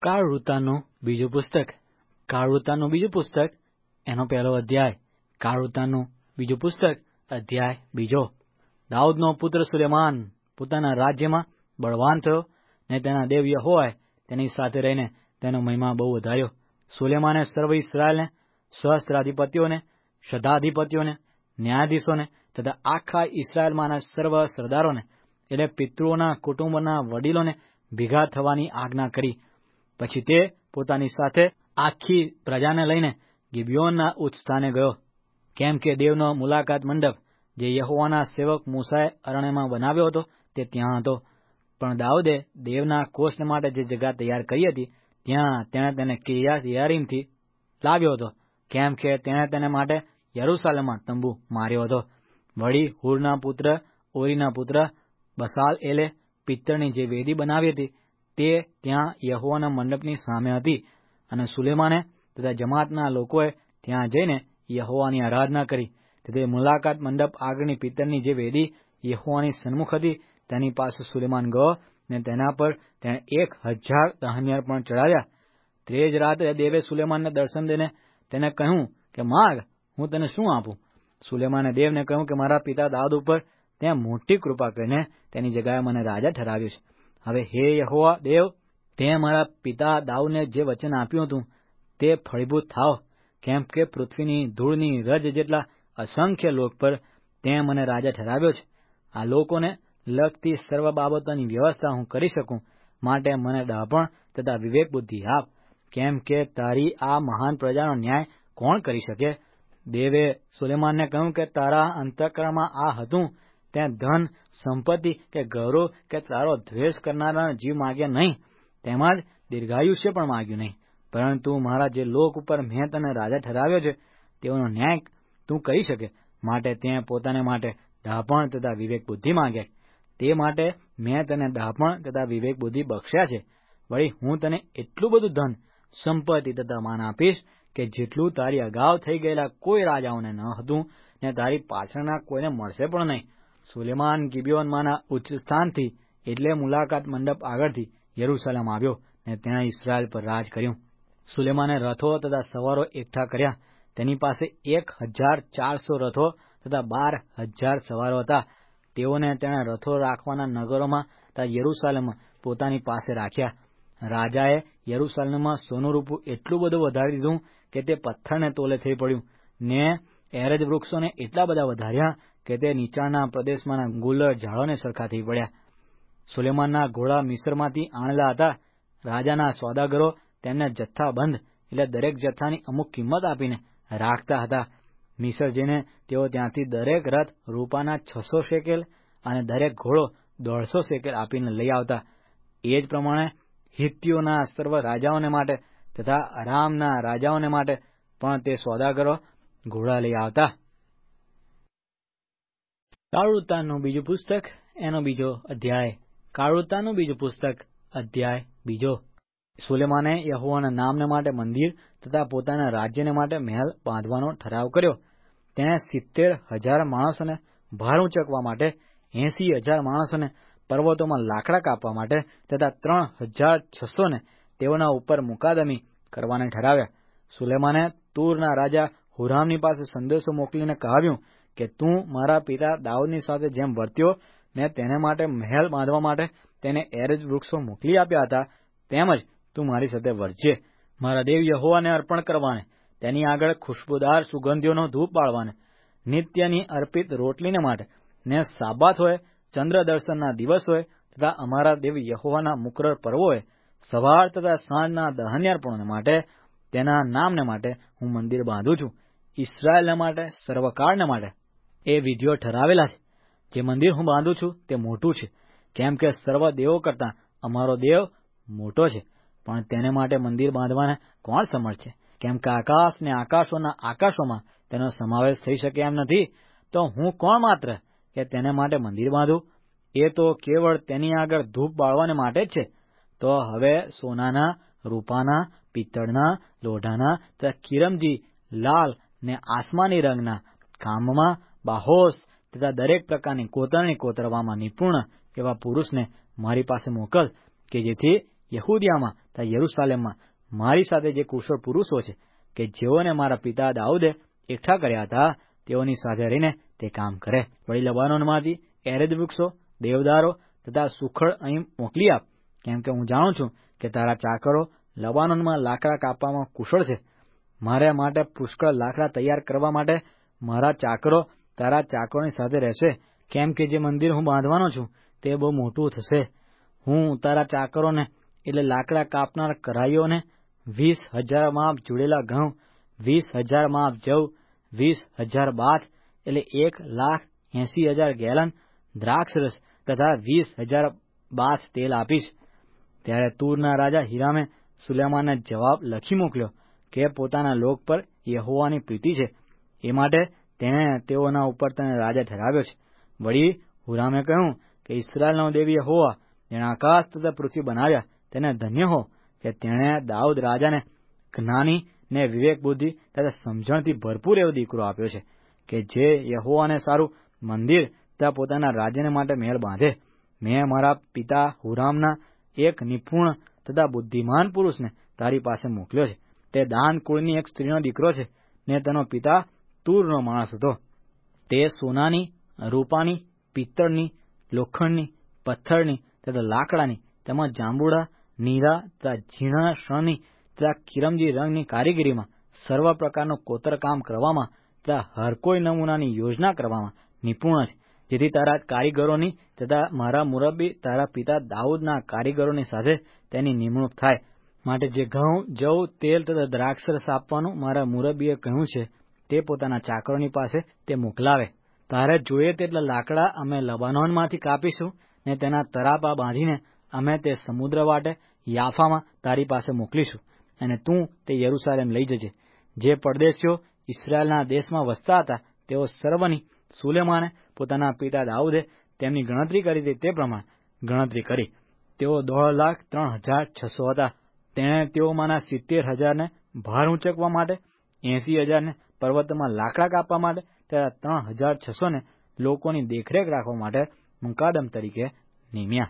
કાળ વૃત્તાંતનું બીજું પુસ્તક. કાળ વૃત્તાંતનું બીજું પુસ્તક એનો પહેલો અધ્યાય. કાળ વૃત્તાંતનું બીજું પુસ્તક અધ્યાય બીજો. દાઉદનો પુત્ર સુલેમાન પોતાના રાજ્યમાં બળવાન થયો ને તેના દેવ યહોવાએ તેની સાથે રહીને તેનો મહિમા બહુ વધાર્યો. સુલેમાને સર્વ ઇસ્રાયેલને, સહસ્ત્રાધિપતિઓને, શતાધિપતિઓને, ન્યાયાધીશોને તથા આખા ઇસ્રાયેલમાંના સર્વ સરદારોને એટલે પિતૃઓના કુટુંબના વડીલોને ભેગા થવાની આજ્ઞા કરી. પછી તે પોતાની સાથે આખી પ્રજાને લઈને ગિબિયોનના ઉચ્ચ સ્થાને ગયો, કેમ કે દેવનો મુલાકાત મંડપ જે યહોવાના સેવક મૂસાએ અરણ્યમાં બનાવ્યો હતો તે ત્યાં હતો. પણ દાઉદે દેવના કોષને માટે જે જગ્યા તૈયાર કરી હતી ત્યાં તેણે તેને કિર્યાથ યેઆરીમથી લાવ્યો હતો, કેમ કે તેણે તેને માટે યરૂશાલેમમાં તંબુ માર્યો હતો. વળી હુરના પુત્ર ઓરીના પુત્ર બસાલએલે પિત્તળની જે વેદી બનાવી હતી તે ત્યાં યહોવાના મંડપની સામે હતી, અને સુલેમાને તથા જમાતના લોકોએ ત્યાં જઈને યહોવાની આરાધના કરી. તે મુલાકાત મંડપ આગળની પિત્તળની જે વેદી યહોવાની સન્મુખ હતી તેની પાસે સુલેમાન ગયો ને તેના પર તેણે 1000 દહન્યર્પણ ચડાવ્યા. તે જ રાત્રે દેવે સુલેમાનને દર્શન દઈને તેને કહ્યું કે માગ, હું તને શું આપું? સુલેમાને દેવને કહ્યું કે મારા પિતા દાઉદ ઉપર ત્યાં મોટી કૃપા કરીને તેની જગ્યાએ મને રાજા ઠરાવ્યો છે. હવે હે યહોવા દેવ, તે મારા પિતા દાઉદને જે વચન આપ્યું હતું તે ફળીભૂત થાવ, કેમ કે પૃથ્વીની ધૂળની રજ જેટલા અસંખ્ય લોક પર તે મને રાજા ઠરાવ્યો છે. આ લોકોને લગતી સર્વ બાબતોની વ્યવસ્થા હું કરી શકું માટે મને ડહાપણ તથા વિવેક બુદ્ધિ આપ, કેમ કે તારી આ મહાન પ્રજાનો ન્યાય કોણ કરી શકે? દેવે સુલેમાનને કહ્યું કે તારા અંતઃકરણમાં આ હતું તે ધન, સંપત્તિ કે ગૌરવ કે તારો દ્વેષ કરનારાનો જીવ માગ્યા નહીં, તેમજ દીર્ઘાયુષ્ય પણ માગ્યું નહીં, પરંતુ મારા જે લોક ઉપર મેં તને રાજા ઠરાવ્યો છે તેઓનો ન્યાય તું કરી શકે માટે તે પોતાને માટે ડહાપણ તથા વિવેક બુદ્ધિ માંગ્યા. તે માટે મેં તને ડહાપણ તથા વિવેક બુદ્ધિ બખ્શ્યા છે. વળી હું તને એટલું બધું ધન, સંપત્તિ તથા માન આપીશ કે જેટલું તારી અગાઉ થઈ ગયેલા કોઈ રાજાઓને ન હતું ને તારી પાછળના કોઈને મળશે પણ નહીં. સુલેમાન ગિબિયોનમાંના ઉચ્ચ સ્થાનથી એટલે મુલાકાત મંડપ આગળથી યરૂશાલેમ આવ્યો ને તેણે ઇસ્રાયેલ પર રાજ કર્યું. સુલેમાને રથો તથા સવારો એકઠા કર્યા. તેની પાસે 1400 રથો તથા 12000 સવારો હતા. તેઓને તેણે રથો રાખવાના નગરોમાં તથા યરૂશાલેમમાં પોતાની પાસે રાખ્યા. રાજાએ યરૂશાલેમમાં સોનું રૂપું એટલું બધું વધારી દીધું કે તે પથ્થરને તોલે થઈ પડ્યું, ને એરજ વૃક્ષોને એટલા બધા વધાર્યા કે તે નીચાણના પ્રદેશમાંના ગુલર ઝાડોને સરખા થઈ પડ્યા. સુલેમાનના ઘોડા મિસ્રમાંથી આણેલા હતા. રાજાના સોદાગરો તેમને જથ્થાબંધ એટલે દરેક જથ્થાની અમુક કિંમત આપીને રાખતા હતા. મિસ્ર જઈને તેઓ ત્યાંથી દરેક રથ રૂપાના 600 શેકેલ અને દરેક ઘોડો 150 શેકેલ આપીને લઈ આવતા. એ જ પ્રમાણે હિત્તીઓના સર્વ રાજાઓને માટે તથા અરામના રાજાઓને માટે પણ તે સોદાગરો ઘોડા લઈ આવતા. કાળ વૃત્તાંતનું બીજું પુસ્તક એનો બીજો અધ્યાય. કાળ વૃત્તાંતનું બીજું પુસ્તક અધ્યાય બીજો. સુલેમાને યહોવાના નામને માટે મંદિર તથા પોતાના રાજ્યને માટે મહેલ બાંધવાનો ઠરાવ કર્યો. તેણે 70,000 માણસોને ભાર ઊંચકવા માટે, 80,000 માણસોને પર્વતોમાં લાકડા કાપવા માટે તથા 3,600 ને તેઓના ઉપર મુકાદમી કરવાને ઠરાવ્યા. સુલેમાને તૂરના રાજા હુરામની પાસે સંદેશો મોકલીને કહાવ્યું કે તું મારા પિતા દાઉદની સાથે જેમ વર્ત્યો ને તેને માટે મહેલ બાંધવા માટે તેને એરજ વૃક્ષો મોકલી આપ્યા હતા, તેમજ તું મારી સાથે વર્તજે. મારા દેવ યહોવાને અર્પણ કરવાને, તેની આગળ ખુશ્બુદાર સુગંધીઓનો ધૂપ બાળવાને, નિત્યની અર્પિત રોટલીને માટે, ને સાબાત હોય, ચંદ્ર દર્શનના દિવસ હોય તથા અમારા દેવ યહોવાના મુકરર પર્વોએ, સવાર તથા સાંજના દહન્યાર્પણોને માટે, તેના નામને માટે હું મંદિર બાંધું છું. ઇસ્રાયેલને માટે, સર્વકાળને માટે એ વિધિઓ ઠરાવેલા છે. જે મંદિર હું બાંધું છું તે મોટું છે, કેમ કે સર્વ દેવો કરતાં અમારો દેવ મોટો છે. પણ તેને માટે મંદિર બાંધવાને કોણ સમર્થ છે? કેમ કે આકાશ ને આકાશોના આકાશોમાં તેનો સમાવેશ થઈ શકે એમ નથી. તો હું કોણ માત્ર કે તેને માટે મંદિર બાંધું? એ તો કેવળ તેની આગળ ધૂપ બાળવાને માટે જ છે. તો હવે સોનાના, રૂપાના, પિત્તળના, લોઢાના તથા કિરમજી, લાલ ને આસમાની રંગના કામમાં બાહોશ તથા દરેક પ્રકારની કોતરણી કોતરવામાં નિપુણ એવા પુરુષને મારી પાસે મોકલ, કે જેથી યહૂદિયામાં ત્યાં યરૂશાલેમમાં મારી સાથે જે કુશળ પુરુષો છે કે જેઓને મારા પિતા દાઉદે એકઠા કર્યા હતા, તેઓની સાથે રહીને તે કામ કરે. વળી લબાનોનમાંથી એરેદ વૃક્ષો, દેવદારો તથા સુખડ અહીં મોકલી આપ, કેમ કે હું જાણું છું કે તારા ચાકરો લબાનોનમાં લાકડા કાપવામાં કુશળ છે. મારે માટે પુષ્કળ લાકડા તૈયાર કરવા માટે મારા ચાકરો તારા ચાકરોની સાથે રહેશે, કેમ કે જે મંદિર હું બાંધવાનો છું તે બહુ મોટું થશે. હું તારા ચાકરોને એટલે લાકડા કાપનાર કરાઈઓને 20,000 માપ જોડેલા ઘઉં, 20,000 માપ જવ, 20,000 બાથ એટલે 1,80,000 ગેલન દ્રાક્ષરસ તથા 20,000 બાથ તેલ આપીશ. ત્યારે તૂરના રાજા હીરામે સુલેમાનને જવાબ લખી મોકલ્યો કે પોતાના લોક પર યહોવાની પ્રીતિ છે, એ માટે તેણે તેઓના ઉપર તેને રાજા ઠરાવ્યો છે. વળી હુરામે કહ્યું કે ઇસ્રાયેલનો દેવી યહોવા, જેણે આકાશ તથા પૃથ્વી બનાવ્યા, તેને ધન્ય હો કે તેણે દાઉદ રાજાને જ્ઞાની ને વિવેક બુદ્ધિ તથા સમજણથી ભરપૂર એવો દીકરો આપ્યો છે કે જે યહોવાને સારું મંદિર તથા પોતાના રાજ્યને માટે મહેલ બાંધે. મેં મારા પિતા હુરામના એક નિપુણ તથા બુદ્ધિમાન પુરુષને તારી પાસે મોકલ્યો છે. તે દાન કુળની એક સ્ત્રીનો દીકરો છે, ને તેનો પિતા તૂરનો માણસ હતો. તે સોનાની, રૂપાની, પિત્તળની, લોખંડની, પથ્થરની તથા લાકડાની, તેમજ જાંબુડા, નીરા તથા ઝીણા શણની તથા કિરમજી રંગની કારીગરીમાં, સર્વ પ્રકારનું કોતરકામ કરવામાં તથા હરકોઈ નમૂનાની યોજના કરવામાં નિપુણ છે, જેથી તારા કારીગરોની તથા મારા મુરબ્બી તારા પિતા દાઉદના કારીગરોની સાથે તેની નિમણૂક થાય. માટે જે ઘઉં, જવ, તેલ તથા દ્રાક્ષરસ આપવાનું મારા મુરબ્બીએ કહ્યું છે, તે પોતાના ચાકરોની પાસે તે મોકલાવે. તારે જોઈએ તેટલા લાકડા અમે લબાનોનમાંથી કાપીશું, ને તેના તરાપા બાંધીને અમે તે સમુદ્ર વાટે યાફામાં તારી પાસે મોકલીશું, અને તું તે યરૂશાલેમ લઈ જજે. જે પરદેશીઓ ઇસ્રાયેલના દેશમાં વસતા હતા, તેઓ સર્વની સુલેમાને પોતાના પિતા દાઉદે તેમની ગણતરી કરી હતી તે પ્રમાણે ગણતરી કરી. તેઓ 2,03,600 હતા. તેણે તેઓમાંના 70,000ને ભાર ઊંચકવા માટે, 80,000ને પર્વતમાં લાકડા કાપવા માટે તથા 3,600ને લોકોની દેખરેખ રાખવા માટે મુકાદમ તરીકે નિમ્યા.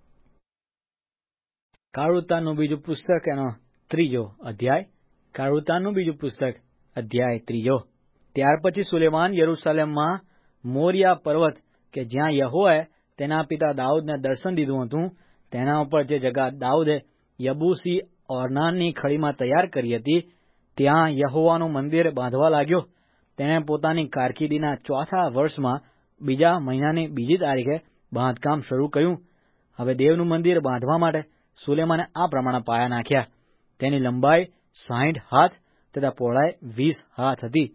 કાળુતાનું બીજું પુસ્તક, એનો 3 અધ્યાય. કાળુતાનું બીજું પુસ્તક, અધ્યાય 3. ત્યાર પછી સુલેમાન યરૂશાલેમમાં મોરિયા પર્વત કે જ્યાં યહોવાએ તેના પિતા દાઉદને દર્શન દીધું હતું, તેના ઉપર જે જગા દાઉદે યબૂસી ઓર્નાનની ખડીમાં તૈયાર કરી હતી, ત્યાં યહોવાનું મંદિર બાંધવા લાગ્યો. તેણે પોતાની કારકિર્દીના 4થા વર્ષમાં 2 મહિનાની 2 તારીખે બાંધકામ શરૂ કર્યું. હવે દેવનું મંદિર બાંધવા માટે સુલેમાને આ પ્રમાણે પાયા નાખ્યા. તેની લંબાઈ 60 હાથ તથા પહોળાઈ 20 હાથ હતી.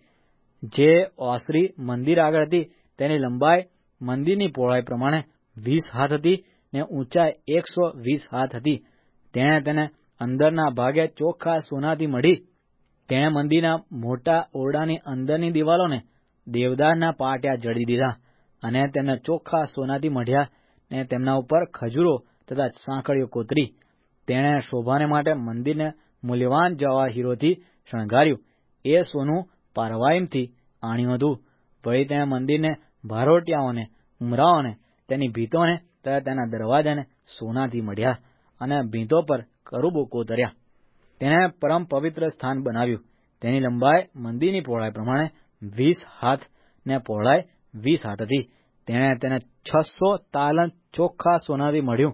જે ઓસરી મંદિર આગળ હતી, તેની લંબાઈ મંદિરની પહોળાઈ પ્રમાણે 20 હાથ હતી, ને ઊંચાઈ 120 હાથ હતી. તેણે તેને અંદરના ભાગે ચોખ્ખા સોનાથી મઢી. તેણે મંદિરના મોટા ઓરડાની અંદરની દિવાલોને દેવદારના પાટિયા જડી દીધા, અને તેમને ચોખ્ખા સોનાથી મઢ્યા, ને તેમના ઉપર ખજૂરો તથા સાંકળીઓ કોતરી. તેણે શોભાને માટે મંદિરને મૂલ્યવાન જવાહીરોથી શણગાર્યું. એ સોનું પારવાઈમથી આણ્યું હતું. વળી તેણે મંદિરને ભારોટિયાઓને, ઉમરાઓને, તેની ભીતોને તથા તેના દરવાજાને સોનાથી મઢ્યા, અને ભીંતો પર કરુબો કોતર્યા. તેણે પરમ પવિત્ર સ્થાન બનાવ્યું. તેની લંબાઈ મંદિરની પહોળાઈ પ્રમાણે 20 હાથ ને પહોળાઈ 20 હાથ હતી. તેણે તેને 600 તાલંત ચોખ્ખા સોનાથી મઢ્યું.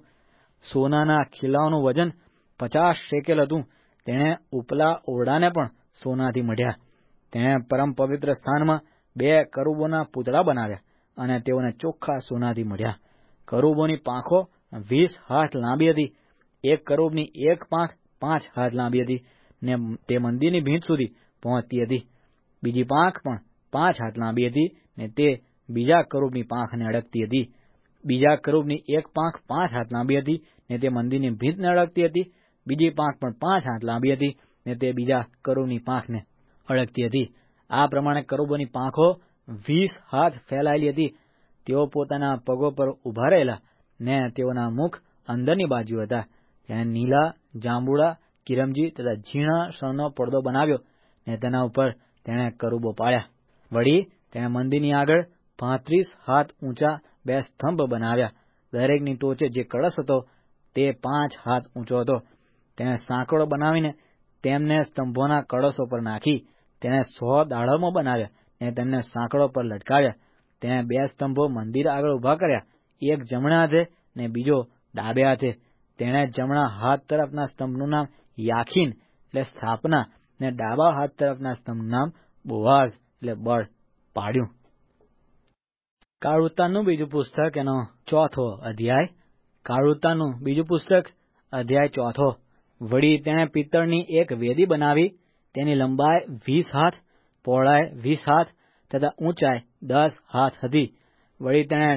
સોનાના ખીલાઓનું વજન 50 શેકેલ હતું. તેણે ઉપલા ઓરડાને પણ સોનાથી મઢ્યા. તેણે પરમ પવિત્ર સ્થાનમાં 2 કરુબોના પૂતળા બનાવ્યા, અને તેઓને ચોખ્ખા સોનાથી મઢ્યા. કરુબોની પાંખો 20 હાથ લાંબી હતી. એક કરુબની એક પાંખ 5 હાથ લાંબી હતી, ને તે મંદિરની ભીંત સુધી પહોંચતી હતી. બીજી પાંખ પણ 5 હાથ લાંબી હતી, ને તે બીજા કરુબની પાંખને અડકતી હતી. બીજા કરુબની એક પાંખ 5 હાથ લાંબી હતી, ને તે મંદિરની ભીંતને અડકતી હતી. બીજી પાંખ પણ 5 હાથ લાંબી હતી, ને તે બીજા કરુબની પાંખને અડકતી હતી. આ પ્રમાણે કરુબોની પાંખો 20 હાથ ફેલાયેલી હતી. તેઓ પોતાના પગો પર ઉભા રહેલા, ને તેઓના મુખ અંદરની બાજુ હતા. તેણે નીલા, જાંબુડા, કિરમજી તથા ઝીણા શણનો પડદો બનાવ્યો, ને તેના ઉપર તેણે કરુબો પાડ્યા. વળી તેણે મંદિરની આગળ 35 હાથ ઊંચા 2 સ્તંભ બનાવ્યા. દરેકની ટોચે જે કળશ હતો તે 5 હાથ ઊંચો હતો. તેણે સાંકળો બનાવીને તેમને સ્તંભોના કળશો પર નાખી. તેણે 100 દાડમો બનાવ્યા અને તેમને સાંકળો પર લટકાવ્યા. તેણે 2 સ્તંભો મંદિર આગળ ઊભા કર્યા, એક જમણા હાથે ને બીજો ડાબે હાથે. તેણે જમણા હાથ તરફના સ્તંભનું નામ યાખીન એટલે સ્થાપના ને ડાબા હાથ તરફના સ્તંભનું નામ બોઆઝ એટલે બળ પાડ્યું. કાળુતાનનું બીજું પુસ્તક એનો 4થો અધ્યાય. કાળુતાનનું બીજું પુસ્તક અધ્યાય 4થો. વળી તેણે પિત્તળની એક વેદી બનાવી. તેની લંબાઈ 20 હાથ, પહોળાઈ 20 હાથ તથા ઊંચાઈ 10 હાથ હતી. વળી તેણે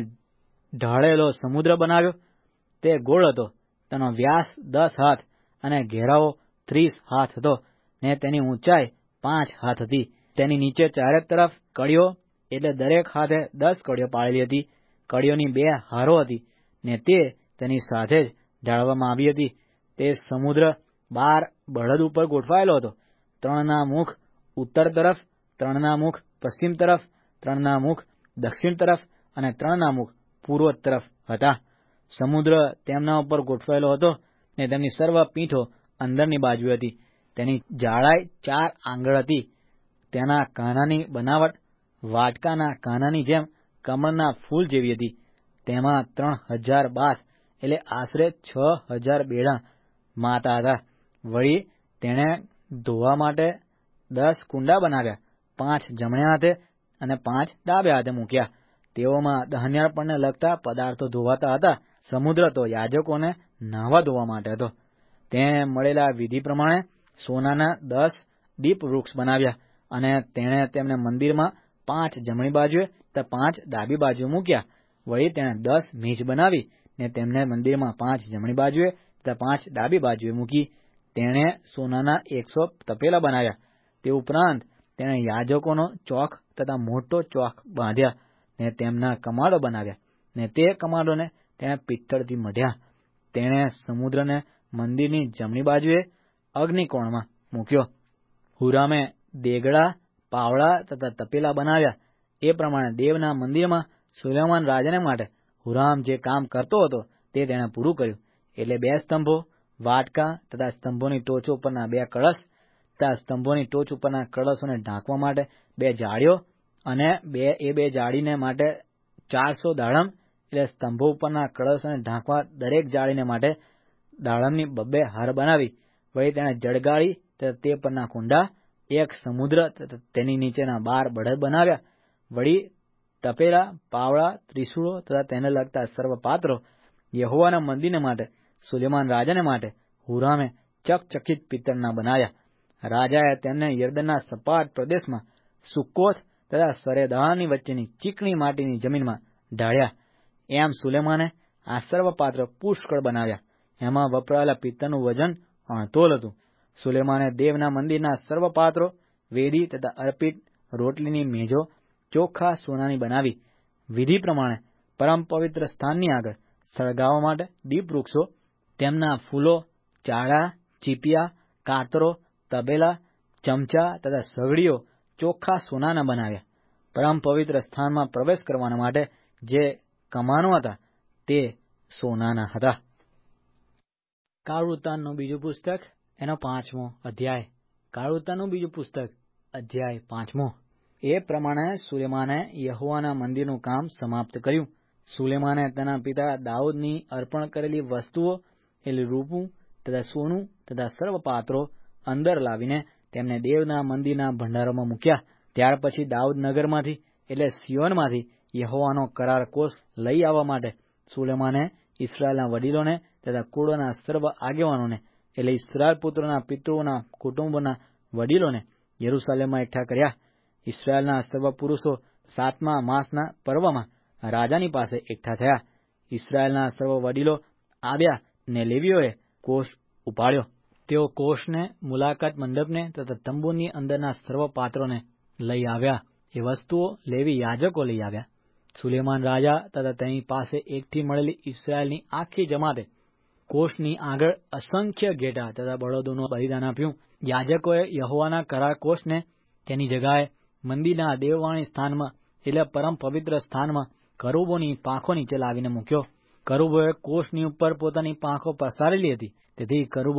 ઢાળેલો સમુદ્ર બનાવ્યો. તે ગોળ હતો. તેનો વ્યાસ 10 હાથ અને ઘેરાવો 30 હાથ હતો ને તેની ઊંચાઈ 5 હાથ હતી. તેની નીચે ચારે તરફ કડીઓ એટલે દરેક હાથે 10 કડીઓ પાડેલી હતી. કડીઓની 2 હારો હતી ને તે તેની સાથે જ ઢાળવામાં આવી હતી. તે સમુદ્ર 12 બળદ ઉપર ગોઠવાયેલો હતો. 3ના મુખ ઉત્તર તરફ, 3ના મુખ પશ્ચિમ તરફ, 3ના મુખ દક્ષિણ તરફ અને 3ના મુખ પૂર્વ તરફ હતા. સમુદ્ર તેમના ઉપર ગોઠવાયેલો હતો ને તેમની સર્વ પીઠો અંદરની બાજુ હતી. તેની જાડાઈ 4 આંગળ હતી. તેના કાનાની બનાવટ વાટકાના કાનાની જેમ કમળના ફૂલ જેવી હતી. તેમાં 3000 બાથ એટલે આશરે 6000 બેડા માતા હતા. વળી તેણે ધોવા માટે 10 કુંડા બનાવ્યા, 5 જમણે હાથે અને 5 ડાબે હાથે મૂક્યા. તેઓમાં દહન્યાળપણને લગતા પદાર્થો ધોવાતા હતા. સમુદ્ર તો યાજકોને નાહવા ધોવા માટે હતો. તેણે મળેલા વિધિ પ્રમાણે સોનાના 10 દીપ વૃક્ષ બનાવ્યા અને તેણે તેમને મંદિરમાં 5 જમણી બાજુએ તો 5 ડાબી બાજુએ મૂક્યા. વળી તેણે 10 મેજ બનાવી ને તેમને મંદિરમાં 5 જમણી બાજુએ તો 5 ડાબી બાજુએ મૂકી. તેણે સોનાના 100 તપેલા બનાવ્યા. તે ઉપરાંત તેણે યાજકોનો ચોક તથા મોટો ચોક બાંધ્યા ને તેમના કમાડો બનાવ્યા ને તે કમાડોને તેણે પિત્તળથી મઢ્યા. તેણે સમુદ્રને મંદિરની જમણી બાજુએ અગ્નિકોણમાં મૂક્યો. હુરામે દેગડા, પાવડા તથા તપેલા બનાવ્યા. એ પ્રમાણે દેવના મંદિરમાં સુલેમાન રાજાને માટે હુરામ જે કામ કરતો હતો તે તેણે પૂરું કર્યું. એટલે 2 સ્તંભો, વાટકા તથા સ્તંભોની ટોચો ઉપરના 2 કળશ તથા સ્તંભોની ટોચ ઉપરના કળશોને ઢાંકવા માટે 2 જાળીઓ અને એ બે જાળીને માટે 400 દાડમ એટલે સ્તંભો ઉપરના કળશોને ઢાંકવા દરેક જાળીને માટે દાડમની 2 હાર બનાવી. વળી તેણે જળગાળી તથા તે પરના કુંડા, 1 સમુદ્ર તથા તેની નીચેના 12 બળદ બનાવ્યા. વળી તપેલા, પાવડા, ત્રિશૂળો તથા તેને લગતા સર્વ પાત્રો યહોવાના મંદિરને માટે સુલેમાન રાજાને માટે હુરામે ચકચકિત પિત્તળના બનાવ્યા. રાજાએ તેમને યર્દનના સપાટ પ્રદેશમાં સુક્કોથ તથા સરેદાની વચ્ચેની ચીકણી માટીની જમીનમાં ઢાળ્યા. એમ સુલેમાને આ સર્વ પાત્ર પુષ્કળ બનાવ્યા. એમાં વપરાયેલા પિત્તળનું વજન 8 તોલ હતું. સુલેમાને દેવના મંદિરના સર્વ પાત્રો, વેદી તથા અર્પિત રોટલીની મેજો ચોખ્ખા સોનાની બનાવી. વિધિ પ્રમાણે પરમ પવિત્ર સ્થાનની આગળ સળગાવવા માટે દીપ વૃક્ષો, તેમના ફૂલો, ચાળા, ચીપિયા, કાતરો, તબેલા, ચમચા તથા સગડીઓ ચોખ્ખા સોનાના બનાવ્યા. પરમ પવિત્ર સ્થાનમાં પ્રવેશ કરવાના માટે જે કમાનો હતા તે સોનાના હતા. કાળુતાનનું બીજું પુસ્તક એનો 5મો અધ્યાય. કાળુતાનનું બીજું પુસ્તક અધ્યાય 5મો. એ પ્રમાણે સુલેમાને યહોવાના મંદિરનું કામ સમાપ્ત કર્યું. સુલેમાને તેના પિતા દાઉદની અર્પણ કરેલી વસ્તુઓ એટલે રૂપું તથા સોનું તથા સર્વ પાત્રો અંદર લાવીને તેમને દેવના મંદિરના ભંડારોમાં મૂક્યા. ત્યાર પછી દાઉદ નગરમાંથી એટલે સિયોનમાંથી યહોવાનો કરાર કોષ લઈ આવવા માટે સુલેમાને ઇસ્રાયેલના વડીલોને તથા કુળોના સર્વ આગેવાનોને એટલે ઇસ્રાયેલ પુત્રોના પિતૃઓના કુટુંબોના વડીલોને યરૂશાલેમમાં એકઠા કર્યા. ઇસ્રાયેલના સર્વ પુરુષો 7મા માસના પર્વમાં રાજાની પાસે એકઠા થયા. ઇસ્રાયેલના સર્વ વડીલો આવ્યા ને લેવીઓએ કોષ ઉપાડ્યો. તેઓ કોષને, મુલાકાત મંડપને તથા તંબુની અંદરના સર્વ પાત્રોને લઈ આવ્યા. એ વસ્તુઓ લેવી યાજકો લઈ આવ્યા. સુલેમાન રાજા તથા તેની પાસે એકઠી મળેલી ઇસ્રાયેલની આખી જમાતે કોષની આગળ અસંખ્ય ઘેટા તથા બળદોનું બલિદાન આપ્યું. યાજકોએ યહોવાના કરાર કોષને તેની જગાએ મંદિરના દેવવાણી સ્થાનમાં એટલે પરમ પવિત્ર સ્થાનમાં કરુબોની પાંખો નીચે લાવીને મૂક્યો. કરુબોએ કોષની ઉપર પોતાની પાંખો પસારેલી હતી, તેથી કરુબોએ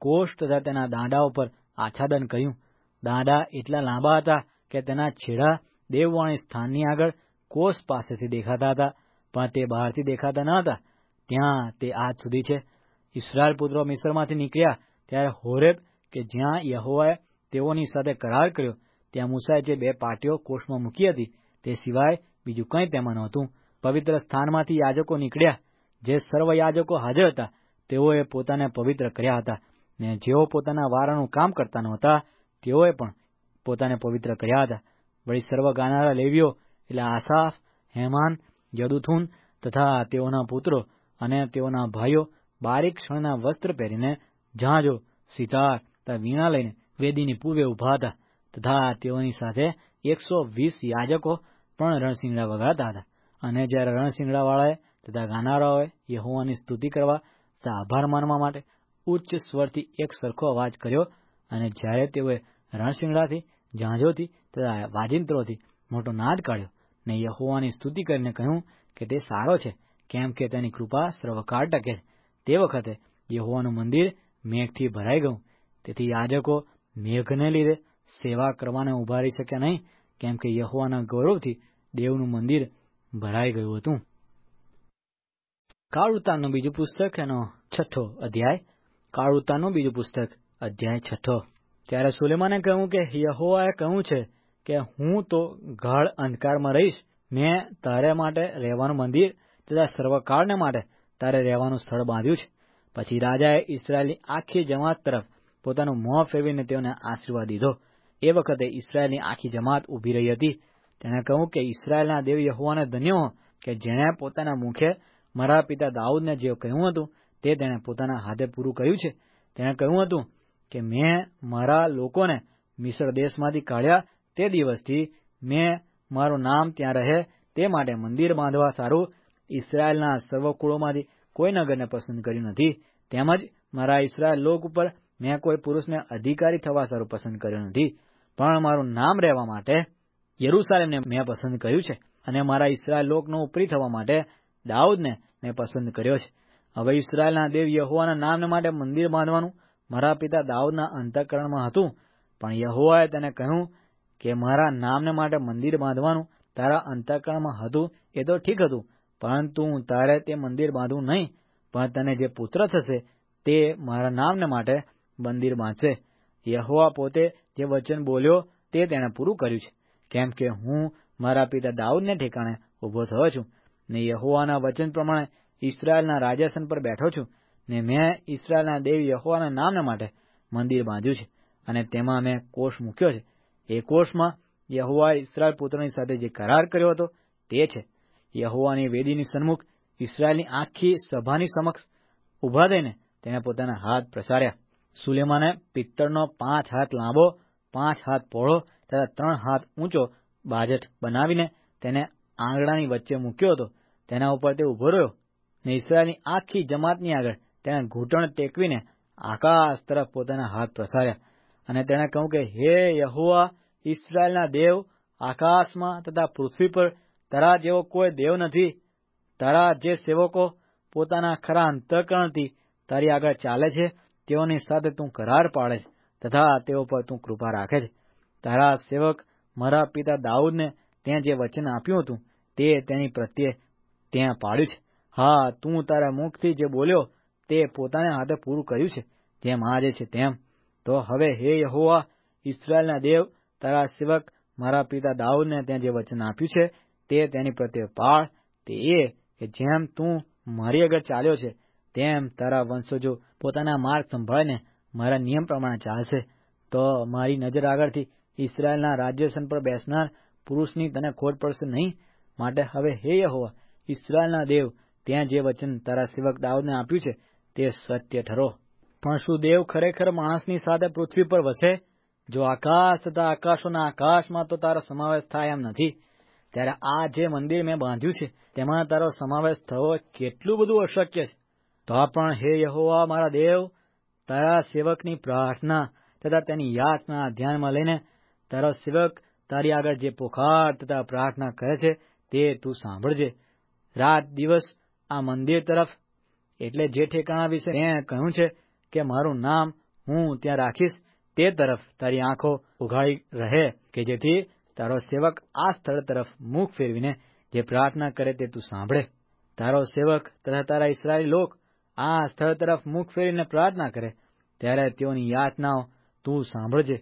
કોષ તથા તેના દાંડા ઉપર આચ્છાદન કર્યું. દાંડા એટલા લાંબા હતા કે તેના છેડા દેવવાણી સ્થાનની આગળ કોષ પાસેથી દેખાતા હતા, પણ તે બહારથી દેખાતા ન હતા. ત્યાં તે આજ સુધી છે. ઇસ્રાયેલ પુત્રો મિસ્રમાંથી નીકળ્યા ત્યારે હોરેબ, કે જ્યાં યહોવાએ તેઓની સાથે કરાર કર્યો, ત્યાં મૂસાએ જે 2 પાટીઓ કોષમાં મૂકી હતી, તે સિવાય બીજું કંઈ તેમાં નહોતું. પવિત્ર સ્થાનમાંથી યાજકો નીકળ્યા. જે સર્વ યાજકો હાજર હતા તેઓએ પોતાને પવિત્ર કર્યા હતા, ને જેઓ પોતાના વારાનું કામ કરતા નહોતા તેઓએ પણ પોતાને પવિત્ર કર્યા હતા. વળી સર્વ ગાનારા લેવીઓ એટલે આસાફ, હેમાન, યદુથુન તથા તેઓના પુત્રો અને તેઓના ભાઈઓ બારીક શણના વસ્ત્ર પહેરીને ઝાંઝો, સિતાર તથા વીણા લઈને વેદીની પૂર્વે ઊભા હતા. તથા તેઓની સાથે 120 યાજકો પણ રણશીંગડા વગાડતા હતા. અને જ્યારે રણશીંગડાવાળાએ તથા ગાનારાઓએ યહોવાની સ્તુતિ કરવા તથા આભાર માનવા માટે ઉચ્ચ સ્વરથી એક સરખો અવાજ કર્યો, અને જ્યારે તેઓએ રણશીંગડાથી, ઝાંઝોથી તથા વાજિંત્રોથી મોટો નાદ કાઢ્યો ને યહોવાની સ્તુતિ કરીને કહ્યું કે તે સારો છે, કેમ કે તેની કૃપા સર્વકાળ ટકે છે, તે વખતે યહોવાનું મંદિર મેઘથી ભરાઈ ગયું. તેથી યાજકો મેઘને લીધે સેવા કરવાને ઉભા રહી શક્યા નહીં, કેમ કે યહોવાના ગૌરવથી દેવનું મંદિર ભરાઈ ગયું હતું. કાળવૃત્તાંતનું બીજું પુસ્તક, એનો 6થો અધ્યાય. કાળવૃત્તાંતનું બીજું પુસ્તક, અધ્યાય 6. ત્યારે સુલેમાને કહ્યું કે યહોવાએ કહ્યું છે કે હું તો ગાઢ અંધકારમાં રહીશ. મેં તારે માટે રહેવાનું મંદિર તથા સર્વકાળને માટે તારે રહેવાનું સ્થળ બાંધ્યું છે. પછી રાજાએ ઇસ્રાયેલની આખી જમાત તરફ પોતાનું મોં ફેરવીને તેઓને આશીર્વાદ દીધો. એ વખતે ઇસ્રાયેલની આખી જમાત ઊભી રહી હતી. તેણે કહ્યું કે ઇસ્રાયેલના દેવ યહોવાને ધન્ય હો, કે જેણે પોતાના મુખે મારા પિતા દાઉદને જે કહ્યું હતું તે તેણે પોતાના હાથે પૂરું કર્યું છે. તેણે કહ્યું હતું કે મેં મારા લોકોને મિસ્ર દેશમાંથી કાઢ્યા તે દિવસથી મેં મારું નામ ત્યાં રહે તે માટે મંદિર બાંધવા સારું ઇસ્રાયેલના સર્વ કુળોમાંથી કોઈ નગરને પસંદ કર્યું નથી. તેમજ મારા ઇસ્રાયેલ લોક ઉપર મેં કોઈ પુરુષને અધિકારી થવા સારું પસંદ કર્યો નથી, પણ મારું નામ રહેવા માટે યરૂશાલેમને મેં પસંદ કર્યું છે, અને મારા ઇસ્રાયેલ લોકનો ઉપરી થવા માટે દાઉદને મેં પસંદ કર્યો છે. હવે ઇસ્રાયેલના દેવ યહોવાના નામને માટે મંદિર બાંધવાનું મારા પિતા દાઉદના અંતઃકરણમાં હતું, પણ યહોવાએ તેને કહ્યું કે મારા નામને માટે મંદિર બાંધવાનું તારા અંતઃકરણમાં હતું એ તો ઠીક હતું, પરંતુ તારે તે મંદિર બાંધવું નહીં, પણ તને જે પુત્ર થશે તે મારા નામને માટે મંદિર બાંધશે. યહોવા પોતે જે વચન બોલ્યો તે તેણે પૂરું કર્યું છે, કેમ કે હું મારા પિતા દાઉદને ઠેકાણે ઊભો થયો છું, ને યહોવાના વચન પ્રમાણે ઇસ્રાયેલના રાજ્યાસન પર બેઠો છું, ને મેં ઇસ્રાયેલના દેવ યહોવાના નામને માટે મંદિર બાંધ્યું છે, અને તેમાં મેં કોષ મૂક્યો છે. એ કોષમાં યહોવાએ ઇસ્રાયેલ પુત્રોની સાથે જે કરાર કર્યો હતો તે છે. યહોવાની વેદીની સન્મુખ ઇસ્રાયેલની આખી સભાની સમક્ષ ઊભા થઈને તેણે પોતાના હાથ પ્રસાર્યા. સુલેમાને પિત્તળનો 5 હાથ લાંબો, 5 હાથ પહોળો તથા 3 હાથ ઊંચો બાજટ બનાવીને તેને આંગણાની વચ્ચે મૂક્યો હતો. તેના ઉપર તે ઊભો રહ્યો, ને ઇસ્રાયેલની આખી જમાતની આગળ તેણે ઘૂંટણ ટેકવીને આકાશ તરફ પોતાના હાથ પ્રસાર્યા, અને તેણે કહ્યું કે હે યહોવા, ઇસ્રાયેલના દેવ, આકાશમાં તથા પૃથ્વી પર તારા જેવો કોઈ દેવ નથી. તારા જે સેવકો પોતાના ખરા અંતઃકરણથી તારી આગળ ચાલે છે તેઓની સાથે તું કરાર પાડે છે તથા તેઓ પર તું કૃપા રાખે છે. તારા સેવક મારા પિતા દાઉદને તેં જે વચન આપ્યું હતું તે તેની પ્રત્યે ત્યાં પાડ્યું છે. હા, તું તારા મુખથી જે બોલ્યો તે પોતાને હાથે પૂરું કર્યું છે, જેમ આજે છે તેમ. તો હવે હે યહોવા, ઇસ્રાયેલના દેવ, તારા સેવક મારા પિતા દાઉદને ત્યાં જે વચન આપ્યું છે તે તેની પ્રત્યે પાળ. તે એ કે જેમ તું મારી આગળ ચાલ્યો છે તેમ તારા વંશજો પોતાના માર્ગ સંભાળીને મારા નિયમ પ્રમાણે ચાલશે, તો મારી નજર આગળથી ઇસ્રાયેલના રાજ્યાસન પર બેસનાર પુરુષની તને ખોટ પડશે નહીં. માટે હવે હે યહોવા, ઇસ્રાયેલના દેવ, ત્યાં જે વચન તારા સેવક દાઉદને આપ્યું છે તે સત્ય ઠરો. પણ શું દેવ ખરેખર માણસની સાથે પૃથ્વી પર વસે? જો આકાશ તથા આકાશોના આકાશમાં તો તારો સમાવેશ થાય એમ નથી, ત્યારે આ જે મંદિર મેં બાંધ્યું છે તેમાં તારો સમાવેશ થવો કેટલું બધું અશક્ય છે. તો પણ હે યહોવા મારા દેવ, તારા સેવકની પ્રાર્થના તથા તેની યાચના ધ્યાનમાં લઈને તારો સેવક તારી આગળ જે પોકાર તથા પ્રાર્થના કરે છે તે તું સાંભળજે. રાત દિવસ આ મંદિર તરફ, એટલે જે ઠેકાણા વિશે મેં કહ્યું છે કે મારું નામ હું ત્યાં રાખીશ તે તરફ તારી આંખો ઉઘાડી રહે, કે જેથી તારો સેવક આ સ્થળ તરફ મુખ ફેરવીને જે પ્રાર્થના કરે તે તું સાંભળે. તારો સેવક તથા તારા ઇસ્રાયેલી લોક આ સ્થળ તરફ મુખ ફેરવીને પ્રાર્થના કરે, ત્યારે તેઓની યાચનાઓ તું સાંભળજે.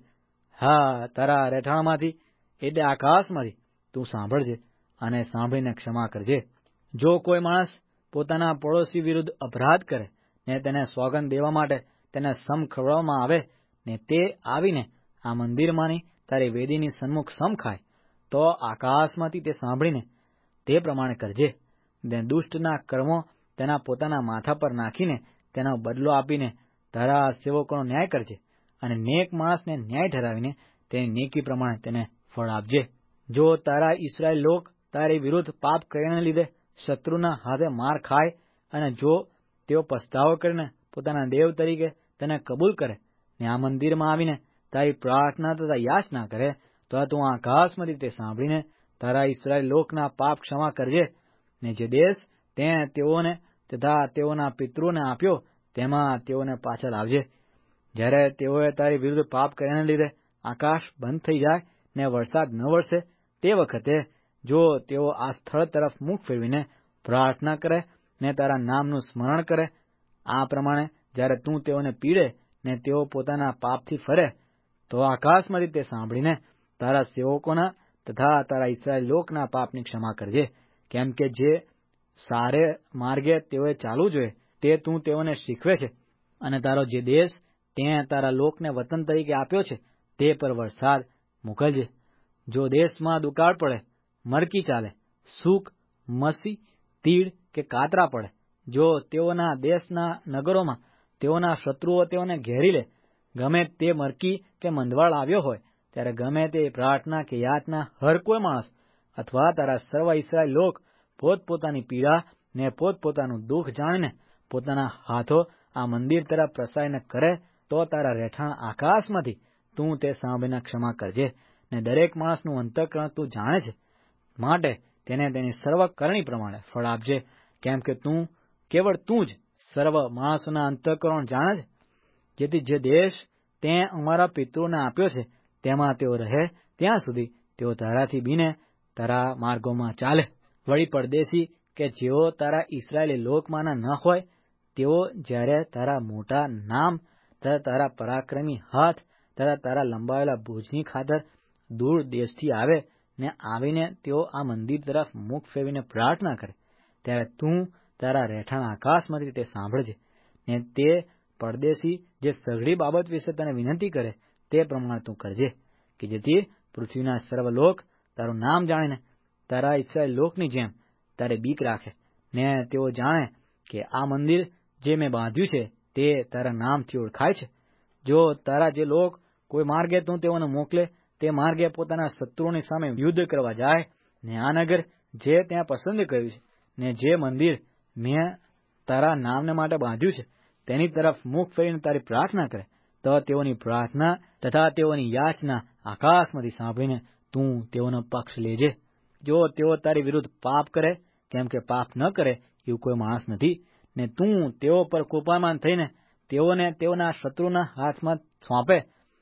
હા, તારા રહેઠાણમાંથી એટલે આકાશમાંથી તું સાંભળજે અને સાંભળીને ક્ષમા કરજે. જો કોઈ માણસ પોતાના પડોશી વિરુદ્ધ અપરાધ કરે ને તેને સોગંદ દેવા માટે તેને સમ ખવડાવવામાં આવે ને તે આવીને આ મંદિરમાંની તારી વેદીની સન્મુખ સમ ખાય, તો આકાશમાંથી તે સાંભળીને તે પ્રમાણે કરજે. ને દુષ્ટના કર્મો તેના પોતાના માથા પર નાખીને તેનો બદલો આપીને તારા સેવકોનો ન્યાય કરજે, અને નેક માણસને ન્યાય ઠરાવીને તેની નેકી પ્રમાણે તેને ફળ આપજે. જો તારા ઇસ્રાયેલ લોક તારી વિરુદ્ધ પાપ કર્યાને લીધે શત્રુના હાથે માર ખાય, અને જો તેઓ પસ્તાવો કરીને પોતાના દેવ તરીકે તેને કબૂલ કરે ને આ મંદિરમાં આવીને તારી પ્રાર્થના તથા યાચના કરે, તો તું આકાશમાંથી તે સાંભળીને તારા ઇસ્રાયેલ લોકના પાપ ક્ષમા કરજે, ને જે દેશ તે તેઓને તથા તેઓના પિતૃઓને આપ્યો તેમાં તેઓને પાછા લાવજે. જ્યારે તેઓએ તારી વિરુદ્ધ પાપ કર્યાને લીધે આકાશ બંધ થઈ જાય ને વરસાદ ન વરસે, તે વખતે જો તેઓ આ સ્થળ તરફ મુખ ફેરવીને પ્રાર્થના કરે ને તારા નામનું સ્મરણ કરે, આ પ્રમાણે જ્યારે તું તેઓને પીડે ને તેઓ પોતાના પાપથી ફરે, તો આકાશમાંથી તે સાંભળીને તારા સેવકોના તથા તારા ઇસ્રાયેલ લોકના પાપની ક્ષમા કરજે. કેમ કે જે સારે માર્ગે તેઓએ ચાલવું જોઈએ તે તું તેઓને શીખવે છે, અને તારો જે દેશ તે તારા લોકને વતન તરીકે આપ્યો છે તે પર વરસાદ મોકલજે. જો દેશમાં દુકાળ પડે, મરકી ચાલે, સૂક, મસી, તીડ કે કાતરા પડે, જો તેઓના દેશના નગરોમાં તેઓના શત્રુઓ તેઓને ઘેરી લે, ગમે તે મરકી કે મંદવાળ આવ્યો હોય, ત્યારે ગમે તે પ્રાર્થના કે યાચના હર કોઈ માણસ અથવા તારા સર્વ ઇસ્રાયેલ લોક પોતપોતાની પીડા ને પોતપોતાનું દુઃખ જાણીને પોતાના હાથો આ મંદિર તરફ પ્રસારીને કરે, તો તારા રહેઠાણ આકાશમાંથી તું તે સાંભળીને ક્ષમા કરજે. ને દરેક માણસનું અંતઃકરણ તું જાણે છે, માટે તેને તેની સર્વ કરણી પ્રમાણે ફળ આપજે. કેમ કે કેવળ તું જ સર્વ માણસોના અંતઃકરણ જાણે છે, જેથી જે દેશ તે અમારા પિતૃઓને આપ્યો છે તેમાં તેઓ રહે, ત્યાં સુધી તેઓ તારાથી બીને તારા માર્ગોમાં ચાલે. વળી પરદેશી કે જેઓ તારા ઇસ્રાયેલી લોકમાંના ન હોય, તેઓ જ્યારે તારા મોટા નામ તથા તારા પરાક્રમી હાથ તથા તારા લંબાવેલા ભુજની ખાતર દૂર દેશથી આવે ને આવીને તેઓ આ મંદિર તરફ મુખ ફેરવીને પ્રાર્થના કરે, ત્યારે તું તારા રહેઠાણ આકાશમાંથી તે સાંભળજે, ને તે પરદેશી જે સઘળી બાબત વિશે તને વિનંતી કરે તે પ્રમાણે તું કરજે, કે જેથી પૃથ્વીના સર્વ લોક તારું નામ જાણીને તારા ઇસ્રાયેલ લોકની જેમ તારે બીક રાખે, ને તેઓ જાણે કે આ મંદિર જે મેં બાંધ્યું છે તે તારા નામથી ઓળખાય છે. જો તારા જે લોક કોઈ માર્ગે તું તેઓને મોકલે તે માર્ગે પોતાના શત્રુઓની સામે યુદ્ધ કરવા જાય, ને આ નગર જે ત્યાં પસંદ કર્યું છે ને જે મંદિર મેં તારા નામને માટે બાંધ્યું છે તેની તરફ મુખ ફેરીને તારી પ્રાર્થના કરે, તો તેઓની પ્રાર્થના તથા તેઓની યાચના આકાશમાંથી સાંભળીને તું તેઓનો પક્ષ લેજે. જો તેઓ તારી વિરુદ્ધ પાપ કરે, કેમ કે પાપ ન કરે એવું કોઈ માણસ નથી, ને તું તેઓ પર કૃપામાન થઈને તેઓને તેઓના શત્રુના હાથમાં સોંપે,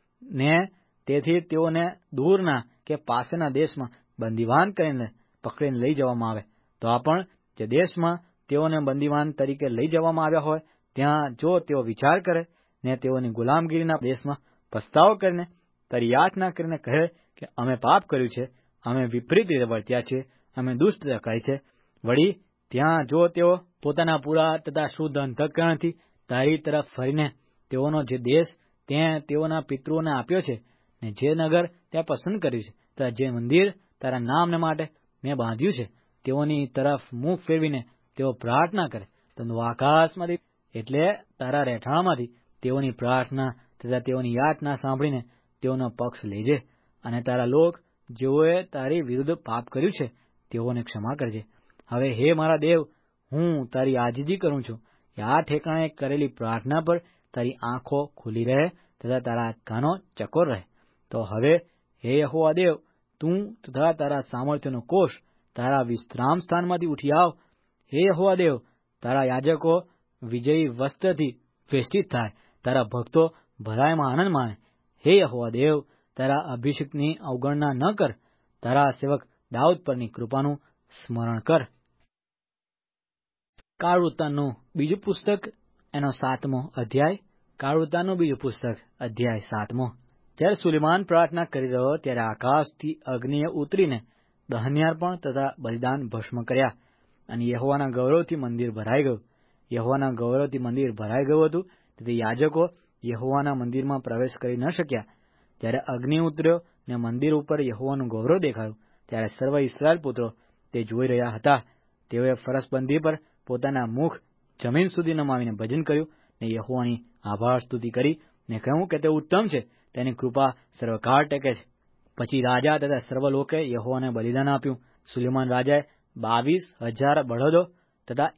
ને તેથી તેઓને દૂરના કે પાસેના દેશમાં બંદીવાન કરીને પકડીને લઈ જવામાં આવે, તો આ પણ જે દેશમાં તેઓને બંદીવાન તરીકે લઈ જવામાં આવ્યા હોય ત્યાં જો તેઓ વિચાર કરે ને તેઓની ગુલામગીરીના દેશમાં પસ્તાવો કરીને તારી યાચના કરીને કહે કે અમે પાપ કર્યું છે, અમે વિપરીત રીતે વર્ત્યા છીએ, અમે દુષ્ટતા કરી છે, વળી ત્યાં જો તેઓ પોતાના પૂરા તથા શુદ્ધ અંતઃકરણથી તારી તરફ ફરીને તેઓનો જે દેશ ત્યાં તેઓના પિતૃઓને આપ્યો છે ને જે નગર ત્યાં પસંદ કર્યું છે તથા જે મંદિર તારા નામને માટે મેં બાંધ્યું છે તેઓની તરફ મુખ ફેરવીને તેઓ પ્રાર્થના કરે, તો આકાશમાંથી એટલે તારા રહેઠાણમાંથી તેઓની પ્રાર્થના તથા તેઓની યાચના સાંભળીને તેઓનો પક્ષ લેજે, અને તારા લોક જેઓએ તારી વિરુદ્ધ પાપ કર્યું છે તેઓને ક્ષમા કરજે. હવે હે મારા દેવ, હું તારી આજીજી કરું છું કે આ ઠેકાણે કરેલી પ્રાર્થના પર તારી આંખો ખુલી રહે તથા તારા કાનો ચકોર રહે. તો હવે હે યહોવા દેવ, તું તથા તારા સામર્થ્યનો કોષ તારા વિશ્રામ સ્થાનમાંથી ઉઠી આવ. હે યહોવા દેવ, તારા યાજકો વિજયી વસ્ત્રથી વેષ્ટિત થાય, તારા ભક્તો ભલાઈમાં આનંદ માણે. હે યહોવા દેવ, તારા અભિષિક્તની અવગણના ન કર. તારા સેવક દાઉદ પરની કૃપાનું સ્મરણ કર. કાળવૃત્તાંતનું બીજું પુસ્તક, એનો 7મો અધ્યાય. કાળવૃત્તાંતનું બીજું પુસ્તક, અધ્યાય 7મો. જ્યારે સુલેમાન પ્રાર્થના કરી રહ્યો ત્યારે આકાશથી અગ્નિએ ઉતરીને દહન્યાર્પણ તથા બલિદાન ભસ્મ કર્યા, અને યહોવાના ગૌરવથી મંદિર ભરાઈ ગયું. યહોવાના ગૌરવથી મંદિર ભરાઈ ગયું હતું, તેથી યાજકો યહોવાના મંદિરમાં પ્રવેશ કરી ન શક્યા. જ્યારે અગ્નિ ઉતર્યો ને મંદિર ઉપર યહોવાનું ગૌરવ દેખાયું, ત્યારે સર્વ ઇસ્રાયેલ પુત્રો તે જોઈ રહ્યા હતા. તેઓએ ફરસબંધી પર પોતાના મુખ જમીન સુધી નમાવીને ભજન કર્યું ને યહોવાની આભાર સ્તુતિ કરી ને કહ્યું કે તે ઉત્તમ છે, તેની કૃપા સર્વકાળ ટકે છે. પછી રાજા તથા સર્વ લોકોએ યહોવાને બલિદાન આપ્યું. સુલેમાન રાજાએ 22,000 બળદો તથા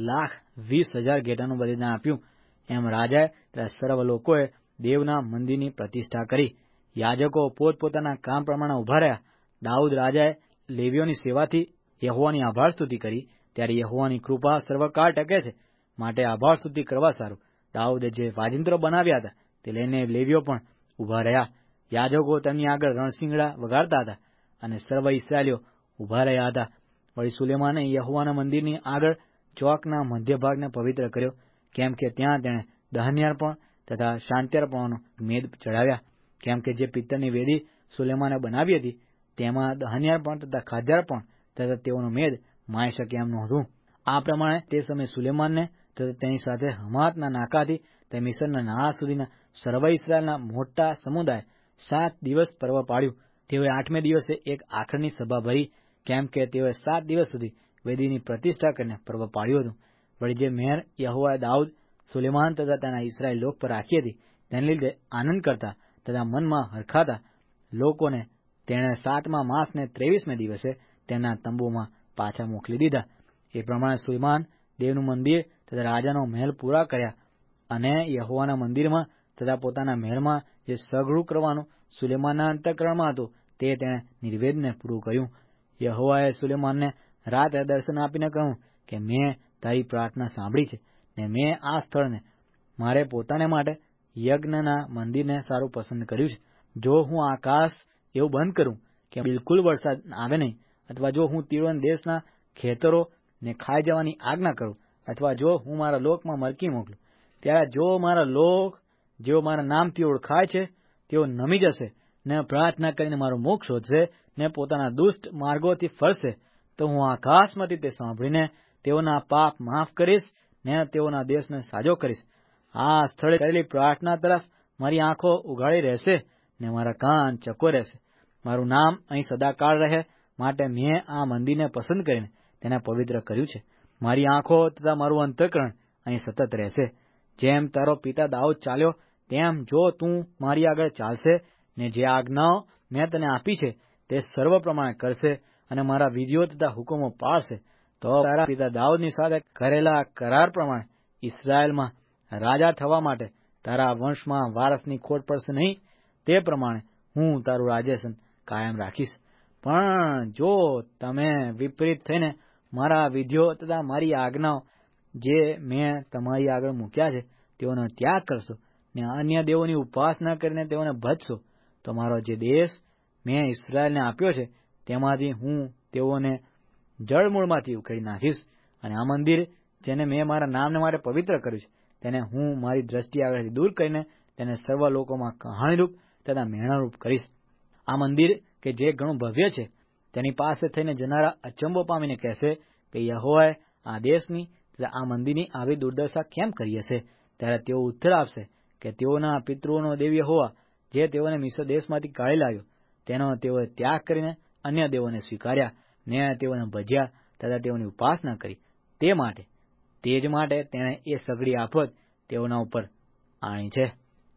1,20,000 ઘેટાનું બલિદાન આપ્યું. એમ રાજાએ તથા સર્વ લોકોએ દેવના મંદિરની પ્રતિષ્ઠા કરી. યાજકો પોતપોતાના કામ પ્રમાણે ઉભા રહ્યા. દાઉદ રાજાએ લેવીઓની સેવાથી યહોવાની આભાર સ્તુતિ કરી. ત્યારે યહોવાની કૃપા સર્વકાળ ટકે છે, માટે આભાર સ્તુતિ કરવા સારું દાઉદે જે વાજિંત્રો બનાવ્યા હતા તે લઈને લેવીઓ પણ ઉભા રહ્યા. યાજકો તેમની આગળ રણસિંગડા વગાડતા હતા અને સર્વ ઇસ્રાયેલીઓ ઉભા રહ્યા હતા. વળી સુલેમાને યહોવાના મંદિરની આગળ ચોકના મધ્ય ભાગને પવિત્ર કર્યો, કેમ કે ત્યાં તેણે દહન્યાર્પણ તથા શાંત્યાર્પણનો મેદ ચડાવ્યા. કેમ કે જે પિત્તળની વેદી સુલેમાને બનાવી હતી તેમાં દહન્યાર્પણ તથા ખાદ્યાર્પણ તથા તેઓનો મેદ માઈ શકે એમ નહોતું. આ પ્રમાણે તે સમયે સુલેમાનને તથા તેની સાથે હમાતના નાકાથી તે મિસરના નાળા સુધીના સર્વ ઇસ્રાયેલના મોટા સમુદાય 7 દિવસ પર્વ પાડ્યું. તેઓએ 8મે દિવસે એક આખરની સભા ભરી, કેમ કે તેઓએ 7 દિવસ સુધી વેદીની પ્રતિષ્ઠા કરીને પર્વ પાડ્યું હતું. વળી જે મહેર યહોવાએ દાઉદ, સુલેમાન તથા તેના ઇસ્રાયેલ લોક પર રાખી હતી, તેને લીધે આનંદ કરતા તથા મનમાં હરખાતા લોકોને તેણે 7મા માસને 23મે દિવસે તેમના તંબુમાં પાછા મોકલી દીધા. એ પ્રમાણે સુલેમાન દેવનું મંદિર તથા રાજાનો મહેલ પૂરા કર્યા, અને યહોવાના મંદિરમાં તથા પોતાના મહેલમાં જે સઘળું કરવાનું સુલેમાનના અંતઃકરણમાં હતું તે તેણે નિર્વેદને પૂરું કર્યું. યહોવાએ સુલેમાનને રાતે દર્શન આપીને કહ્યું કે મેં તારી પ્રાર્થના સાંભળી છે, ને મેં આ સ્થળને મારે પોતાને માટે યજ્ઞના મંદિરને સારું પસંદ કર્યું છે. જો હું આકાશ એવું બંધ કરું કે બિલકુલ વરસાદ આવે નહીં, અથવા જો હું તીરોન દેશના ખેતરો ને ખાઈ જવાની આજ્ઞા કરું, અથવા જો હું મારા લોકમાં મરકી મોકલું, ત્યારે જો મારા લોક જેઓ મારા નામથી ઓળખાય છે તેઓ નમી જશે ને પ્રાર્થના કરીને મારું મુખ શોધશે ને પોતાના દુષ્ટ માર્ગોથી ફરશે, તો હું આકાશમાંથી તે સાંભળીને તેઓના પાપ માફ કરીશ ને તેઓના દેશને સાજો કરીશ. આ સ્થળે કરેલી પ્રાર્થના તરફ મારી આંખો ઉઘાડી રહેશે ને મારા કાન ચકો રહેશે. મારું નામ અહીં સદાકાળ રહે માટે મેં આ મંદિરને પસંદ કરીને તેને પવિત્ર કર્યું છે. મારી આંખો તથા મારું અંતઃકરણ અહીં સતત રહેશે. જેમ તારો પિતા દાઉદ ચાલ્યો તેમ જો તું મારી આગળ ચાલશે ને જે આજ્ઞાઓ મેં તને આપી છે તે સર્વ પ્રમાણે કરશે અને મારા વિધિઓ તથા હુકમો પાળશે, તો તારા પિતા દાઉદની સાથે કરેલા કરાર પ્રમાણે ઇસ્રાયેલમાં રાજા થવા માટે તારા વંશમાં વારસની ખોટ પડશે નહીં. તે પ્રમાણે હું તારું રાજ્યાસન કાયમ રાખીશ. પણ જો તમે વિપરીત થઈને મારા વિધિઓ તથા મારી આજ્ઞાઓ જે મેં તમારી આગળ મૂક્યા છે તેઓનો ત્યાગ કરશો ને અન્ય દેવોની ઉપાસના કરીને તેઓને ભજશો, તો મારો જે દેશ મેં ઇસ્રાયેલને આપ્યો છે તેમાંથી હું તેઓને જળમૂળમાંથી ઉખેડી નાખીશ. અને આ મંદિર જેને મેં મારા નામને માટે પવિત્ર કર્યું છે તેને હું મારી દ્રષ્ટિ આગળથી દૂર કરીને તેને સર્વ લોકોમાં કહાણીરૂપ તથા મેણારૂપ કરીશ. આ મંદિર કે જે ઘણું ભવ્ય છે તેની પાસે થઈને જનારા અચંબો પામીને કહેશે કે યહોવાએ આ દેશની તથા આ મંદિરની આવી દુર્દશા કેમ કરી હશે. ત્યારે તેઓ ઉત્તર આપશે કે તેઓના પિતૃઓનો દેવ યહોવા જે તેઓને મિસ્ર દેશમાંથી કાઢી લાવ્યો તેનો તેઓએ ત્યાગ કરીને અન્ય દેવોને સ્વીકાર્યા ને તેઓને ભજ્યા તથા તેઓની ઉપાસના કરી. તે જ માટે તેણે એ સઘળી આફત તેઓના ઉપર આણી છે.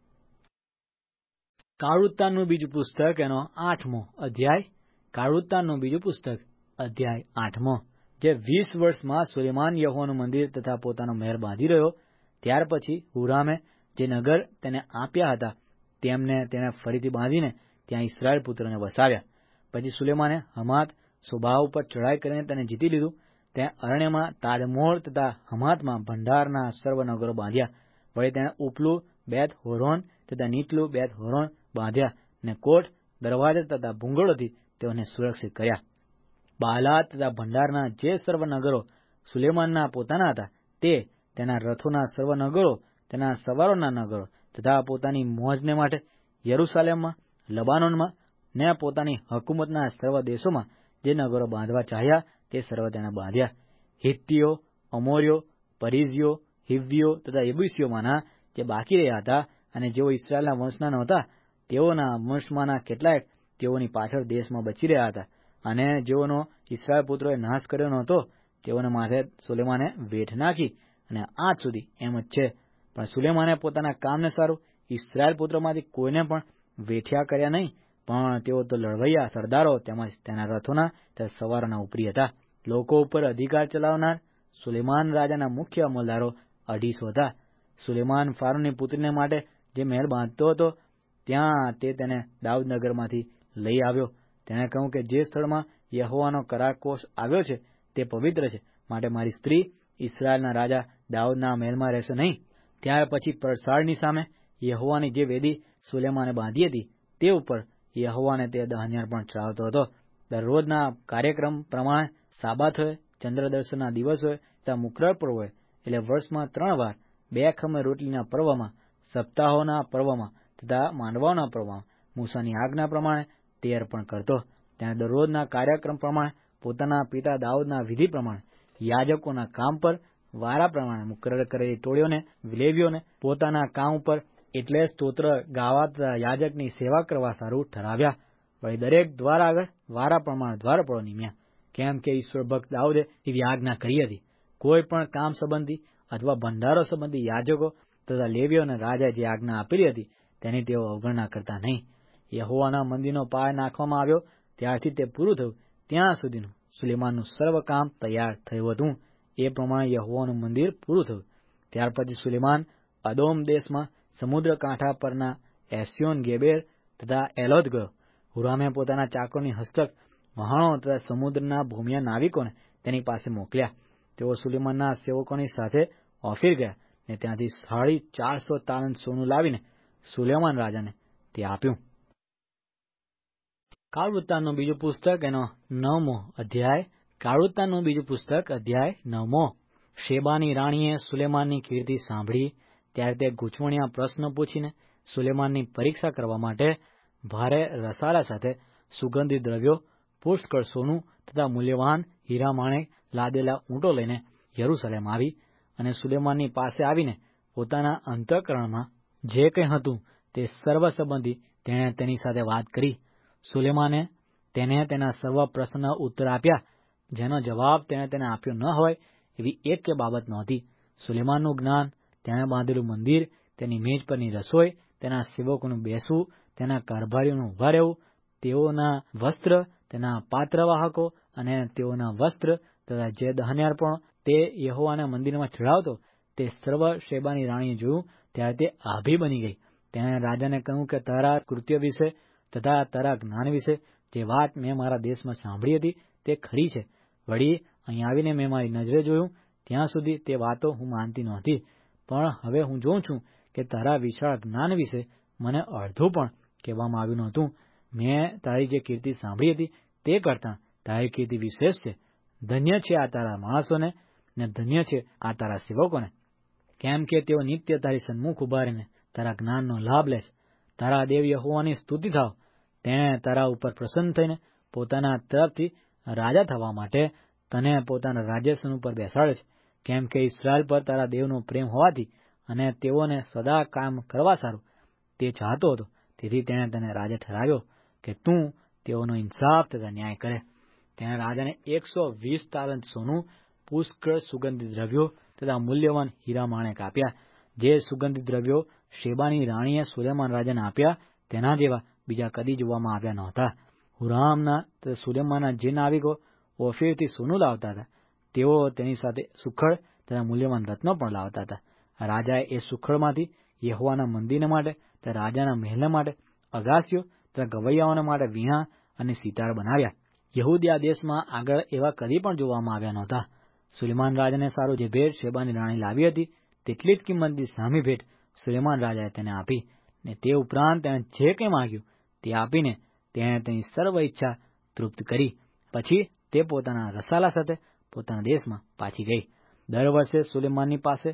કાળવૃત્તાંતનું બીજું પુસ્તક, એનો 8મો અધ્યાય. કાળવૃત્તાંતનું બીજું પુસ્તક, અધ્યાય 8મો. જે 20 વર્ષમાં સુલેમાન યહોવાનું મંદિર તથા પોતાનો મહેલ બાંધી રહ્યો, ત્યાર પછી હુરામે જે નગર તેને આપ્યા હતા તેમને તેણે ફરીથી બાંધીને ત્યાં ઇસ્રાયેલ પુત્રોને વસાવ્યા. પછી સુલેમાને હમાત સોબા ઉપર ચઢાઈ કરીને તેને જીતી લીધું. ત્યાં અરણ્યમાં તાદમોર તથા હમાતમાં ભંડારના સર્વ નગરો બાંધ્યા. વળી તેણે ઉપલું, બેત હોરોન તથા નીચલું બેત હોરણ બાંધ્યા, ને કોટ, દરવાજા તથા ભૂંગળોથી તેઓને સુરક્ષિત કર્યા. બાલા તથા ભંડારના જે સર્વ નગરો સુલેમાનના પોતાના હતા, તે તેના રથોના સર્વ નગરો, તેના સવારોના નગરો તથા પોતાની મોજને માટે યરૂશાલેમમાં, લબાનોનમાં ને પોતાની હકુમતના સર્વ દેશોમાં જે નગરો બાંધવા ચાહ્યા તે સર્વ તેણે બાંધ્યા. હિત્તીઓ, અમોરીઓ, પરિઝીઓ, હિવ્વીઓ તથા યબુસીઓમાંના જે બાકી રહ્યા હતા અને જેઓ ઇસ્રાયેલના વંશના નહોતા, તેઓના વંશમાંના કેટલાક તેઓની પાછળ દેશમાં બચી રહ્યા હતા, અને જેઓનો ઇસ્રાયેલ પુત્રોએ નાશ કર્યો નહોતો, તેઓને માથે સુલેમાને વેઠ નાખી, અને આજ સુધી એમ જ છે. પણ સુલેમાને પોતાના કામને સારું ઇસ્રાયેલ પુત્રોમાંથી કોઈને પણ વેઠ્યા કર્યા નહીં, પણ તેઓ તો લડવૈયા સરદારો તેમજ તેના રથોના તથા સવારોના ઉપરી હતા. લોકો ઉપર અધિકાર ચલાવનાર સુલેમાન રાજાના મુખ્ય અમલદારો 250 હતા. સુલેમાન ફારૂનની પુત્રીને માટે જે મહેલ બાંધતો હતો, ત્યાં તે તેને દાઉદનગરમાંથી લઈ આવ્યો. તેણે કહ્યું કે જે સ્થળમાં યહોવાનો કરારકોષ આવ્યો છે તે પવિત્ર છે, માટે મારી સ્ત્રી ઇસ્રાયેલના રાજા દાઉદના મહેલમાં રહેશે નહીં. ત્યાર પછી પરસાળની સામે યહોવાની જે વેદી સુલેમાને બાંધી હતી, તે ઉપર યહોવાને તે દહનયાર પણ ચડાવતો હતો. દરરોજના કાર્યક્રમ પ્રમાણે સાબાત હોય, ચંદ્રદર્શનના દિવસ હોય તથા મુકરર પર્વ હોય, એટલે વર્ષમાં 3 વાર 2 ખમે રોટલીના પર્વમાં, સપ્તાહોના પર્વમાં તથા માંડવાઓના પર્વમાં મૂસાની આજ્ઞા પ્રમાણે તે અર્પણ કરતો. તેણે દરરોજના કાર્યક્રમ પ્રમાણે પોતાના પિતા દાઉદના વિધિ પ્રમાણે યાજકોના કામ પર વારા પ્રમાણે મુકરર કરેલી ટોળીઓને, લેવીઓને પોતાના કામ ઉપર એટલે સ્તોત્ર ગાવા તથા યાજકની સેવા કરવા સારું ઠરાવ્યા. વળી દરેક દ્વાર આગળ વારા પ્રમાણે દ્વારપાળો નિમ્યા, કેમ કે ઈશ્વર ભક્ત દાઉદે એવી આજ્ઞા કરી હતી. કોઈ પણ કામ સંબંધી અથવા ભંડારો સંબંધી યાજકો તથા લેવીઓને રાજાએ જે આજ્ઞા આપેલી હતી તેની તેઓ અવગણના કરતા નહીં. યહોવાના મંદિરનો પાયો નાખવામાં આવ્યો ત્યારથી તે પૂરું થયું ત્યાં સુધીનું સુલેમાનનું સર્વ કામ તૈયાર થયું હતું. એ પ્રમાણે યહોવાનું મંદિર પૂરું થયું. ત્યાર પછી સુલેમાન અદોમ દેશમાં સમુદ્ર કાંઠા પરના એસ્યોન ગેબર તથા એલોદ ગયો. હુરામે પોતાના ચાકરની હસ્તક વહાણો તથા સમુદ્રના ભૂમિયા નાવિકોને તેની પાસે મોકલ્યા. તેઓ સુલેમાનના સેવકોની સાથે ઓફીર ગયા ને ત્યાંથી 450 તાલંત સોનું લાવીને સુલેમાન રાજાને તે આપ્યું. કાળવૃત્તાંતનું બીજું પુસ્તક એનો 9મો અધ્યાય. કાળવૃત્તાંતનું બીજું પુસ્તક અધ્યાય 9મો. શેબાની રાણીએ સુલેમાનની કીર્તિ સાંભળી ત્યારે તે ગૂંચવણિયા પ્રશ્ન પૂછીને સુલેમાનની પરીક્ષા કરવા માટે ભારે રસાલા સાથે સુગંધિત દ્રવ્યો, પુષ્કળ સોનું તથા મૂલ્યવાન હીરા માણેક લાદેલા ઊંટો લઈને યરૂશાલેમ આવી, અને સુલેમાનની પાસે આવીને પોતાના અંતઃકરણમાં જે કંઈ હતું તે સર્વ સંબંધી તેણે તેની સાથે વાત કરી. સુલેમાને તેને તેના સર્વ પ્રશ્નના ઉત્તર આપ્યા, જેનો જવાબ તેણે તેને આપ્યો ન હોય એવી એક કે બાબત નહોતી. સુલેમાનનું જ્ઞાન, તેણે બાંધેલું મંદિર, તેની મેજ પરની રસોઈ, તેના સેવકોનું બેસવું, તેના કારભારીઓનું ઊભા રહેવું, તેઓના વસ્ત્ર, તેના પાત્રવાહકો અને તેઓના વસ્ત્ર તથા જે દહનયાર્પણો તે યહોવાના મંદિરમાં ચઢાવતો તે સર્વ શેબાની રાણીએ જોયું ત્યારે તે આભી બની ગઈ. તેણે રાજાને કહ્યું કે તારા કૃત્ય વિશે તથા તારા જ્ઞાન વિશે જે વાત મેં મારા દેશમાં સાંભળી હતી તે ખરી છે. વળી અહીં આવીને મેં મારી નજરે જોયું ત્યાં સુધી તે વાતો હું માનતી નહોતી, પણ હવે હું જોઉં છું કે તારા વિશાળ જ્ઞાન વિશે મને અડધું પણ કહેવામાં આવ્યું નહોતું. મેં તારી જે કીર્તિ સાંભળી હતી તે કરતાં તારી કીર્તિ વિશેષ છે. ધન્ય છે આ તારા માણસોને ને ધન્ય છે આ તારા સેવકોને, કેમ કે તેઓ નિત્ય તારી સન્મુખ ઉભા રહીને તારા જ્ઞાનનો લાભ લે છે. તારા દેવ યહોવાની સ્તુતિ થાવ. તેણે તારા ઉપર પ્રસન્ન થઈને પોતાના તરફથી રાજા થવા માટે તને પોતાના રાજ્યાસન ઉપર બેસાડે છે. કેમ કે ઇસ્રાયેલ પર તારા દેવનો પ્રેમ હોવાથી અને તેઓને સદા કામ કરવા સારું તે ચાહતો હતો, તેથી તેણે તને રાજા ઠરાવ્યો કે તું તેઓનો ઇન્સાફ તથા ન્યાય કરે. તેણે રાજાને 120 તાલંત સોનું, પુષ્કળ સુગંધિત દ્રવ્યો તથા મૂલ્યવાન હીરા માણેક આપ્યા. જે સુગંધિત દ્રવ્યો શેબાની રાણીએ સુલેમાન રાજાને આપ્યા તેના જેવા બીજા કદી જોવામાં આવ્યા નહોતા. હુરામના તથા સુલેમાનના જે નાવિકો ઓફીરથી સોનું લાવતા હતા તેઓ તેની સાથે સુખડ તથા મૂલ્યવાન રત્નો પણ લાવતા હતા. રાજાએ એ સુખડમાંથી યહોવાના મંદિરને માટે તથા રાજાના મહેલને માટે અગાસીઓ તથા ગવૈયાઓને માટે વીણા અને સિતાર બનાવ્યા. યહૂદિયા દેશમાં આગળ એવા કદી પણ જોવામાં આવ્યા નહોતા. સુલેમાન રાજાને સારું જે ભેટ શેબાની રાણી લાવી હતી તેટલી જ કિંમતની સામી ભેટ સુલેમાન રાજાએ તેને આપી. ને તે ઉપરાંત તેણે જે કંઈ માંગ્યું તે આપીને તેણે તેની સર્વ ઈચ્છા તૃપ્ત કરી. પછી તે પોતાના રસાલા સાથે પોતાના દેશમાં પાછી ગઈ. દર વર્ષે સુલેમાનની પાસે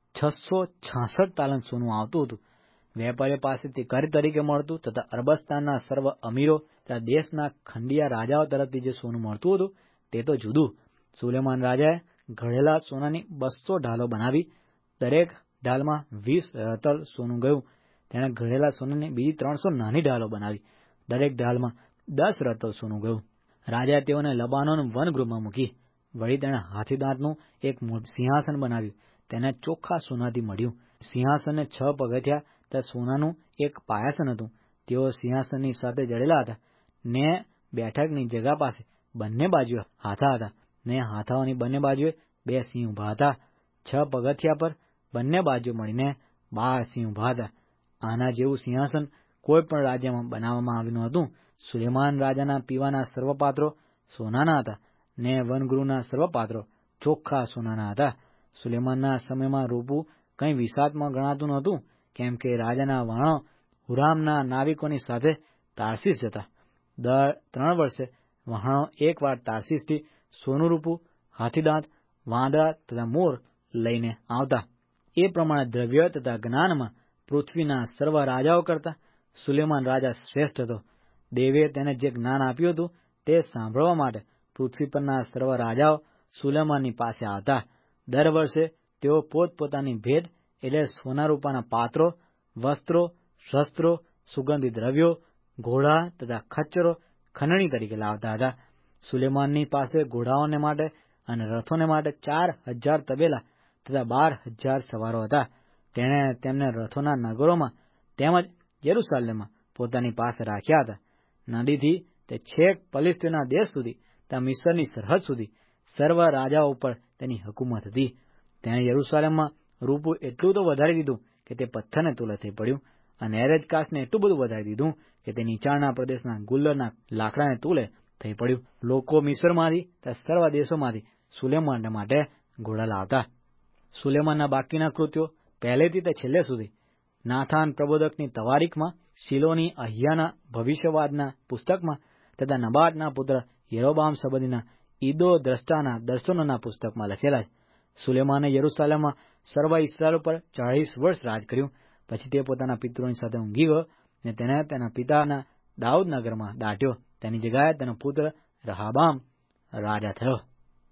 666 તાલંત સોનું આવતું હતું. વેપારીઓ પાસેથી કર તરીકે મળતું તથા અરબસ્તાનના સર્વ અમીરો તથા દેશના ખંડિયા રાજાઓ તરફથી જે સોનું મળતું હતું તે તો જુદું. સુલેમાન રાજાએ ઘડેલા સોનાની 200 ઢાલો બનાવી. દરેક ઢાલમાં 20 રતલ સોનું ગયું. તેણે ઘડેલા સોનાની બીજી 300 નાની ઢાલો બનાવી. દરેક ઢાલમાં 10 રતલ સોનું ગયું. રાજાએ તેઓને લબાનોન વનગૃહમાં મૂકી. વળી તેણે હાથીદાંતનું એક મોટું સિંહાસન બનાવ્યું. તેને ચોખ્ખા સોનાથી મળ્યું. સિંહાસનને 6 પગથિયા તથા સોનાનું એક પાયાસન હતું. તેઓ સિંહાસનની સાથે જડેલા હતા ને બેઠકની જગા પાસે બંને બાજુએ હાથા હતા ને હાથાઓની બંને બાજુએ 2 સિંહ ઊભા હતા. 6 પગથિયા પર બંને બાજુ મળીને 12 સિંહ ઊભા હતા. આના જેવું સિંહાસન કોઈ પણ રાજ્યમાં બનાવવામાં આવ્યું ન હતું. સુલેમાન રાજાના પીવાના સર્વ પાત્રો સોનાના હતા ને વનગૃહના સર્વ પાત્રો ચોખ્ખા સોનાના હતા. સુલેમાનના સમયમાં રૂપું કંઈ વિસાતમાં ગણાતું નહોતું, કેમ કે રાજાના વાણો હુરામના નાવિકોની સાથે તાર્શીશ જતા. દર 3 વર્ષે વહાણો એકવાર તાર્શીશથી સોનું, રૂપું, હાથીદાંત, વાંદરા તથા મોર લઈને આવતા. એ પ્રમાણે દ્રવ્ય તથા જ્ઞાનમાં પૃથ્વીના સર્વ રાજાઓ કરતા સુલેમાન રાજા શ્રેષ્ઠ હતો. દેવે તેને જે જ્ઞાન આપ્યું હતું તે સાંભળવા માટે પૃથ્વી પરના સર્વ રાજાઓ સુલેમાનની પાસે આવતા. દર વર્ષે તેઓ પોતપોતાની ભેટ એટલે સોના રૂપાના પાત્રો, વસ્ત્રો, શસ્ત્રો, સુગંધિત દ્રવ્યો, ઘોડા તથા ખચ્ચરો ખંડણી તરીકે લાવતા હતા. સુલેમાનની પાસે ઘોડાઓને માટે અને રથોને માટે 4000 તબેલા તથા 12000 સવારો હતા. તેણે તેમને રથોના નગરોમાં તેમજ યરૂશાલેમમાં પોતાની પાસે રાખ્યા હતા. નદીથી તે છેક પલિસ્તીના દેશ સુધી તથા મિસરની સરહદ સુધી સર્વ રાજાઓ ઉપર તેની હુકુમત હતી. તેણે યરૂશાલેમમાં રૂપું એટલું તો વધારી દીધું કે તે પથ્થરને તુલે થઈ પડ્યું, અને એરેજ કાચને એટલું બધું વધારી દીધું કે તે નીચાણના પ્રદેશના ગુલ્લરના લાકડાને તુલે થઈ પડ્યું. લોકો મિસરમાંથી તથા સર્વ દેશોમાંથી સુલેમાન માટે ઘોડા લાવતા. સુલેમાનના બાકીના કૃત્યો પહેલેથી તે છેલ્લે સુધી નાથાન પ્રબોધકની તવારીખમાં, શિલોની અહિયાના ભવિષ્યવાદના પુસ્તકમાં તથા નબાટના પુત્ર યરોબામ સંબંધીના ઈદો દ્રષ્ટાના દર્શનોના પુસ્તકમાં લખેલા છે. સુલેમાને યરૂશાલેમમાં સર્વ ઇસ્રાએલ પર 40 વર્ષ રાજ કર્યું. પછી તે પોતાના પિતૃઓની સાથે ઊંઘી ગયો ને તેને તેના પિતાના દાઉદનગરમાં દાટ્યો. તેની જગ્યાએ તેનો પુત્ર રહાબામ રાજા થયો.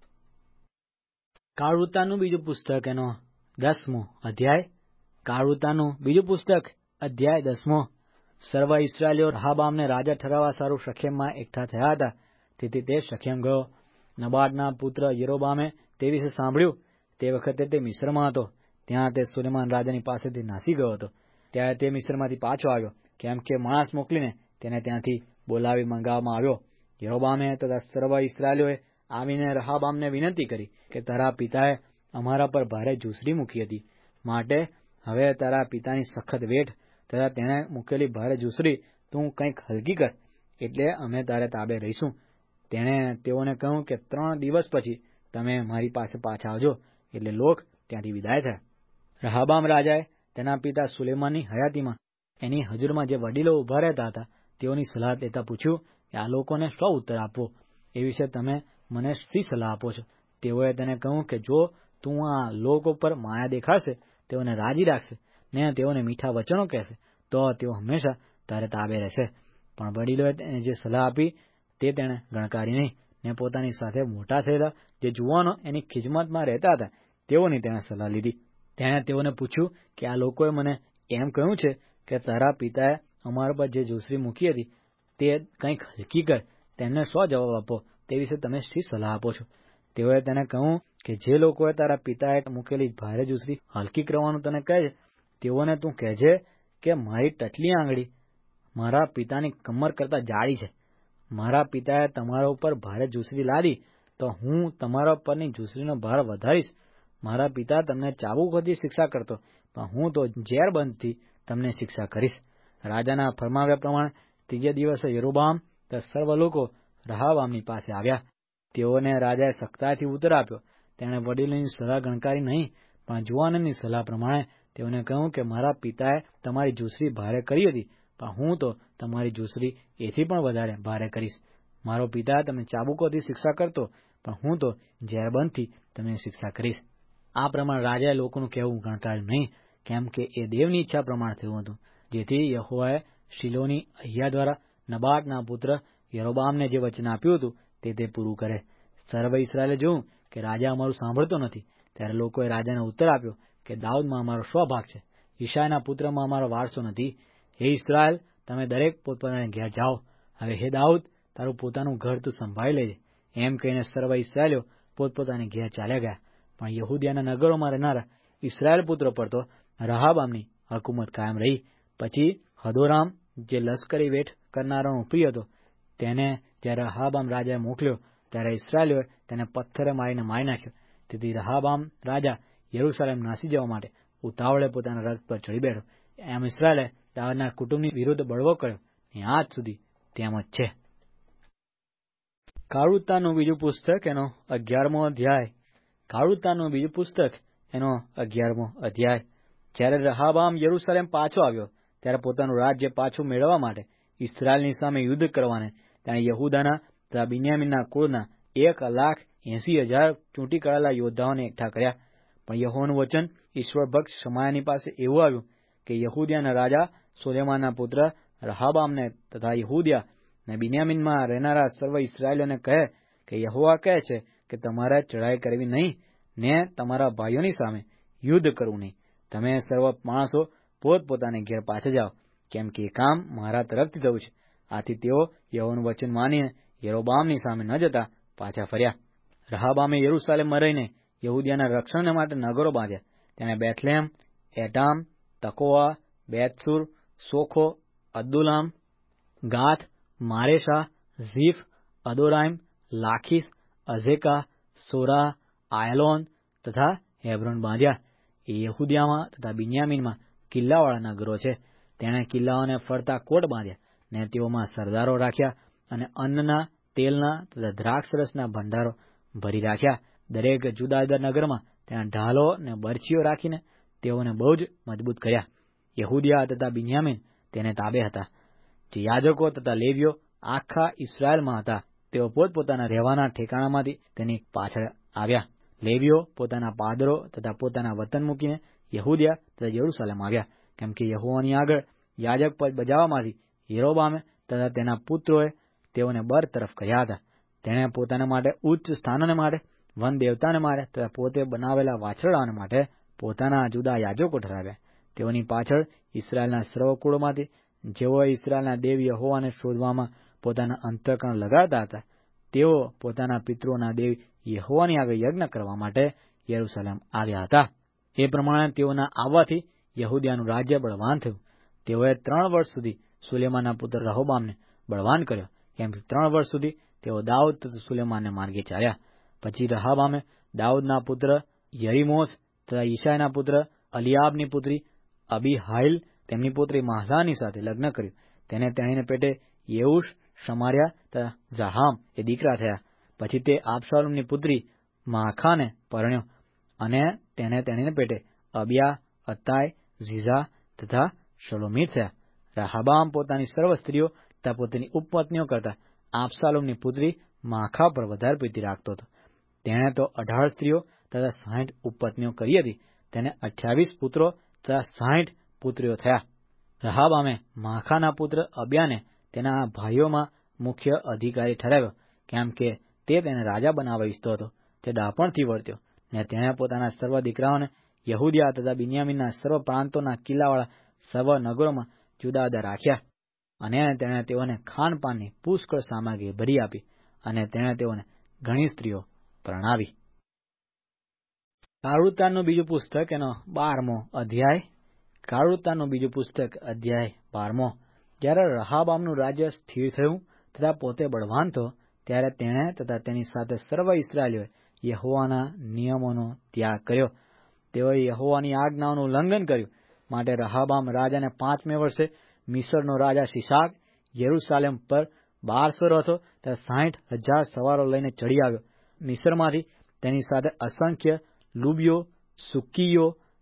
કાળવૃત્તાંતનું બીજું પુસ્તક એનો 10મો અધ્યાય. કાળવૃત્તાંતનું બીજું પુસ્તક અધ્યાય 10મો. સર્વ ઇસ્રાએલીઓ રહાબામને રાજા ઠરાવવા સારું શખેમમાં એકઠા થયા હતા. તેથી તે શખેમ ગયો. નબાટના પુત્ર યરોબામે તે વિશે સાંભળ્યું. તે વખતે તે મિસ્રમાં હતો. ત્યાં તે સુલેમાન રાજાની પાસેથી નાસી ગયો હતો. ત્યારે તે મિસ્રમાંથી પાછો આવ્યો, કેમ કે માણસ મોકલીને તેને ત્યાંથી બોલાવી મંગાવવામાં આવ્યો. યરોબામે તથા સર્વ ઇસ્રાએલીઓએ આવીને રહાબામને વિનંતી કરી કે તારા પિતાએ અમારા પર ભારે જૂસરી મૂકી હતી, માટે હવે તારા પિતાની સખત વેઠ તથા તેણે મૂકેલી ભારે જૂસરી તું કંઈક હલકી કર, એટલે અમે તારે તાબે રહીશું. તેણે તેઓને કહ્યું કે 3 દિવસ પછી તમે મારી પાસે પાછા આવજો. એટલે લોક ત્યાંથી વિદાય થયા. રહાબામ રાજાએ તેના પિતા સુલેમાનની હયાતીમાં એની હજુરમાં જે વડીલો ઉભા રહેતા હતા તેઓની સલાહ લેતા પૂછ્યું કે આ લોકોને શો ઉત્તર આપવો, એ વિશે તમે મને શી સલાહ આપો છો? તેઓએ તેને કહ્યું કે જો તું આ લોકો પર માયા દેખાડશે, તેઓને રાજી રાખશે ને તેઓને મીઠા વચનો કહેશે, તો તેઓ હંમેશા તારે તાબે રહેશે. પણ વડીલોએ તેને જે સલાહ આપી તે તેણે ગણકારી નહીં, ને પોતાની સાથે મોટા થયેલા જે જુવાનો એની ખિજમતમાં રહેતા હતા તેઓની તેણે સલાહ લીધી. તેણે તેઓને પૂછ્યું કે આ લોકોએ મને એમ કહ્યું છે કે તારા પિતાએ અમારા પર જે જૂસરી મૂકી હતી તે કંઈક હલકી કર, તેમને શો જવાબ આપો, તે વિશે તમે શી સલાહ આપો છો? તેઓએ તેને કહ્યું કે જે લોકોએ તારા પિતાએ મૂકેલી ભારે જૂસરી હલકી કરવાનું તને કહે છે, તેઓને તું કહેજે કે મારી ટચલી આંગળી મારા પિતાની કમર કરતાં જાડી છે. મારા પિતાએ તમારા ઉપર ભારે જૂસરી લાદી તો હું તમારા પરની જૂસરીનો ભાર વધારીશ. મારા પિતા તમને ચાબુકોથી શિક્ષા કરતો, પણ હું તો ઝેરબંધથી તમને શિક્ષા કરીશ. રાજાના ફરમાવ્યા પ્રમાણે ત્રીજે દિવસે યરોબામ તથા સર્વ લોકો રહાબામની પાસે આવ્યા. તેઓને રાજાએ સખ્તાઈથી ઉત્તર આપ્યો. તેણે વડીલોની સલાહ ગણકારી નહીં, પણ જુવાનોની સલાહ પ્રમાણે તેઓને કહ્યું કે મારા પિતાએ તમારી ઝૂંસરી ભારે કરી હતી, પણ હું તો તમારી ઝૂંસરી એથી પણ વધારે ભારે કરીશ. મારો પિતા તમને ચાબુકોથી શિક્ષા કરતો, પણ હું તો ઝેરબંધથી તમને શિક્ષા કરીશ. આ પ્રમાણે રાજાએ લોકોનું કહેવું ગણકાર્યું નહીં, કેમ કે એ દેવની ઈચ્છા પ્રમાણે થયું હતું, જેથી યહોવાએ શિલોની અહિયા દ્વારા નબાટના પુત્ર યરોબામને જે વચન આપ્યું હતું તે પૂરું કરે. સર્વ ઇસ્રાએલે જોયું કે રાજા અમારું સાંભળતો નથી, ત્યારે લોકોએ રાજાને ઉત્તર આપ્યો કે દાઉદમાં અમારો સ્વભાગ છે, યિશાયના પુત્રમાં અમારો વારસો નથી. હે ઇસ્રાએલ, તમે દરેક પોતપોતાના ઘેર જાઓ. હવે હે દાઉદ, તારું પોતાનું ઘર તું સંભાળી લેજે. એમ કહીને સર્વ ઇસ્રાએલીઓ પોતપોતાની ઘેર ચાલ્યા ગયા. પણ યહૂદિયાના નગરોમાં રહેનારા ઇસ્રાએલ પુત્રો પર તો રહાબામની હકુમત કાયમ રહી. પછી હદોરામ, જે લશ્કરી વેઠ કરનારાનો પ્રિય હતો, તેને જ્યારે રહાબામ રાજાએ મોકલ્યો, ત્યારે ઇસ્રાએલીઓએ તેને પથ્થરે મારીને મારી નાખ્યો. તેથી રહાબામ રાજા યરૂશાલેમ નાસી જવા માટે ઉતાવળે પોતાના રથ પર ચડી બેઠો. એમ ઇસ્રાએલે દાઉદના કુટુંબની વિરુદ્ધ બળવો કર્યો, ને આજ સુધી તેમ જ છે. કાળુતાનું બીજું પુસ્તક એનો 11મો અધ્યાય. કાળુતાનું બીજું પુસ્તક એનો 11મો અધ્યાય. જ્યારે રહાબામ યરૂશાલેમ પાછો આવ્યો, ત્યારે પોતાનું રાજ્ય પાછું મેળવવા માટે ઇસ્રાએલની સામે યુદ્ધ કરવાને તેણે યહૂદાના તથા બિન્યામીનના કુળના 1,80,000 ચૂંટી કરેલા યોદ્ધાઓને એકઠા કર્યા. પણ યહોવાનું વચન ઈશ્વરભક્ત શમાયાની પાસે એવું આવ્યું કે યહૂદિયાના રાજા સોલેમાનના પુત્ર રહાબામને તથા યહૂદિયા ને બિન્યામીનમાં રહેનારા સર્વ ઇસ્રાએલીઓને કહે કે યહોવા કહે છે કે તમારે ચઢાઈ કરવી નહીં, ને તમારા ભાઈઓની સામે યુદ્ધ કરવું નહીં. તમે સર્વ માણસો પોતપોતાને ઘેર પાછા જાઓ, કેમ કે એ કામ મારા તરફથી થયું છે. આથી તેઓ યહોવાનું વચન માનીને યરોબામની સામે ન જતા પાછા ફર્યા. રહાબામે યરૂશાલેમમાં રહીને યહૂદિયાના રક્ષણ માટે નગરો બાંધ્યા. તેણે બેથલેમ, એટામ, તકોવા, બેતસુર, સોખો, અદુલામ, ગાથ, મારેશા, ઝીફ, અદોરાઇમ, લાખીસ, અઝેકા, સોરા, આયલોન તથા હેબ્રોન બાંધ્યા. એ યહૂદિયામાં તથા બિન્યામીનમાં કિલ્લાવાળા નગરો છે. તેણે કિલ્લાઓને ફરતા કોટ બાંધ્યા, ને તેઓમાં સરદારો રાખ્યા, અને અન્નના, તેલના તથા દ્રાક્ષરસના ભંડારો ભરી રાખ્યા. દરેક જુદા જુદા નગરમાં તેના ઢાલો ને બરછીઓ રાખીને તેઓને બહુ જ મજબૂત કર્યા. યહૂદિયા તથા બિન્યામીન તેને તાબે હતા. જે યાજકો તથા લેવીઓ આખા ઇસ્રાએલમાં હતા, તેઓ પોતપોતાના રહેવાના ઠેકાણામાંથી તેની પાછળ આવ્યા. લેવીઓ પોતાના પાદરો તથા પોતાના વતન મૂકીને યહૂદિયા તથા યરૂશાલેમ આવ્યા, કેમ કે યહોવાની આગળ યાજક પદ બજાવવામાંથી યરોબામે તથા તેના પુત્રોએ તેઓને બરતરફ કર્યા હતા. તેણે પોતાના માટે ઉચ્ચ સ્થાનોને માટે, વન દેવતાને માટે તથા પોતે બનાવેલા વાછરડાઓને માટે પોતાના જુદા યાજકો ઠરાવ્યા. તેઓની પાછળ ઇસ્રાએલના સર્વ કુળોમાંથી જેઓ ઇસ્રાએલના દેવ યહોવાને શોધવામાં પોતાના અંતઃકરણ લગાડતા હતા, તેઓ પોતાના પિતૃઓના દેવ યહોવાની આગળ યજ્ઞ કરવા માટે યરૂશાલેમ આવ્યા હતા. એ પ્રમાણે તેઓના આવવાથી યહૂદિયાનું રાજ્ય બળવાન થયું. તેઓએ 3 વર્ષ સુધી સુલેમાનના પુત્ર રહોબામને બળવાન કર્યો, કેમ કે 3 વર્ષ સુધી તેઓ દાઉદ તથા સુલેમાનને માર્ગે ચાલ્યા. પછી રહાબામે દાઉદના પુત્ર યરીમોથ તથા યિશાયના પુત્ર અલિયાબની પુત્રી અબીહાઈલ તેમની પુત્રી માહલાની સાથે લગ્ન કર્યું. તેને તેણીને પેટે યેઉશ, શમાર્યા તથા જાહામ એ દીકરા થયા. પછી તે આબશાલોમની પુત્રી માખાને પરણ્યો, અને તેને તેણીને પેટે અબિયા, અત્તાય, ઝીઝા તથા શલોમીત થયા. રહાબામ પોતાની સર્વ સ્ત્રીઓ તથા પોતાની ઉપપત્નીઓ કરતા આબશાલોમની પુત્રી માખા પર વધારે પ્રીતિ રાખતો હતો. તેણે તો 18 સ્ત્રીઓ તથા 60 ઉપપત્નીઓ કરી હતી. તેને 28 પુત્રો તથા 60 પુત્રીઓ થયા. રહાબામે માખાના પુત્ર અબિયાને તેના ભાઈઓમાં મુખ્ય અધિકારી ઠરાવ્યો, કેમ કે તે તેને રાજા બનાવવા ઈચ્છતો હતો. તે ડાપણથી વર્ત્યો, ને તેણે પોતાના સર્વ દીકરાઓને યહૂદિયા તથા બિન્યામીનના સર્વ પ્રાંતોના કિલ્લાવાળા સર્વ નગરોમાં જુદા જુદા રાખ્યા. અને તેણે તેઓને ખાનપાનની પુષ્કળ સામગ્રી ભરી આપી, અને તેણે તેઓને ઘણી સ્ત્રીઓ પરણાવી. કાળુતારનું બીજું પુસ્તક એનો 12મો અધ્યાય. કાળુતારનું બીજું પુસ્તક અધ્યાય 12મો. જ્યારે રહાબામનું રાજ્ય સ્થિર થયું તથા પોતે બળવાન થયો, ત્યારે તેણે તથા તેની સાથે સર્વ ઇસ્રાએલીઓએ યહોવાના નિયમોનો ત્યાગ કર્યો. તેઓએ યહોવાની આજ્ઞાઓનું ઉલ્લંઘન કર્યું. માટે રહાબામ રાજાને 5મે વર્ષે મિસરનો રાજા શિશાક યરૂશાલેમ પર 1200 રથો તથા 60,000 સવારો લઈને ચડી આવ્યો. મિસરમાંથી તેની સાથે અસંખ્ય લુબીઓ, સુક્કીઓ,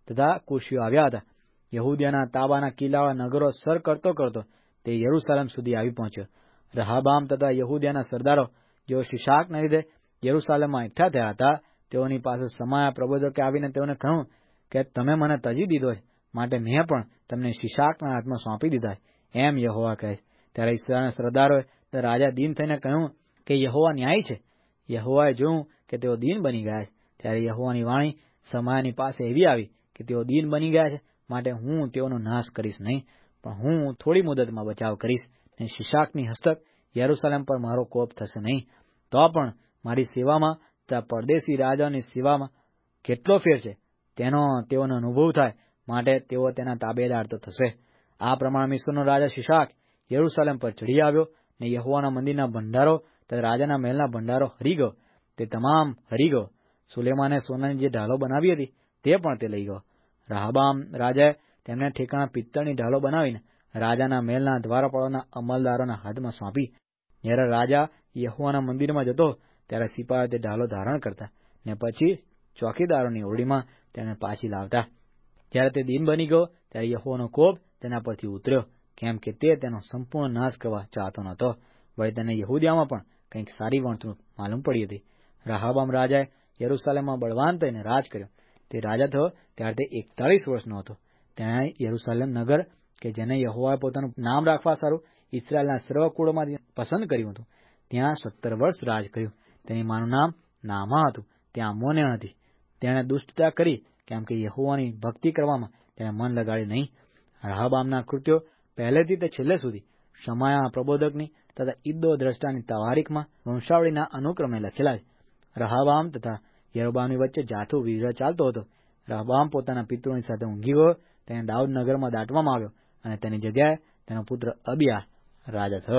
તથા કુશીઓ આવ્યા હતા. યહૂદિયાના તાબાના કિલ્લાવાળા નગરો સર કરતો કરતો તે યરૂશાલેમ સુધી આવી પહોંચ્યો. રહાબામ તથા યહૂદિયાના સરદારો જેઓ શિશાકને લીધે યરૂશાલેમમાં એકઠા થયા હતા, તેઓની પાસે સમાયા પ્રબોધકે આવીને તેઓને કહ્યું કે તમે મને તજી દીધો છે, માટે મેં પણ તમને શિશાકના હાથમાં સોંપી દીધા એમ યહોવા કહે. ત્યારે ઇસ્રાયેલના સરદારોએ રાજા દીન થઈને કહ્યું કે યહોવા ન્યાયી છે. યહોવાએ જોયું કે તેઓ દીન બની ગયા છે. ત્યારે યહોવાની વાણી સમાયાની પાસે એવી આવી કે તેઓ દીન બની ગયા છે, માટે હું તેઓનો નાશ કરીશ નહીં, પણ હું થોડી મુદતમાં બચાવ કરીશ, ને શિશાકની હસ્તક યરૂશાલેમ પર મારો કોપ થશે નહીં. તો પણ મારી સેવામાં તથા પરદેશી રાજાની સેવામાં કેટલો ફેર છે તેનો તેઓનો અનુભવ થાય, માટે તેઓ તેના તાબેદાર તો થશે. આ પ્રમાણે મિસ્રનો રાજા શિશાક યરૂશાલેમ પર ચડી આવ્યો, ને યહોવાના મંદિરના ભંડારો તથા રાજાના મહેલના ભંડારો હરી ગયો. તે તમામ હરી ગયો. સુલેમાને સોનાની જે ઢાલો બનાવી હતી તે પણ તે લઈ ગયો. રહાબામ રાજાએ તેમને ઠેકાણા પિત્તળની ઢાલો બનાવીને રાજાના મહેલના દ્વારપાળોના અમલદારોના હાથમાં સોંપી. જ્યારે રાજા યહોવાના મંદિરમાં જતો ત્યારે સિપાહીઓ તે ઢાલો ધારણ કરતા, ને પછી ચોકીદારોની ઓરડીમાં તેને પાછી લાવતા. જ્યારે તે દિન બની ગયો ત્યારે યહોવાનો કોપ તેના પરથી ઉતર્યો, કેમ કે તે તેનો સંપૂર્ણ નાશ કરવા ચાહતો નહોતો. વળી તેને યહૂદિયામાં પણ કંઈક સારી વર્તણૂક માલુમ પડી હતી. રહાબામ રાજાએ યરૂશાલેમમાં બળવાન થઈને રાજ કર્યો. તે રાજા થયો ત્યારે તે 41 વર્ષનો હતો. તેણે યરૂશાલેમ નગર કે જેને યહોવાએ પોતાનું નામ રાખવા સારું ઇસ્રાયેલના સર્વ કુળોમાંથી પસંદ કર્યું હતું, ત્યાં 17 વર્ષ રાજ કર્યું. તેની માનું નામ નામા હતું. ત્યાં અમ્મોને હતી. તેણે દુષ્ટતા કરી, કેમ કે યહોવાની ભક્તિ કરવામાં તેણે મન લગાડ્યું નહીં. રહાબામના કૃત્યો પહેલેથી તે છેલ્લે સુધી શમાયા પ્રબોધકની તથા ઇદ્દો દ્રષ્ટાની તવારીખમાં વંશાવળીના અનુક્રમે લખેલા છે. રહાબામ તથા યરોબામની વચ્ચે જાથો વિગ્રહ ચાલતો હતો. રહાબામ પોતાના પિતૃઓની સાથે ઊંઘી ગયો. તેને દાઉદ નગરમાં દાટવામાં આવ્યો, અને તેની જગ્યાએ તેનો પુત્ર અબિયા રાજા થયો.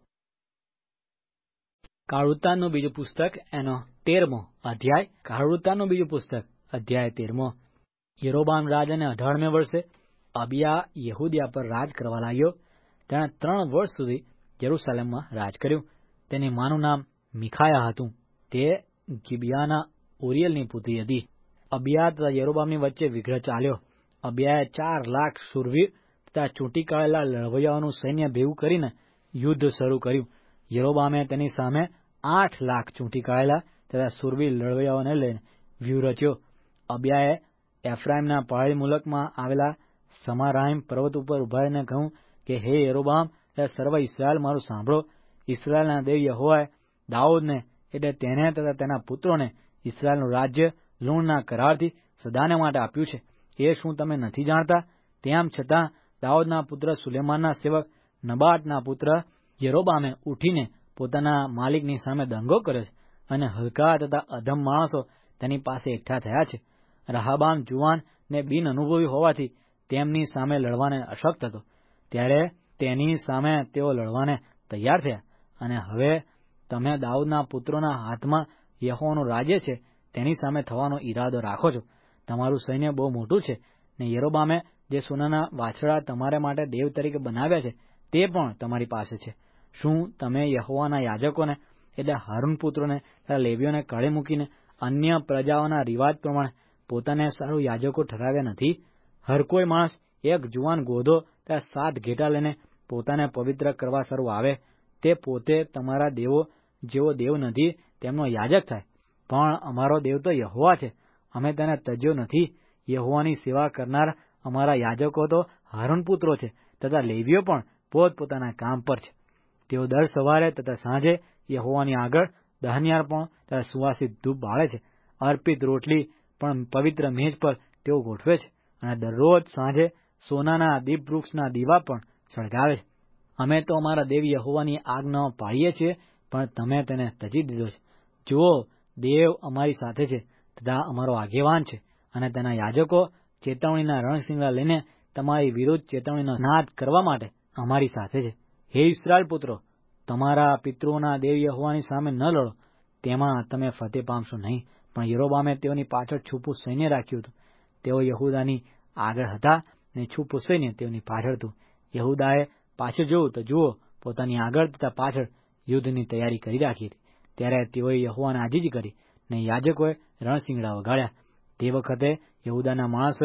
કાળવૃત્તાંતનું બીજું પુસ્તક એનો 13મો અધ્યાય. કાળવૃત્તાંતનું બીજું પુસ્તક અધ્યાય 13મો. યરોબામ રાજાને 18મે વર્ષે અબિયા યહૂદિયા પર રાજ કરવા લાગ્યો. તેણે 3 વર્ષ સુધી યરૂશાલેમમાં રાજ કર્યું. તેની માનું નામ મિખાયા હતું. તે ગિબિયાના ઓરિયલની પુત્રી હતી. અબિયા તથા યરોબામની વચ્ચે વિગ્રહ ચાલ્યો. અબિયાએ 4 લાખ શૂરવીર તથા ચૂંટી કાઢેલા લડવૈયાઓનું સૈન્ય ભેગું કરીને યુદ્ધ શરૂ કર્યું. યરોબામે તેની સામે 8 લાખ ચૂંટી કાઢેલા તથા શૂરવીર લડવૈયાઓને લઈને વ્યૂહ રચ્યો. અબિયાએ એફ્રાઈમના પહાડી મુલકમાં આવેલા સમારાઈમ પર્વત ઉપર ઉભા રહીને કહ્યું કે હે યરોબામ તથા સર્વ ઇસ્રાયેલ, મારું સાંભળો. ઇસ્રાયેલના દેવ યહોવાએ દાઉદને એટલે તેને તથા તેના પુત્રોને ઇસ્રાયેલનું રાજ્ય લૂણના કરારથી સદાને માટે આપ્યું છે. એ શું તમે નથી જાણતા? તેમ છતાં દાઉદના પુત્ર સુલેમાનના સેવક નબાટના પુત્ર યરોબામે ઉઠીને પોતાના માલિકની સામે દંગો કર્યો છે, અને હલકા તથા અધમ માણસો તેની પાસે એકઠા થયા છે. રહાબામ જુવાન ને બિન અનુભવી હોવાથી તેમની સામે લડવાને અશક્ત હતો. ત્યારે તેની સામે તેઓ લડવાને તૈયાર થયા. અને હવે તમે દાઉદના પુત્રોના હાથમાં યહોવાનું રાજ્ય છે તેની સામે થવાનો ઈરાદો રાખો છો. તમારું સૈન્ય બહુ મોટું છે, ને યરોબામે જે સોનાના વાછરડા તમારે માટે દેવ તરીકે બનાવ્યા છે તે પણ તમારી પાસે છે. શું તમે યહોવાના યાજકોને એટલે હારૂન પુત્રોને તથા લેવીઓને કળે મૂકીને અન્ય પ્રજાઓના રિવાજ પ્રમાણે પોતાને સારું યાજકો ઠરાવ્યા નથી? હર કોઈ માણસ એક જુવાન ગોધો તથા 7 ઘેટા લઈને પોતાને પવિત્ર કરવા સારું આવે, તે પોતે તમારા દેવો જેવો દેવ નથી તેમનો યાજક થાય. પણ અમારો દેવ તો યહોવા છે, અમે તેને તજ્યો નથી. યહોવાની સેવા કરનાર અમારા યાજકો તો હારૂન પુત્રો છે, તથા લેવીઓ પણ પોતપોતાના કામ પર છે. તેઓ દર સવારે તથા સાંજે યહોવાની આગળ દહનયાર્પણ તથા સુવાસિત ધૂપ બાળે છે. અર્પિત રોટલી પણ પવિત્ર મેજ પર તેઓ ગોઠવે છે, અને દરરોજ સાંજે સોનાના દીપવૃક્ષના દીવા પણ સળગાવે છે. અમે તો અમારા દેવ યહોવાની આજ્ઞાઓ પાળીએ છીએ, પણ તમે તેને તજી દીધો છે. જુઓ, દેવ અમારી સાથે છે તથા અમારો આગેવાન છે, અને તેના યાજકો ચેતવણીના રણશીંગડા લઈને તમારી વિરુદ્ધ ચેતવણીનો નાદ કરવા માટે અમારી સાથે છે. હે ઇસ્રાયેલ પુત્રો, તમારા પિતૃઓના દેવ યહોવાની સામે ન લડો, તેમાં તમે ફતેહ પામશો નહીં. પણ યરોબામે તેઓની પાછળ છૂપું સૈન્ય રાખ્યું હતું. તેઓ યહૂદાની આગળ હતા, ને છૂપું સૈન્ય તેઓની પાછળ હતું. યહૂદાએ પાછળ જોયું તો જુઓ, પોતાની આગળ તથા પાછળ યુદ્ધની તૈયારી કરી રાખી હતી. ત્યારે તેઓએ યહોવાને આજીજી કરી, ને યાજકોએ રણશીંગડા વગાડ્યા. તે વખતે યહૂદાના માણસોએ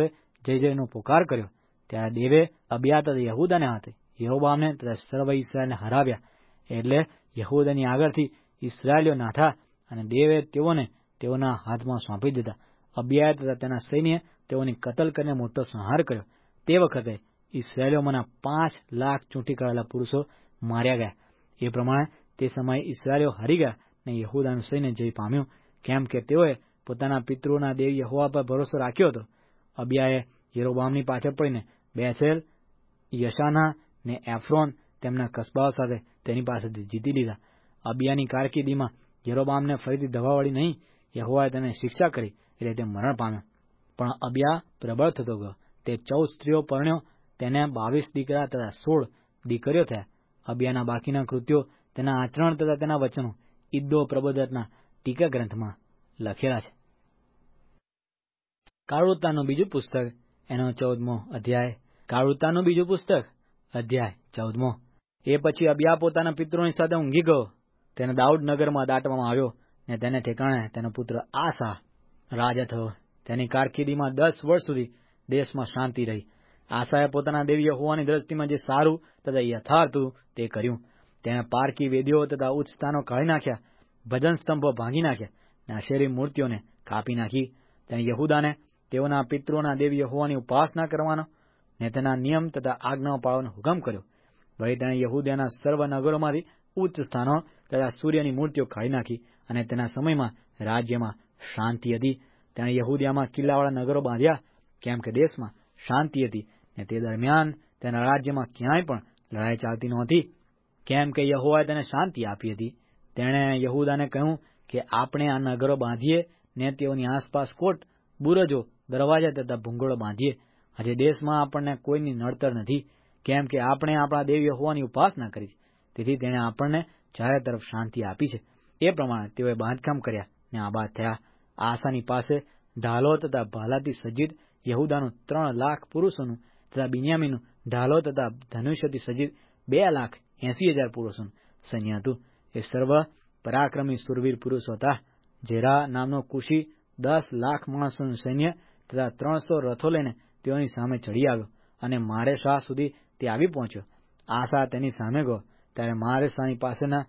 જય જયનો પોકાર કર્યો, ત્યારે દેવે અબિયા તથા યહૂદાને હાથે યરોબામને તથા સર્વ ઇસ્રાયેલને હરાવ્યા. એટલે યહૂદાની આગળથી ઇસ્રાયેલીઓ નાઠા, અને દેવે તેઓને તેઓના હાથમાં સોંપી દીધા. અબિયાએ તથા તેના સૈન્યએ તેઓની કતલ કરીને મોટો સંહાર કર્યો. તે વખતે ઇસ્રાયેલીઓમાંના 5 લાખ ચૂંટી કરેલા પુરુષો માર્યા ગયા. એ પ્રમાણે તે સમયે ઇસ્રાયેલીઓ હારી ગયા, ને યહૂદાનું સૈન્ય જય પામ્યું, કેમ કે તેઓએ પોતાના પિતૃઓના દેવ યહોવા પર ભરોસો રાખ્યો હતો. અબિયાએ યરોબામની પાછળ પડીને બેથેલ, યશાના ને એફ્રોન તેમના કસ્બાઓ સાથે તેની પાસેથી જીતી લીધા. અબિયાની કારકિર્દીમાં યરોબામને ફરીથી ધવાવડી નહીં. યહોવાએ તેને શિક્ષા કરી, એટલે તે મરણ પામ્યો. પણ અબિયા પ્રબળ થતો ગયો. તે 14 સ્ત્રીઓ પરણ્યો. તેને 22 દીકરા તથા 16 દીકરીઓ થયા. અબિયાના બાકીના કૃત્યો, તેના આચરણ તથા તેના વચનો ઇદ્દો પ્રબોધકના ટીકા ગ્રંથમાં લખેલા છે. કાળવૃત્તાનું બીજું પુસ્તક, એનો 14મો અધ્યાય. કાળવૃત્તાનું બીજું પુસ્તક, અધ્યાય 14મો. એ પછી અબિયા પોતાના પિતૃઓની સાથે ઊંઘી ગયો. તેને દાઉદ નગરમાં દાટવામાં આવ્યો, ને તેને ઠેકાણે તેનો પુત્ર આસા રાજા થયો. તેની કારકિર્દીમાં 10 વર્ષ સુધી દેશમાં શાંતિ રહી. આસાએ પોતાના દેવ યહોવાની દ્રષ્ટિમાં જે સારું તથા યથાર્થ તે કર્યું. તેણે પારકી વેદીઓ તથા ઉચ્ચ સ્થાનો કાઢી નાખ્યા, ભજન સ્તંભો ભાંગી નાખ્યા, ને અશેરી મૂર્તિઓને કાપી નાખી. તેણે યહૂદાને તેઓના પિતૃઓના દેવ યહોવાની ઉપાસના કરવાનો ને તેના નિયમ તથા આજ્ઞાઓ પાળવાનો હુકમ કર્યો. વળી તેણે યહૂદિયાના સર્વ નગરોમાંથી ઉચ્ચ સ્થાનો તથા સૂર્યની મૂર્તિઓ કાઢી નાખી, અને તેના સમયમાં રાજ્યમાં શાંતિ હતી. તેણે યહૂદિયામાં કિલ્લાવાળા નગરો બાંધ્યા, કેમ કે દેશમાં શાંતિ હતી, ને તે દરમિયાન તેના રાજ્યમાં ક્યાંય પણ લડાઈ ચાલતી નહોતી, કેમ કે યહોવાએ તેને શાંતિ આપી હતી. તેણે યહૂદાને કહ્યું કે આપણે આ નગરો બાંધીએ, ને તેઓની આસપાસ કોટ, બુરજો, દરવાજા તથા ભૂંગળો બાંધીએ. હજે દેશમાં આપણને કોઈની નડતર નથી, કેમ કે આપણે આપણા દેવ યહોવાની ઉપાસના કરી છે. તેથી તેણે આપણને ચારે તરફ શાંતિ આપી છે. એ પ્રમાણે તેઓએ બાંધકામ કર્યા ને આબાદ થયા. આસાની પાસે ઢાલો તથા ભાલાથી સજ્જિત યહૂદાનું 3 લાખ પુરુષોનું તથા બિન્યામીનનું ઢાલો તથા ધનુષ્યથી સજ્જિત 2,80,000 પુરુષોનું સૈન્ય હતું. એ સર્વ પરાક્રમી સુરવીર પુરુષો હતા. જેરા નામનો કુશી 10 લાખ માણસોનું સૈન્ય તથા 300 રથો લઈને તેઓની સામે ચડી આવ્યો, અને મારેશા સુધી તે આવી પહોંચ્યો. આસા તેની સામે ગયો, ત્યારે મારેશાની પાસેના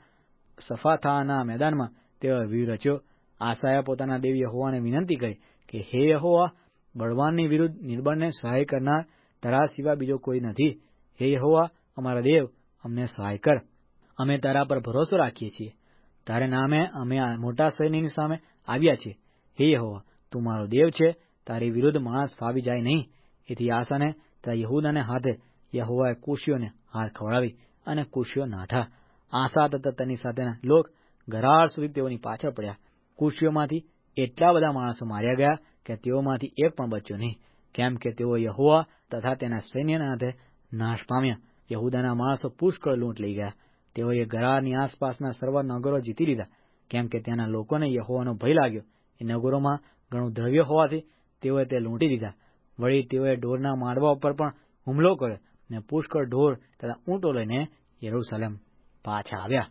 સફાથાના મેદાનમાં તેઓએ વીર રચ્યો. આસાએ પોતાના દેવ યહોવાને વિનંતી કરી કે હે યહોવા, બળવાનની વિરુદ્ધ નિર્બળને સહાય કરનાર તારા સિવાય બીજો કોઈ નથી. હે યહોવા, અમારા દેવ, અમને સહાય કર. અમે તારા પર ભરોસો રાખીએ છીએ. તારે નામે અમે આ મોટા સૈન્યની સામે આવ્યા છીએ. હે યહોવા, તું મારો દેવ છે. તારી વિરુદ્ધ માણસ ફાવી જાય નહીં. એથી આસાને તથા યહૂદાને હાથે યહોવાએ કુશીઓને હાર ખવડાવી, અને કુશીઓ નાઠા. આસા તથા તેની સાથેના લોક ગરાર સુધી તેઓની પાછળ પડ્યા. કુશીઓમાંથી એટલા બધા માણસો માર્યા ગયા કે તેઓમાંથી એક પણ બચ્યો નહીં, કેમ કે તેઓ યહોવા તથા તેના સૈન્યના હાથે નાશ પામ્યા. યહૂદાના માણસો પુષ્કળ લૂંટ લઈ ગયા. તેઓએ ગરારની આસપાસના સર્વ નગરો જીતી લીધા, કેમ કે ત્યાંના લોકોને યહોવાનો ભય લાગ્યો. એ નગરોમાં ઘણું દ્રવ્ય હોવાથી તેઓએ તે લૂંટી લીધા. વળી તેઓએ ઢોરના માળવા ઉપર પણ હુમલો કર્યો, ને પુષ્કળ ઢોર તથા ઊંટો લઈને યરૂશલેમ પાછા આવ્યા.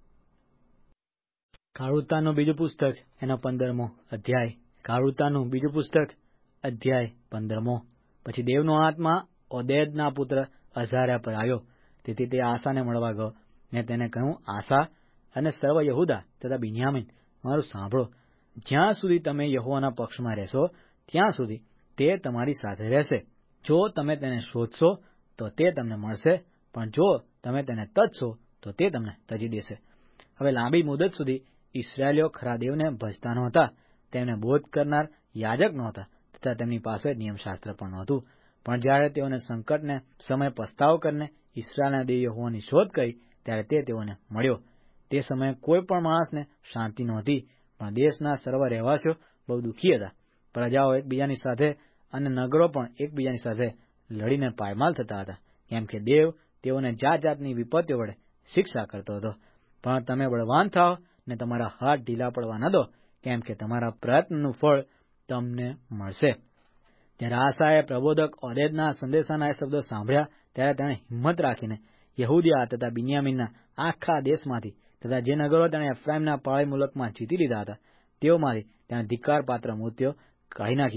કાળવૃત્તાનું બીજું પુસ્તક, એનો 15મો અધ્યાય. કાળવૃત્તાનું બીજું પુસ્તક, અધ્યાય 15મો. પછી દેવનો આત્મા ઓદેદના પુત્ર અઝાર્યા પર આવ્યો. તેથી તે આસાને મળવા ગયો, ને તેને કહ્યું, આસા અને સર્વ યહૂદા તથા બિન્યામીન, મારું સાંભળો. જ્યાં સુધી તમે યહોવાના પક્ષમાં રહેશો, ત્યાં સુધી તે તમારી સાથે રહેશે. જો તમે તેને શોધશો તો તે તમને મળશે, પણ જો તમે તેને તજશો તો તે તમને તજી દેશે. હવે લાંબી મુદત સુધી ઇસ્રાયેલીઓ ખરા દેવને ભજતા નહોતા. તેમને બોધ કરનાર યાજક નહોતા, તથા તેમની પાસે નિયમશાસ્ત્ર પણ નહોતું. પણ જ્યારે તેઓને સંકટને સમય પસ્તાવ કરીને ઇસ્રાયેલના દેવ યહોવાની શોધ કરી, ત્યારે તે તેઓને મળ્યો. તે સમયે કોઈ પણ માણસને શાંતિ નહોતી, પણ દેશના સર્વ રહેવાસીઓ બહુ દુઃખી હતા. પ્રજાઓ એકબીજાની સાથે અને નગરો પણ એકબીજાની સાથે લડીને પાયમાલ થતા હતા, કેમ કે દેવ તેઓને જાત જાતની વિપત્તિઓ વડે શિક્ષા કરતો હતો. પણ તમે બળવાન થાઓ ને તમારા હાથ ઢીલા પડવા ન દો, કેમ કે તમારા પ્રયત્નનું ફળ તમને મળશે. જ્યારે આસાએ પ્રબોધક ઓદેદના સંદેશાના એ શબ્દો સાંભળ્યા, ત્યારે તેણે હિંમત રાખીને યહૂદિયા તથા બિન્યામીનના આખા દેશમાંથી તથા જે નગરો તેણે એફ્રાઈમના પાળી મુલકમાં જીતી લીધા હતા, તેઓમાંથી તેણે ધિક્કાર પાત્ર મૂર્તિઓ કાઢી નાખી,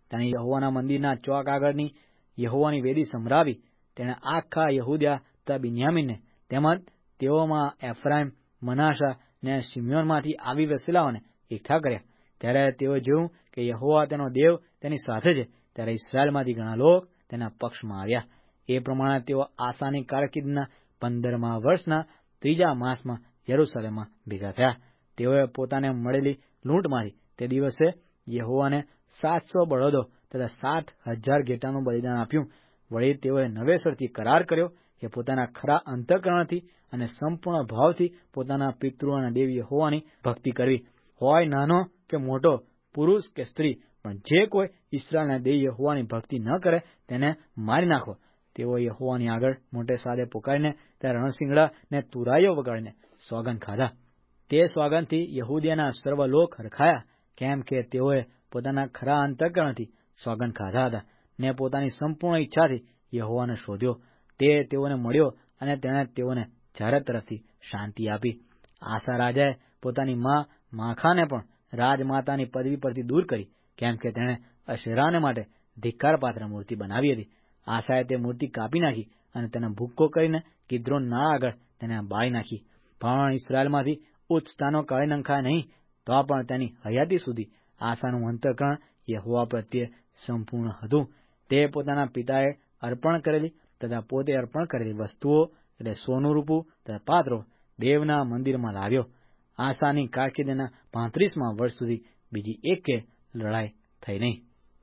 તેણે યહોવાના મંદિરના ચોક આગળની યહોવાની વેદી સંભળાવી. તેણે આખા યહૂદા તથા બિન્યામીનને તેમજ તેઓમાં એફ્રાઈમ, મનાસા ને શિમ્યોનમાંથી આવી વસેલાઓને એકઠા કર્યા. ત્યારે તેઓ જોયું કે યહોવા તેનો દેવ તેની સાથે છે. ત્યારે ઇસ્રાયેલમાંથી ઘણા લોકો તેના પક્ષમાં આવ્યા. એ પ્રમાણે તેઓ આસાની કારકિર્દીના 15મા વર્ષના 3જા માસમાં યરૂશલેમમાં ભેગા થયા. તેઓએ પોતાને મળેલી લૂંટમાંથી તે દિવસે યહોવાને 700 બળદો તથા 7,000 ઘેટાનું બલિદાન આપ્યું. વળી તેઓએ નવેસરથી કરાર કર્યો કે પોતાના ખરા અંતઃકરણથી અને સંપૂર્ણ ભાવથી પોતાના પિતૃઓના દેવ યહોવાની ભક્તિ કરવી. હોય નાનો કે મોટો, પુરુષ કે સ્ત્રી, પણ જે કોઈ ઇસ્રાયેલના દેવ યહોવાની ભક્તિ ન કરે તેને મારી નાખો. તેઓ યહોવાની આગળ મોટે સાદે પુકારીને ત્યાં રણશીંગડા ને તુરાઈઓ વગાડીને સોગંદ ખાધા. તે સોગંદથી યહૂદિયાના સર્વ લોક હરખાયા, કેમ કે તેઓએ પોતાના ખરા અંતઃકરણથી સોગંદ ખાધા હતા ને પોતાની સંપૂર્ણ ઈચ્છાથી યહોવાને શોધ્યો. તે તેઓને મળ્યો અને તેણે તેઓને ચારે તરફથી શાંતિ આપી. આસા રાજાએ પોતાની મા માખાને પણ રાજમાતાની પદવી પરથી દૂર કરી, કેમ કે તેણે અશેરાને માટે ધિક્કારપાત્ર મૂર્તિ બનાવી હતી. આસાએ તે મૂર્તિ કાપી નાખી અને તેને ભૂક્કો કરીને કિદ્રોન નાળા આગળ તેને બાળી નાખી. પણ ઇસ્રાયેલમાંથી ઉચ્ચ સ્થાનો કાઢી નંખાયા નહીં, તો પણ તેની હયાતી સુધી આસાનું અંતઃકરણ યહોવા પ્રત્યે સંપૂર્ણ હતું. તે પોતાના પિતાએ અર્પણ કરેલી તથા પોતે અર્પણ કરેલી વસ્તુઓ એટલે સોનું, રૂપું તથા પાત્રો દેવના મંદિરમાં લાવ્યો. આસાની કારકિર્દીના 35મા વર્ષ સુધી બીજી એકે લડાઈ થઈ નહીં.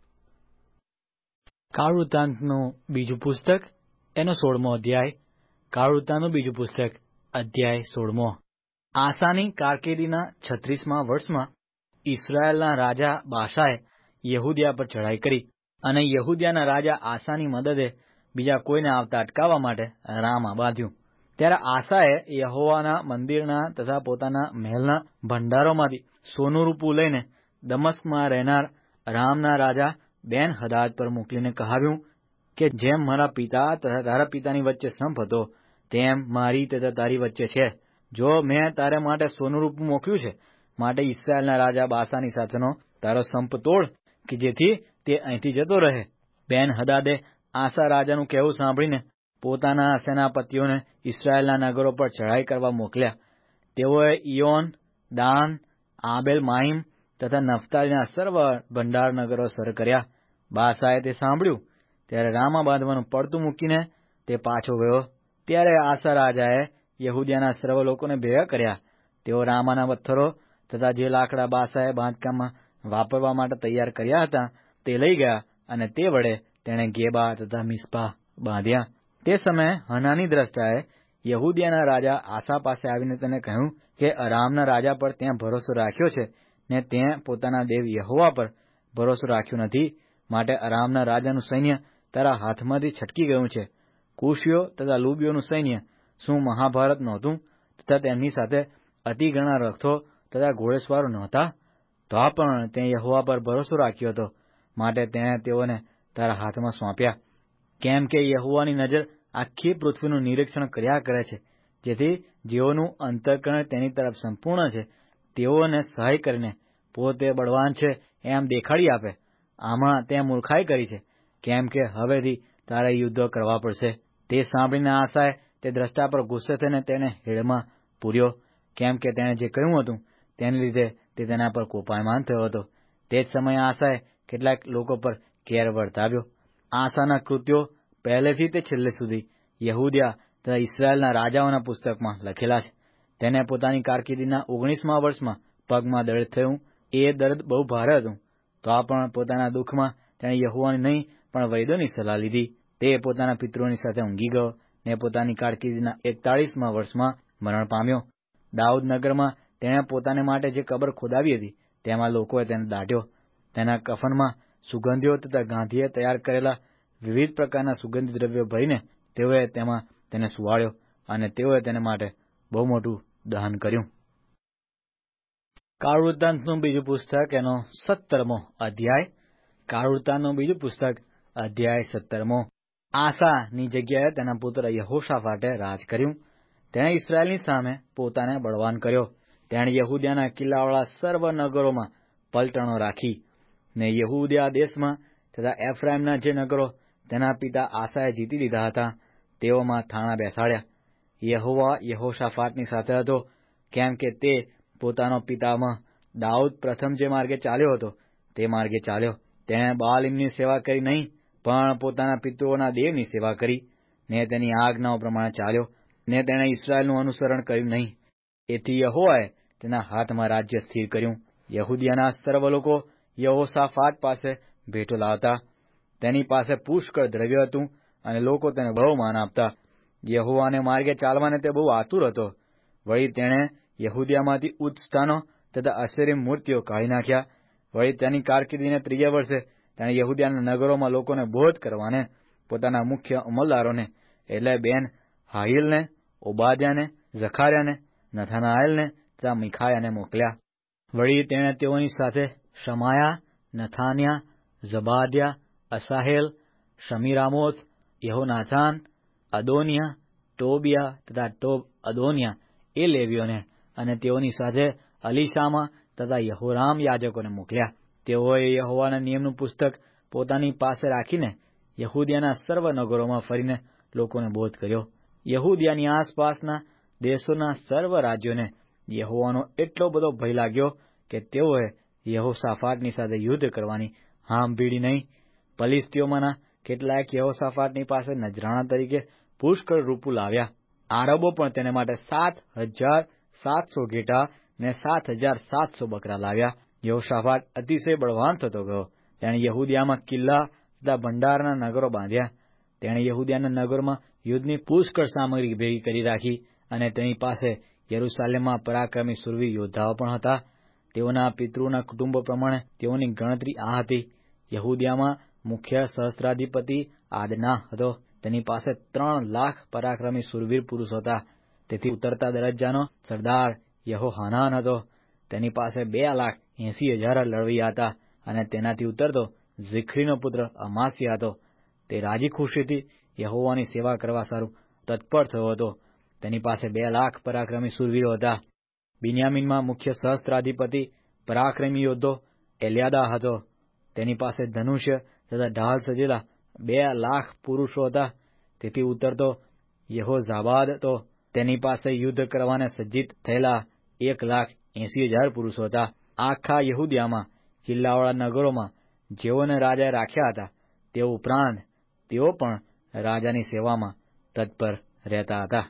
કાળવૃત્તાંતનું બીજું પુસ્તક એનો 16મો અધ્યાય. કાળવૃત્તાંતનું બીજું પુસ્તક અધ્યાય 16મો. આસાની કારકિર્દીના 36મા વર્ષમાં ઇસ્રાયેલના રાજા બાશાએ યહૂદિયા પર ચઢાઈ કરી અને યહૂદિયાના રાજા આસાની મદદે બીજા કોઈને આવતા અટકાવવા માટે રામા બાંધ્યું. ત્યારે આસાએ યહોવાના મંદિરના તથા પોતાના મહેલના ભંડારોમાંથી સોનું રૂપું લઈને દમસ્કમાં રહેનાર અરામના રાજા બેન હદાદ પર મોકલીને કહાવ્યું કે જેમ મારા પિતા તથા તારા પિતાની વચ્ચે સંપ હતો તેમ મારી તથા તારી વચ્ચે છે. જો મેં તારે માટે સોનું રૂપું મોકલ્યું છે, માટે ઇસ્રાયેલના રાજા બાશાની સાથેનો તારો સંપ તોડ, કે જેથી તે અહીંથી જતો રહે. બેન હદાદે આસા રાજાનું કહેવું સાંભળીને પોતાના સેનાપતિઓને ઇસ્રાયેલના નગરો પર ચઢાઈ કરવા મોકલ્યા. તેઓએ ઇયોન, દાન, આબેલ માહિમ તથા નફતાલીના સર્વ ભંડાર નગરો સર કર્યા. બાશાએ તે સાંભળ્યું ત્યારે રામા બાંધવાનું પડતું મૂકીને તે પાછો ગયો. ત્યારે આસા રાજાએ યહૂદિયાના સર્વ લોકોને ભેગા કર્યા. તેઓ રામાના પથ્થરો તથા જે લાકડા બાશાએ બાંધકામમાં વાપરવા માટે તૈયાર કર્યા હતા તે લઈ ગયા અને તે વડે તેણે ગેબા તથા મિસ્પા બાંધ્યા. તે સમયે હનાની દ્રષ્ટાએ યહૂદિયાના રાજા આસા પાસે આવીને તેને કહ્યું કે અરામના રાજા પર ત્યાં ભરોસો રાખ્યો છે ને ત્યાં પોતાના દેવ યહોવા પર ભરોસો રાખ્યો નથી, માટે અરામના રાજાનું સૈન્ય તારા હાથમાંથી છટકી ગયું છે. કુશીઓ તથા લુબીઓનું સૈન્ય શું મહાભારત નહોતું તથા તેમની સાથે અતિ ઘણા રથો તથા ઘોડેસવારો નહોતા? તો પણ તે યહોવા પર ભરોસો રાખ્યો હતો, માટે તેણે તેઓને તારા હાથમાં સોંપ્યા. કેમ કે યહોવાની નજર આખી પૃથ્વીનું નિરીક્ષણ કર્યા કરે છે, જેથી જેઓનું અંતઃકરણ તેની તરફ સંપૂર્ણ છે તેઓને સહાય કરીને પોતે બળવાન છે એમ દેખાડી આપે. આમાં તે મૂર્ખાઈ કરી છે, કેમ કે હવેથી તારે યુદ્ધો કરવા પડશે. તે સાંભળીને આસાએ તે દ્રષ્ટા પર ગુસ્સે થઈને તેને હેડમાં પૂર્યો, કેમ કે તેણે જે કહ્યું હતું તેને લીધે તે તેના પર કોપાયમાન થયો હતો. તે જ સમયે આસાએ કેટલાક લોકો પર કેર વર્તાવ્યો. આસાના કૃત્યો પહેલેથી તે છેલ્લે સુધી યહૂદિયા તથા ઇસ્રાયેલના રાજાઓના પુસ્તકમાં લખેલા છે. તેને પોતાની કારકિર્દીના 19મા વર્ષમાં પગમાં દર્દ થયું. એ દર્દ બહુ ભારે હતું, તો પણ પોતાના દુઃખમાં તેણે યહોવાની નહીં પણ વૈદોની સલાહ લીધી. તે પોતાના પિતૃઓની સાથે ઊંઘી ગયો ને પોતાની કારકિર્દીના 41મા વર્ષમાં મરણ પામ્યો. દાઉદ નગરમાં તેણે પોતાને માટે જે કબર ખોદાવી હતી તેમાં લોકોએ તેને દાટ્યો. તેના કફનમાં સુગંધીઓ તથા ગાંધીએ તૈયાર કરેલા વિવિધ પ્રકારના સુગંધી દ્રવ્યો ભરીને તેઓએ તેમાં તેને સુવાડ્યો અને તેઓએ તેને માટે બહુ મોટું દહન કર્યું. કાળવૃત્તાંતનું બીજું પુસ્તક એનો 17મો અધ્યાય. કાળવૃત્તાંતનું બીજું પુસ્તક અધ્યાય 17મો. આસાની જગ્યાએ તેના પુત્ર યહોશાફાટે રાજ કર્યું. તેણે ઇસ્રાયેલની સામે પોતાને બળવાન કર્યો. તેણે યહૂદિયાના કિલ્લાવાળા સર્વ નગરોમાં પલટણો રાખી ને યહૂદિયા દેશમાં તથા એફ્રાઈમના જે નગરો તેના પિતા આસાએ જીતી લીધા હતા તેઓમાં થાણા બેસાડ્યા. યહોવા યહોશાફાટની સાથે હતો, કેમ કે તે પોતાનો પિતામહ દાઉદ પ્રથમ જે માર્ગે ચાલ્યો હતો તે માર્ગે ચાલ્યો. તેણે બાલીમની સેવા કરી નહીં, પણ પોતાના પિતૃઓના દેવની સેવા કરી, ને તેની આજ્ઞાઓ પ્રમાણે ચાલ્યો, ને તેણે ઇસ્રાયેલનું અનુસરણ કર્યું નહીં. એથી યહોવાએ તેના હાથમાં રાજ્ય સ્થિર કર્યું. યહૂદિયાના સર્વ લોકો યહોશાફાટ પાસે ભેટો લાવતા. તેની પાસે પુષ્કળ દ્રવ્ય હતું અને લોકો તેને બહુ માન આપતા. યહોવાને માર્ગે ચાલવાને તે બહુ આતુર હતો. વળી તેણે યહૂદિયામાંથી ઉચ્ચ સ્થાનો તથા અશેરી મૂર્તિઓ કાઢી નાખ્યા. વળી તેની કારકિર્દીને 3 વર્ષે તેણે યહૂદિયાના નગરોમાં લોકોને બોધ કરવાને પોતાના મુખ્ય અમલદારોને એટલે બેન હાહિલને, ઓબાદ્યાને, ઝખાર્યાને, નથાનાએલને તથા મિખાયાને મોકલ્યા. વળી તેણે તેઓની સાથે શમાયા, નથાન્યા, ઝબાદ્યા, અસાહેલ, શમીરામોથ, યહોનાથાન, અદોનિયા, ટોબિયા તથા ટોબ અદોનિયા એ લેવીઓને અને તેઓની સાથે અલીશામા તથા યહોરામ યાજકોને મોકલ્યા. તેઓએ યહોવાના નિયમનું પુસ્તક પોતાની પાસે રાખીને યહૂદિયાના સર્વ નગરોમાં ફરીને લોકોને બોધ કર્યો. યહૂદિયાની આસપાસના દેશોના સર્વ રાજ્યોને યહોવાનો એટલો બધો ભય લાગ્યો કે તેઓએ યહોશાફાટની સાથે યુદ્ધ કરવાની હામ ભીડી નહીં. પલિશ્તીઓમાંના કેટલાક યહોશાફાટની પાસે નજરાણા તરીકે પુષ્કળ રૂપું લાવ્યા. આરબો પણ તેને માટે 7,700 ઘેટા ને 7,700 બકરા લાવ્યા. યહોશાફાટ અતિશય બળવાન થતો ગયો. તેણે યહૂદિયામાં કિલ્લા તથા ભંડારના નગરો બાંધ્યા. તેણે યહૂદિયાના નગરોમાં યુદ્ધની પુષ્કળ સામગ્રી ભેગી કરી રાખી અને તેની પાસે યરૂશાલેમમાં પરાક્રમી શૂરવીર યોદ્ધાઓ પણ હતા. તેઓના પિતૃના કુટુંબો પ્રમાણે તેઓની ગણતરી આ હતી. યહૂદિયામાં મુખ્ય સહસ્ત્રાધિપતિ આદના હતો. તેની પાસે 3 લાખ પરાક્રમી શૂરવીર પુરુષો હતા. તેથી ઉતરતા દરજ્જાનો સરદાર યહોહાનાન હતો. તેની પાસે 2,80,000 લડવૈયા હતા અને તેનાથી ઉતરતો ઝિખરીનો પુત્ર અમાસ્યા હતો. તે રાજી ખુશીથી યહોવાની સેવા કરવા સારું તત્પર થયો હતો. તેની પાસે 2 લાખ પરાક્રમી શૂરવીરો હતા. બિન્યામીનમાં મુખ્ય સહસ્ત્રાધિપતિ પરાક્રમી યોદ્ધો એલ્યાદા હતો. તેની પાસે ધનુષ્ય તથા ઢાલ સજેલા 2 લાખ પુરુષો હતા. તેથી ઉતરતો યહોઝાબાદ હતો. તેની પાસે યુદ્ધ કરવાને સજ્જિત થયેલા 1,80,000 પુરુષો હતા. આખા યહૂદિયામાં કિલ્લાવાળા નગરોમાં જેઓને રાજાએ રાખ્યા હતા તે ઉપરાંત તેઓ પણ રાજાની સેવામાં તત્પર રહેતા હતા.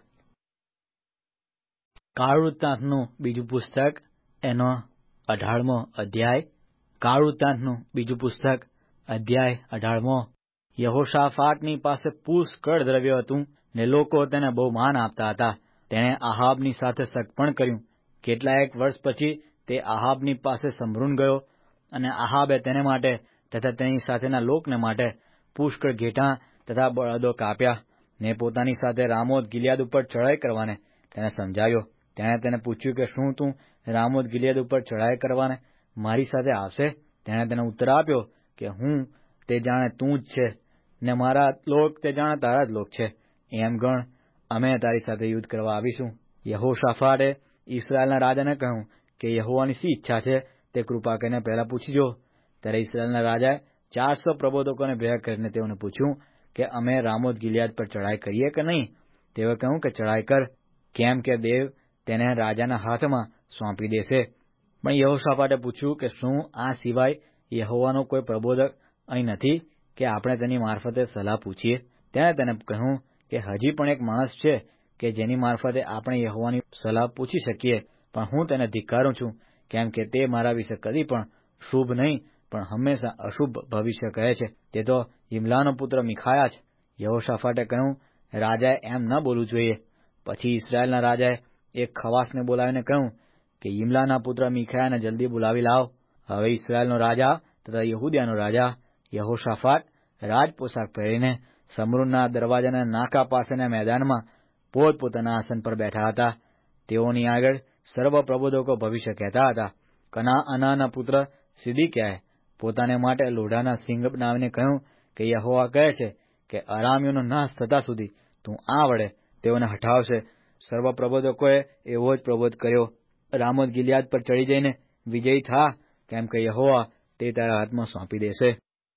કાળવૃત્તાંતનું બીજું પુસ્તક એનો 18મો અધ્યાય. કાળવૃત્તાંતનું બીજું પુસ્તક અધ્યાય 18મો. યહોશાફાટની પાસે પુષ્કળ દ્રવ્ય હતું ને લોકો તેને બહુ માન આપતા હતા. તેણે આહાબની સાથે સગપણ કર્યું. કેટલાક વર્ષ પછી તે આહાબની પાસે સમરૂન ગયો અને આહાબે તેને માટે તથા તેની સાથેના લોકને માટે પુષ્કળ ઘેટાં તથા બળદો કાપ્યા ને પોતાની સાથે રામોત ગિલિયાદ ઉપર ચડાઈ કરવાને તેને સમજાવ્યો. તેણે તેને પૂછ્યું કે શું તું રામોત ગિલિયાદ ઉપર ચડાઈ કરવાને મારી સાથે આવશે? તેણે તેને ઉત્તર આપ્યો કે હું તે જાણે તું જ છે ને મારા લોક તે જાણે તારા જ લોક છે. એમ ગણ, અમે તારી સાથે યુદ્ધ કરવા આવીશું. યહોશાફાટે ઇસ્રાયેલના રાજાને કહ્યું કે યહોવાની શી ઈચ્છા છે તે કૃપા કરીને પહેલા પૂછી જો. ત્યારે ઇસ્રાયેલના રાજાએ 400 પ્રબોધકોને ભેગા કરીને તેઓને પૂછ્યું કે અમે રામોત ગિલિયાદ પર ચડાઈ કરીએ કે નહીં? તેઓએ કહ્યું કે ચડાઈ કર, કેમ કે દેવ તેને રાજાના હાથમાં સોંપી દેશે. પણ યહોશાફાટે પૂછ્યું કે શું આ સિવાય યહોવાનો કોઈ પ્રબોધક અહીં નથી કે આપણે તેની મારફતે સલાહ પૂછીએ? તેણે તેને કહ્યું કે હજી પણ એક માણસ છે કે જેની મારફતે આપણે યહોવાની સલાહ પૂછી શકીએ, પણ હું તેને ધિક્કારું છું, કેમ કે તે મારા વિશે કદી પણ શુભ નહીં પણ હંમેશા અશુભ ભવિષ્ય કહે છે. તે તો યિમલાનો પુત્ર મિખાયા છે. યહોશાફાટે કહ્યું, રાજાએ એમ ન બોલવું જોઈએ. પછી ઇસ્રાયેલના રાજાએ એક ખવાસને બોલાવીને કહ્યું કે યિમલાના પુત્ર મિખાયાને જલ્દી બોલાવી લાવ. હવે ઇસ્રાયેલનો રાજા તથા યહૂદિયાનો રાજા યહોશાફાટ રાજપોશાક પહેરીને સમરૂનના દરવાજાના નાકા પાસેના મેદાનમાં પોતપોતાના આસન પર બેઠા હતા. તેઓની આગળ સર્વ પ્રબોધકો ભવિષ્ય કહેતા હતા. કનાઆનાના પુત્ર સિદિક્યાએ પોતાને માટે લોઢાના સિંગ બનાવીને કહ્યું કે યહોવા કહે છે કે અરામીઓનો નાશ થતા સુધી તું આ વડે તેઓને હટાવશે. સર્વ પ્રબોધકોએ એવો જ પ્રબોધ કર્યો. રામોત ગિલિયાદ પર ચડી જઈને વિજયી થા, કેમ કે યહોવા તે તારા હાથમાં સોંપી દેશે.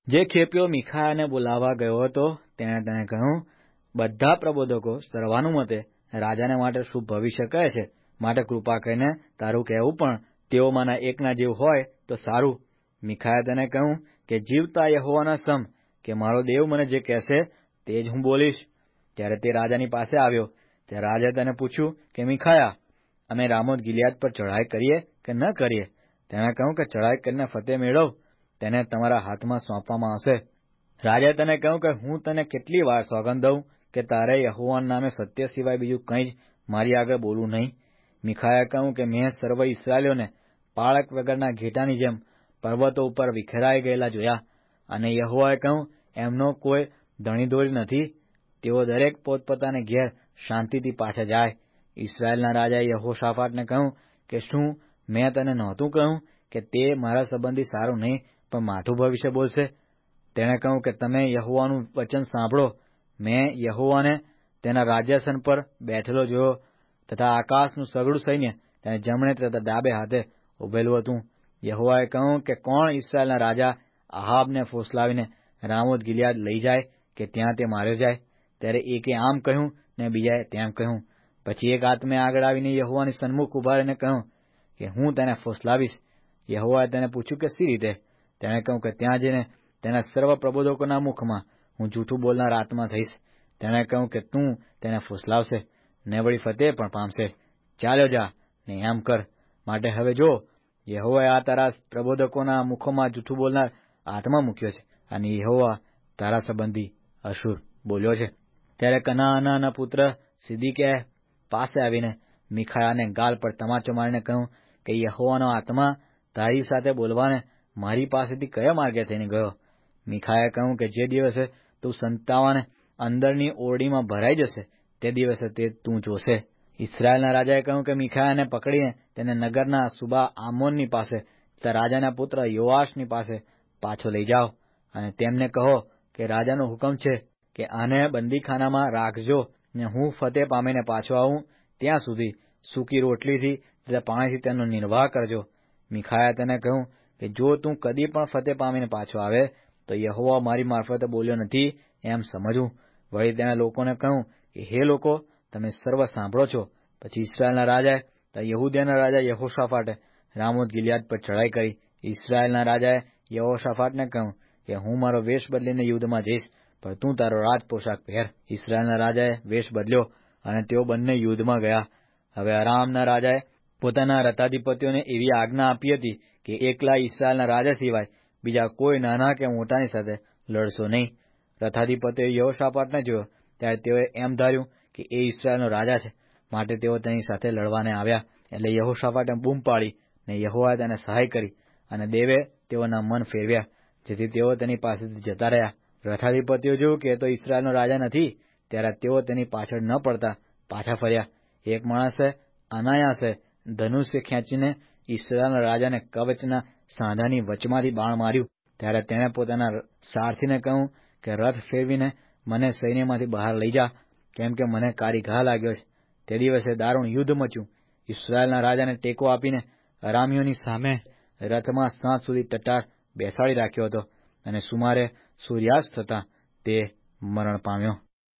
જે ખેપ્યો મીખાયાને બોલાવવા ગયો હતો તેણે તેને કહ્યું, બધા પ્રબોધકો સર્વાનુમતે રાજાને માટે શુભ ભવિષ્ય કહે છે, માટે કૃપા કરીને તારું કહેવું પણ તેઓમાંના એકના જેવું હોય તો સારું. મીખાએ તેને કહ્યું કે જીવતા યહોવાના સમ કે મારો દેવ મને જે કહેશે તે જ હું બોલીશ. ત્યારે તે રાજાની પાસે આવ્યો. ત્યારે રાજાએ તેને પૂછ્યું કે મીખાયા, અમે રામોત ગિલિયાદ પર ચઢાઈ કરીએ કે ન કરીએ? તેણે કહ્યું કે ચઢાઈ કરીને ફતેહ મેળવ, તેને તમારા હાથમાં સોંપવામાં આવશે. રાજાએ તેને કહ્યું કે હું તને કેટલી વાર સોગંદ દઉં કે તારે યહોવાના નામે સત્ય સિવાય બીજું કંઈ જ મારી આગળ બોલવું નહીં. મીખાએ કહ્યું કે મેં સર્વ ઇસ્રાએલીઓને પાળક વગરના ઘેટાની જેમ પર્વતો ઉપર વિખેરાઈ ગયેલા જોયા, અને યહોવાએ કહ્યું, એમનો કોઈ ધણીધોરી નથી, તેઓ દરેક પોતપોતાને ઘેર શાંતિથી પાછા જાય. ઇસ્રાયેલના રાજાએ યહોશાફાટને કહ્યું કે શું મેં તને નહોતું કહ્યું કે તે મારા સંબંધી સારું નહીં પણ માઠું ભવિષ્ય બોલશે? તેણે કહ્યું કે તમે યહોવાનું વચન સાંભળો. મેં યહોવાને તેના રાજ્યાસન પર બેઠેલો જોયો, તથા આકાશનું સઘળું સૈન્ય તેને જમણે તથા ડાબે હાથે ઉભેલું હતું. યહોવાએ કહ્યું કે કોણ ઇસ્રાયેલના રાજા આહાબને ફોસલાવીને રામોત ગિલિયાદ લઈ જાય કે ત્યાં તે માર્યો જાય? ત્યારે એકે આમ કહ્યું ને બીજાએ તેમ કહ્યું. પછી એક આત્મે આગળ આવીને યહોવાની સન્મુખ ઉભા રહીને કહ્યું કે હું તેને ફોસલાવીશ. યહોવાએ તેને પૂછ્યું કે સી રીતે? તેણે કહ્યું કે ત્યાં જઈને તેના સર્વ પ્રબોધકોના મુખમાં હું જૂઠું બોલનાર આત્મા થઈશ. તેણે કહ્યું કે તું તેને ફોસલાવશે ને વળી ફતેહ પણ પામશે. ચાલ્યો જા ને એમ કર. માટે હવે જો, યહોવાએ આ તારા પ્રબોધકોના મુખોમાં જૂઠું બોલનાર આત્મા મૂક્યો છે, અને યહોવા તારા સંબંધી અશુર બોલ્યો છે. ત્યારે કનાઆનાના પુત્ર સિદકીયાએ પાસે આવીને મીખાયાને ગાલ પર તમાચો મારીને કહ્યું કે યહોવાનો આત્મા તારી સાથે બોલવાને મારી પાસેથી કયા માર્ગે થઈને ગયો? મીખાયાએ કહ્યું કે જે દિવસે તું સંતાવાને અંદરની ઓરડીમાં ભરાઈ જશે તે દિવસે તે તું જોશે. ઇસ્રાયેલના રાજાએ કહ્યું કે મીખાયાને પકડીને તેને નગરના સુબા આમોનની પાસે તથા રાજાના પુત્ર યોઆશની પાસે પાછો લઈ જાઓ, અને તેમને કહો કે રાજાનો હુકમ છે કે આને બંદીખાનામાં રાખજો, ને હું ફતેહ પામીને પાછો આવું ત્યાં સુધી સૂકી રોટલીથી તથા પાણીથી તેનો નિર્વાહ કરજો. મીખાયાએ તેને કહ્યું કે જો તું કદી પણ ફતેહ પામીને પાછો આવે તો યહોવા મારી મારફતે બોલ્યો નથી એમ સમજવું. વળી તેણે લોકોને કહ્યું કે હે લોકો, તમે સર્વ સાંભળો છો. પછી ઇસ્રાયેલના રાજાએ તથા યહૂદિયાના રાજા યહોશાફાટે રામોત ગિલિયાદ પર ચઢાઈ કરી. ઇસ્રાયેલના રાજાએ યહોશાફાટને કહ્યું કે હું મારો વેશ બદલીને યુદ્ધમાં જઈશ, પણ તું તારો રાજ પોશાક પહેર. ઇસ્રાયેલના રાજાએ વેશ બદલ્યો અને તેઓ બંને યુદ્ધમાં ગયા. હવે અરામના રાજાએ પોતાના રથાધિપતિઓને એવી આજ્ઞા આપી હતી કે એકલા ઇસ્રાયેલના રાજા સિવાય બીજા કોઈ નાના કે મોટાની સાથે લડશો નહીં. રથાધિપતિઓએ યહોશાફાટને જોયો ત્યારે તેઓએ એમ ધાર્યું કે એ ઇસ્રાયેલનો રાજા છે, માટે તેઓ તેની સાથે લડવાને આવ્યા. એટલે યહોશાફાટે બૂમ પાડી ને યહોવાએ તેને સહાય કરી, અને દેવે તેઓના મન ફેરવ્યા, જેથી તેઓ તેની પાસેથી જતા રહ્યા. રથાધિપતિઓ જોયું કે એ તો ઇસ્રાયેલનો રાજા નથી, ત્યારે તેઓ તેની પાછળ ન પડતા પાછા ફર્યા. એક માણસે અનાયાસે ધનુષ્ય ખેંચીને ઇસ્રાયેલના રાજાને કવચના સાંધાની વચમાંથી બાણ માર્યું. ત્યારે તેણે પોતાના સારથીને કહ્યું કે રથ ફેરવીને મને સૈન્યમાંથી બહાર લઈ જા, કેમ કે મને કારી ઘા લાગ્યો છે. તે દિવસે દારૂણ યુદ્ધ મચ્યું. ઇસ્રાયેલના રાજાને ટેકો આપીને અરામીઓની સામે રથમાં સાંજ સુધી ટટાર બેસાડી રાખ્યો હતો, અને સુમારે સૂર્યાસ્ત થતાં તે મરણ પામ્યો.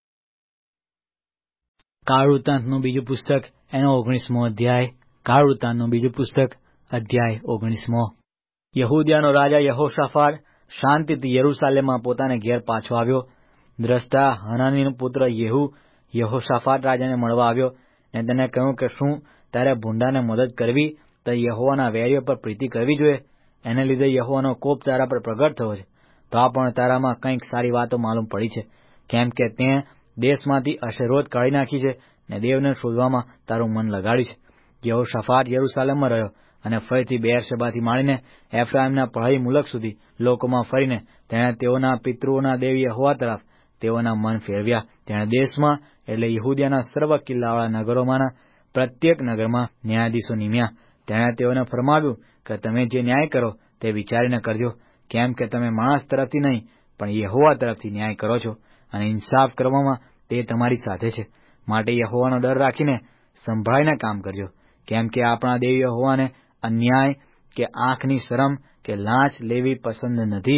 કાળવૃત્તાંતનું બીજું પુસ્તક એનો 19મો અધ્યાય. કાળવૃત્તાંતનું બીજું પુસ્તક અધ્યાય 19મો. યહૂદિયાનો રાજા યહોશાફાટ શાંતિથી યરૂશાલેમમાં પોતાને ઘેર પાછો આવ્યો. દ્રષ્ટા હનાનીનો પુત્ર યેહૂ યહોશાફાટ રાજાને મળવા આવ્યો અને તેને કહ્યું કે શું તારે ભૂંડાને મદદ કરવી તો યહોવાના વેરીઓ પર પ્રીતિ કરવી જોઈએ? એને લીધે યહોવાનો કોપ તારા પર પ્રગટ થયો છે. તો પણ તારામાં કંઈક સારી વાતો માલુમ પડી છે, કેમ કે તે દેશમાંથી અશેરોત કાઢી નાખી છે ને દેવને શોધવામાં તારું મન લગાડ્યું છે. યહોશાફાટ યરૂશાલેમમાં રહ્યો અને ફરીથી બેરશેબાથી માંડીને એફ્રાઈમના પહાડી મુલક સુધી લોકોમાં ફરીને તેણે તેઓના પિતૃઓના દેવ યહોવા તરફ તેઓના મન ફેરવ્યા. તેણે દેશમાં એટલે યહૂદિયાના સર્વ કિલ્લાવાળા નગરોમાંના પ્રત્યેક નગરમાં ન્યાયાધીશો નિમ્યા. તેણે તેઓને ફરમાવ્યું કે તમે જે ન્યાય કરો તે વિચારીને કરજો, કેમ કે તમે માણસ તરફથી નહીં પણ યહોવા તરફથી ન્યાય કરો છો, અને ઇન્સાફ કરવામાં તે તમારી સાથે છે. માટે યહોવાનો ડર રાખીને સંભળાઈને કામ કરજો, કેમ કે આપણા દેવ યહોવાને અન્યાય કે આંખની શરમ કે લાંચ લેવી પસંદ નથી.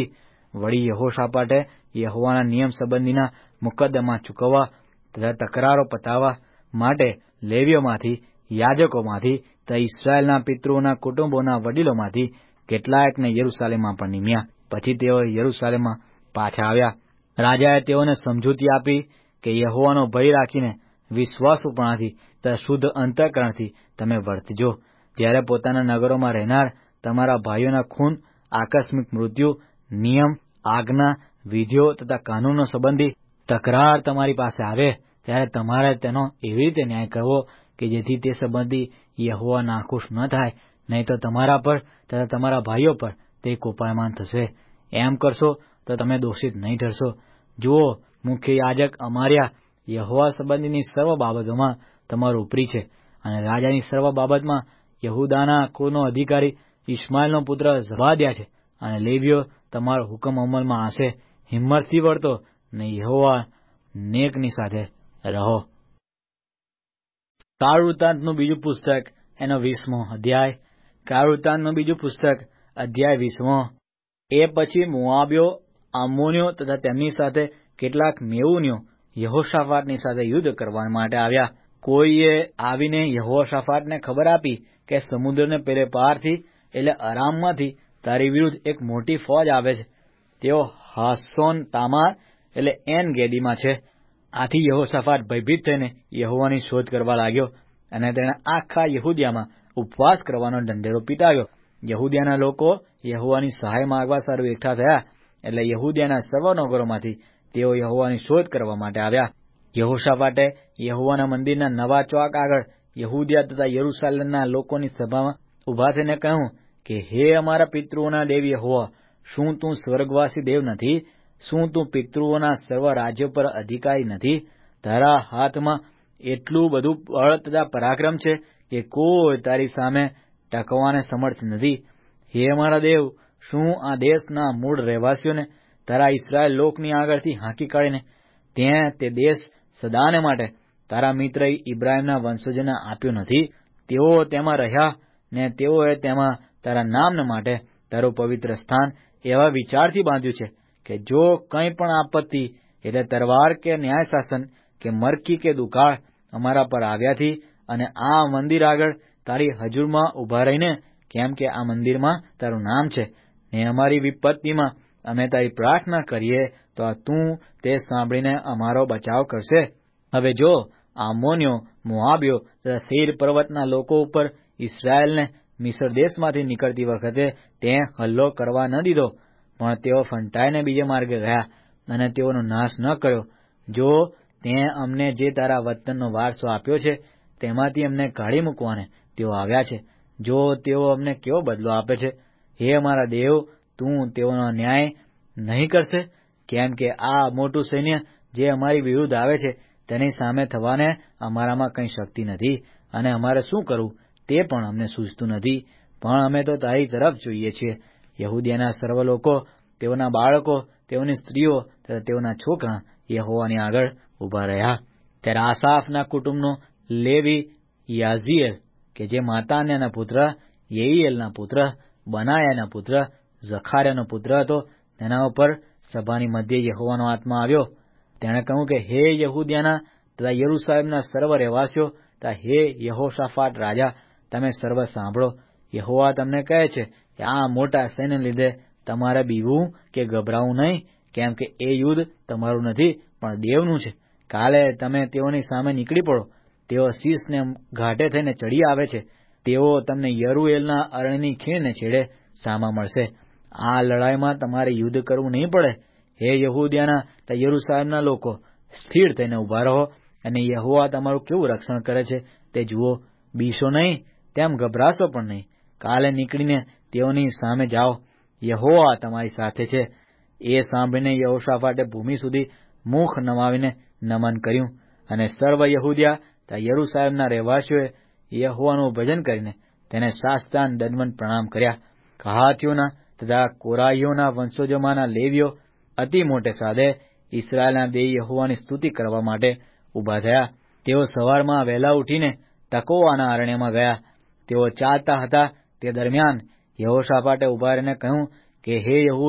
વળી યહોશાપાટે યહોવાના નિયમ સંબંધીના મુકદ્દમા ચૂકવવા તથા તકરારો પતાવવા માટે લેવીઓમાંથી, યાજકોમાંથી તથા ઇસ્રાયેલના પિતૃઓના કુટુંબોના વડીલોમાંથી કેટલાયકને યરૂશાલેમમાં પણ નિમ્યા. પછી તેઓ યરૂશાલેમમાં પાછા આવ્યા. રાજાએ તેઓને સમજૂતી આપી કે યહોવાનો ભય રાખીને વિશ્વાસુપણાથી તથા શુદ્ધ અંતઃકરણથી તમે વર્તજો. જ્યારે પોતાના નગરોમાં રહેનાર તમારા ભાઈઓના ખૂન, આકસ્મિક મૃત્યુ, નિયમ, આજ્ઞા, વિધિઓ તથા કાનૂનો સંબંધી તકરાર તમારી પાસે આવે, ત્યારે તમારે તેનો એવી રીતે ન્યાય કરવો કે જેથી તે સંબંધી યહોવા નાખુશ ન થાય, નહીં તો તમારા પર તથા તમારા ભાઈઓ પર તે કોપાયમાન થશે. એમ કરશો તો તમે દોષિત નહીં ઠરશો. જુઓ, મુખ્ય યાજક અમાર્યા યહોવા સંબંધીની સર્વ બાબતોમાં તમારો ઉપરી છે, અને રાજાની સર્વ બાબતમાં યહૂદાના કુળનો અધિકારી ઇશ્માએલનો પુત્ર ઝબાદ્યા છે. અને લેવીઓ તમારો હુકમ અમલમાં આશે. હિંમતથી વર્તો ને યહોવા નેકની સાથે રહો. કાળવૃત્તાંતનું બીજું પુસ્તક, એનો 20મો અધ્યાય. કાળવૃત્તાંતનું બીજું પુસ્તક, અધ્યાય 20મો. એ પછી મોઆબ્યો, અમ્મોનીઓ તથા તેમની સાથે કેટલાક મેઉનીઓ યહોશાફાટની સાથે યુદ્ધ કરવા માટે આવ્યા. કોઈએ આવીને યહોશાફાટને ખબર આપી કે સમુદ્રને પેલે પારથી, એટલે અરામમાંથી તારી વિરુદ્ધ એક મોટી ફોજ આવે છે. તેઓ હાસોન તામાર એટલે એન ગેડીમાં છે. આથી યહોશાફાટ ભયભીત થઈને યહોવાની શોધ કરવા લાગ્યો, અને તેણે આખા યહૂદિયામાં ઉપવાસ કરવાનો ઢંઢેરો પીટાવ્યો. યહૂદિયાના લોકો યહોવાની સહાય માંગવા સારું એકઠા થયા, એટલે યહૂદિયાના સર્વ નગરોમાંથી તેઓ યહોવાની શોધ કરવા માટે આવ્યા. યહોશાફાટે યહોવાના મંદિરના નવા ચોક આગળ યહૂદિયા તથા યરૂશાલેમના લોકોની સભામાં ઉભા થઈને કહ્યું કે, હે અમારા પિતૃઓના દેવ યહોવા, શું તું સ્વર્ગવાસી દેવ નથી? શું તું પિતૃઓના સર્વ રાજ્યો પર અધિકારી નથી? તારા હાથમાં એટલું બધું બળ તથા પરાક્રમ છે કે કોઈ તારી સામે ટકવાને સમર્થ નથી. હે અમારા દેવ, શું આ દેશના મૂળ રહેવાસીઓને તારા ઇસ્રાયેલ લોકની આગળથી હાંકી કાઢીને તે દેશ સદાને માટે તારા મિત્ર ઇબ્રાહીમના વંશજોને આપ્યો નથી? તેઓ તેમાં રહ્યા, ને તેઓએ તેમાં તારા નામને માટે તારું પવિત્ર સ્થાન એવા વિચારથી બાંધ્યું છે કે જો કંઈ પણ આપત્તિ એટલે તરવાર કે ન્યાય શાસન કે મરકી કે દુકાળ અમારા પર આવ્યાથી અને આ મંદિર આગળ તારી હજુરમાં ઊભા રહીને, કેમ કે આ મંદિરમાં તારું નામ છે, ને અમારી વિપત્તિમાં અમે તારી પ્રાર્થના કરીએ, તો તું તે સાંભળીને અમારો બચાવ કરશે. હવે જો આમોનીઓ, મોઆબ્યો તથા સેઈર પર્વતના લોકો ઉપર ઇસ્રાયેલને મિસ્ર દેશમાંથી નીકળતી વખતે તે હલ્લો કરવા ન દીધો, પણ તેઓ ફંટાઈને બીજે માર્ગે ગયા અને તેઓનો નાશ ન કર્યો. જો તે અમને જે તારા વતનનો વારસો આપ્યો છે તેમાંથી અમને કાઢી મૂકવાને તેઓ આવ્યા છે. જો તેઓ અમને કેવો બદલો આપે છે, હે અમારા દેવ, તું તેઓનો ન્યાય નહીં કરશે? કેમ કે આ મોટું સૈન્ય જે અમારી વિરુદ્ધ આવે છે તેની સામે થવાને અમારામાં કંઈ શક્તિ નથી, અને અમારે શું કરવું તે પણ અમને સૂઝતું નથી. પણ અમે તો તારી તરફ જોઈએ છીએ. યહૂદિયાના સર્વ લોકો, તેઓના બાળકો, તેઓની સ્ત્રીઓ તથા તેઓના છોકરા યહોવાની આગળ ઊભા રહ્યા. ત્યારે આસાફના કુટુંબનો લેવી યાઝીએલ, કે જે માતાન્યાના પુત્ર, યેઈએલના પુત્ર, બનાયાના પુત્ર, ઝખાર્યાનો પુત્ર હતો, તેના ઉપર સભાની મધ્યે યહોવાનો આત્મા આવ્યો. તેણે કહ્યું કે, હે યહૂદિયાના તથા યરૂશાલેમના સર્વ રહેવાસીઓ તથા હે યહોશાફાટ રાજા, તમે સર્વ સાંભળો. યહોવા તમને કહે છે કે આ મોટા સૈન્ય લીધે તમારે બીવું કે ગભરાવું નહીં, કેમ કે એ યુદ્ધ તમારું નથી પણ દેવનું છે. કાલે તમે તેઓની સામે નીકળી પડો. તેઓ શીશને ઘાટે થઈને ચડી આવે છે. તેઓ તમને યરૂએલના અરણ્યની ખીણને છેડે સામા મળશે. આ લડાઈમાં તમારે યુદ્ધ કરવું નહીં પડે. હે યહૂદિયાના તથા યરૂશાલેમના લોકો, સ્થિર થઈને ઊભા રહો, અને યહોવા તમારું કેવું રક્ષણ કરે છે તે જુઓ. બીશો નહીં, તેમ ગભરાશો પણ નહીં. કાલે નીકળીને તેઓની સામે જાઓ. યહોવા તમારી સાથે છે. એ સાંભળીને યહોશાફાટે ભૂમિ સુધી મુખ નમાવીને નમન કર્યું, અને સર્વ યહૂદિયા તથા યરૂશાલેમના રહેવાસીઓએ યહોવાનું ભજન કરીને તેને સાષ્ટાંગ દંડવત પ્રણામ કર્યા. કહાતીઓના તથા કોરાહીઓના વંશજોમાંના લેવીઓ અતિ મોટે સાદે ઇસ્રાયેલના દેવ યહોવાની સ્તુતિ કરવા માટે ઊભા થયા. તેઓ સવારમાં વહેલા ઉઠીને તકોવાના અરણ્યમાં ગયા. તેઓ ચાલતા હતા તે દરમિયાન યહોશાફાટે ઊભા રહીને કહ્યું કે, હે યહૂદિયા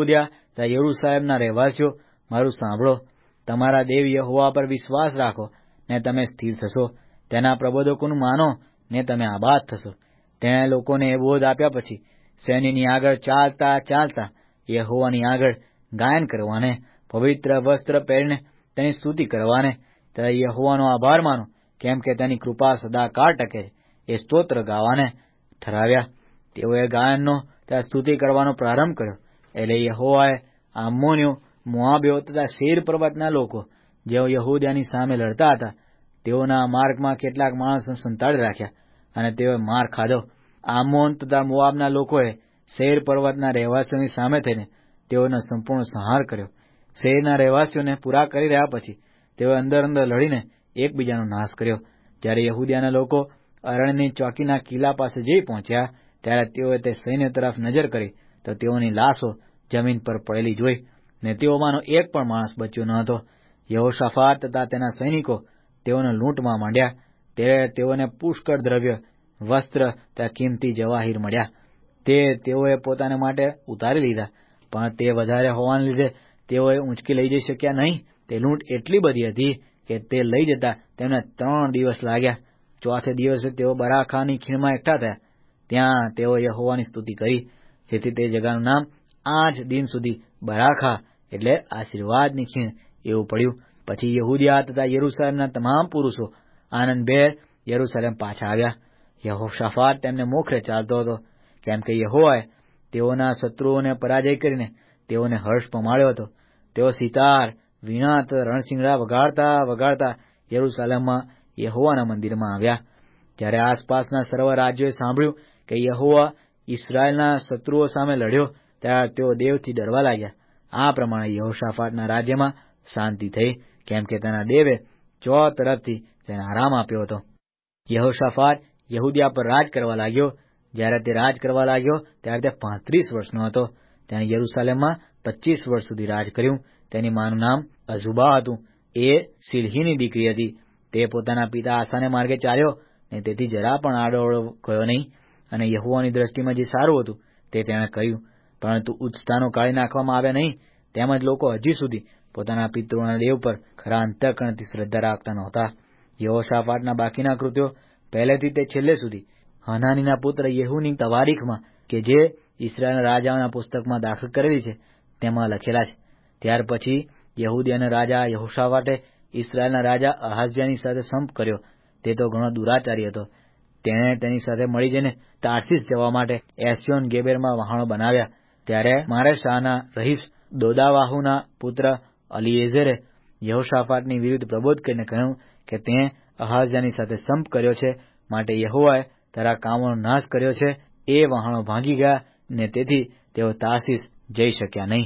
તથા યરૂશાલેમના રહેવાસીઓ, મારું સાંભળો. તમારા દેવ યહોવા પર વિશ્વાસ રાખો ને તમે સ્થિર થશો. તેના પ્રબોધકોનું માનો ને તમે આબાદ થશો. તેણે લોકોને એ બોધ આપ્યા પછી સૈન્યની આગળ ચાલતા ચાલતા યહોવાની આગળ ગાયન કરવાને, પવિત્ર વસ્ત્ર પહેરીને તેની સ્તુતિ કરવાને તથા યહોવાનો આભાર માનો, કેમ કે તેની કૃપા સદાકાળ ટકે છે, એ સ્તોત્ર ગાવાને ઠરાવ્યા. તેઓએ ગાયનનો તથા સ્તુતિ કરવાનો પ્રારંભ કર્યો. એટલે યહોવાએ આમ્મોનીઓ, મોઆબીઓ તથા સેર પર્વતના લોકો, જેઓ યહૂદાની સામે લડતા હતા, તેઓના માર્ગમાં કેટલાક માણસને સંતાડી રાખ્યા, અને તેઓએ માર ખાધો. આમોન તથા મોઆબના લોકોએ સેર પર્વતના રહેવાસીઓની સામે થઈને તેઓનો સંપૂર્ણ સંહાર કર્યો. સેરના રહેવાસીઓને પૂરા કરી રહ્યા પછી તેઓએ અંદર લડીને એકબીજાનો નાશ કર્યો. જ્યારે યહૂદિયાના લોકો અરણ્યની ચોકીના કિલ્લા પાસે જઈ પહોંચ્યા, ત્યારે તેઓએ તે સૈન્ય તરફ નજર કરી તો તેઓની લાશો જમીન પર પડેલી જોઈ, ને તેઓમાંનો એક પણ માણસ બચ્યો ન હતો. યહોશાફાત તથા તેના સૈનિકો તેઓને લૂંટમાં માંડ્યા. ત્યારે તેઓને પુષ્કળ દ્રવ્ય, વસ્ત્ર તથા કિંમતી જવાહીર મળ્યા. તે તેઓએ પોતાને માટે ઉતારી લીધા, પણ તે વધારે હોવાને લીધે તેઓએ ઊંચકી લઈ જઈ શક્યા નહીં. તે લૂંટ એટલી બધી હતી કે તે લઈ જતા તેમને 3 દિવસ લાગ્યા. ચોથે દિવસે તેઓ બરાખાની ખીણમાં એકઠા થયા. ત્યાં તેઓ યહોવાની સ્તુતિ કરી, જેથી તે જગાનું નામ આજ દિન સુધી બરાખા એટલે આશીર્વાદની ખીણ એવું પડ્યું. પછી યહૂદિયા તથા યરૂશાલેમના તમામ પુરુષો આનંદભેર યરૂશાલેમ પાછા આવ્યા. યહોશાફાત તેમને મોખરે ચાલતો હતો, કેમ કે યહોવાએ તેઓના શત્રુઓને પરાજય કરીને તેઓને હર્ષ પમાડ્યો હતો. તેઓ સિતાર, વીણા તથા રણસિંગડા વગાડતા વગાડતા યરૂશાલેમમાં યહોવાના મંદિરમાં આવ્યા. જ્યારે આસપાસના સર્વ રાજ્યોએ સાંભળ્યું કે યહોવા ઇસ્રાયેલના શત્રુઓ સામે લડ્યો, ત્યારે તેઓ દેવથી ડરવા લાગ્યા. આ પ્રમાણે યહોશાફાટના રાજ્યમાં શાંતિ થઈ, કેમ કે તેના દેવે ચો તરફથી તેને આરામ આપ્યો હતો. યહોશાફાટ યહૂદિયા પર રાજ કરવા લાગ્યો. જ્યારે તે રાજ કરવા લાગ્યો ત્યારે તે 35 વર્ષનો હતો. તેણે યરૂશાલેમમાં 25 વર્ષ સુધી રાજ કર્યું. તેની માનું નામ અઝુબા હતું. એ શિલ્હીની દીકરી હતી. તે પોતાના પિતા આસાને માર્ગે ચાલ્યો, ને તેથી જરા પણ આડોઅવળો ગયો નહીં, અને યહોવાની દ્રષ્ટિમાં જે સારું હતું તે તેણે કર્યું. પરંતુ ઉચ્ચસ્થાનો કાઢી નાખવામાં આવ્યા નહીં. તેમજ લોકો હજી સુધી પોતાના પિતૃઓના દેવ પર ખરા અંતઃકરણથી શ્રદ્ધા રાખતા નહોતા. યહોશાફાટના બાકીના કૃત્યો પહેલેથી તે છેલ્લે સુધી હનાનીના પુત્ર યેહૂની તવારીખમાં, કે જે ઇસ્રાયેલના રાજાઓના પુસ્તકમાં દાખલ કરેલી છે, તેમાં લખેલા છે. ત્યાર પછી યહૂદિયાના રાજા યહોશાફાટે ઇસ્રાયેલના રાજા અહાઝિયાની સાથે સંપ કર્યો. તે તો ઘણો દુરાચારી હતો. તેણે તેની સાથે મળી જઈને તાર્શીશ જવા માટે એસ્યોન ગેબેરમાં વહાણો બનાવ્યા. ત્યારે મારેશાના રહીશ દોદાવાહુના પુત્ર અલીએઝરે યહોશાફાટની વિરુદ્ધ પ્રબોધ કરીને કહ્યું કે તેં અહાઝિયાની સાથે સંપ કર્યો છે, માટે યહોવાએ તારા કામોનો નાશ કર્યો છે. એ વહાણો ભાંગી ગયા, ને તેથી તેઓ તાર્શીશ જઈ શક્યા નહીં.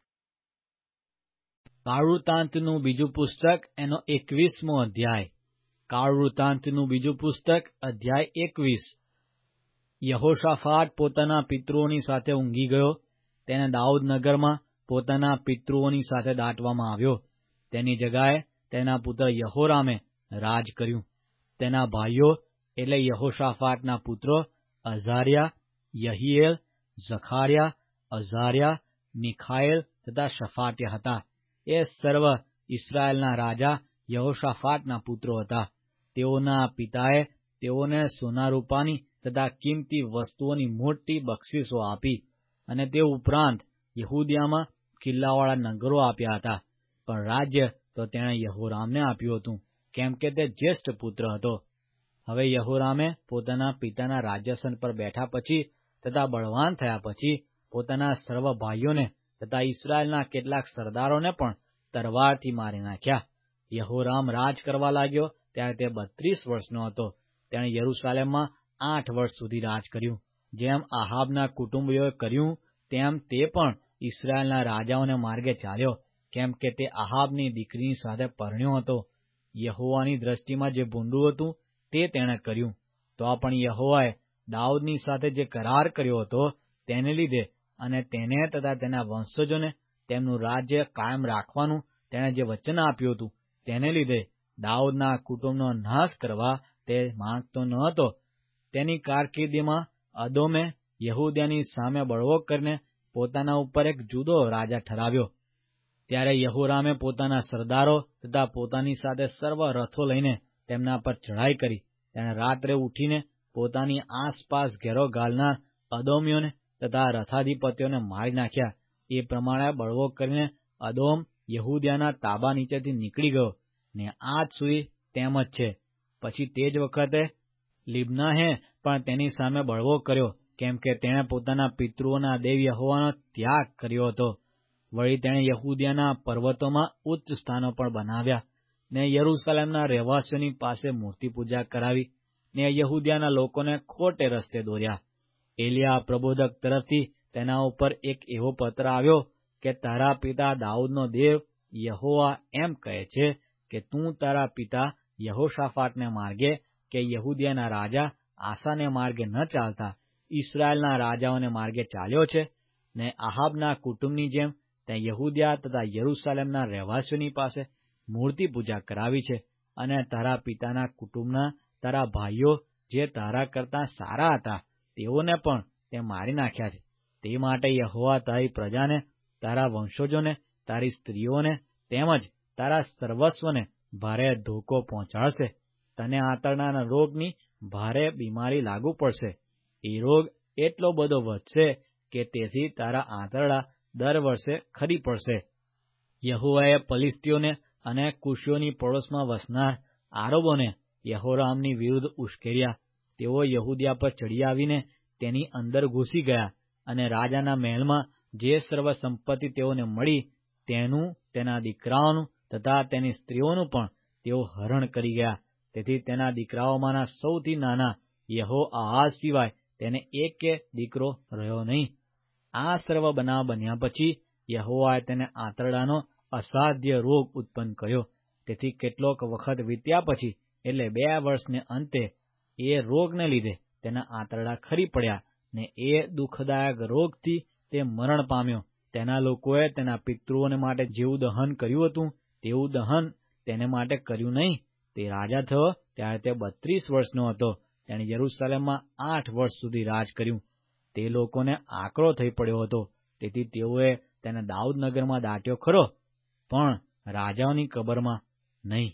કાળવૃતાંતનું બીજું પુસ્તક, એનો 21મો અધ્યાય. કાળવૃતાંતનું બીજું પુસ્તક, અધ્યાય 21. યહોશાફાટ પોતાના પિતૃઓની સાથે ઊંઘી ગયો. તેને દાઉદ નગરમાં પોતાના પિતૃઓની સાથે દાટવામાં આવ્યો. તેની જગાએ તેના પુત્ર યહોરામે રાજ કર્યું. તેના ભાઈઓ એટલે યહોશાફાટના પુત્રો અઝારિયા, યહીએલ, ઝખારિયા, અઝારિયા, મિખાએલ તથા શફાટ્યા હતા. એ સર્વ ઇસ્રાયેલના રાજા યહોશાફાટના પુત્રો હતા. તેઓના પિતાએ તેઓને સોના રૂપાની તથા કિંમતી વસ્તુઓની મોટી બક્ષિસો આપી, અને તે ઉપરાંત યહૂદિયામાં કિલ્લાવાળા નગરો આપ્યા હતા. પણ રાજ્ય તો તેણે યહોરામને આપ્યું હતું, કેમ કે તે જ્યેષ્ઠ પુત્ર હતો. હવે યહોરામે પોતાના પિતાના રાજ્યાસન પર બેઠા પછી તથા બળવાન થયા પછી પોતાના સર્વ ભાઈઓને તથા ઇસ્રાયેલના કેટલાક સરદારોને પણ તરવારથી મારી નાખ્યા. યહોરામ રાજ કરવા લાગ્યો ત્યારે તે 32 વર્ષનો હતો. તેણે યરૂશાલેમમાં 8 વર્ષ સુધી રાજ કર્યું. જેમ આહાબના કુટુંબીઓએ કર્યું તેમ તે પણ ઇસ્રાયેલના રાજાઓને માર્ગે ચાલ્યો, કેમ કે તે આહાબની દીકરીની સાથે પરણ્યો હતો. યહોવાની દ્રષ્ટિમાં જે ભૂંડું હતું તે તેણે કર્યું. તો પણ યહોવાએ દાઉદની સાથે જે કરાર કર્યો હતો તેને લીધે, અને તેને તથા તેના વંશજોને તેમનું રાજ્ય કાયમ રાખવાનું તેણે જે વચન આપ્યું હતું તેને લીધે દાઉદના કુટુંબનો નાશ કરવા તે માંગતો ન હતો. તેની કારકિર્દીમાં અદોમે યહૂદિયાની સામે બળવો કરીને પોતાના ઉપર એક જુદો રાજા ઠરાવ્યો. ત્યારે યહોરામે પોતાના સરદારો તથા પોતાની સાથે સર્વ રથો લઈને તેમના પર ચઢાઈ કરી. તેણે રાત્રે ઉઠીને પોતાની આસપાસ ઘેરો ઘાલનાર અદોમીઓને તથા રથાધિપતિઓને મારી નાખ્યા. એ પ્રમાણે બળવો કરીને અદોમ યહૂદિયાના તાબા નીચેથી નીકળી ગયો ને આજ સુધી તેમ જ છે. પછી તે જ વખતે લિબ્નાહે પણ તેની સામે બળવો કર્યો, કેમ કે તેણે પોતાના પિતૃઓના દેવ યહોવાનો ત્યાગ કર્યો હતો. વળી તેણે યહૂદિયાના પર્વતોમાં ઉચ્ચ સ્થાનો પણ બનાવ્યા ને યરૂશાલેમના રહેવાસીઓની પાસે મૂર્તિ પૂજા કરાવી ને યહૂદિયાના લોકોને ખોટે રસ્તે દોર્યા. એલિયા પ્રબોધક તરફથી તેના ઉપર એક એવો પત્ર આવ્યો કે તારા પિતા દાઉદનો દેવ યહોવા એમ કહે છે કે તું તારા પિતા યહોશાફાટને માર્ગે કે યહૂદિયાના રાજા આસાને માર્ગે ન ચાલતા ઇસ્રાયેલના રાજાઓને માર્ગે ચાલ્યો છે ને આહાબના કુટુંબની જેમ તે યહૂદિયા તથા યરૂશાલેમના રહેવાસીઓની પાસે મૂર્તિ પૂજા કરાવી છે અને તારા પિતાના કુટુંબના તારા ભાઈઓ જે તારા કરતાં સારા હતા તેઓને પણ તે મારી નાખ્યા છે. તે માટે યહોવા તારી પ્રજાને, તારા વંશજોને, તારી સ્ત્રીઓને તેમજ તારા સર્વસ્વને ભારે ધોકો પહોંચાડશે. તને આંતરડાના રોગની ભારે બીમારી લાગુ પડશે. એ રોગ એટલો બધો વધશે કે તેથી તારા આંતરડા દર વર્ષે ખરી પડશે. યહોવાએ પલિશ્તીઓને અને કુશીઓની પડોશમાં વસનાર આરબોને યહોરામની વિરુદ્ધ ઉશ્કેર્યા. તેઓ યહૂદિયા પર ચડી આવીને તેની અંદર ઘૂસી ગયા અને રાજાના મહેલમાં જે સર્વ સંપત્તિ તેઓને મળી તેનું, તેના દીકરાઓનું તથા તેની સ્ત્રીઓનું પણ તેઓ હરણ કરી ગયા. તેથી તેના દીકરાઓમાંના સૌથી નાના યહોઆહાઝ સિવાય તેને એક દીકરો રહ્યો નહીં. આ સર્વ બનાવ બન્યા પછી યહોવાએ તેને આંતરડાનો અસાધ્ય રોગ ઉત્પન્ન કર્યો. તેથી કેટલોક વખત વીત્યા પછી એટલે 2 વર્ષને અંતે એ રોગને લીધે તેના આંતરડા ખરી પડ્યા ને એ દુઃખદાયક રોગથી તે મરણ પામ્યો. તેના લોકોએ તેના પિતૃઓને માટે જેવું દહન કર્યું હતું તેવું દહન તેને માટે કર્યું નહીં. તે રાજા થયો ત્યારે તે 32 વર્ષનો હતો. તેણે યરૂશાલેમમાં 8 વર્ષ સુધી રાજ કર્યું. તે લોકોને આકરો થઈ પડ્યો હતો, તેથી તેઓએ તેને દાઉદનગરમાં દાટ્યો ખરો, પણ રાજાઓની કબરમાં નહીં.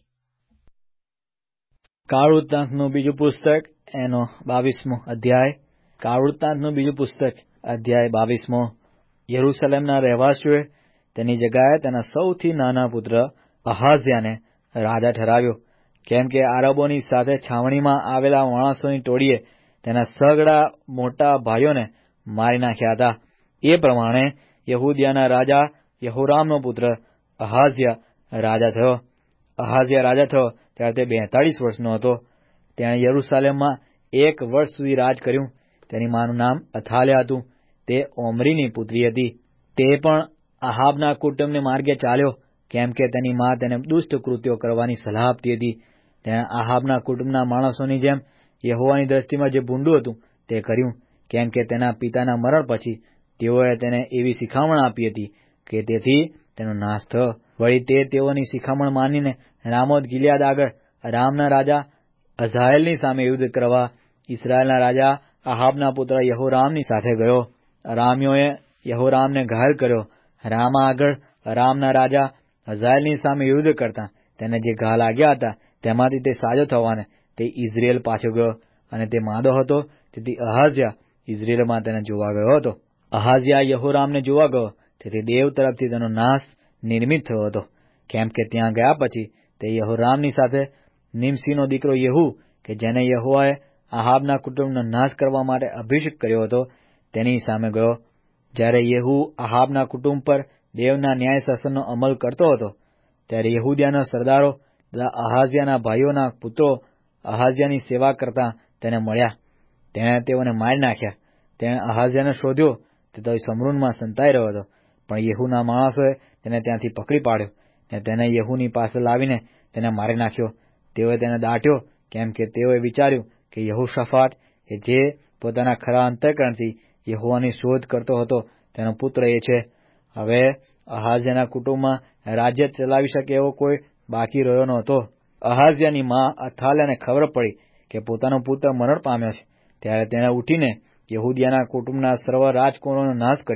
કાળવૃત્તાંતનું બીજું પુસ્તક એનો 22મો અધ્યાય. કાળવૃત્તાંતનું બીજું પુસ્તક અધ્યાય 22મો. યરૂશાલેમના રહેવાસીઓએ તેની જગાએ તેના સૌથી નાના પુત્ર અહાઝિયાને રાજા ઠરાવ્યો, કેમ કે આરબોની સાથે છાવણીમાં આવેલા માણસોની ટોળીએ તેના સગડા મોટા ભાઈઓને મારી નાખ્યા હતા. એ પ્રમાણે યહૂદિયાના રાજા યહોરામનો પુત્ર અહાઝિયા રાજા થયો. અહાઝિયા રાજા થયો ત્યારે તે 42 વર્ષનો હતો. તેણે યરૂશાલેમમાં 1 વર્ષ સુધી રાજ કર્યું. તેની માનું નામ અથાલ્યા હતું. તે ઓમરીની પુત્રી હતી. તે પણ આહાબના કુટુંબને માર્ગે ચાલ્યો, કેમ કે તેની મા તેને દુષ્ટ કૃત્યો કરવાની સલાહ આપતી હતી. તેણે આહાબના કુટુંબના માણસોની જેમ યહોવાની દ્રષ્ટિમાં જે ભૂંડું હતું તે કર્યું, કેમ કે તેના પિતાના મરણ પછી તેઓએ તેને એવી શિખામણ આપી હતી કે તેથી તેનો નાશ થયો. વળી તે તેઓની શિખામણ માનીને રામોત ગિલિયાદ આગળ અરામના રાજા હઝાયેલની સામે યુદ્ધ કરવા ઇસ્રાયેલના રાજા આહાબના પુત્ર યહોરામની સાથે ગયો. અરામીઓએ યહોરામને ઘાયલ કર્યો. રામા આગળ અરામના રાજા હઝાયેલની સામે યુદ્ધ કરતા તેને જે ઘા લાગ્યા હતા તેમાંથી તે સાજો થવાને તે ઇઝરાયેલ પાછો ગયો, અને તે માંદો હતો. તેથી અહાઝિયા ઇઝરાયેલમાં તેને જોવા ગયો હતો. અહાઝિયા યહોરામને જોવા ગયો, તેથી દેવ તરફથી તેનો નાશ નિર્મિત થયો હતો. કેમ કે ત્યાં ગયા પછી તે યહોરામની સાથે નિમસીનો દીકરો યેહૂ, કે જેને યહોવાએ આહાબના કુટુંબનો નાશ કરવા માટે અભિષેક કર્યો હતો, તેની સામે ગયો. જ્યારે યેહૂ આહાબના કુટુંબ પર દેવના ન્યાય શાસનનો અમલ કરતો હતો, ત્યારે યહૂદિયાના સરદારો તથા અહાઝિયાના ભાઈઓના પુત્રો અહાઝિયાની સેવા કરતા તેને મળ્યા. તેણે તેઓને મારી નાખ્યા. તેણે અહાઝિયાને શોધ્યો, તે તો સમરૂનમાં સંતાઈ રહ્યો હતો, પણ યેહૂના માણસોએ તેને ત્યાંથી પકડી પાડ્યો ને તેને યેહૂની પાસે લાવીને તેને મારી નાખ્યો. તેઓએ તેને દાટ્યો, કેમ કે તેઓએ વિચાર્યું કે યહોશાફાટ, કે જે પોતાના ખરા અંતઃકરણથી યહોવાની શોધ કરતો હતો, તેનો પુત્ર એ છે. હવે અહાઝિયાના કુટુંબમાં રાજ્ય ચલાવી શકે એવો કોઈ બાકી રહ્યો નહોતો. અહાઝિયાની મા અથાલ્યાને ખબર પડી કે પોતાનો પુત્ર મરણ પામ્યો છે, ત્યારે તેણે ઉઠીને યહૂદિયાના કુટુંબના સર્વ રાજકુમારોનો નાશ કર્યો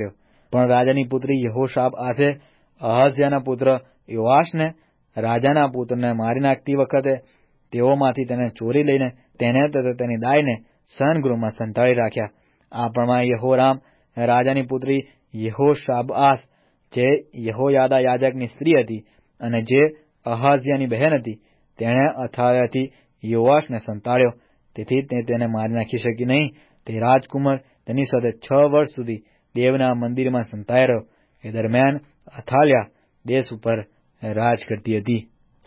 પણ રાજાની પુત્રી યહોશાફઆતે અહાઝિયાના પુત્ર યોઆશને રાજાના પુત્રને મારી નાખતી વખતે તેઓમાંથી તેને ચોરી લઈને તેને તથા તેની દાઈને સનગૃહમાં સંતાડી રાખ્યા. આ પ્રમાણે યહોરામ રાજાની પુત્રી યહોશાફઆત, જે યહોયાદા યાજકની સ્ત્રી હતી અને જે અહાઝિયાની બહેન હતી, તેણે અથાલ્યાથી યોઆશને સંતાડ્યો. તેથી તે તેને મારી નાખી શકી નહીં. તે રાજકુમાર તેની સાથે 6 વર્ષ સુધી દેવના મંદિરમાં સંતાઈ રહ્યો. એ દરમિયાન અથાલ્યા દેશ ઉપર રાજ કરતી હતી.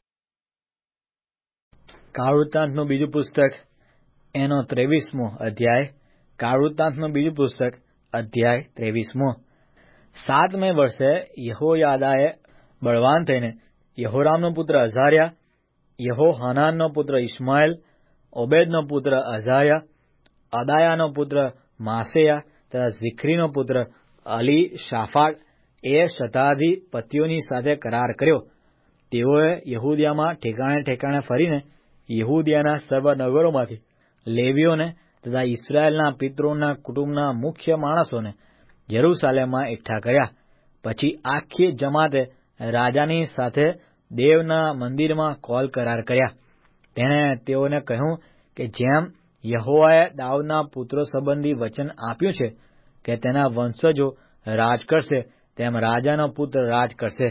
કાળવૃત્તાંતનું બીજું પુસ્તક એનો 23મો અધ્યાય. કાળવૃત્તાંતનું બીજું પુસ્તક અધ્યાય 23મો. 7મે વર્ષે યહોયાદાએ બળવાન થઈને યહોરામનો પુત્ર અઝાર્યા, યહોહાનાનનો પુત્ર ઇશ્માએલ, ઓબેદનો પુત્ર અઝાયા, અદાયાનો પુત્ર માસેયા તથા ઝિખરીનો પુત્ર અલીશાફાટ એ શતાધિપતિઓની સાથે કરાર કર્યો. તેઓએ યહૂદિયામાં ઠેકાણે ઠેકાણે ફરીને યહૂદિયાના સર્વ નગરોમાંથી લેવીઓને તથા ઇસ્રાયેલના પિતૃઓના કુટુંબના મુખ્ય માણસોને યરૂશાલેમમાં એકઠા કર્યા. પછી આખી જમાતે રાજાની સાથે દેવના મંદિરમાં કોલ કરાર કર્યા. તેણે તેઓને કહ્યું કે જેમ યહોવાએ દાઉદના પુત્રો સંબંધી વચન આપ્યું છે કે તેના વંશજો રાજ કરશે, તેમ રાજાનો પુત્ર રાજ કરશે.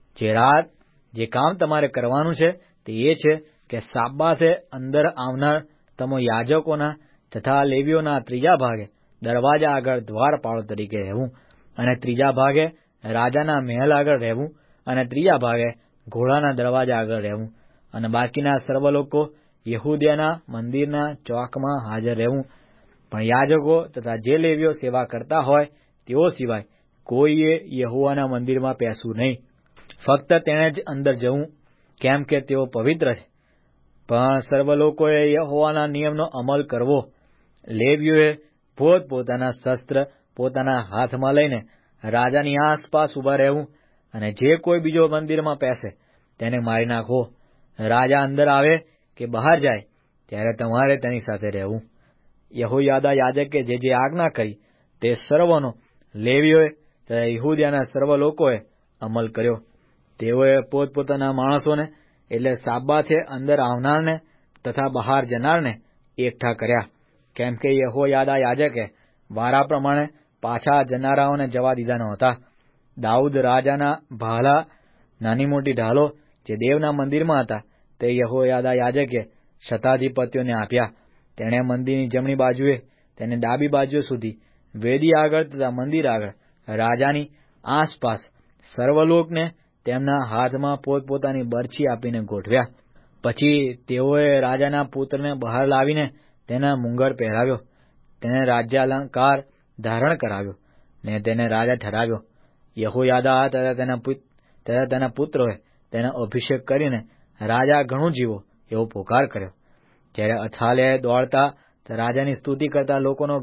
જે કામ તમારે કરવાનું છે તે એ છે કે સાબ્બાતે અંદર આવનાર તમો યાજકોના તથા લેવીઓના 3જા ભાગે દરવાજા આગળ દ્વારપાળો તરીકે રહેવું, અને 3જા ભાગે રાજાના મહેલ આગળ રહેવું, અને 3જા ભાગે ઘોડાના દરવાજા આગળ રહેવું, અને બાકીના સર્વ લોકો યહૂદિયાના મંદિરના ચોકમાં હાજર રહેવું. પણ યાજકો તથા જે લેવીઓ સેવા કરતા હોય તેઓ સિવાય કોઈએ યહોવાના મંદિરમાં પેસવું નહીં. ફક્ત તેણે જ અંદર જવું, કેમ કે તેઓ પવિત્ર છે. પણ સર્વ લોકોએ યહોવાના નિયમનો અમલ કરવો. લેવીઓએ પોતપોતાના શસ્ત્ર પોતાના હાથમાં લઈને રાજાની આસપાસ ઉભા રહેવું, અને જે કોઈ બીજો મંદિરમાં પેસે તેને મારી નાખવો. રાજા અંદર આવે કે બહાર જાય ત્યારે તમારે તેની સાથે રહેવું. યહોયાદા યાજકે જે આજ્ઞા કરી તે સર્વનો લેવીઓએ તથા યહૂદિયાના સર્વ લોકોએ અમલ કર્યો. તેઓએ પોતપોતાના માણસોને એટલે સાબ્બાતે અંદર આવનારને તથા બહાર જનારને એકઠા કર્યા, કેમ કે યહોયાદા યાજકે વારા પ્રમાણે પાછા જનારાઓને જવા દીધા નહોતા. દાઉદ રાજાના ભાલા નાની મોટી ઢાલો જે દેવના મંદિરમાં હતા તે યહોયાદા યાજકે શતાધિપતિઓને આપ્યા. તેણે મંદિરની જમણી બાજુએ તેને ડાબી બાજુ સુધી વેદી આગળ તથા મંદિર આગળ રાજાની આસપાસ સર્વલોકને તેમના હાથમાં પોતપોતાની બરછી આપીને ગોઠવ્યા. પછી તેઓએ રાજાના પુત્રને બહાર લાવીને તેના મુંગર પહેરાવ્યો, તેને રાજ્યાલંકાર ધારણ કરાવ્યો ને તેને રાજા ઠરાવ્યો. યહોયાદા તથા તેના પુત્રોએ તેનો અભિષેક કરીને રાજા ઘણું જીવો એવો પોકાર કર્યો. જ્યારે અથાલ્યાએ દોડતા રાજાની સ્તુતિ કરતા લોકોનો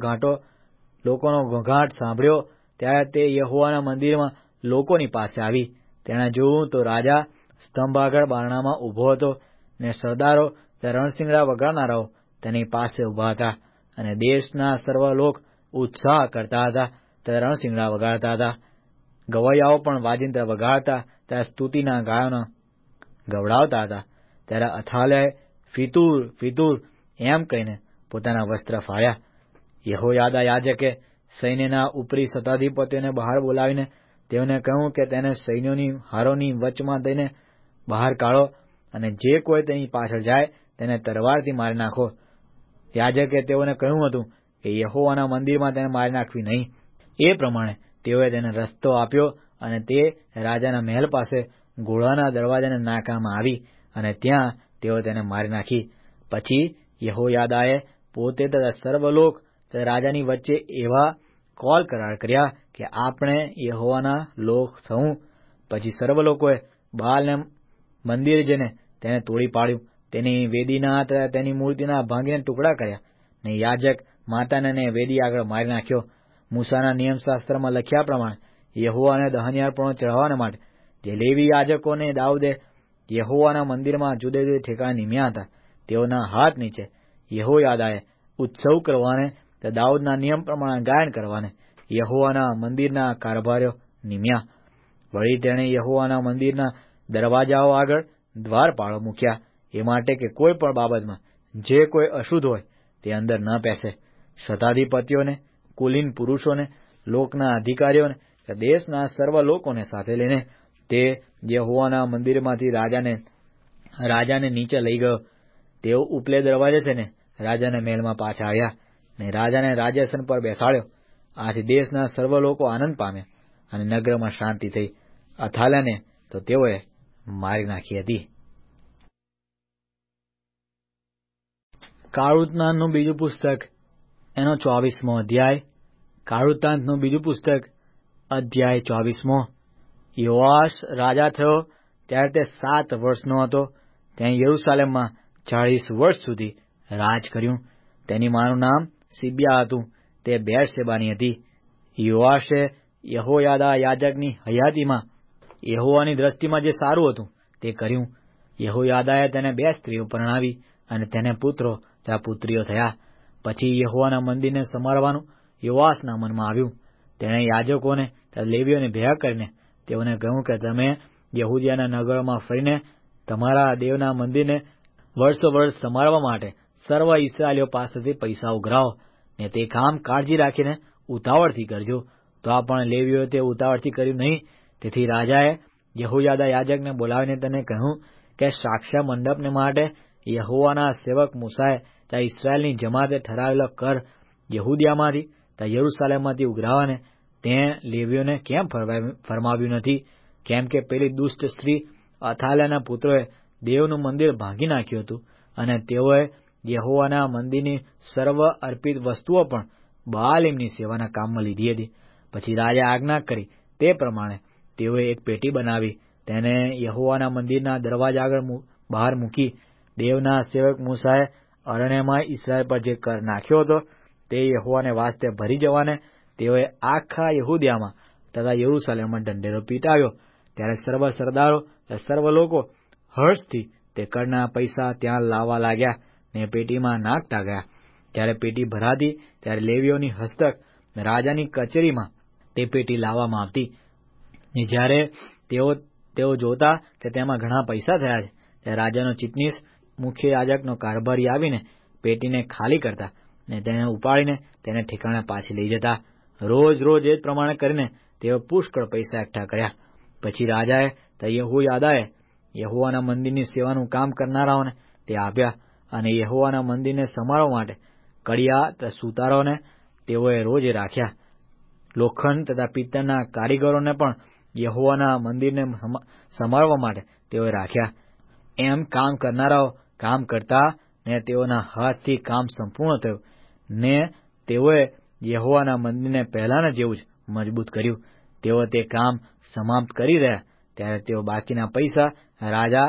ઘોંઘાટ સાંભળ્યો ત્યારે તે યહોવાના મંદિરમાં લોકોની પાસે આવી. તેણે જોયું તો રાજા સ્તંભ આગળ બારણામાં ઊભો હતો, ને સરદારો તથા રણશિંગડા વગાડનારાઓ તેની પાસે ઊભા હતા, અને દેશના સર્વ લોક ઉત્સાહ કરતા હતા તથા રણશિંગડા વગાડતા હતા. ગવૈયાઓ પણ વાજિંત્ર વગાડતા તથા સ્તુતિના ગાયનો ગવડાવતા હતા. ત્યારે અથાલ્યાએ ફિતૂર ફિતૂર એમ કહીને પોતાના વસ્ત્ર ફાડ્યા. યહોયાદા યાજકે સૈન્યના ઉપરી શતાધિપતિઓને બહાર બોલાવીને તેઓને કહ્યું કે તેને સૈન્યોની હારોની વચમાં દઈને બહાર કાઢો, અને જે કોઈ તેની પાછળ જાય તેને તરવારથી મારી નાખો. યાજકે તેઓને કહ્યું હતું કે યહોવાના મંદિરમાં તેને મારી નાખવી નહીં. એ પ્રમાણે તેઓએ તેને રસ્તો આપ્યો, અને તે રાજાના મહેલ પાસે ઘોડાના દરવાજાને નાકામાં આવી, અને ત્યાં તેઓ તેને મારી નાખી. પછી યહોયાદાએ પોતે તથા સર્વલોક તથા રાજાની વચ્ચે એવા કોલ કરાર કર્યા કે આપણે યહોવાના લોક થવું. પછી સર્વ લોકોએ બાલને મંદિરે જઈને તેને તોડી પાડ્યું, તેની વેદીના તથા તેની મૂર્તિના ભાંગીને ટુકડા કર્યા, ને યાજક માતાને વેદી આગળ મારી નાખ્યો. મૂસાના નિયમશાસ્ત્રમાં લખ્યા પ્રમાણે યહોવાને દહનયાર્પણો ચઢાવવા માટે જે લેવી યાજકોને દાઉદે યહોવાના મંદિરમાં જુદે જુદે ઠેકાણે નિમ્યા હતા, તેઓના હાથ નીચે યહોયાદાએ ઉત્સવ કરવાને તે દાઉદના નિયમ પ્રમાણે ગાયન કરવાને યહોવાના મંદિરના કારભારીઓ નિમ્યા. વળી તેણે યહોવાના મંદિરના દરવાજાઓ આગળ દ્વારપાળો મૂક્યા, એ માટે કે કોઈ પણ બાબતમાં જે કોઈ અશુદ્ધ હોય તે અંદર ન પેસે. શતાધિપતિઓને, કુલીન પુરુષોને, લોકના અધિકારીઓને, દેશના સર્વ લોકોને સાથે લઈને તે યહોવાના મંદિરમાંથી રાજાને નીચે લઈ ગયો. તેઓ ઉપલે દરવાજે થઈને રાજાના મહેલમાં પાછા આવ્યા ને રાજાને રાજ્યાસન પર બેસાડ્યો. આથી દેશના સર્વ લોકો આનંદ પામ્યા અને નગરમાં શાંતિ થઈ. અથાલ્યાને તો તેઓએ મારી નાખી હતી. કાળવૃત્તાંતનું બીજું પુસ્તક એનો 24મો અધ્યાય. કાળવૃત્તાંતનું બીજું પુસ્તક અધ્યાય 24મો. યોઆશ રાજા થયો ત્યારે તે 7 વર્ષનો હતો. તેણે યરૂશાલેમમાં 40 વર્ષ સુધી રાજ કર્યું. તેની માનું નામ સિબ્યા હતું. તે બેરશેબાની હતી. યોઆશે યહોયાદા યાજકની હયાતીમાં યહોવાની દ્રષ્ટિમાં જે સારું હતું તે કર્યું. યહોયાદાએ તેને 2 સ્ત્રીઓ પરણાવી અને તેને પુત્રો તથા પુત્રીઓ થયા. પછી યહોવાના મંદિરને સમારવાનું યોઆશના મનમાં આવ્યું. તેણે યાજકોને તથા લેવીઓને ભેગા કરીને તેઓને કહ્યું કે તમે યહૂદિયાના નગરોમાં ફરીને તમારા દેવના મંદિરને વર્ષો વર્ષ સમારવા માટે સર્વ ઇસ્રાએલીઓ પાસેથી પૈસા ઉઘરાવો ને તે કામ કાળજી રાખીને ઉતાવળથી કરજો. તો આ પણ લેવીઓએ તે ઉતાવળથી કર્યું નહીં. તેથી રાજાએ યહોયાદા યાજકને બોલાવીને તેને કહ્યું કે સાક્ષ્ય મંડપને માટે યહોવાના સેવક મૂસાએ ત્યાં ઇસ્રાએલની જમાતે ઠરાવેલો કર યહૂદિયામાંથી ત્યાં યરૂશાલેમમાંથી ઉઘરાવાને તે લેવીઓને કેમ ફરમાવ્યું નથી? કેમ કે પેલી દુષ્ટ સ્ત્રી અથાલ્યાના પુત્રોએ દેવનું મંદિર ભાંગી નાખ્યું હતું અને તેઓએ યહોવાના મંદિરની સર્વ અર્પિત વસ્તુઓ પણ બાલીમની સેવાના કામમાં લીધી હતી. પછી રાજા આજ્ઞા કરી તે પ્રમાણે તેઓએ એક પેટી બનાવી તેને યહોવાના મંદિરના દરવાજા આગળ બહાર મૂકી. દેવના સેવક મૂસાએ અરણ્યમાં ઇસ્રાએલ પર જે કર નાખ્યો હતો તે યહોવાને વાસ્તે ભરી જવાને તેઓએ આખા યહૂદિયામાં તથા યરૂશાલેમમાં ઢંઢેરો પીટાવ્યો. ત્યારે સર્વ સરદારો સર્વ લોકો હર્ષથી તે કરના પૈસા ત્યાં લાવવા લાગ્યા ને પેટીમાં નાખતા ગયા. ત્યારે પેટી ભરાતી ત્યારે લેવીઓની હસ્તક રાજાની કચેરીમાં તે પેટી લાવવામાં આવતી. ને જ્યારે તેઓ જોતા કે તેમાં ઘણા પૈસા થયા છે ત્યારે રાજાનો ચીટનીસ મુખ્ય યાજકનો કારભારી આવીને પેટીને ખાલી કરતા ને તેને ઉપાડીને તેને ઠેકાણે પાછી લઈ જતા. રોજ એ જ પ્રમાણે કરીને તેઓ પુષ્કળ પૈસા એકઠા કર્યા. પછી રાજાએ તે યહોયાદાએ યહોવાના મંદિરની સેવાનું કામ કરનારાઓને તે આપ્યા અને યહોવાના મંદિરને સંભાળવા માટે કડિયા તથા સુતારોને તેઓએ રોજ રાખ્યા. લોખંડ તથા પિત્તળના કારીગરોને પણ યહોવાના મંદિરને સંભાળવા માટે તેઓએ રાખ્યા. એમ કામ કરનારાઓ કામ કરતા ને તેઓના હાથથી કામ સંપૂર્ણ થયું ને તેઓએ યહોવાના મંદિરને પહેલાના જેવું જ મજબૂત કર્યું. તેઓ તે કામ સમાપ્ત કરી રહ્યા ત્યારે તેઓ બાકીના પૈસા રાજા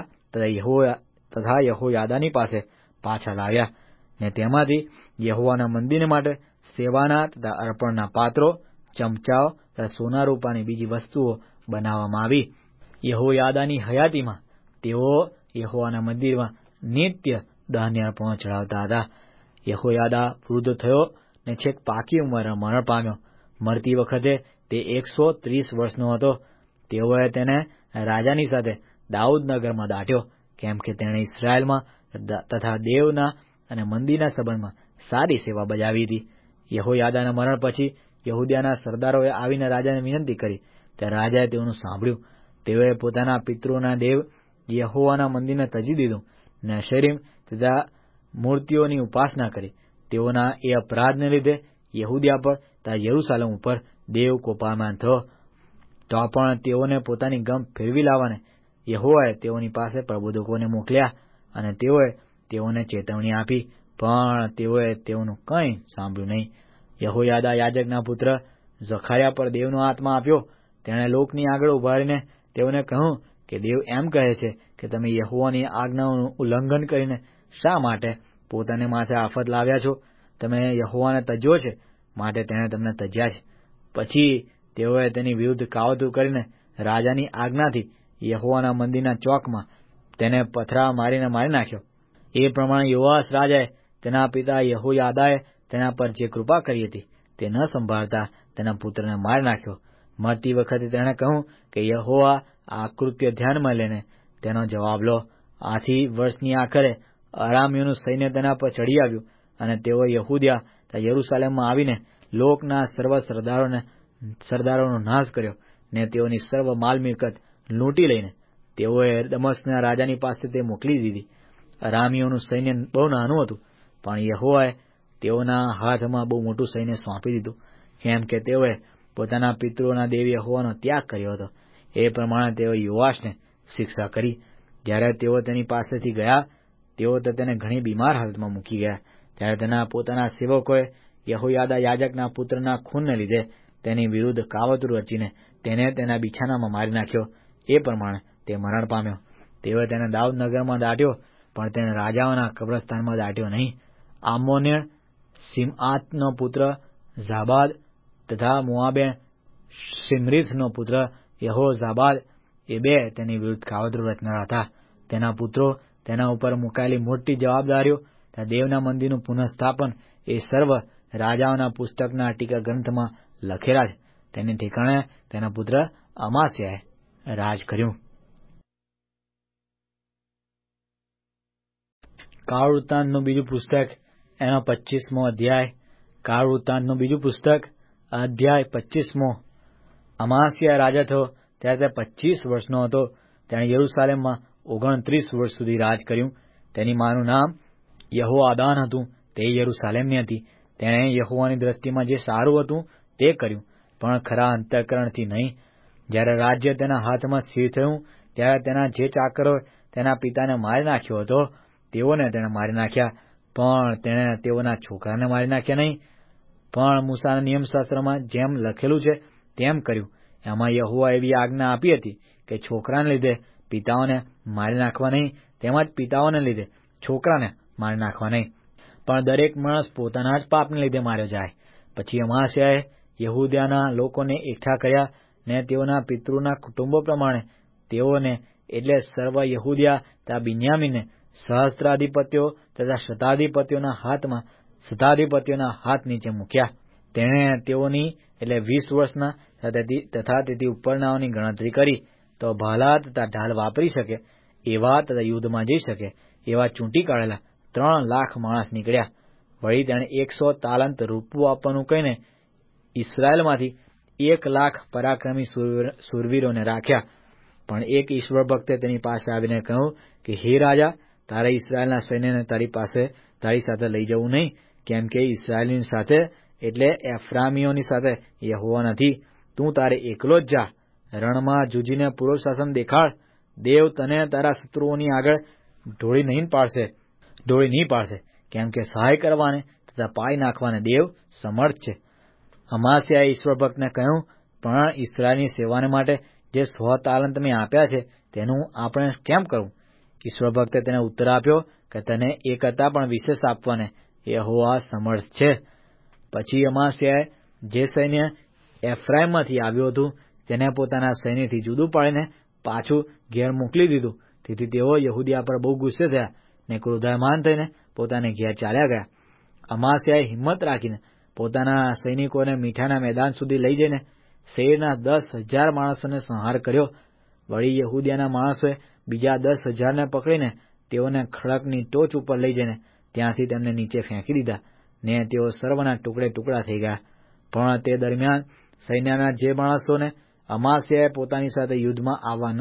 તથા યહોયાદાની પાસે પાછા લાવ્યા ને તેમાંથી યહોવાના મંદિર માટે સેવાના તથા અર્પણના પાત્રો, ચમચાઓ તથા સોના રૂપાની બીજી વસ્તુઓ બનાવવામાં આવી. યહોયાદાની હયાતીમાં તેઓ યહોવાના મંદિરમાં નિત્ય દહન અર્પણો ચડાવતા હતા. યહોયાદા વૃદ્ધ થયો ને છેક પાકી ઉંમરે મરણ પામ્યો. મરતી વખતે તે 130 વર્ષનો હતો. તેઓએ તેને રાજાની સાથે દાઉદનગરમાં દાટ્યો, કેમ કે તેણે ઇસ્રાયેલમાં તથા દેવના અને મંદિરના સંબંધમાં સારી સેવા બજાવી હતી. યહોયાદાના મરણ પછી યહૂદિયાના સરદારોએ આવીને રાજાને વિનંતી કરી ત્યારે રાજાએ તેઓનું સાંભળ્યું. તેઓએ પોતાના પિતૃઓના દેવ યહોવાના મંદિરને તજી દીધું ને અશેરીમ તથા મૂર્તિઓની ઉપાસના કરી. તેઓના એ અપરાધને લીધે યહૂદિયા પર તથા યરૂશાલેમ ઉપર દેવ કોપાયમાન થયો. તો પણ તેઓને પોતાની ગમ ફેરવી લાવવાને યહોવાએ તેઓની પાસે પ્રબોધકોને મોકલ્યા અને તેઓએ તેઓને ચેતવણી આપી, પણ તેઓએ તેઓનું કંઈ સાંભળ્યું નહીં. યહોયાદા યાજકના પુત્ર ઝખાર્યા પર દેવનો આત્મા આપ્યો. તેણે લોકની આગળ ઉભા રહીને તેઓને કહ્યું કે દેવ એમ કહે છે કે તમે યહોવાની આજ્ઞાઓનું ઉલ્લંઘન કરીને શા માટે પોતાને માથે આફત લાવ્યા છો? તમે યહોવાને તજ્યો છે માટે તેણે તમને તજ્યા છે. પછી તેઓએ તેની વિરુદ્ધ કાવતરું કરીને રાજાની આજ્ઞાથી યહોવાના મંદિરના ચોકમાં તેને પથરા મારીને મારી નાખ્યો. એ પ્રમાણે યોઆશ રાજાએ તેના પિતા યહોયાદાએ તેના પર જે કૃપા કરી હતી તે ન સંભાળતા તેના પુત્રને મારી નાખ્યો. મરતી વખતે તેણે કહ્યું કે યહોવા આ કૃત્ય ધ્યાનમાં લઈને તેનો જવાબ લો. આથી વર્ષની આખરે અરામીયોનું સૈન્ય તેના પર ચડી આવ્યું અને તેઓ યહૂદા તથા યરૂશાલેમમાં આવીને લોકના સર્વ સરદારોનો નાશ કર્યો ને તેઓની સર્વ માલ મિલકત લૂંટી લઈને તેઓએ દમસ્કના રાજાની પાસે તે મોકલી દીધી. અરામીયોનું સૈન્ય બહુ નાનું હતું, પણ યહોવાએ તેઓના હાથમાં બહુ મોટું સૈન્ય સોંપી દીધું, કેમ કે તેઓએ પોતાના પિતૃઓના દેવ યહોવાનો ત્યાગ કર્યો હતો. એ પ્રમાણે તેઓએ યોઆશને શિક્ષા કરી. જ્યારે તેઓ તેની પાસેથી ગયા, તેઓ તો તેને ઘણી બીમાર હાલતમાં મૂકી ગયા. ત્યારે તેના પોતાના સેવકોએ યહોયાદા યાજકના પુત્રના ખૂનને લીધે તેની વિરુદ્ધ કાવતરું રચીને તેને તેના બિછાનામાં મારી નાખ્યો. એ પ્રમાણે તે મરણ પામ્યો. તેઓએ તેને દાઉદનગરમાં દાટ્યો, પણ તેને રાજાઓના કબ્રસ્તાનમાં દાટ્યો નહીં. આમોન્ય સિમઆતનો પુત્ર ઝાબાદ તથા મોઆબે શિમરીથનો પુત્ર યહોઝાબાદ એ બે તેની વિરુદ્ધ કાવતરું રચનાર હતા. તેના પુત્રો તેના ઉપર મુકાયેલી મોટી જવાબદારીઓ તથા દેવના મંદિરનું પુનઃસ્થાપન એ સર્વ રાજાઓના પુસ્તકના ટીકા ગ્રંથમાં લખેલા છે. તેની ઠેકાણે તેના પુત્ર અમાસ્યાએ રાજ કર્યું. કાળવૃત્તાંતનું બીજું પુસ્તક એનો 25મો અધ્યાય. કાળવૃત્તાંતનું બીજું પુસ્તક અધ્યાય 25મો. અમાસ્યા રાજા થયો ત્યારે તે 25 વર્ષનો હતો. તેણે યરૂશાલેમમાં 29 વર્ષ સુધી રાજ કર્યું. તેની માનું નામ યહોઆદાન હતું. તે યરૂશાલેમની હતી. તેણે યહોવાની દ્રષ્ટિમાં જે સારું હતું તે કર્યું, પણ ખરા અંતઃકરણથી નહીં. જ્યારે રાજ્ય તેના હાથમાં સ્થિર થયું ત્યારે તેના જે ચાકરોએ તેના પિતાને મારી નાખ્યો હતો તેઓને તેણે મારી નાખ્યા, પણ તેણે તેઓના છોકરાને મારી નાખ્યા નહીં. પણ મૂસાના નિયમશાસ્ત્રમાં જેમ લખેલું છે તેમ કર્યું. એમાં યહોવા એવી આજ્ઞા આપી હતી કે છોકરાને લીધે પિતાઓને મારી નાખવા નહીં, તેમજ પિતાઓને લીધે છોકરાને મારી નાખવા નહીં, પણ દરેક માણસ પોતાના જ પાપને લીધે માર્યો જાય. પછી અમાસ્યાએ યહૂદાના લોકોને એકઠા કર્યા ને તેઓના પિતૃના કુટુંબો પ્રમાણે તેઓને એટલે સર્વ યહૂદા તથા બિન્યામીનને સહસ્ત્રાધિપત્યો તથા શતાધિપત્યોના હાથ નીચે મૂક્યા. તેણે તેઓની એટલે 20 વર્ષના તથા તેથી ઉપરનાઓની ગણતરી કરી તો ભાલા તથા ઢાલ વાપરી શકે એવા તથા યુદ્ધમાં જઈ શકે એવા ચૂંટી કાઢેલા 3 લાખ માણસ નીકળ્યા. વળી તેણે 100 તાલંત રૂપું આપવાનું કહીને ઇસ્રાયેલમાંથી 1 લાખ પરાક્રમી શૂરવીરોને રાખ્યા. પણ એક ઈશ્વર ભક્તે તેની પાસે આવીને કહ્યું કે હે રાજા, તારે ઇસ્રાયેલના સૈન્યને તારી સાથે લઈ જવું નહીં, કેમ કે ઇસ્રાયેલની સાથે એટલે એફ્રામીઓની સાથે યહોવા નથી. તું તારે એકલો જ જા, રણમાં જૂજીને પૂરો શાસન દેખાડ. દેવ તને તારા શત્રુઓની આગળ ઢોળી નહીં પાડશે, કેમ કે સહાય કરવાને તથા પાઈ નાખવાને દેવ સમર્થ છે. અમાસ્યાએ ઈશ્વર ભક્તને કહ્યું, પણ ઇસ્રાયેલની સેવાને માટે જે 100 તાલંત મેં આપ્યા છે તેનું આપણે કેમ કરવું? ઈશ્વર ભક્તે તેને ઉત્તર આપ્યો કે તને 1 કરતાં પણ વિશેષ આપવાને યહોવા સમર્થ છે. પછી અમાસ્યાએ જે સૈન્ય એફ્રાઈમમાંથી આવ્યું હતું તેને પોતાના સૈન્યથી જુદું પાડીને પાછું ઘેર મોકલી દીધું. તેથી તેઓ યહૂદા પર બહુ ગુસ્સે થયા ને ક્રોધાયમાન થઈને પોતાને ઘેર ચાલ્યા ગયા. અમાસ્યાએ હિંમત રાખીને પોતાના સૈનિકોને મીઠાના મેદાન સુધી લઈ જઈને શેરના 10,000 માણસોને સંહાર કર્યો. વળી યહૂદીના માણસોએ બીજા 10,000ને પકડીને તેઓને ખડકની ટોચ ઉપર લઈ જઈને ત્યાંથી તેમને નીચે ફેંકી દીધા ને તેઓ સર્વના ટુકડે થઈ ગયા. પણ તે દરમિયાન સૈન્યના જે માણસોને અમાસ્યાએ પોતાની સાથે યુદ્ધમાં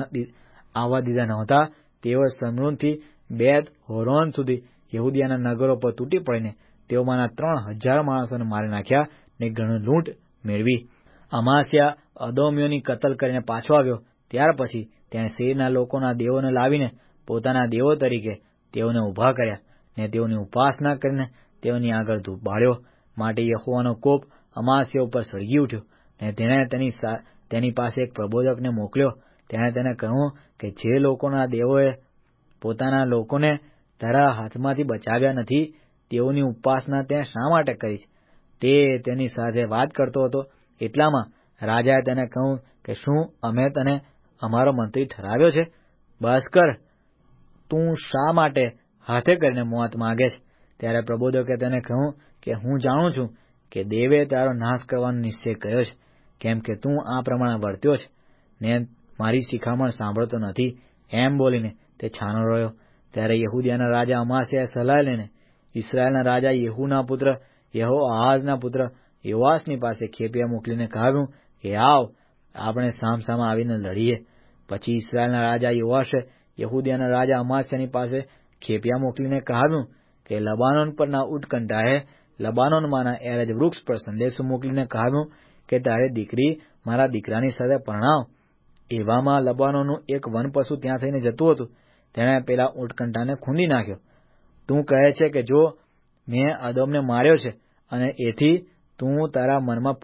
આવવા દીધા નહોતા તેઓ સમરૂનથી બેત હોરોન સુધી યહૂદીના નગરો પર તૂટી પડીને તેઓમાંના 3,000 માણસોને મારી નાખ્યા ને ઘણું લૂંટ મેળવી. અમાસ્યા અદોમીઓની કતલ કરીને પાછો આવ્યો. ત્યાર પછી તેણે શેરના લોકોના દેવોને લાવીને પોતાના દેવો તરીકે તેઓને ઊભા કર્યા ને તેઓની ઉપાસના કરીને તેઓની આગળ ધૂપ બાળ્યો. માટે યહોવાનો કોપ અમાસ્યા ઉપર સળગી ઉઠ્યો ને તેણે તેની પાસે એક પ્રબોધકને મોકલ્યો. તેણે તેને કહ્યું કે જે લોકોના દેવોએ પોતાના લોકોને તારા હાથમાંથી બચાવ્યા નથી તેઓની ઉપાસના તે શા માટે કરી છે? તે તેની સાથે વાત કરતો હતો. એટલામાં રાજાએ તેને કહ્યું કે શું અમે તને અમારો મંત્રી ઠરાવ્યો છે? બસ કર, તું શા માટે હાથે કરીને મોત માગે છે? ત્યારે પ્રબોધકે તેને કહ્યું કે હું જાણું છું કે દેવે તારો નાશ કરવાનો નિશ્ચય કર્યો છે, કેમ કે તું આ પ્રમાણે વર્ત્યો છે ને મારી શિખામણ સાંભળતો નથી. એમ બોલીને તે છાનો રહ્યો. ત્યારે યહૂદિયાના રાજા અમાસ્યાએ સલાહ લઈને ઇસ્રાયેલના રાજા યેહૂના પુત્ર યહોઆહાઝના પુત્ર યોઆસની પાસે ખેપિયા મોકલીને કહ્યું કે આવ, આપણે સામસામા આવીને લડીએ. પછી ઇસ્રાયેલના રાજા યોઆશે યહૂદિયાના રાજા અમાસ્યાની પાસે ખેપિયા મોકલીને કહ્યું કે લબાનોન પરના ઉત્કંઠાએ લબાનોનમાંના એરજ વૃક્ષ પર સંદેશો મોકલીને કહ્યું કે તારી દીકરી મારા દીકરાની સાથે પરણાવ. એવામાં લબાનોનું એક વનપશુ ત્યાં થઈને જતું હતું. તેણે પેલા ઉત્કંઠાને ખૂંદી નાખ્યો. તું કહે છે કે જો મેં અદોમને માર્યો છે અને એથી તું તારા મનમાં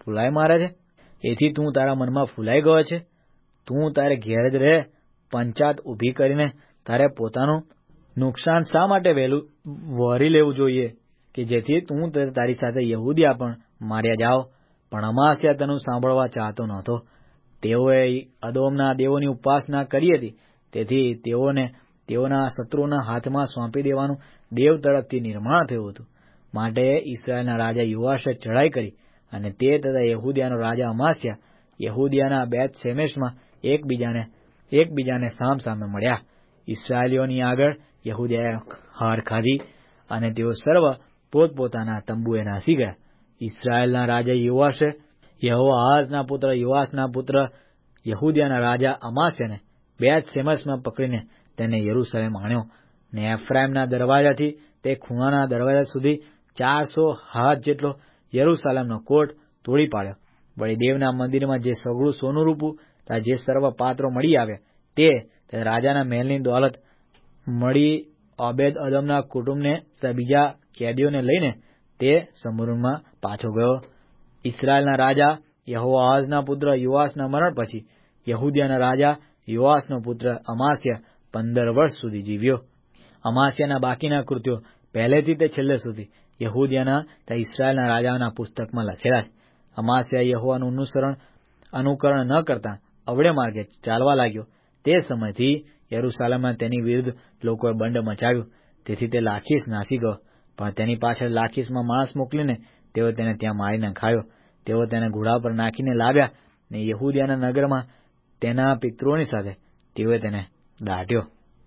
ફૂલાઈ ગયો છે. તું તારે ઘેર જ રહે. પંચાત ઊભી કરીને તારે પોતાનું નુકસાન શા માટે વહેલું વહોરી લેવું જોઈએ કે જેથી તું તારી સાથે યહૂદિયા પણ માર્યા જાઓ. પણ અમાસ્યા તેનું સાંભળવા ચાહતો નહોતો. તેઓએ અદોમના દેવોની ઉપાસના કરી હતી, તેથી તેઓને તેઓના શત્રુઓના હાથમાં સોંપી દેવાનું દેવ તરફથી નિર્માણ થયું હતું. માટે ઇસ્રાયેલના રાજા યોઆશે ચઢાઈ કરી અને તે તથા યહૂદિયાનો રાજા અમાસ્યા યહૂદિયાના બેત શેમેશમાં એકબીજાને સામસામે મળ્યા. ઇસ્રાયેલીઓની આગળ યહૂદિયાએ હાર ખાધી અને તેઓ સર્વ પોતપોતાના તંબુએ નાસી ગયા. ઇસ્રાયેલના રાજા યોઆશે યહોઆહાઝના પુત્ર યોઆસના પુત્ર યહૂદિયાના રાજા અમાસ્યાને બેત શેમેશમાં પકડીને તેને યરૂશલેમ આણ્યો ને એફ્રાઈમના દરવાજાથી તે ખૂણાના દરવાજા સુધી 400 હાથ જેટલો યરૂશલેમનો કોટ તોડી પાડ્યો. વળી દેવના મંદિરમાં જે સઘળું સોનું રૂપું તથા જે સર્વ પાત્રો મળી આવ્યા તે રાજાના મહેલની દોલત મળી ઓબેદ અદોમના કુટુંબને તથા બીજા કેદીઓને લઈને તે સમરૂનમાં પાછો ગયો. ઇસ્રાયેલના રાજા યહોઆહાઝના પુત્ર યોઆસના મરણ પછી યહૂદિયાના રાજા યોઆસનો પુત્ર અમાસ્યા 15 વર્ષ સુધી જીવ્યો. અમાસ્યાના બાકીના કૃત્યો પહેલેથી તે છેલ્લે સુધી યહૂદિયાના તથા ઇસ્રાયેલના રાજાઓના પુસ્તકમાં લખેલા છે. અમાસ્યા યહોવાનું અનુકરણ ન કરતા અવળે માર્ગે ચાલવા લાગ્યો. તે સમયથી યરૂશાલેમમાં તેની વિરુદ્ધ લોકોએ બંડ મચાવ્યું. તેથી તે લાખીશ નાસી ગયો. પણ તેની પાછળ લાખીશમાં માણસ મોકલીને તેઓ તેને ત્યાં મારી નખાયો. તેઓ તેને ઘોડા પર નાખીને લાવ્યા ને યહૂદિયાના નગરમાં તેના પિતૃઓની સાથે તેઓએ તેને દાટ્યો.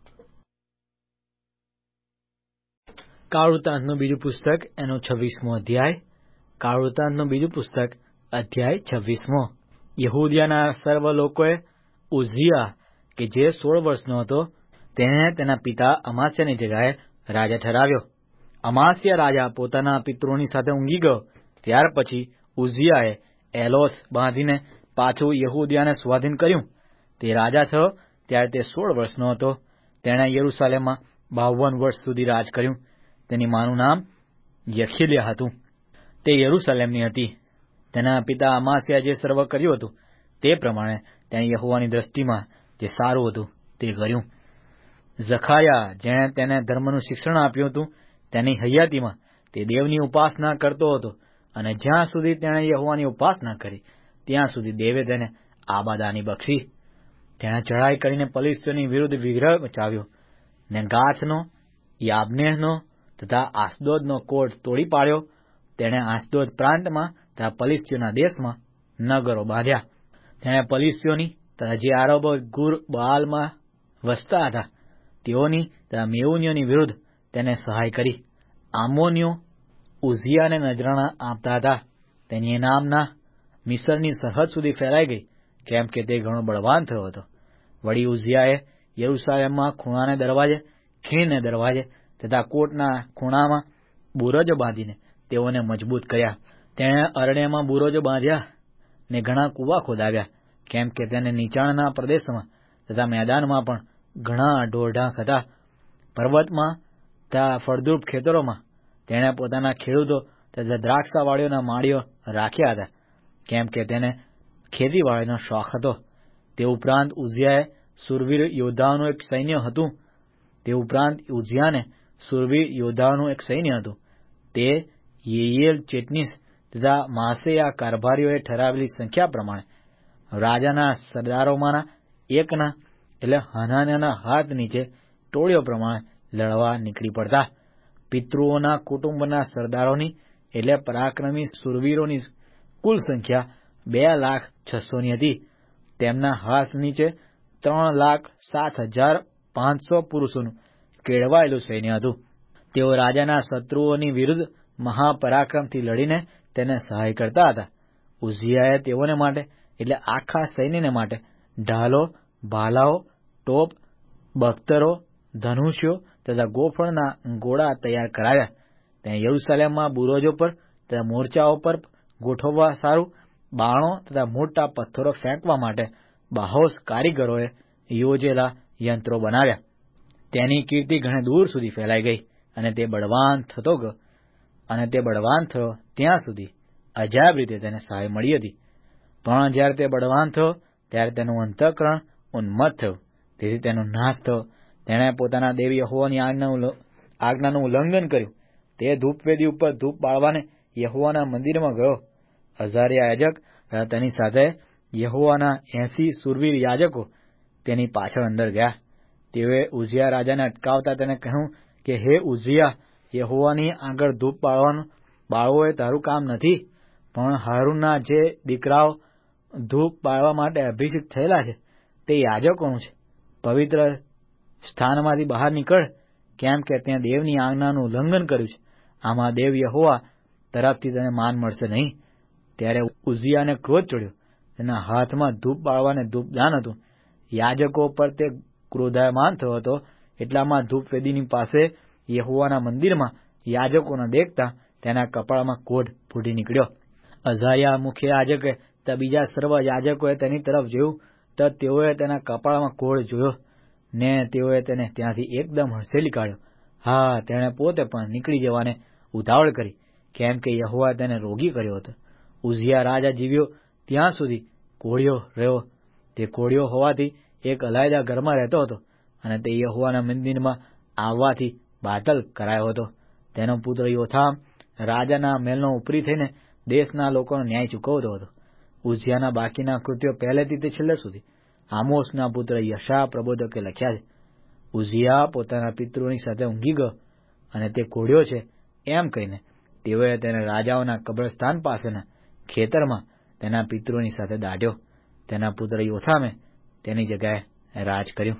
કાળવૃતાંતનું બીજું પુસ્તક એનો 26મો અધ્યાય. કાળવૃતાંતનું બીજું પુસ્તક અધ્યાય 26મો. યહૂદિયાના સર્વ લોકોએ ઉઝિયા કે જે 16 વર્ષનો હતો તેને તેના પિતા અમાસ્યાની જગાએ રાજા ઠરાવ્યો. અમાસ્યા રાજા પોતાના પિતૃઓની સાથે ઊંઘી ગયો. ત્યાર પછી ઉઝિયાએ એલોથ બાંધીને પાછું યહૂદિયાને સ્વાધીન કર્યું. તે રાજા થયો ત્યારે તે 16 વર્ષનો હતો. તેણે યરૂશાલેમમાં 52 વર્ષ સુધી રાજ કર્યું. તેની માનું નામ યખિલ્યા હતું. તે યરૂશાલેમની હતી. તેના પિતા અમાસ્યા જે સર્વ કર્યું હતું તે પ્રમાણે તેણે યહોવાની દ્રષ્ટિમાં જે સારું હતું તે કર્યું. ઝખાર્યા જેણે તેને ધર્મનું શિક્ષણ આપ્યું હતું તેની હયાતીમાં તે દેવની ઉપાસના કરતો હતો અને જ્યાં સુધી તેણે યહોવાની ઉપાસના કરી ત્યાં સુધી દેવે તેને આબાદાની બક્ષી. તેણે ચઢાઈ કરીને પલિશ્તીઓની વિરુદ્ધ વિગ્રહ મચાવ્યો ને ગાથનો, યાબનેહનો તથા આસ્દોદનો કોટ તોડી પાડ્યો. તેણે આસ્દોદ પ્રાંતમાં તથા પલિશ્તીઓના દેશમાં નગરો બાંધ્યા. તેણે પલિશ્તીઓની તથા જે આરબો ગુર બાલમાં વસતા હતા તેઓની તથા મેઉનીઓની વિરુદ્ધ તેને સહાય કરી. આમોનીઓ ઉઝિયાને નજરાણા આપતા હતા. તેની નામના મિસરની સરહદ સુધી ફેલાઈ ગઈ, કેમ કે તે ઘણો બળવાન થયો હતો. વળી ઉઝિયાએ યરૂશાલેમમાં ખૂણાને દરવાજે, ખીણને દરવાજે તથા કોટના ખૂણામાં બુરજો બાંધીને તેઓને મજબૂત કર્યા. તેણે અરણ્યમાં બુરજો બાંધ્યા ને ઘણા કૂવા ખોદાવ્યા, કેમ કે તેને નીચાણના પ્રદેશમાં તથા મેદાનમાં પણ ઘણા ઢોરઢાંખ હતા. પર્વતમાં તથા ફળદ્રુપ ખેતરોમાં તેણે પોતાના ખેડૂતો તથા દ્રાક્ષાવાળીઓના માળીઓ રાખ્યા હતા, કેમ કે તેને ખેતીવાડીનો શોખ હતો. તે ઉપરાંત ઉઝિયાને સુરવીર યોદ્ધાઓનું એક સૈન્ય હતું. તે યેયેલ, ચેટનીસ તથા માસેયા કારભારીઓએ ઠરાવેલી સંખ્યા પ્રમાણે રાજાના સરદારોમાંના એકના એટલે હનાન્યાના હાથ નીચે ટોળીઓ પ્રમાણે લડવા નીકળી પડતા. પિતૃઓના કુટુંબના સરદારોની એટલે પરાક્રમી શૂરવીરોની કુલ સંખ્યા 2,06,000 હતી. તેમના હાથ નીચે 3,07,500 પુરુષોનું કેળવાયેલું સૈન્ય હતું. તેઓ રાજાના શત્રુઓની વિરુદ્ધ મહાપરાક્રમથી લડીને તેને સહાય કરતા હતા. ઉઝિયાએ તેઓને માટે એટલે આખા સૈન્યને માટે ઢાલો, ભાલાઓ, ટોપ, બખ્તરો, ધનુષ્યો તથા ગોફણના ગોળા તૈયાર કરાવ્યા. તેણે યરૂશાલેમમાં બુરુજો પર તથા મોરચાઓ પર ગોઠવવા સારું બાણો તથા મોટા પથ્થરો ફેંકવા માટે બાહોશ કારીગરોએ યોજેલા યંત્રો બનાવ્યા. તેની કીર્તિ ઘણે દૂર સુધી ફેલાઈ ગઈ અને તે બળવાન થયો ત્યાં સુધી અજાયબ રીતે તેને સહાય મળી હતી. પણ જ્યારે તે બળવાન થયો ત્યારે તેનું અંતઃકરણ ઉન્મત્ત થયું, તેથી તેનો નાશ થયો. તેણે પોતાના દેવી યહોવાની આજ્ઞાનું ઉલ્લંઘન કર્યું. તે ધૂપવેદી ઉપર ધૂપ બાળવાને યહોવાના મંદિરમાં ગયો. અઝારિયા યાજક તથા તેની સાથે યહોવાના 80 શૂરવીર યાજકો તેની પાછળ અંદર ગયા. તેઓએ ઉઝિયા રાજાને અટકાવતા તેને કહ્યું કે, હે ઉઝિયા, યહોવાની આગળ ધૂપ બાળવો એ તારું કામ નથી, પણ હારૂનના જે દીકરાઓ ધૂપ બાળવા માટે અભિષિક્ત થયેલા છે તે યાજકોનું છે. પવિત્ર સ્થાનમાંથી બહાર નીકળ, કેમ કે ત્યાં દેવની આજ્ઞાનું ઉલ્લંઘન કર્યું છે. આમાં દેવ યહોવા તરફથી તને માન મળશે નહીં. ત્યારે ઉઝિયાને ક્રોધ ચડ્યો. તેના હાથમાં ધૂપ બાળવાને ધૂપદાન હતું. યાજકો પર તે ક્રોધાયમાન થયો હતો. એટલામાં ધૂપવેદીની પાસે યહોવાના મંદિરમાં યાજકોને દેખતા તેના કપાળમાં કોઢ ફૂટી નીકળ્યો. અઝારિયા મુખ્ય યાજકે તથા બીજા સર્વ યાજકોએ તેની તરફ જોયું તો તેઓએ તેના કપાળમાં કોઢ જોયો ને તેઓએ તેને ત્યાંથી એકદમ હડસેલી કાઢ્યો. હા, તેણે પોતે પણ નીકળી જવાને ઉતાવળ કરી, કેમ કે યહોવાએ તેને રોગી કર્યો હતો. ઉઝિયા રાજા જીવ્યો ત્યાં સુધી કોળિયો રહ્યો. તે કોળિયો હોવાથી એક અલાયદા ઘરમાં રહેતો હતો અને તે યહોવાના મંદિરમાં આવવાથી બાતલ કરાયો હતો. તેનો પુત્ર યોથામ રાજાના મહેલનો ઉપરી થઈને દેશના લોકોનો ન્યાય ચૂકવતો હતો. ઉઝિયાના બાકીના કૃત્યો પહેલેથી તે છેલ્લે સુધી આમોસના પુત્ર યશા પ્રબોધકે લખ્યા છે. ઉઝિયા પોતાના પિતૃઓની સાથે ઊંઘી ગયો અને તે કોળિયો છે એમ કહીને તેઓએ તેને રાજાઓના કબ્રસ્તાન પાસેના ખેતરમાં તેના પિતૃઓની સાથે દાટ્યો. તેના પુત્ર યોથામે તેની જગ્યાએ રાજ કર્યું.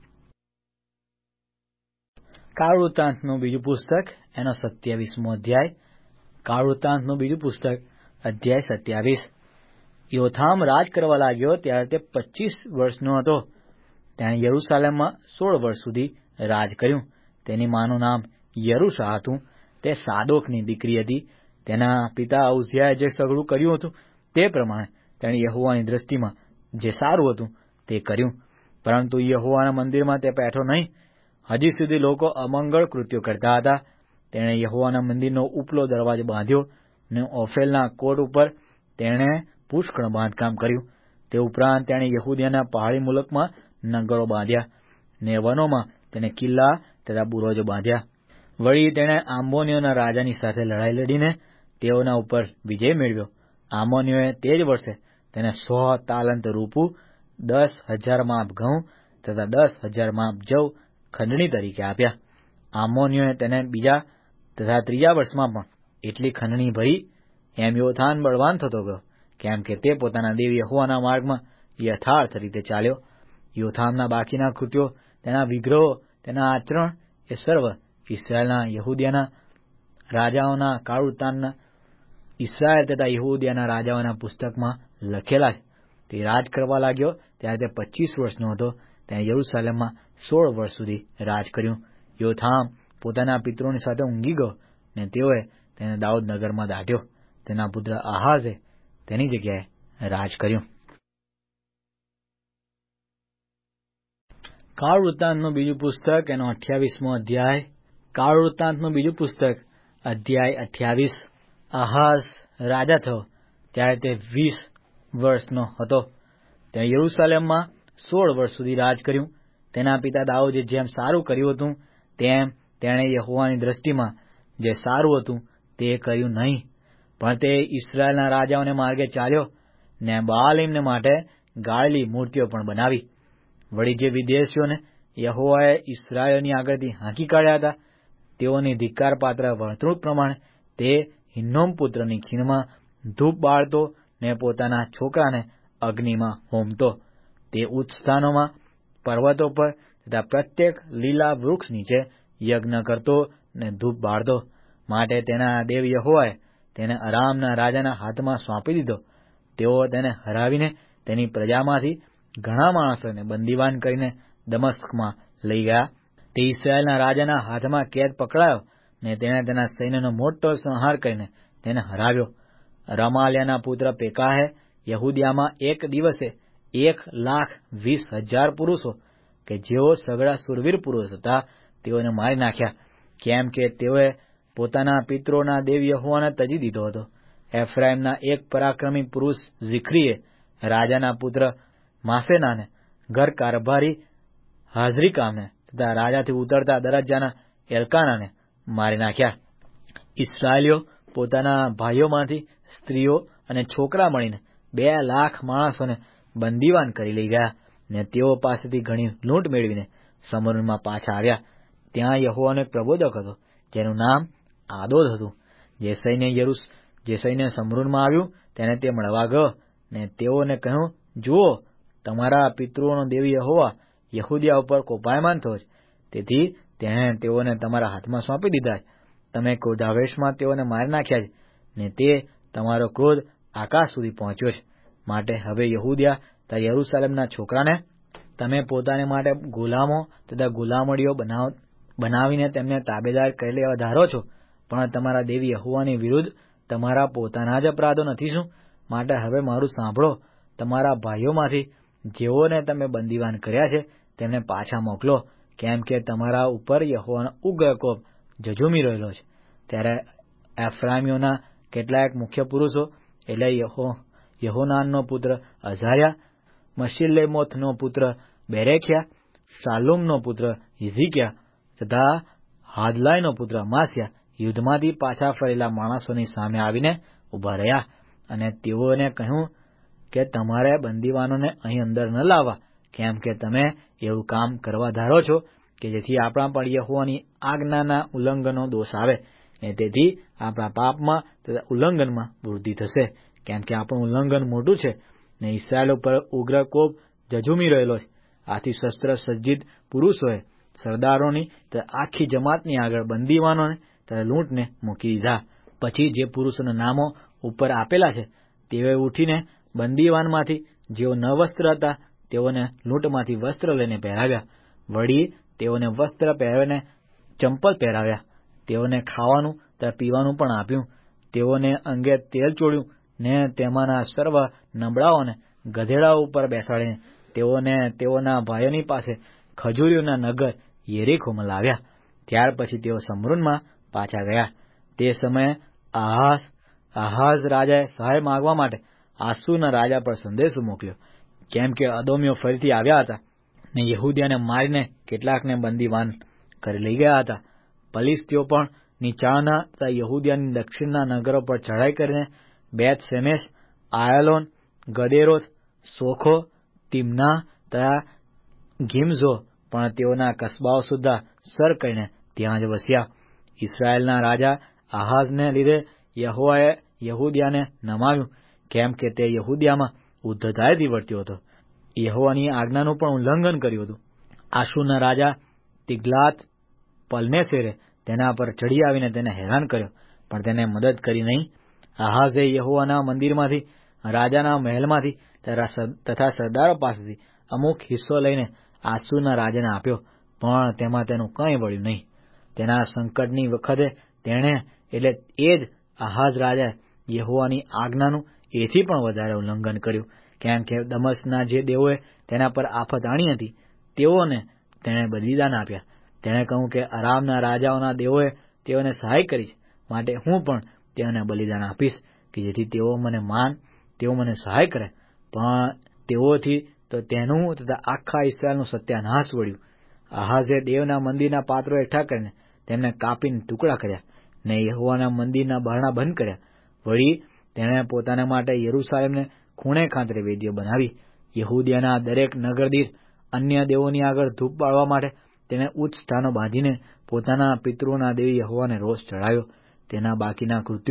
કાળવૃત્તાંતનું બીજું પુસ્તક એનો 27મો અધ્યાય. કાળવૃત્તાંતનું બીજું પુસ્તક અધ્યાય 27. યોથામ રાજ કરવા લાગ્યો ત્યારે તે 25 વર્ષનો હતો. તેણે યરૂશાલેમમાં 16 વર્ષ સુધી રાજ કર્યું. તેની માનું નામ યરૂશા હતું. તે સાદોકની દીકરી હતી. તેના પિતા ઉઝિયાએ જે સગળું કર્યું હતું તે પ્રમાણે તેણે યહોવાની દ્રષ્ટિમાં જે સારું હતું તે કર્યું. પરંતુ યહોવાના મંદિરમાં તે બેઠો નહીં. હજી સુધી લોકો અમંગળ કૃત્યો કરતા હતા. તેણે યહોવાના મંદિરનો ઉપલો દરવાજો બાંધ્યો ને ઓફેલના કોટ ઉપર તેણે પુષ્કળ બાંધકામ કર્યું. તે ઉપરાંત તેણે યહૂદિયાના પહાડી મુલકમાં નગરો બાંધ્યા ને વનોમાં તેને કિલ્લા તથા બુરુજો બાંધ્યા. વળી તેણે આમોનીઓના રાજાની સાથે લડાઈ લડીને તેઓના ઉપર વિજય મેળવ્યો. આમોનીઓએ તે જ વર્ષે તેને 100 તાલંત રૂપું, 10,000 માપ ઘઉં તથા 10,000 માપ જવ ખંડણી તરીકે આપ્યા. આમોનીઓએ તેને બીજા તથા ત્રીજા વર્ષમાં પણ એટલી ખંડણી ભરી. એમ યોથામ બળવાન થતો ગયો, કેમ કે તે પોતાના દેવ યહોવાના માર્ગમાં યથાર્થ રીતે ચાલ્યો. યોથામના બાકીના કૃત્યો, તેના વિગ્રહો, તેના આચરણ એ સર્વ ઇસ્રાયેલના યહૂદિયાના રાજાઓના કાળવૃત્તાંતના ઇસ્રાયેલ તથા યહૂદિયાના રાજાઓના પુસ્તકમાં લખેલા છે. તે રાજ કરવા લાગ્યો ત્યારે તે 25 વર્ષનો હતો. તેણે યરૂશાલેમમાં 16 વર્ષ સુધી રાજ કર્યું. યોથામ પોતાના પિતૃઓની સાથે ઊંઘી ગયો ને તેઓએ તેને દાઉદનગરમાં દાટ્યો. તેના પુત્ર આહાઝે તેની જગ્યાએ રાજ કર્યું. કાળવૃત્તાંતનું બીજું પુસ્તક એનો 28મો અધ્યાય. કાળવૃત્તાંતનું બીજું પુસ્તક અધ્યાય 28. આહાઝ રાજા થયો ત્યારે તે 20 વર્ષનો હતો. તેણે યરૂશાલેમમાં 16 વર્ષ સુધી રાજ કર્યું. તેના પિતા દાઉદે જેમ સારું કર્યું હતું તેમ તેણે યહોવાની દ્રષ્ટિમાં જે સારું હતું તે કર્યું નહીં. પણ તે ઇસ્રાયેલના રાજાઓને માર્ગે ચાલ્યો ને બાલીમને માટે ગાળેલી મૂર્તિઓ પણ બનાવી. વળી જે વિદેશીઓને યહોવાએ ઇસ્રાયેલની આગળથી હાંકી કાઢ્યા હતા તેઓની ધિક્કારપાત્ર વર્તણૂક પ્રમાણે તે હિન્નોમ પુત્રની ખીણમાં ધૂપ બાળતો ને પોતાના છોકરાને અગ્નિમાં હોમતો. તે ઉચ્ચ સ્થાનોમાં, પર્વતો પર તથા પ્રત્યેક લીલા વૃક્ષ નીચે યજ્ઞ કરતો ને ધૂપ બાળતો. માટે તેના દેવ યહોવાએ તેને અરામના રાજાના હાથમાં સોંપી દીધો. તેઓ તેને હરાવીને તેની પ્રજામાંથી ઘણા માણસોને બંદીવાન કરીને દમસ્કમાં લઈ ગયા. તે ઇસ્રાયેલના રાજાના હાથમાં કેદ પકડાયો ને તેણે તેના સૈન્યનો મોટો સંહાર કરીને તેને હરાવ્યો. રમાલ્યાના પુત્ર પેકાહે યહૂદિયામાં એક દિવસે 1,20,000 પુરુષો કે જેઓ સઘળા શૂરવીર પુરુષ હતા તેઓને મારી નાખ્યા, કેમ કે તેઓએ પોતાના પિતરોના દેવ યહોવાને તજી દીધો હતો. એફ્રાઈમના એક પરાક્રમી પુરુષ ઝિખરીએ રાજાના પુત્ર માસેનાને, ઘર કારભારી હાઝરીકામને તથા રાજાથી ઉતરતા દરજ્જાના એલ્કાનાને મારી નાખ્યા. ઇસ્રાયેલીઓ પોતાના ભાઈઓમાંથી સ્ત્રીઓ અને છોકરા મળીને 2,00,000 માણસોને બંદીવાન કરી લઈ ગયા ને તેઓ પાસેથી ઘણી લૂંટ મેળવીને સમરૂનમાં પાછા આવ્યા. ત્યાં યહોવાનો એક પ્રબોધક હતો જેનું નામ આદોદ હતું. જે સૈન્ય સમરૂનમાં આવ્યું તેને તે મળવા ગયો ને તેઓને કહ્યું, જુઓ, તમારા પિતૃઓનો દેવ યહોવા યહૂદિયા ઉપર કોપાયમાન થયો છે. તેથી તેણે તેઓને તમારા હાથમાં સોંપી દીધા છે. તમે ક્રોધાવેશમાં તેઓને મારી નાખ્યા છે ને તે તમારો ક્રોધ આકાશ સુધી પહોંચ્યો છે. માટે હવે યહૂદિયા તથા યરૂશાલેમના છોકરાને તમે પોતાને માટે ગુલામો તથા ગુલામડીઓ બનાવીને તેમને તાબેદાર કરી લેવા ધારો છો. પણ તમારા દેવી યહોવાની વિરુદ્ધ તમારા પોતાના જ અપરાધો નથી શું? માટે હવે મારું સાંભળો. તમારા ભાઈઓમાંથી જેઓને તમે બંદીવાન કર્યા છે તેમને પાછા મોકલો, કેમ કે તમારા ઉપર યહોવાનો ઉગ્ર કોપ ઝઝૂમી રહેલો છે. ત્યારે એફ્રાઈમીઓના કેટલાક મુખ્ય પુરુષો એટલે યહોનાનનો પુત્ર અઝાર્યા, મશિલ્લેમોથનો પુત્ર બેરેખ્યા, શાલુમનો પુત્ર હિઝકિયા તથા હાદલાઈનો પુત્ર અમાસ્યા યુદ્ધમાંથી પાછા ફરેલા માણસોની સામે આવીને ઉભા રહ્યા અને તેઓને કહ્યું કે તમારે બંદીવાનોને અહીં અંદર ન લાવવા, કેમ કે તમે એવું કામ કરવા ધારો છો કે જેથી આપણા પર યહોવાની આજ્ઞાના ઉલ્લંઘનનો દોષ આવે ને તેથી આપણા પાપમાં તથા ઉલ્લંઘનમાં વૃદ્ધિ થશે. કેમ કે આપણું ઉલ્લંઘન મોટું છે ને ઇસ્રાયેલ ઉપર ઉગ્ર કોપ ઝઝૂમી રહેલો છે. આથી શસ્ત્ર સજ્જિત પુરુષોએ સરદારોની તથા આખી જમાતની આગળ બંદીવાનોને તથા લૂંટને મૂકી દીધા. પછી જે પુરુષોના નામો ઉપર આપેલા છે તેઓએ ઉઠીને બંદીવાનમાંથી જેઓ ન વસ્ત્ર હતા તેઓને લૂંટમાંથી વસ્ત્ર લઈને પહેરાવ્યા. વળી તેઓને વસ્ત્ર પહેરાવીને ચંપલ પહેરાવ્યા. તેઓને ખાવાનું તથા પીવાનું પણ આપ્યું. તેઓને અંગે તેલ ચોળ્યું ને તેમાંના સર્વ નબળાઓને ગધેડાઓ ઉપર બેસાડીને તેઓને તેઓના ભાઈઓની પાસે ખજૂરીઓના નગર યેરીખોમાં લાવ્યા. ત્યાર પછી તેઓ સમરૂનમાં પાછા ગયા. તે સમયે આહાઝ રાજાએ સહાય માંગવા માટે આસુરના રાજા પર સંદેશો મોકલ્યો, કેમ કે અદોમીઓ ફરીથી આવ્યા હતા ને યહૂદિયાને મારીને કેટલાકને બંદીવાન કરી લઈ ગયા હતા. પલિશ્તીઓ પણ નીચાણના તથા યહૂદિયાની દક્ષિણના નગરો પર ચઢાઈ કરીને બેત શેમેશ, આયલોન, ગદેરોથ, સોખો, તિમ્ના તથા ગિમઝો પણ તેઓના કસ્બાઓ સુદ્ધા સર કરીને ત્યાં જ વસ્યા. ઇસ્રાયેલના રાજા આહાઝને લીધે યહોવાએ યહૂદિયાને નમાવ્યું, કેમ કે તે યહૂદિયામાં ઉદ્ધતાઈથી વર્ત્યો હતો. યહોવાની આજ્ઞાનું પણ ઉલ્લંઘન કર્યું હતું. આશુરના રાજા તિગ્લાત પલનેસેરે તેના પર ચડી આવીને તેને હેરાન કર્યો, પણ તેને મદદ કરી નહીં. આહાઝે યહોવાના મંદિરમાંથી, રાજાના મહેલમાંથી તથા સરદારો પાસેથી અમુક હિસ્સો લઈને આસુરના રાજાને આપ્યો, પણ તેમાં તેનું કંઈ વળ્યું નહીં. તેના સંકટની વખતે તેણે એટલે એ જ આહાઝ રાજાએ યહોવાની આજ્ઞાનું એથી પણ વધારે ઉલ્લંઘન કર્યું, કેમ કે દમસ્કના જે દેવોએ તેના પર આફત આણી હતી તેઓને તેણે બલિદાન આપ્યા. તેણે કહ્યું કે અરામના રાજાઓના દેવોએ તેઓને સહાય કરી છે, માટે હું પણ તેઓને બલિદાન આપીશ કે જેથી તેઓ મને સહાય કરે. પણ તેઓથી તો તેનું તથા આખા ઇસ્રાયેલનું સત્યાનાશ વળ્યું. આહાઝે દેવના મંદિરના પાત્રો એકઠા કરીને તેમને કાપીને ટુકડા કર્યા ને યહોવાના મંદિરના બારણા બંધ કર્યા. વળી તેણે પોતાના માટે યરૂશાલેમને ખૂણે ખાંતરે વેદીઓ બનાવી. યહૂદિયાના દરેક નગર દીઠ અન્ય દેવોની આગળ ધૂપ બાળવા માટે તેણે ઉચ્ચ સ્થાનો બાંધીને પોતાના પિતૃઓના દેવી યહોવાને રોષ ચડાવ્યો. તેના બાકીના કૃત્યો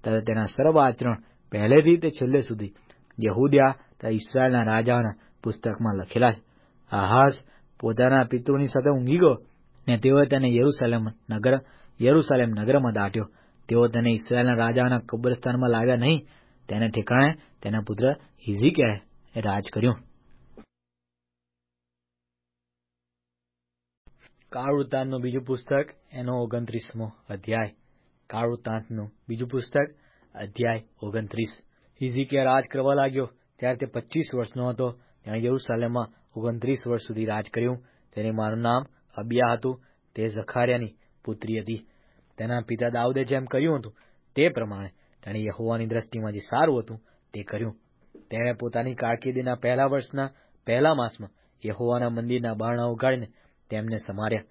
તથા તેના સર્વ આચરણ પહેલેથી તે છેલ્લે સુધી યહૂદા તથા ઇસ્રાયેલના રાજાઓના પુસ્તકમાં લખેલા છે. આહાઝ પોતાના પિતૃની સાથે ઊંઘી ગયો, ને તેઓએ તેને યરૂશાલેમ નગરમાં દાટ્યો. તેઓ તેને ઇસ્રાયેલના રાજાઓના કબ્રસ્તાનમાં લાવ્યા નહીં, તેને ઠેકાણે તેના પુત્ર હિઝકિયાએ રાજ કર્યું. કાળવૃત્તાંતનું બીજું પુસ્તક એનો 29મો અધ્યાય. કાળવૃત્તાંતનું બીજું પુસ્તક અધ્યાય 29. હિઝકિયા રાજ કરવા લાગ્યો ત્યારે તે 25 વર્ષનો હતો. તેણે યરૂશાલેમમાં 29 વર્ષ સુધી રાજ કર્યું. તેની માનું નામ અબિયા હતું. તે ઝખારિયાની પુત્રી હતી. તેના પિતા દાઉદે જેમ કર્યું હતું તે પ્રમાણે તેણે યહોવાની દ્રષ્ટિમાં જે સારું હતું તે કર્યું. તેણે પોતાની કારકિર્દીના પહેલા વર્ષના પહેલા માસમાં યહોવાના મંદિરના બારણા ઉગાડીને તેમને સમાર્યા.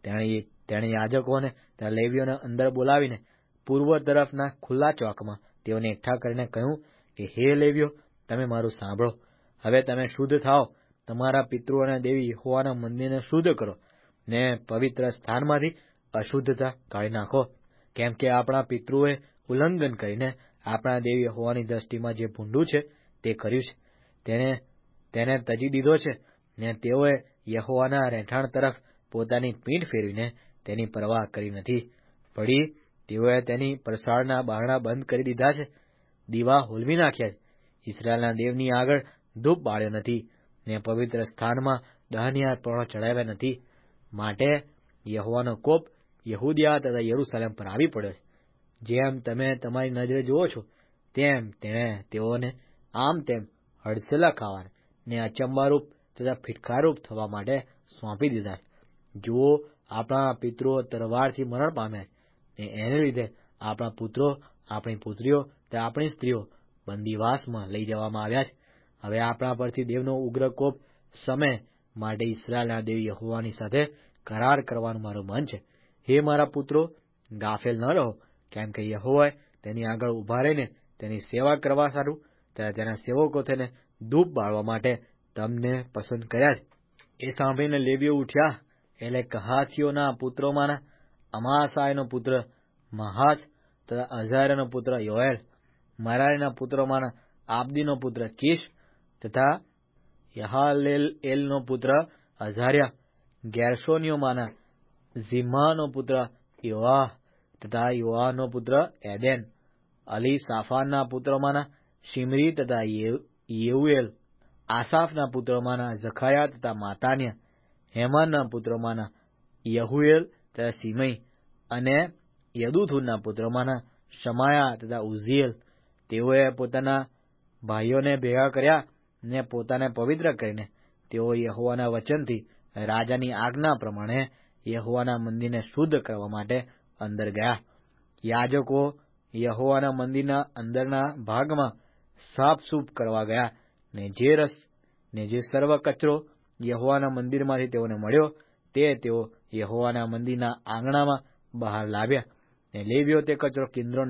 તેણે યાજકોને તથા લેવીઓને અંદર બોલાવીને પૂર્વ તરફના ખુલ્લા ચોકમાં તેઓને એકઠા કરીને કહ્યું કે, હે લેવીઓ, તમે મારું સાંભળો. હવે તમે શુદ્ધ થાઓ, તમારા પિતૃઓના દેવી યહોવાના મંદિરને શુદ્ધ કરો, ને પવિત્ર સ્થાનમાંથી અશુદ્ધતા કાઢી નાખો. કેમ કે આપણા પિતૃઓએ ઉલ્લંઘન કરીને આપણા દેવી યહોવાની દ્રષ્ટિમાં જે ભૂંડું છે તે કર્યું છે. તેને તજી દીધો છે, ને તેઓએ યહોવાના રહેઠાણ તરફ પોતાની પીઠ ફેરવીને તેની પરવા કરી નથી. વળી તેઓએ તેની પરસાળના બારણા બંધ કરી દીધા છે, દીવા હોલવી નાખ્યા છે, ઇસ્રાયેલના દેવની આગળ ધૂપ બાળ્યો નથી, ને પવિત્ર સ્થાનમાં દહનયાગપણો ચડાવ્યા નથી. માટે યહોવાનો કોપ યહૂદા તથા યરૂશાલેમ પર આવી પડ્યો છે. જેમ તમે તમારી નજરે જુઓ છો તેમ તેણે તેઓને આમ તેમ હડસેલા ખાવાને ને અચંબારૂપ તથા ફિટકારૂપ થવા માટે સોંપી દીધા છે. જુઓ, આપણા પિતૃઓ તલવારથી મરણ પામ્યા છે, ને એને લીધે આપણા પુત્રો, આપણી પુત્રીઓ તથા આપણી સ્ત્રીઓ બંદીવાસમાં લઈ જવામાં આવ્યા છે. હવે આપણા પરથી દેવનો ઉગ્ર કોપ શમે માટે ઇસ્રાયેલના દેવ યહોવાની સાથે કરાર કરવાનું મારું મન છે. હે મારા પુત્રો, ગાફેલ ન રહો, કેમ કે યહોવાએ તેની આગળ ઉભા રહીને તેની સેવા કરવા સારું તથા તેના સેવકો તેને ધૂપ બાળવા માટે તમને પસંદ કર્યા છે. એ સાંભળીને લેવીઓ ઉઠ્યા, એટલે કહાથીઓના પુત્રોમાંના અમાસાયનો પુત્ર મહાથ તથા અઝારિયાનો પુત્ર યોએલ, મરારીના પુત્રોમાંના આબદીનો પુત્ર કીશ તથા યહાલેલનો પુત્ર અઝારિયા, ગેર્શોનીઓમાંના ઝિમ્માનો પુત્ર યોઆહ તથા યોઆહનો પુત્ર એદેન, અલીસાફાનના પુત્રોમાંના શિમરી તથા યેઉએલ, આસાફના પુત્રોમાંના ઝખાયા તથા માતાન્યા, હેમાનના પુત્રોમાંના યહુએલ તથા સિમઈ, અને યદુથુનના પુત્રોમાંના શમાયા તથા ઉઝીએલ. તેઓએ પોતાના ભાઈઓને ભેગા કર્યા ને પોતાને પવિત્ર કરીને તેઓ યહોવાના વચનથી રાજાની આજ્ઞા પ્રમાણે યહોવાના મંદિરને શુદ્ધ કરવા માટે અંદર ગયા. યાજકો યહોવાના મંદિરના અંદરના ભાગમાં સાફસૂફ કરવા ગયા, ને જે રસ ને જે સર્વ કચરો યહોવાના મંદિરમાંથી તેઓને મળ્યો તે તેઓ યહોવાના મંદિરના આંગણામાં બહાર લાવ્યા, ને લેવીઓ તે કચરો કિદ્રોન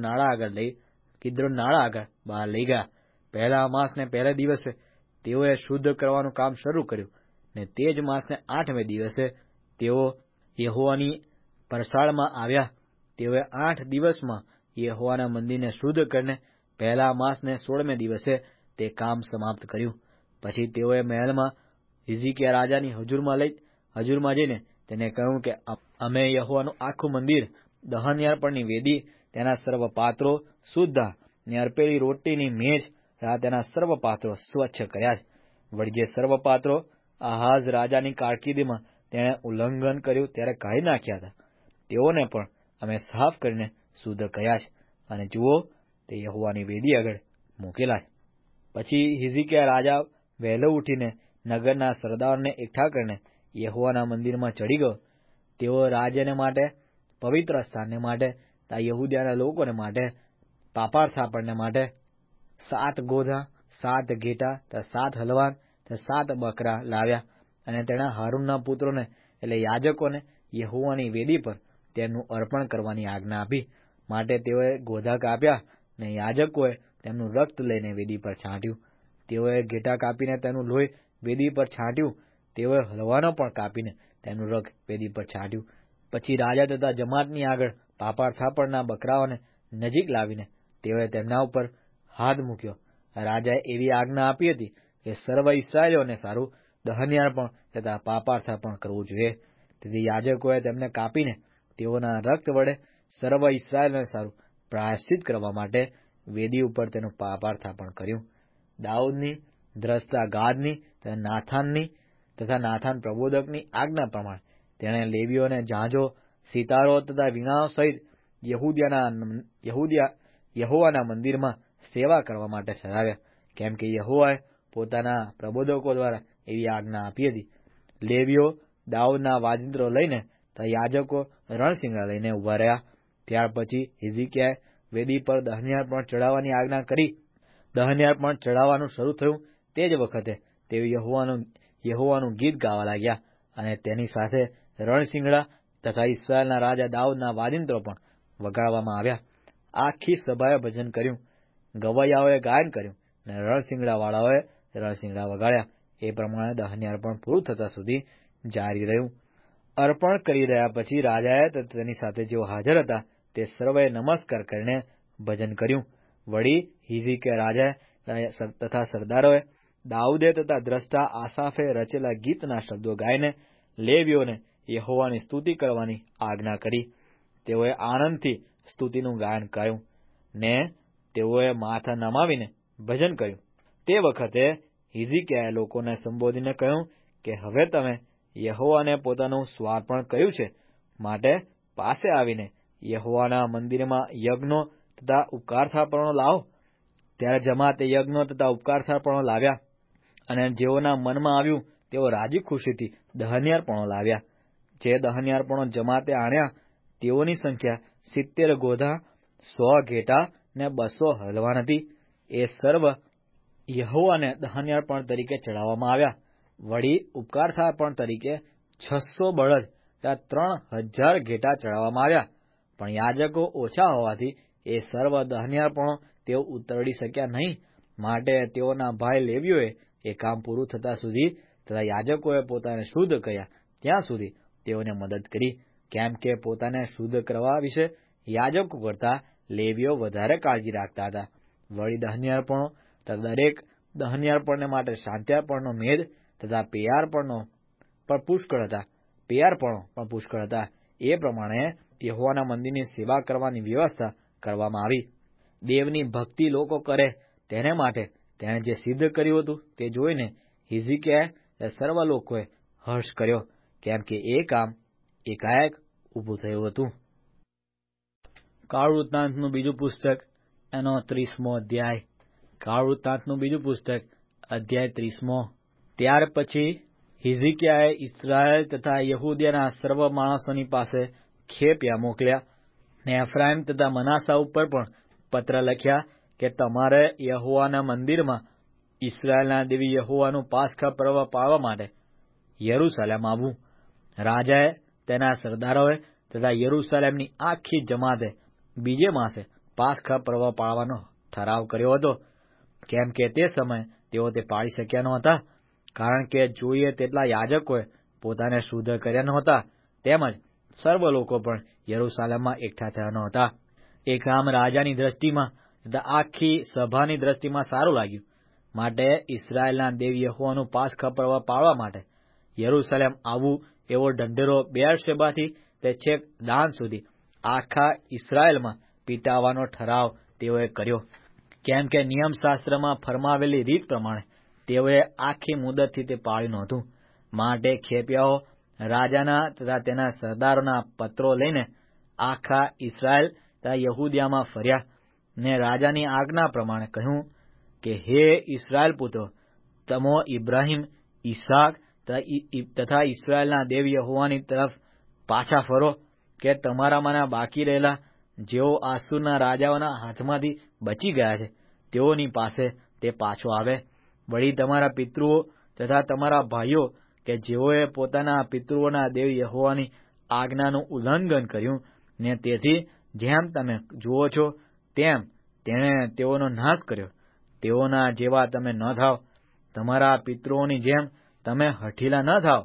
નાળા આગળ બહાર લઈ ગયા. પહેલા માસને પહેલે દિવસે તેઓએ શુદ્ધ કરવાનું કામ શરૂ કર્યું, ને તે જ માસને 8મે દિવસે તેઓ યહોવાની પરસાળમાં આવ્યા. તેઓએ 8 દિવસમાં યહોવાના મંદિરને શુદ્ધ કરીને પહેલા માસને 16મે દિવસે તે કામ સમાપ્ત કર્યું. પછી તેઓએ મહેલમાં હિઝકિયા રાજાની હજુરમાં જઈને તેને કહ્યું કે, અમે યહોવાનું આખું મંદિર, દહનયાર્પણની વેદી, તેના સર્વ પાત્રો શુદ્ધ, ને અર્પેલી રોટીની મેજ તથા તેના સર્વ પાત્રો સ્વચ્છ કર્યા છે. વળી જે સર્વ પાત્રો આહાઝ રાજાની કારકિર્દીમાં તેણે ઉલ્લંઘન કર્યું ત્યારે કાઢી નાખ્યા હતા, તેઓને પણ અમે સાફ કરીને શુદ્ધ કર્યા છે, અને જુઓ, તે યહોવાની વેદી આગળ મૂકેલા છે. પછી હિઝકિયા રાજા વહેલો ઉઠીને નગરના સરદારોને એકઠા કરીને યહોવાના મંદિરમાં ચડી ગયો. તેઓ રાજ્યને માટે, પવિત્ર સ્થાનને માટે તથા યહૂદાના લોકોને માટે, પાપાર થાપણને માટે 7 ગોધા, 7 ઘેટા તથા 7 હલવાન તથા 7 બકરા લાવ્યા. અને તેણે હારૂનના પુત્રોને એટલે યાજકોને યહોવાની વેદી પર તેમનું અર્પણ કરવાની આજ્ઞા આપી. માટે તેઓએ ગોધા કાપ્યા, ને યાજકોએ તેમનું રક્ત લઈને વેદી પર છાંટ્યું. તેઓએ ઘેટા કાપીને તેનું લોહી વેદી પર છાંટ્યું. તેઓએ હલવાનો પણ કાપીને તેનું રક્ત વેદી પર છાંટ્યું. પછી રાજા તથા જમાતની આગળ પાપાર થાપણના બકરાઓને નજીક લાવીને તેઓએ તેમના ઉપર હાથ મૂક્યો. રાજાએ એવી આજ્ઞા આપી હતી કે સર્વ ઇસ્રાયેલીઓને સારું દહનયાર્પણ તથા પાપાર્થાપણ કરવું જોઈએ. તેથી યાજકોએ તેમને કાપીને તેઓના રક્ત વડે સર્વ ઇસ્રાયેલને સારું પ્રાયશ્ચિત કરવા માટે વેદી ઉપર તેનું પાપાર્થાપણ કર્યું. દાઉદની, દ્રષ્ટા ગાદની તથા નાથાન પ્રબોધકની આજ્ઞા પ્રમાણે તેણે લેવીઓને ઝાંઝો, સિતારો તથા વીણાઓ સહિત યહોવાના મંદિરમાં સેવા કરવા માટે ઠરાવ્યા, કેમ કે યહોવાએ પોતાના પ્રબોધકો દ્વારા એવી આજ્ઞા આપી હતી. લેવીઓ દાઉદના વાજિંત્રો લઈને તથા યાજકો રણશીંગડા લઈને ઉભા રહ્યા. ત્યાર પછી હિઝકિયાએ વેદી પર દહનયાર્પણ ચડાવવાની આજ્ઞા કરી. દહનયાર્પણ ચડાવવાનું શરૂ થયું તે જ વખતે તેઓ યહોવાનું ગીત ગાવા લાગ્યા, અને તેની સાથે રણશીંગડા તથા ઇસ્રાયેલના રાજા દાઉદના વાજિંત્રો પણ વગાડવામાં આવ્યા. આખી સભાએ ભજન કર્યું, ગવૈયાઓએ ગાયન કર્યું, અને રણશીંગડાવાળાઓએ રણશીંગડા વગાડ્યા. એ પ્રમાણે દહનયાર્પણ પૂરું થતા સુધી જારી રહ્યું. અર્પણ કરી રહ્યા પછી રાજાએ તથા તેની સાથે જેઓ હાજર હતા તે સર્વે નમસ્કાર કરીને ભજન કર્યું. વળી હિઝકિયા રાજાએ તથા સરદારોએ દાઉદે તથા દ્રષ્ટા આસાફે રચેલા ગીતના શબ્દો ગાઈને લેવીઓને યહોવાની સ્તુતિ કરવાની આજ્ઞા કરી. તેઓએ આનંદથી સ્તુતિનું ગાયન કર્યું ને તેઓએ માથા નમાવીને ભજન કર્યું. તે વખતે હિઝકિયાએ લોકોને સંબોધીને કહ્યું કે હવે તમે યહોવાને પોતાનું સ્વાર્પણ કર્યું છે, માટે પાસે આવીને યહોવાના મંદિરમાં યજ્ઞો તથા ઉપકારથાપણો લાવો. ત્યારે જમાતે યજ્ઞો તથા ઉપકારથાપણો લાવ્યા, અને જેઓના મનમાં આવ્યું તેઓ રાજી ખુશીથી દહનયાર્પણો લાવ્યા. જે દહનયાર્પણો જમાતે આણ્યા તેઓની સંખ્યા 70 ગોધા, 100 ઘેટા ને 200 હલવાન હતી. એ સર્વ યહોવાને દહનયાર્પણ તરીકે ચડાવવામાં આવ્યા. વળી ઉપકારથાપણ તરીકે 600 બળદ તથા 3000 ઘેટા ચડાવવામાં આવ્યા. પણ યાજકો ઓછા હોવાથી એ સર્વ દહનયાર્પણો તેઓ ઉતરડી શક્યા નહીં. માટે તેઓના ભાઈ લેવીઓએ એ કામ પૂરું થતા સુધી તથા યાજકોએ પોતાને શુદ્ધ કર્યા ત્યાં સુધી તેઓને મદદ કરી, કેમ કે પોતાને શુદ્ધ કરવા વિશે યાજકો કરતા લેવીઓ વધારે કાળજી રાખતા હતા. વળી દહનયાર્પણો તથા દરેક દહનયાર્પણને માટે શાંત્યાર્પણનો મેદ તથા પેયાર્પણો પણ પુષ્કળ હતા. એ પ્રમાણે યહોવાના મંદિરની સેવા કરવાની વ્યવસ્થા કરવામાં આવી. દેવની ભક્તિ લોકો કરે તેને માટે તેણે જે સિદ્ધ કર્યું હતું તે જોઈને હિઝકિયાએ સર્વ લોકોએ હર્ષ કર્યો, કેમ કે એ કામ એકાએક ઊભું થયું હતું. કાળ વૃત્તાંતનું બીજું પુસ્તક એનો 30મો અધ્યાય. કાળ વૃત્તાંતનું બીજું પુસ્તક અધ્યાય 30મો. ત્યાર પછી હિઝકિયાએ ઇસ્રાયેલ તથા યહૂદિયાના સર્વ માણસોની પાસે ખેપિયા મોકલ્યા, ને એફ્રાઈમ તથા મનાસા ઉપર પણ પત્ર લખ્યા કે તમારે યહોવાના મંદિરમાં ઇસ્રાયેલના દેવી યહોવાનું પાસખા પર્વ પાળવા માટે યરૂશાલેમ આવવું. રાજાએ, તેના સરદારોએ તથા યરૂશાલેમની આખી જમાતે બીજે માસે પાસખા પર્વ પાળવાનો ઠરાવ કર્યો હતો, કેમ કે તે સમયે તેઓ તે પાળી શક્યા નહોતા, કારણ કે જોઈએ તેટલા યાજકોએ પોતાને શુદ્ધ કર્યા નહોતા, તેમજ સર્વ લોકો પણ યરૂશાલેમમાં એકઠા થયા નહોતા. એ કામ રાજાની દ્રષ્ટિમાં તથા આખી સભાની દ્રષ્ટિમાં સારું લાગ્યું. માટે ઇસ્રાયેલના દેવ યહોવાનું પાસખા પર્વ પાળવા માટે યરૂશાલેમ આવવું એવો ઢંઢેરો બેરશેબાથી તે છેક દાન સુધી આખા ઇસ્રાયેલમાં પીટાવવાનો ઠરાવ તેઓએ કર્યો, કેમ કે નિયમશાસ્ત્રમાં ફરમાવેલી રીત પ્રમાણે તેઓએ આખી મુદતથી તે પાળ્યું નહોતું. માટે ખેપિયાઓ રાજાના તથા તેના સરદારોના પત્રો લઈને આખા ઇસ્રાયેલ તથા યહૂદિયામાં ફર્યા, ને રાજાની આજ્ઞા પ્રમાણે કહ્યું કે હે ઇસ્રાયેલ પુત્રો, તમો ઇબ્રાહિમ, ઈસાક તથા ઇસ્રાયેલના દેવ યહોવાની તરફ પાછા ફરો, કે તમારામાંના બાકી રહેલા જેઓ આસુરના રાજાઓના હાથમાંથી બચી ગયા છે તેઓની પાસે તે પાછો આવે. વળી તમારા પિતૃઓ તથા તમારા ભાઈઓ કે જેઓએ પોતાના પિતૃઓના દેવ યહોવાની આજ્ઞાનું ઉલ્લંઘન કર્યું, ને તેથી જેમ તમે જુઓ છો તેમ તેણે તેઓનો નાશ કર્યો, તેઓના જેવા તમે ન થાવ. તમારા પિતૃઓની જેમ તમે હઠીલા ન થાવ,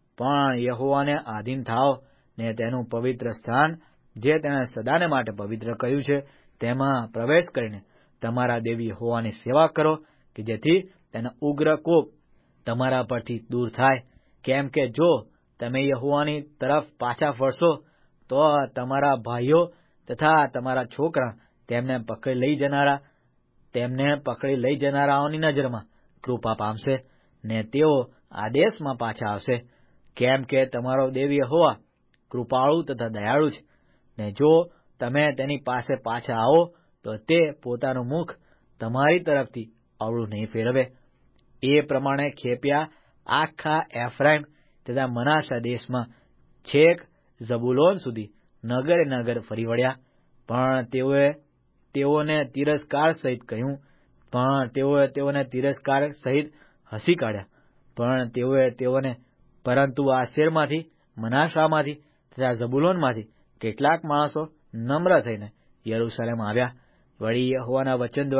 પણ યહોવાને આધીન થાવ, ને તેનું પવિત્ર સ્થાન જે તેણે સદાને માટે પવિત્ર કર્યું છે તેમાં પ્રવેશ કરીને તમારા દેવી યહોવાની સેવા કરો, કે જેથી તેનો ઉગ્ર કોપ તમારા પરથી દૂર થાય. કેમ કે જો તમે યહોવાની તરફ પાછા ફરશો, તો તમારા ભાઈઓ તથા તમારા છોકરા તેમને પકડી લઈ જનારાઓની નજરમાં કૃપા પામશે, ને તેઓ આ દેશમાં પાછા આવશે. કેમ કે તમારો દેવી યહોવા કૃપાળુ તથા દયાળુ છે, ને જો તમે તેની પાસે પાછા આવો, તો તે પોતાનું મુખ તમારી તરફથી અવળું નહીં ફેરવે. એ પ્રમાણે ખેપિયા આખા એફ્રાઈમ તથા મનાસા દેશમાં છેક ઝબુલોન સુધી નગરે નગર ફરી વળ્યા. પણ તેઓને તિરસ્કાર સહિત હસી કાઢ્યા. પણ તેઓએ તેઓને પરંતુ આશેરમાંથી, મનાસામાંથી તથા ઝબુલોનમાંથી કેટલાક માણસો નમ્ર થઈને યરૂશલેમ આવ્યા. વળી યહોવાના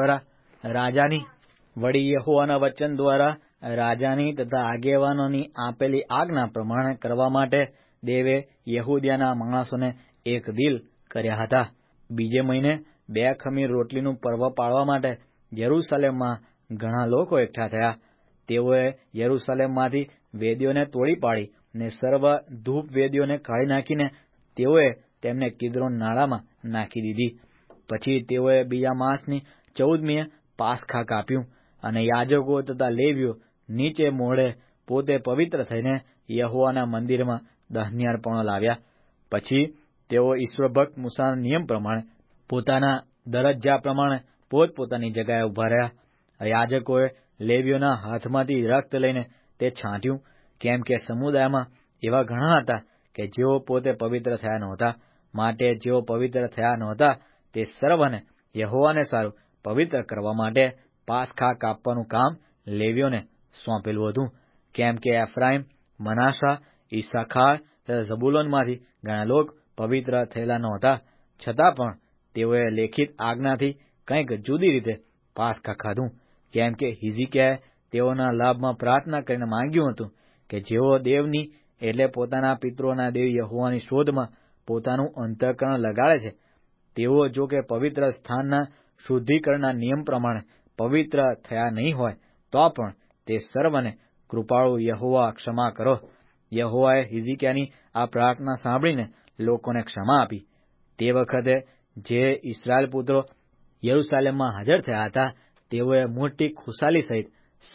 વચન દ્વારા રાજાની તથા આગેવાનોની આપેલી આજ્ઞા પ્રમાણે કરવા માટે દેવે યહૂદિયાના માણસોને એક દિલ કર્યા હતા. બીજે મહિને 2 ખમીર રોટલીનું પર્વ પાળવા માટે યરૂશલેમમાં ઘણા લોકો એકઠા થયા. તેઓએ યરૂશલેમમાંથી વેદીઓને તોડી પાડી ને સર્વ ધૂપ વેદીઓને કાઢી નાખીને તેઓએ તેમને કિદ્રોન નાળામાં નાખી દીધી. પછી તેઓએ બીજા માસની 14મીએ પાસખા કાપ્યું, અને યાજકો તથા લેવીઓ નીચે મોઢે પોતે પવિત્ર થઈને યહોવાના મંદિરમાં દહન્યાર્પણો લાવ્યા. પછી તેઓ ઈશ્વરભક્ત મૂસાના નિયમ પ્રમાણે પોતાના દરજ્જા પ્રમાણે પોતપોતાની જગ્યાએ ઉભા રહ્યા. યાજકોએ લેવીઓના હાથમાંથી રક્ત લઈને તે છાંટ્યું, કેમ કે સમુદાયમાં એવા ઘણા હતા કે જેઓ પોતે પવિત્ર થયા નહોતા. માટે જેઓ પવિત્ર થયા નહોતા તે સર્વને યહોવાને સારું પવિત્ર કરવા માટે પાસખા કાપવાનું કામ લેવીઓને સોંપેલું હતું. કેમ કે એફ્રાઈમ, મનાસા, ઈસાખાર તથા ઝબુલોનમાંથી ઘણા લોક પવિત્ર થયેલા નહોતા, છતાં પણ તેઓએ લેખિત આજ્ઞાથી કંઈક જુદી રીતે પાસખા ખાધું. કેમ કે હિઝકિયાએ તેઓના લાભમાં પ્રાર્થના કરીને માંગ્યું હતું કે જેઓ દેવની એટલે પોતાના પિતૃઓના દેવ યહોવાની શોધમાં પોતાનું અંતઃકરણ લગાડે છે, તેઓ જો કે પવિત્ર સ્થાનના શુદ્ધિકરણના નિયમ પ્રમાણે પવિત્ર થયા નહીં હોય, તો પણ તે સર્વને કૃપાળુ યહોવા ક્ષમા કરો. યહોવાએ હિઝકિયાની આ પ્રાર્થના સાંભળીને લોકોને ક્ષમા આપી. તે વખતે જે ઇસ્રાયેલ પુત્રો યરૂશાલેમમાં હાજર થયા હતા, તેઓએ મોટી ખુશાલી સહિત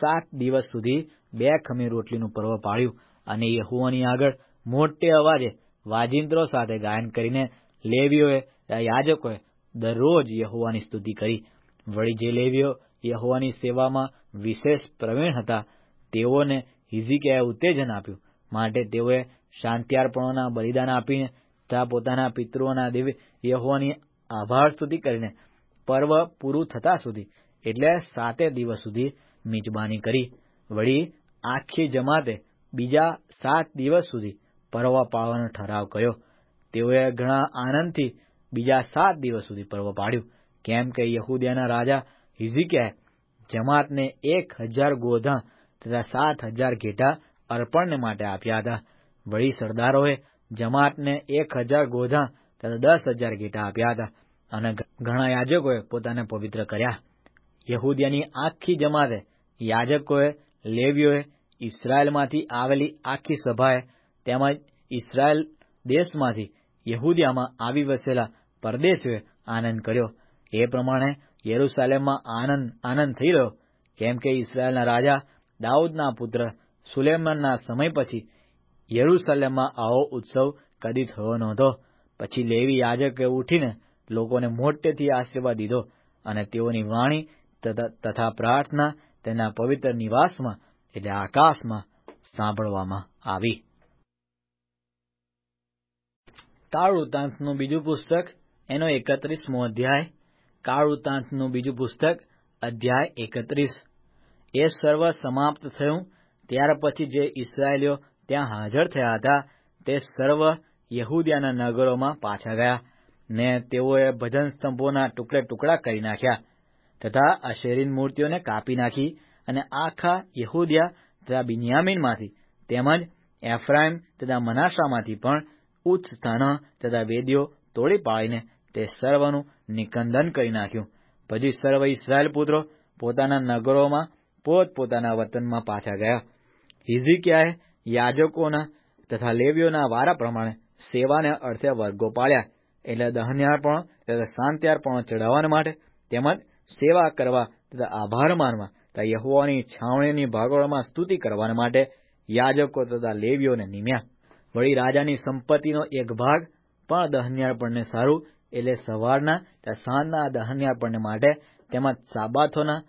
7 દિવસ સુધી 2 ખમીર રોટલીનું પર્વ પાળ્યું, અને યહોવાની આગળ મોટે અવાજે વાજિંત્રો સાથે ગાયન કરીને લેવીઓએ યાજકોએ દરરોજ યહોવાની સ્તુતિ કરી. વળી જે લેવીઓ યહોવાની સેવામાં વિશેષ પ્રવીણ હતા, તેઓને હિઝકિયાએ ઉત્તેજન આપ્યું. માટે તેઓએ શાંત્યાર્પણોના બલિદાન આપીને તથા પોતાના પિતૃઓના દેવ યહોવાની આભાર સ્તુતિ કરીને પર્વ પૂરું થતા સુધી એટલે 7 દિવસ સુધી મિજબાની કરી. વળી આખી જમાતે બીજા 7 દિવસ સુધી પર્વ પાળવાનો ઠરાવ કર્યો. તેઓએ ઘણા આનંદથી બીજા 7 દિવસ સુધી પર્વ પાળ્યું. કેમ કે યહૂદિયાના રાજા હિઝકિયાએ જમાતને 1000 ગોધા તથા 7000 ઘેટા અર્પણને માટે આપ્યા હતા. વળી સરદારોએ જમાતને 1000 ગોધા તથા 10000 ઘેટા આપ્યા હતા. અને ઘણા યાજકોએ પોતાને પવિત્ર કર્યા. યહૂદિયાની આખી જમાતે, યાજકોએ, લેવીઓએ, ઇસ્રાયેલમાંથી આવેલી આખી સભાએ તેમજ ઇસ્રાયેલ દેશમાંથી યહૂદિયામાં આવી વસેલા પરદેશીઓએ આનંદ કર્યો. એ પ્રમાણે યરૂશાલેમમાં આનંદ થઈ રહ્યો. કેમ કે ઇસ્રાયેલના રાજા દાઉદના પુત્ર સુલેમાનના સમય પછી યરૂશાલેમમાં આવો ઉત્સવ કદી થયો નહોતો. પછી લેવી યાજકે ઉઠીને લોકોને મોટેથી આશીર્વાદ દીધો, અને તેઓની વાણી તથા પ્રાર્થના તેના પવિત્ર નિવાસમાં એટલે આકાશમાં સાંભળવામાં આવી. કાળવૃત્તાંતનું બીજું પુસ્તક, એનો 31મો અધ્યાય. કાળવૃત્તાંતનું બીજું પુસ્તક, અધ્યાય 31. એ સર્વ સમાપ્ત થયું ત્યાર પછી જે ઇસ્રાયેલીઓ ત્યાં હાજર થયા હતા, તે સર્વ યહૂદિયાના નગરોમાં પાછા ગયા, ને તેઓએ ભજન સ્તંભોના ટુકડા કરી નાખ્યા તથા અશેરીન મૂર્તિઓને કાપી નાખી, અને આખા યહૂદિયા તથા બિન્યામીનમાંથી તેમજ એફ્રાઈમ તથા મનાસામાંથી પણ ઉચ્ચ સ્થાનો તથા વેદીઓ તોડી પાડીને તે સર્વનું નિકંદન કરી નાખ્યું. પછી સર્વ ઇસ્રાયેલ પુત્રો પોતાના નગરોમાં પોતપોતાના વતનમાં પાછા ગયા. હિઝકિયાએ યાજકોના તથા લેવીઓના વારા પ્રમાણે સેવાને અર્થે વર્ગો પાડ્યા, એટલે દહન્યાર્પણો તથા શાંત્યાર્પણો ચઢાવવા માટે તેમજ સેવા કરવા તથા આભાર માનવા તથા યહોવાની છાવણીની ભાગોળમાં સ્તુતિ કરવા માટે યાજકો તથા લેવીઓને નિમ્યા. વળી રાજાની સંપત્તિનો એક ભાગ પણ દહન્યાર્પણને સારું, એટલે સવારના તથા સાંજના દહન્યાર્પણને માટે તેમજ સાબાથોના,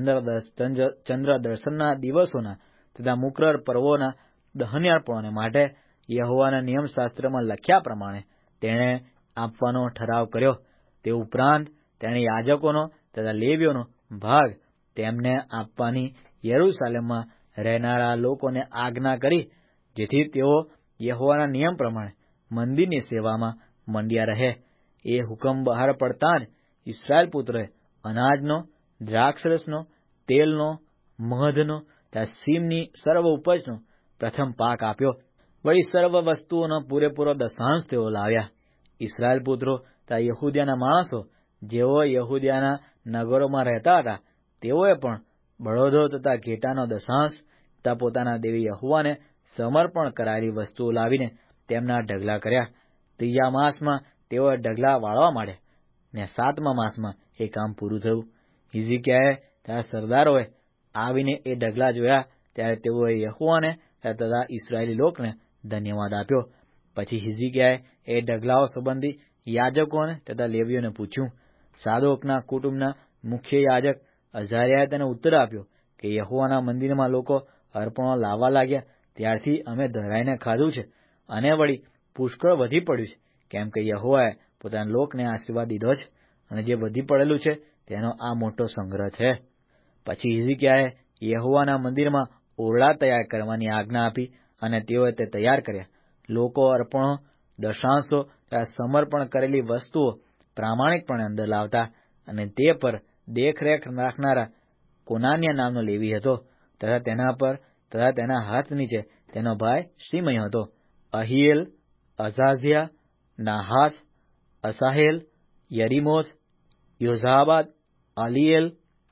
ચંદ્ર દર્શનના દિવસોના તથા મુકરર પર્વોના દહન્યાર્પણોને માટે યહોવાના નિયમશાસ્ત્રમાં લખ્યા પ્રમાણે તેણે આપવાનો ઠરાવ કર્યો. તે ઉપરાંત તેણે યાજકોનો તથા લેવીઓનો ભાગ તેમને આપવાની યરૂશાલેમમાં રહેનારા લોકોને આજ્ઞા કરી, જેથી તેઓ યહોવાના નિયમ પ્રમાણે મંદિરની સેવામાં મંડ્યા રહે. એ હુકમ બહાર પડતાં જ ઇસ્રાયેલ પુત્રોએ અનાજનો, દ્રાક્ષરસનો, તેલનો, મધનો તથા સીમની સર્વ ઉપજનો પ્રથમ પાક આપ્યો. વળી સર્વ વસ્તુઓનો પૂરેપૂરો દશાંશ તેઓ લાવ્યા. ઇસ્રાયેલ પુત્રો તથા યહૂદિયાના માણસો જેઓ યહૂદિયાના નગરોમાં રહેતા હતા, તેઓએ પણ બળદો તથા ઘેટાનો દશાંશ તથા પોતાના દેવી યહોવાને સમર્પણ કરાયેલી વસ્તુઓ લાવીને તેમના ઢગલા કર્યા. 3 માસમાં તેઓએ ઢગલા વાળવા માંડ્યા, ને 7મા માસમાં એ કામ પૂરું થયું. હિઝકિયાએ તથા સરદારોએ આવીને એ ઢગલા જોયા, ત્યારે તેઓએ યહોવાને તથા ઇસ્રાયેલી લોકને ધન્યવાદ આપ્યો. પછી હિઝકિયાએ એ ઢગલાઓ સંબંધી યાજકોને તથા લેવીઓને પૂછ્યું. સાદોકના કુટુંબના મુખ્ય યાજક અઝારિયાએ તેને ઉત્તર આપ્યો કે યહોવાના મંદિરમાં લોકો અર્પણો લાવવા લાગ્યા ત્યારથી અમે ધરાઈને ખાધું છે, અને વળી પુષ્કળ વધી પડ્યું છે, કેમ કે યહોવાએ પોતાના લોકને આશીર્વાદ દીધો છે, અને જે વધી પડેલું છે તેનો આ મોટો સંગ્રહ છે. પછી હિઝકિયાએ યહોવાના મંદિરમાં ઓરડા તૈયાર કરવાની આજ્ઞા આપી, અને તેઓએ તે તૈયાર કર્યા. લોકો અર્પણો, દશાંશો તથા સમર્પણ કરેલી વસ્તુઓ પ્રામાણિકપણે અંદર લાવતા, અને તે પર દેખરેખ રાખનારા કોનાન્યા નામનો લેવી હતો, તથા તેના પર તથા તેના હાથ નીચે તેનો ભાઈ શિમઈ હતો. અહિયેલ, અઝાઝિયા, નાહાથ, અસાહેલ, યરીમોથ, યોઝાબાદ, અલીએલ,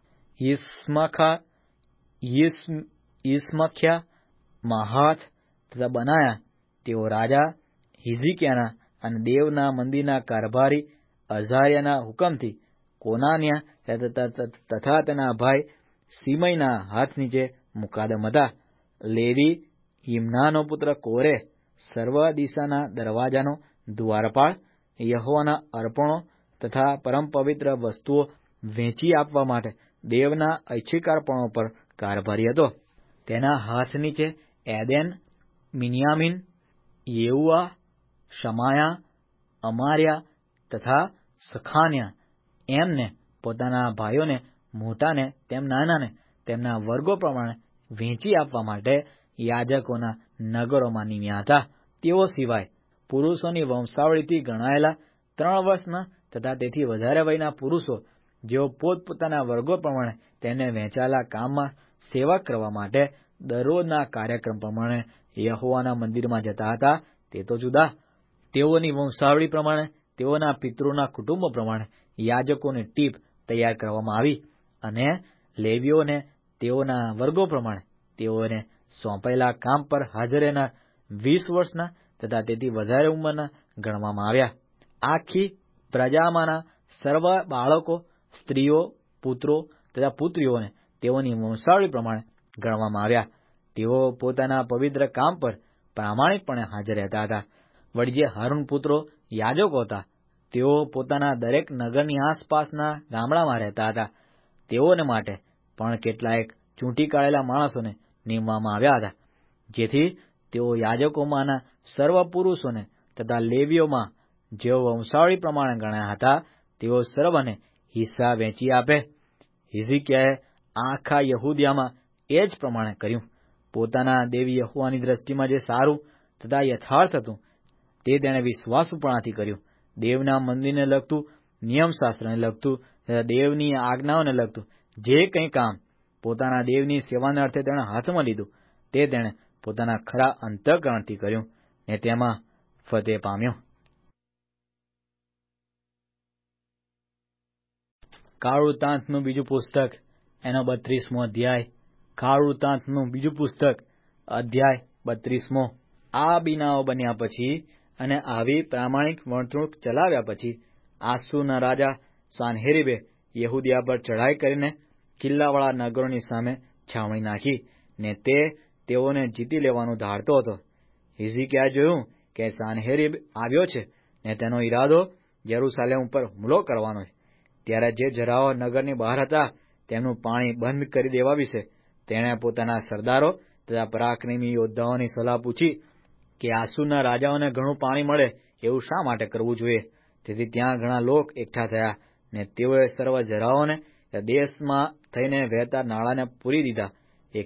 યિસ્મખ્યા, માહાથ તથા બનાયા, તેઓ રાજા હિઝકિયાના અને દેવના મંદિરના કારભારી અઝારિયાના હુકમથી કોનાન્યા તથા તેના ભાઈ શિમઈના હાથ નીચે મુકાદમ હતા. લેવી યિમનાનો પુત્ર કોરે સર્વ દિશાના દરવાજાનો દ્વારપાળ, યહોવાના અર્પણો તથા પરમ પવિત્ર વસ્તુઓ વેચી આપવા માટે દેવના ઐચ્છિકાર્પણો પર કારભારી હતો. તેના હાથ નીચે એદેન, મિન્યામીન, યેહુઆ, શમાયા, અમાર્યા તથા સખાન્યા એમને પોતાના ભાઈઓને મોટાને તેમ નાનાને તેમના વર્ગો પ્રમાણે વેચી આપવા માટે યાજકોના નગરોમાં નિમ્યા હતા. તેઓ સિવાય પુરુષોની વંશાવળીથી ગણાયેલા 3 વર્ષના તથા તેથી વધારે વયના પુરુષો, જેઓ પોતપોતાના વર્ગો પ્રમાણે તેમને વહેંચાયેલા કામમાં સેવા કરવા માટે દરરોજના કાર્યક્રમ પ્રમાણે યહોવાના મંદિરમાં જતા હતા, તે તો જુદા. તેઓની વંશાવળી પ્રમાણે તેઓના પિતૃના કુટુંબો પ્રમાણે યાજકોની ટીપ તૈયાર કરવામાં આવી, અને લેવીઓને તેઓના વર્ગો પ્રમાણે તેઓને સોંપાયેલા કામ પર હાજર રહેનાર 20 વર્ષના તથા તેથી વધારે ઉંમરના ગણવામાં આવ્યા. આખી પ્રજામાંના સર્વ બાળકો, સ્ત્રીઓ, પુત્રો તથા પુત્રીઓને તેઓની વંશાવળી પ્રમાણે ગણવામાં આવ્યા. તેઓ પોતાના પવિત્ર કામ પર પ્રામાણિકપણે હાજર રહેતા હતા. વળી જે હારૂન પુત્રો યાજકો હતા, તેઓ પોતાના દરેક નગરની આસપાસના ગામડામાં રહેતા હતા. તેઓને માટે પણ કેટલાક ચૂંટી કાઢેલા માણસોને નિમવામાં આવ્યા હતા, જેથી તેઓ યાજકોમાંના સર્વ પુરુષોને તથા લેવીઓમાં જેઓ વંશાવળી પ્રમાણે ગણ્યા હતા, તેઓ સર્વને હિસ્સા વહેંચી આપે. હિઝકિયાએ આખા યહૂદિયામાં એ જ પ્રમાણે કર્યું. પોતાના દેવી યહોવાની દ્રષ્ટિમાં જે સારું તથા યથાર્થ હતું, તે તેણે વિશ્વાસુપણાથી કર્યું. દેવના મંદિરને લગતું, નિયમશાસ્ત્રને લગતું તથા દેવની આજ્ઞાઓને લગતું જે કંઈ કામ પોતાના દેવની સેવાને અર્થે તેણે હાથમાં લીધું, તે તેણે પોતાના ખરા અંતઃકરણથી કર્યું, ને તેમાં ફતેહ પામ્યો. કાળવૃત્તાંતનું બીજું પુસ્તક એનો 32મો અધ્યાય. કાળવૃત્તાંતનું બીજું પુસ્તક અધ્યાય 32મો. આ બીનાઓ બન્યા પછી અને આવી પ્રામાણિક વર્તણૂક ચલાવ્યા પછી આસુરના રાજા સાનહેરીબે યહૂદિયા પર ચઢાઈ કરીને કિલ્લાવાળા નગરોની સામે છાવણી નાખી ને તે તેઓને જીતી લેવાનું ધારતો હતો. હિઝકિયાએ જોયું કે સાનહેરીબ આવ્યો છે ને તેનો ઈરાદો યરૂશાલેમ ઉપર હુમલો કરવાનો છે. ત્યારે જે જરાઓ નગરની બહાર હતા તેમનું પાણી બંધ કરી દેવા વિશે તેણે પોતાના સરદારો તથા પરાક્રમી યોદ્ધાઓની સલાહ પૂછી કે આસુરના રાજાઓને ઘણું પાણી મળે એવું શા માટે કરવું જોઈએ. તેથી ત્યાં ઘણા લોક એકઠા થયા ને તેઓએ સર્વ જરાઓને દેશમાં થઈને વહેતા નાળાને પૂરી દીધા. એ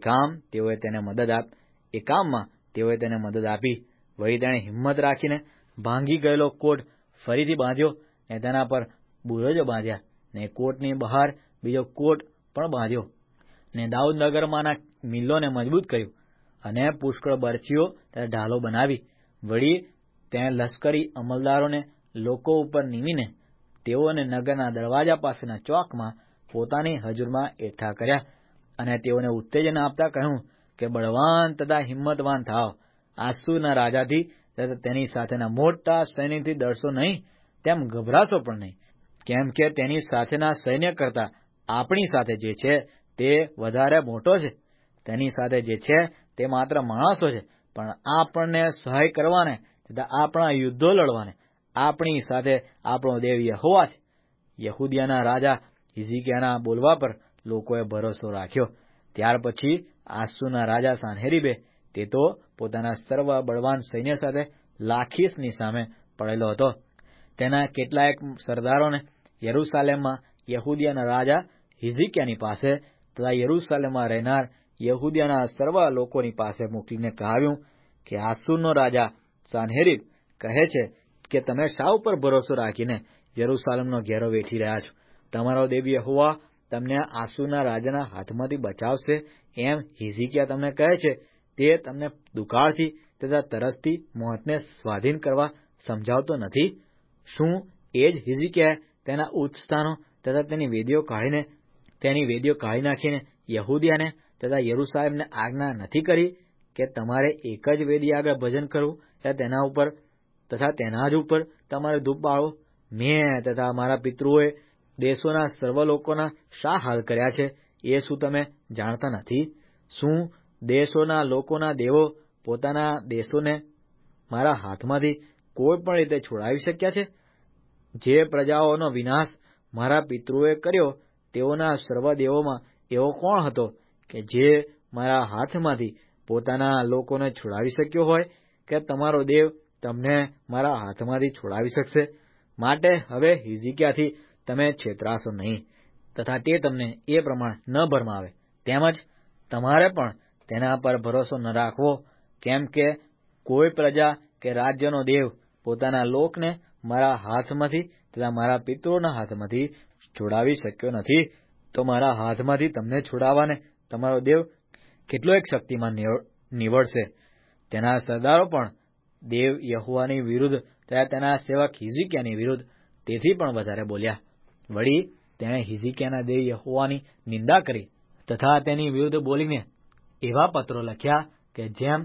કામમાં તેઓએ તેને મદદ આપી. વળી તેણે હિંમત રાખીને ભાંગી ગયેલો કોટ ફરીથી બાંધ્યો ને તેના પર બુરજો બાંધ્યા ને કોટની બહાર બીજો કોટ પણ બાંધ્યો ને દાઉદનગરમાંના મિલ્લોને મજબૂત કર્યું અને પુષ્કળ બરછીઓ તથા ઢાલો બનાવી. વળી તેણે લશ્કરી અમલદારોને લોકો ઉપર નીમીને તેઓને નગરના દરવાજા પાસેના ચોકમાં પોતાની હજુરમાં એકઠા કર્યા અને તેઓને ઉત્તેજન આપતા કહ્યું કે બળવાન તથા હિંમતવાન થાવ. આસુરના રાજાથી તથા તેની સાથેના મોટા સૈન્યથી ડરશો નહીં, તેમ ગભરાશો પણ નહીં. કેમ કે તેની સાથેના સૈન્ય કરતાં આપણી સાથે જે છે તે વધારે મોટો છે. તેની સાથે જે છે તે માત્ર માણસો છે, પણ આપણને સહાય કરવાને તથા આપણા યુદ્ધો લડવાને આપણી સાથે આપણો દેવ યહોવા છે. યહૂદિયાના રાજા હિઝકિયાના બોલવા પર લોકોએ ભરોસો રાખ્યો. ત્યાર પછી આસુરના રાજા સાનહેરીબે તે તો પોતાના સર્વ બળવાન સૈન્ય સાથે લાખીશની સામે પડેલો હતો. તેના કેટલાયક સરદારોને યરૂશાલેમમાં યહૂદિયાના રાજા હિઝકિયાની પાસે તથા યરૂશાલેમમાં રહેનાર યહૂદિયાના સર્વ લોકોની પાસે મોકલીને કહાવ્યું કે આસુરનો રાજા સાનહેરીબ કહે છે કે તમે શા ઉપર ભરોસો રાખીને યરૂશાલેમનો ઘેરો વેઠી રહ્યા છો. તમારો દેવ યહોવા તમને આસુરના રાજાના હાથમાંથી બચાવશે એમ હિઝકિયા તમને કહે છે. તે તમને દુકાળથી તથા તરસથી મોતને સ્વાધીન કરવા સમજાવતો નથી. શું એ જ હિઝકિયાએ તેના ઉચ્ચ સ્થાનો તથા તેની વેદીઓ કાઢી નાખીને યહૂદિયાને તથા યરૂશાલેમને આજ્ઞા નથી કરી કે તમારે એક જ વેદી આગળ ભજન કરવું તથા તેના જ ઉપર તમારે ધૂપ બાળવો? મેં તથા મારા પિતૃઓએ દેશોના સર્વ લોકોના શા હાલ કર્યા છે એ શું તમે જાણતા નથી? શું દેશોના લોકોના દેવો પોતાના દેશોને મારા હાથમાંથી કોઈ પણ રીતે છોડાવી શક્યા છે? જે પ્રજાઓનો વિનાશ મારા પિતૃઓએ કર્યો તેઓના સર્વ દેવોમાં એવો કોણ હતો કે જે મારા હાથમાંથી પોતાના લોકોને છોડાવી શક્યો હોય કે તમારો દેવ તમને મારા હાથમાંથી છોડાવી શકશે? માટે હવે હિઝકિયાથી તમે છેતરાશો નહીં તથા તે તમને એ પ્રમાણે ન ભરમાવે. તેમજ તમારે પણ તેના પર ભરોસો ન રાખવો, કેમ કે કોઈ પ્રજા કે રાજ્યનો દેવ પોતાના લોકને મારા હાથમાંથી તથા મારા પિતૃઓના હાથમાંથી છોડાવી શક્યો નથી. તો મારા હાથમાંથી તમને છોડાવવાને તમારો દેવ કેટલો એક શક્તિમાન નીવડશે. તેના સરદારો પણ દેવ યહોવાની વિરુદ્ધ તથા તેના સેવક હિઝકિયાની વિરુદ્ધ તેથી પણ વધારે બોલ્યા. વળી તેણે હિઝકિયાના દેવ યહોવાની નિંદા કરી તથા તેની વિરુદ્ધ બોલીને એવા પત્રો લખ્યા કે જેમ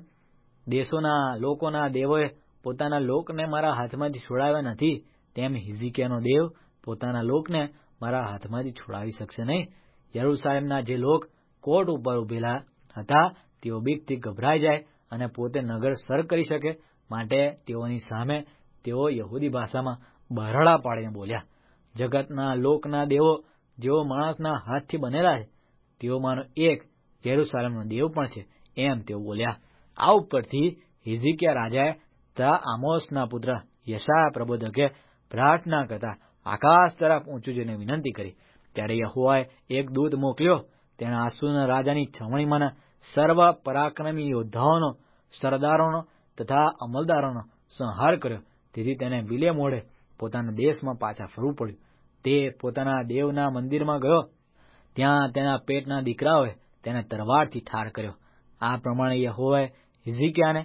દેશોના લોકોના દેવોએ પોતાના લોકને મારા હાથમાંથી છોડાવ્યા નથી, તેમ હિઝકિયાનો દેવ પોતાના લોકને મારા હાથમાંથી છોડાવી શકશે નહીં. યરૂશાલેમના જે લોક કોટ ઉપર ઉભેલા હતા તેઓ બીકથી ગભરાઈ જાય અને પોતે નગર સર કરી શકે માટે તેઓની સામે તેઓ યહૂદી ભાષામાં બરાડા પાડીને બોલ્યા. જગતના લોકના દેવો જેઓ માણસના હાથથી બનેલા છે તેઓમાંનો એક યરૂશાલેમનો દેવ પણ છે એમ તેઓ બોલ્યા. આ ઉપરથી હિઝકિયા રાજાએ તથા આમોસના પુત્ર યશાયા પ્રબોધકે પ્રાર્થના કરતા આકાશ તરફ ઊંચું જોઈને વિનંતી કરી. ત્યારે યહોવાએ એક દૂત મોકલ્યો. તેણે આસુરના રાજાની છાવણીમાંના સર્વ પરાક્રમી યોદ્ધાઓનો, સરદારોનો તથા અમલદારોનો સંહાર કર્યો. તેથી તેને વિલે મોડે પોતાના દેશમાં પાછા ફરવું પડ્યું. તે પોતાના દેવના મંદિરમાં ગયો. ત્યાં તેના પેટના દીકરાઓએ તેને તલવારથી ઠાર કર્યો. આ પ્રમાણે યહોવાએ હિઝકિયાને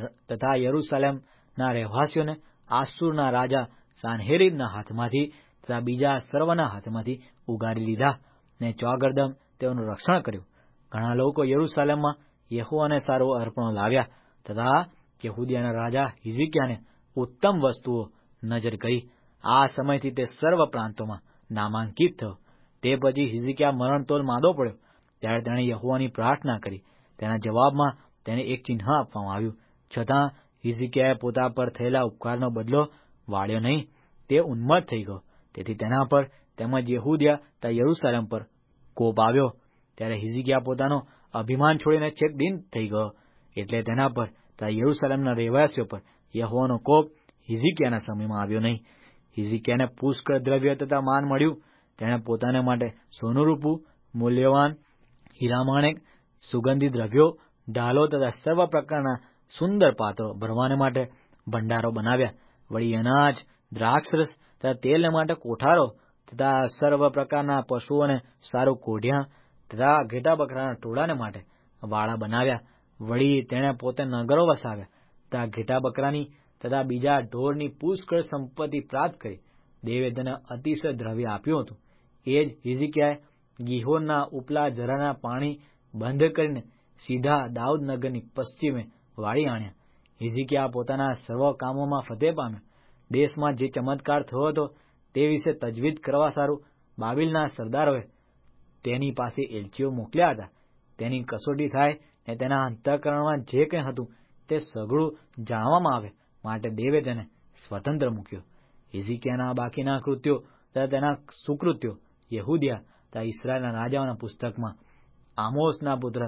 તથા યરૂશાલેમના રહેવાસીઓને આસુરના રાજા સાનહેરીબના હાથમાંથી તથા બીજા સર્વના હાથમાંથી ઉગારી લીધા ને ચોગરદમ તેઓનું રક્ષણ કર્યું. ઘણા લોકો યરૂશાલેમમાં યહોવાને સારું અર્પણો લાવ્યા તથા યહૂદિયાના રાજા હિઝકિયાને ઉત્તમ વસ્તુઓ નજર કરી. આ સમયથી તે સર્વ પ્રાંતોમાં નામાંકિત થયો. તે પછી હિઝકિયા મરણતોલ માંદો પડ્યો. ત્યારે તેણે યહોવાની પ્રાર્થના કરી. તેના જવાબમાં તેને એક ચિહ્ન આપવામાં આવ્યું. છતાં હિઝકિયાએ પોતા પર થયેલા ઉપકારનો બદલો વાળ્યો નહીં. તે ઉન્મત્ત થઈ ગયો. તેથી તેના પર તેમજ યહૂદિયા તથા યરૂશાલેમ પર કોપ આવ્યો. ત્યારે હિઝકિયા પોતાનો અભિમાન છોડીને છેક દીન થઈ ગયો. એટલે તેના પર તથા યરૂશાલેમના રહેવાસીઓ પર યહોવાનો કોપ હિઝકિયાના સમયમાં આવ્યો નહીં. હિઝકિયાને પુષ્કળ દ્રવ્ય તથા માન મળ્યું. તેણે પોતાને માટે સોનું રૂપું, મૂલ્યવાન હીરામાણેક, સુગંધી દ્રવ્યો, ઢાલો તથા સર્વ પ્રકારના સુંદર પાત્રો ભરવાને માટે ભંડારો બનાવ્યા. વળી અનાજ, દ્રાક્ષરસ તથા તેલને માટે કોઠારો તથા સર્વ પ્રકારના પશુઓને સારું કોઢિયા તથા ઘેટા બકરાના ટોળાને માટે વાળા બનાવ્યા. વળી તેણે પોતે નગરો વસાવ્યા તથા ઘેટા બકરાની તથા બીજા ઢોરની પુષ્કળ સંપત્તિ પ્રાપ્ત કરી. દેવે તેને અતિશય દ્રવ્ય આપ્યું હતું. એ જ હિઝકિયાએ ગીહોનના ઉપલા જરાના પાણી બંધ કરીને સીધા દાઉદનગરની પશ્ચિમે વાળી આણ્યા. હિઝકિયા પોતાના સર્વ કામોમાં ફતેહ પામ્યો. દેશમાં જે ચમત્કાર થયો હતો તે વિશે તજવીજ કરવા સારું બાબિલના સરદારોએ તેની પાસે એલચીઓ મોકલ્યા હતા. તેની કસોટી થાય ને તેના અંતઃકરણમાં જે કંઈ હતું તે સઘળું જાણવામાં આવે માટે દેવે તેને સ્વતંત્ર મૂક્યો. હિઝકિયાના બાકીના કૃત્યો તથા તેના સુકૃત્યો યહૂદિયા તથા ઇસ્રાયેલના રાજાઓના પુસ્તકમાં આમોસના પુત્ર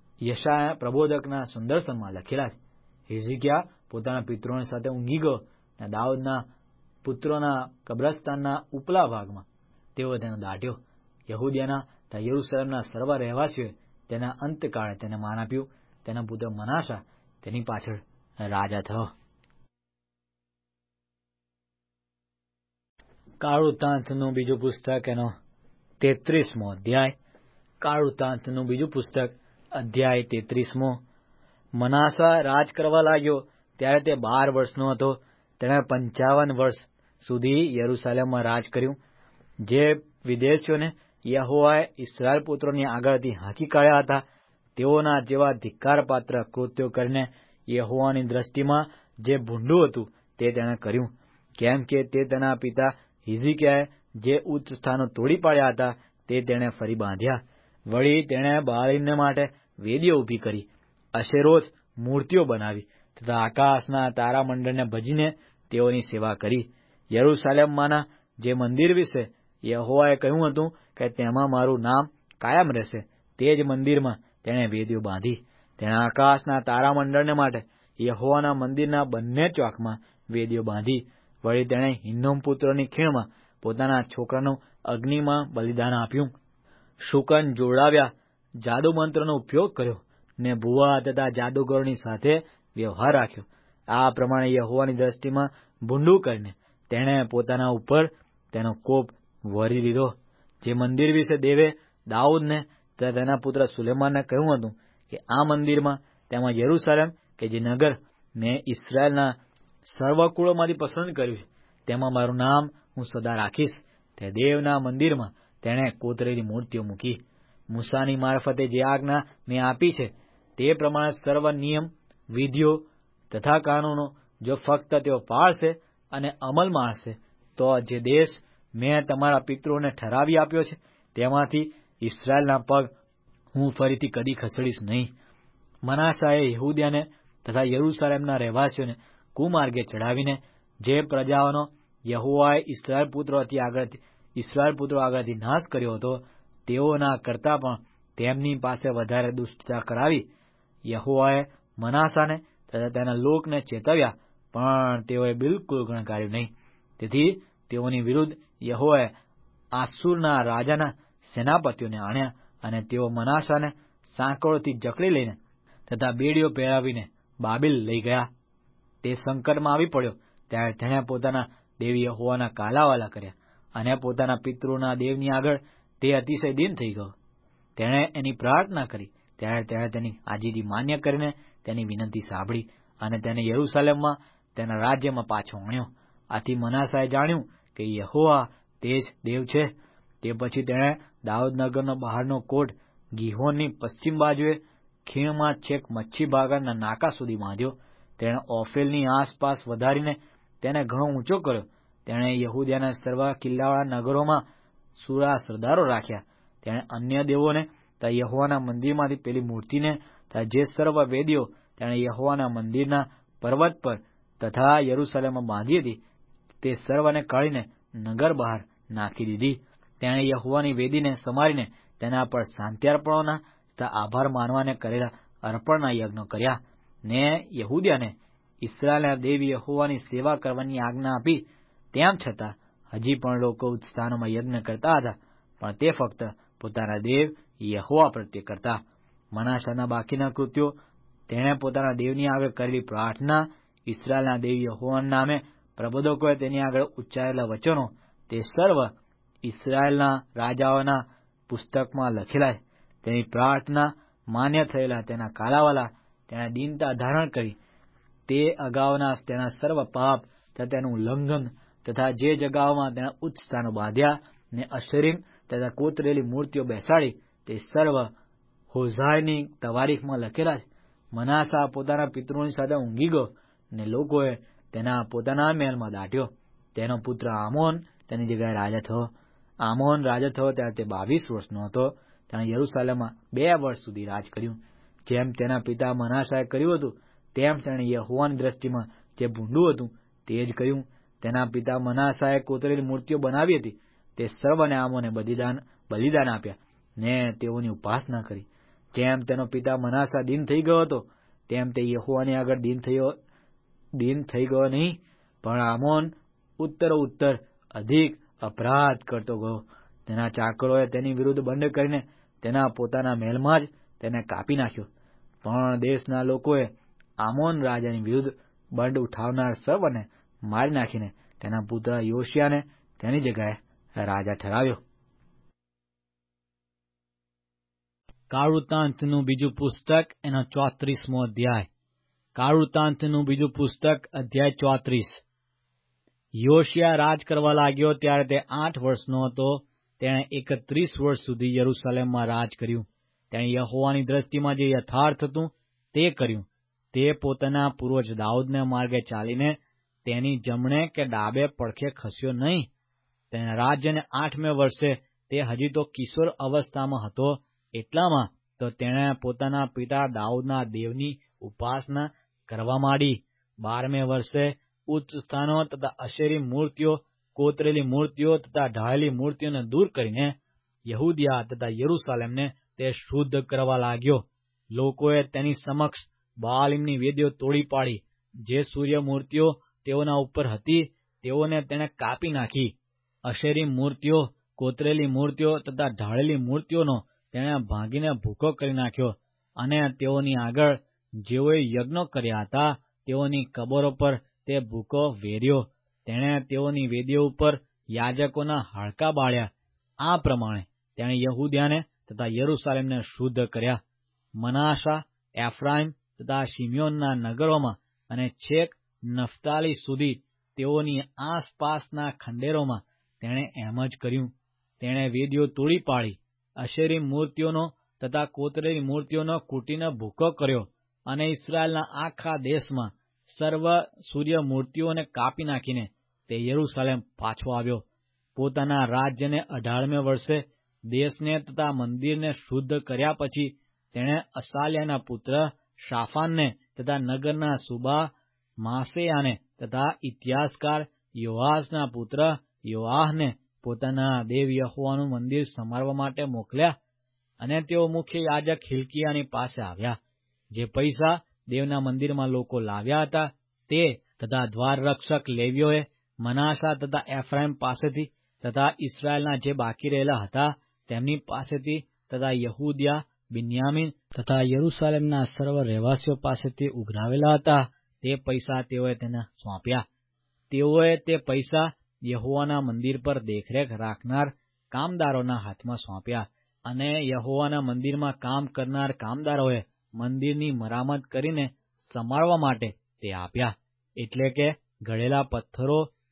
યશાયા પ્રબોધકના સુદર્શનમાં લખેલા છે. હિઝકિયા પોતાના પિતૃઓની સાથે ઊંઘી ગયો અને દાઉદના પુત્રોના કબ્રસ્તાનના ઉપલા ભાગમાં તેઓ તેને દાટ્યો. યહૂદિયાના તથા યરૂશાલેમના સર્વ રહેવાસીઓએ તેના અંતકાળે તેને માન આપ્યું. તેના પુત્ર મનાસા તેની પાછળ રાજા થયો. કાળવૃત્તાંતનું બીજું પુસ્તક એનો 33મો અધ્યાય. કાળવૃત્તાંતનું બીજું પુસ્તક અધ્યાય 33મો. મનાસા રાજ કરવા લાગ્યો ત્યારે તે 12 વર્ષનો હતો. તેણે 55 વર્ષ સુધી યરૂશાલેમમાં રાજ કર્યું. જે વિદેશીઓને યહોવાએ ઇસ્રાયેલ પુત્રોની આગળથી હાંકી કાઢ્યા હતા તેઓના જેવા ધિક્કારપાત્ર કૃત્યો કરીને યહોવાની દ્રષ્ટિમાં જે ભૂંડું હતું તે તેણે કર્યું. કેમ કે તે તેના પિતા હિઝકિયાએ જે ઉચ્ચ સ્થાનો તોડી પાડ્યા હતા તે તેણે ફરી બાંધ્યા. વળી તેણે બાળીમને માટે વેદીઓ ઊભી કરી, અશેરોથ મૂર્તિઓ બનાવી તથા આકાશના તારામંડળને ભજીને તેઓની સેવા કરી. યરૂશાલેમમાંના જે મંદિર વિશે યહોવાએ કહ્યું હતું કે તેમાં મારું નામ કાયમ રહેશે તે જ મંદિરમાં તેણે વેદીઓ બાંધી. તેણે આકાશના તારામંડળને માટે યહોવાના મંદિરના બંને ચોકમાં વેદીઓ બાંધી. વળી તેણે હિન્નોમ પુત્રોની ખીણમાં પોતાના છોકરાનું અગ્નિમાં બલિદાન આપ્યું. શુકન જોડાવ્યા, જાદુમંત્રનો ઉપયોગ કર્યો ને ભુવા તથા જાદુગરોની સાથે વ્યવહાર રાખ્યો. આ પ્રમાણે યહોવાની દ્રષ્ટિમાં ભૂંડું કરીને તેણે પોતાના ઉપર તેનો કોપ વરી લીધો. જે મંદિર વિશે દેવે દાઉદને તથા તેના પુત્ર સુલેમાનને કહ્યું હતું કે આ મંદિરમાં તેમાં યરૂશાલેમ કે જે નગર મેં ઇસ્રાયેલના સર્વકુળોમાંથી પસંદ કર્યું છે તેમાં મારું નામ હું સદા રાખીશ. તે દેવના મંદિરમાં તેણે કોતરેલી મૂર્તિઓ મૂકી. મૂસાની મારફતે જે આજ્ઞા મેં આપી છે તે પ્રમાણે સર્વ નિયમ, વિધિઓ તથા કાનૂનો જો ફક્ત તેઓ પાળશે અને અમલમાં હશે તો જે દેશ મેં તમારા પિતૃઓને ઠરાવી આપ્યો છે તેમાંથી ઇસ્રાયેલના પગ હું ફરીથી કદી ખસેડીશ નહીં. મનાસાએ યહૂદિયાને તથા યરૂશાલેમના રહેવાસીઓને કુમાર્ગે ચડાવીને જે પ્રજાઓનો યહોવાએ ઇસ્રાયેલ પુત્રો આગળથી નાશ કર્યો હતો તેઓના કરતાં પણ તેમની પાસે વધારે દુષ્ટતા કરાવી. યહોવાએ મનાસાને તથા તેના લોકને ચેતવ્યા પણ તેઓએ બિલકુલ ગણકાર્યું નહીં. તેથી તેઓની વિરુદ્ધ યહોવાએ આસુરના રાજાના સેનાપતિઓને આણ્યા અને તેઓ મનાસાને સાંકળોથી જકડી લઈને તથા બેડીઓ પહેરાવીને બાબિલ લઈ ગયા. તે સંકટમાં આવી પડ્યો ત્યારે તેણે પોતાના દેવી યહોવાના કાલાવાલા કર્યા અને પોતાના પિતૃના દેવની આગળ તે અતિશય દીન થઈ ગયો. તેણે એની પ્રાર્થના કરી ત્યારે તેણે તેની આજીજી માન્ય કરીને તેની વિનંતી સાંભળી અને તેને યરૂશાલેમમાં તેના રાજ્યમાં પાછો આણ્યો. આથી મનાસાએ જાણ્યું કે યહોવા તે જ દેવ છે. તે પછી તેણે દાઉદનગરનો બહારનો કોટ ગિહોનની પશ્ચિમ બાજુએ ખીણમાં છેક મચ્છી ભાગાના નાકા સુધી બાંધ્યો. તેણે ઓફેલની આસપાસ વધારીને તેને ઘણો ઊંચો કર્યો. તેણે યહૂદિયાના સર્વ કિલ્લાવાળા નગરોમાં સુરા સરદારો રાખ્યા. તેણે અન્ય દેવોને તથા યહોવાના મંદિરમાંથી પેલી મૂર્તિને તથા જે સર્વ વેદીઓ તેણે યહોવાના મંદિરના પર્વત પર તથા યરૂશાલેમમાં બાંધી હતી તે સર્વને કાઢીને નગર બહાર નાખી દીધી. તેણે યહોવાની વેદીને સમારીને તેના પર શાંત્યાર્પણોના તથા આભાર માનવાને કરેલા અર્પણના યજ્ઞો કર્યા. ને યહૂદિયાને ઇસ્રાયેલના દેવ યહોવાની સેવા કરવાની આજ્ઞા આપી. તેમ છતાં હજી પણ લોકો ઉત્સ્થાનોમાં યજ્ઞ કરતા હતા, પણ તે ફક્ત પોતાના દેવ યહોવા પ્રત્યે કરતા. મનાસાના બાકીના કૃત્યો, તેણે પોતાના દેવની આગળ કરેલી પ્રાર્થના, ઇસ્રાયેલના દેવ યહોવાના નામે પ્રબોધકોએ તેની આગળ ઉચ્ચારેલા વચનો, તે સર્વ ઇસ્રાયેલના રાજાઓના પુસ્તકમાં લખેલા છે. તેની પ્રાર્થના માન્ય થયેલા તેના કાલાવાલા, તેણે દીનતા ધારણ કરી, તે અગાઉના તેના સર્વ પાપ તથા તેનું ઉલ્લંઘન તથા જે જગાઓમાં તેના ઉચ્ચ સ્થાનો બાંધ્યા ને અશરીમ તથા કોતરેલી મૂર્તિઓ બેસાડી, તે સર્વ હોઝાયની તવારીખમાં લખેલા છે. મનાસા પોતાના પિતૃઓની સાથે ઊંઘી ગયો ને લોકોએ તેના પોતાના મહેલમાં દાટ્યો. તેનો પુત્ર આમોન તેની જગ્યાએ રાજા થયો. આમોન રાજા થયો ત્યારે તે 22 વર્ષનો હતો. તેણે યરૂશાલેમમાં 2 વર્ષ સુધી રાજ કર્યું. જેમ તેના પિતા મનાસાએ કર્યું હતું તેમ તેણે યહોવાની દ્રષ્ટિમાં જે ભૂંડું હતું તે જ કર્યું. તેના પિતા મનાસાએ કોતરેલી મૂર્તિઓ બનાવી હતી. તે સર્વને આમોને બલિદાન આપ્યા ને તેઓની ઉપાસના કરી. જેમ તેનો પિતા મનાસા દીન થઈ ગયો હતો તેમ તે યહોવાની આગળ દીન થઈ ગયો નહીં, પણ આમોન ઉત્તરોત્તર અધિક અપરાધ કરતો ગયો. તેના ચાકરોએ તેની વિરુદ્ધ બંધ કરીને તેના પોતાના મહેલમાં જ તેને કાપી નાખ્યો. પણ દેશના લોકોએ આમોન રાજાની વિરુદ્ધ બંધ ઉઠાવનાર સર્વને મારી નાખીને તેના પુત્ર યોશિયાને તેની જગ્યાએ રાજા ઠરાવ્યો. કાળવૃત્તાંતનું બીજું પુસ્તક એનો 34મો અધ્યાય. કાળવૃત્તાંતનું બીજું પુસ્તક અધ્યાય 34. યોશિયા રાજ કરવા લાગ્યો ત્યારે તે 8 વર્ષનો હતો. તેણે 31 વર્ષ સુધી યરૂશાલેમમાં રાજ કર્યું. તેણે યહોવાની દ્રષ્ટિમાં જે યથાર્થ હતું તે કર્યું. તે પોતાના પૂર્વજ દાઉદને માર્ગે ચાલીને તેની જમણે કે ડાબે પડખે ખસ્યો નહીં. તેના રાજ્યને 8મે વર્ષે તે હજી તો કિશોર અવસ્થામાં હતો. એટલામાં તો તેણે પોતાના પિતા દાઉદના દેવની ઉપાસના કરવા માંડી. 12મે વર્ષે ઉચ્ચ સ્થાનો તથા અશેરી મૂર્તિઓ, કોતરેલી મૂર્તિઓ તથા ઢાળેલી મૂર્તિઓને દૂર કરીને યહૂદિયા તથા યરૂશાલેમને તે શુદ્ધ કરવા લાગ્યો. લોકોએ તેની સમક્ષ બાલીમની વેદીઓ તોડી પાડી. જે સૂર્ય મૂર્તિઓ તેઓના ઉપર હતી તેઓને તેણે કાપી નાખી. અશેરી મૂર્તિઓ, કોતરેલી મૂર્તિઓ તથા ઢાળેલી મૂર્તિઓનો તેણે ભાંગીને ભૂકો કરી નાખ્યો. અને તેઓની આગળ જેઓએ યજ્ઞો કર્યા હતા તેઓની કબરો પર તે ભૂકો વેર્યો. તેણે તેઓની વેદીઓ ઉપર યાજકોના હાડકાં બાળ્યા. આ પ્રમાણે તેણે યહૂદિયાને તથા યરૂશાલેમને શુદ્ધ કર્યા. મનાસા, એફ્રાઈમ તથા શિમ્યોનના નગરોમાં અને છેક નફતાલી સુધી તેઓની આસપાસના ખંડેરોમાં તેણે એમ જ કર્યું. તેણે વેદીઓ તોડી પાડી, અશેરી મૂર્તિઓનો તથા કોતરેલી મૂર્તિઓનો કૂટીને ભૂકો કર્યો અને ઇસ્રાયેલના આખા દેશમાં સર્વ સૂર્ય મૂર્તિઓને કાપી નાખીને તે યરૂશાલેમ પાછો આવ્યો. પોતાના રાજ્યને 18મે વર્ષે દેશને તથા મંદિરને શુદ્ધ કર્યા પછી તેણે અસાલ્યાના પુત્ર શાફાનને તથા નગરના સુબા માસેયાને તથા ઇતિહાસકાર યોઆસના પુત્ર યોઆહને પોતાના દેવ યહોવાનું મંદિર સમારવા માટે મોકલ્યા. અને તેઓ મુખ્ય યાજક હિલ્કિયાની પાસે આવ્યા. જે પૈસા દેવના મંદિરમાં લોકો લાવ્યા હતા તે તથા દ્વારરક્ષક લેવીઓએ મનાસા તથા એફ્રાઈમ પાસેથી તથા ઇસ્રાયેલના જે બાકી રહેલા હતા તેમની પાસેથી તથા યહૂદિયા, બિન્યામીન તથા યરૂશાલેમના સર્વ રહેવાસીઓ પાસેથી ઉઘરાવેલા હતા તે પૈસા તેઓએ તેને સોંપ્યા. તેઓએ તે પૈસા યહોવાના મંદિર પર દેખરેખ રાખનાર કામદારોના હાથમાં સોંપ્યા. અને યહોવાના મંદિરમાં કામ કરનાર કામદારોએ મંદિરની મરામત કરીને સંભાળવા માટે તે આપ્યા. એટલે કે ઘડેલા પથ્થરો,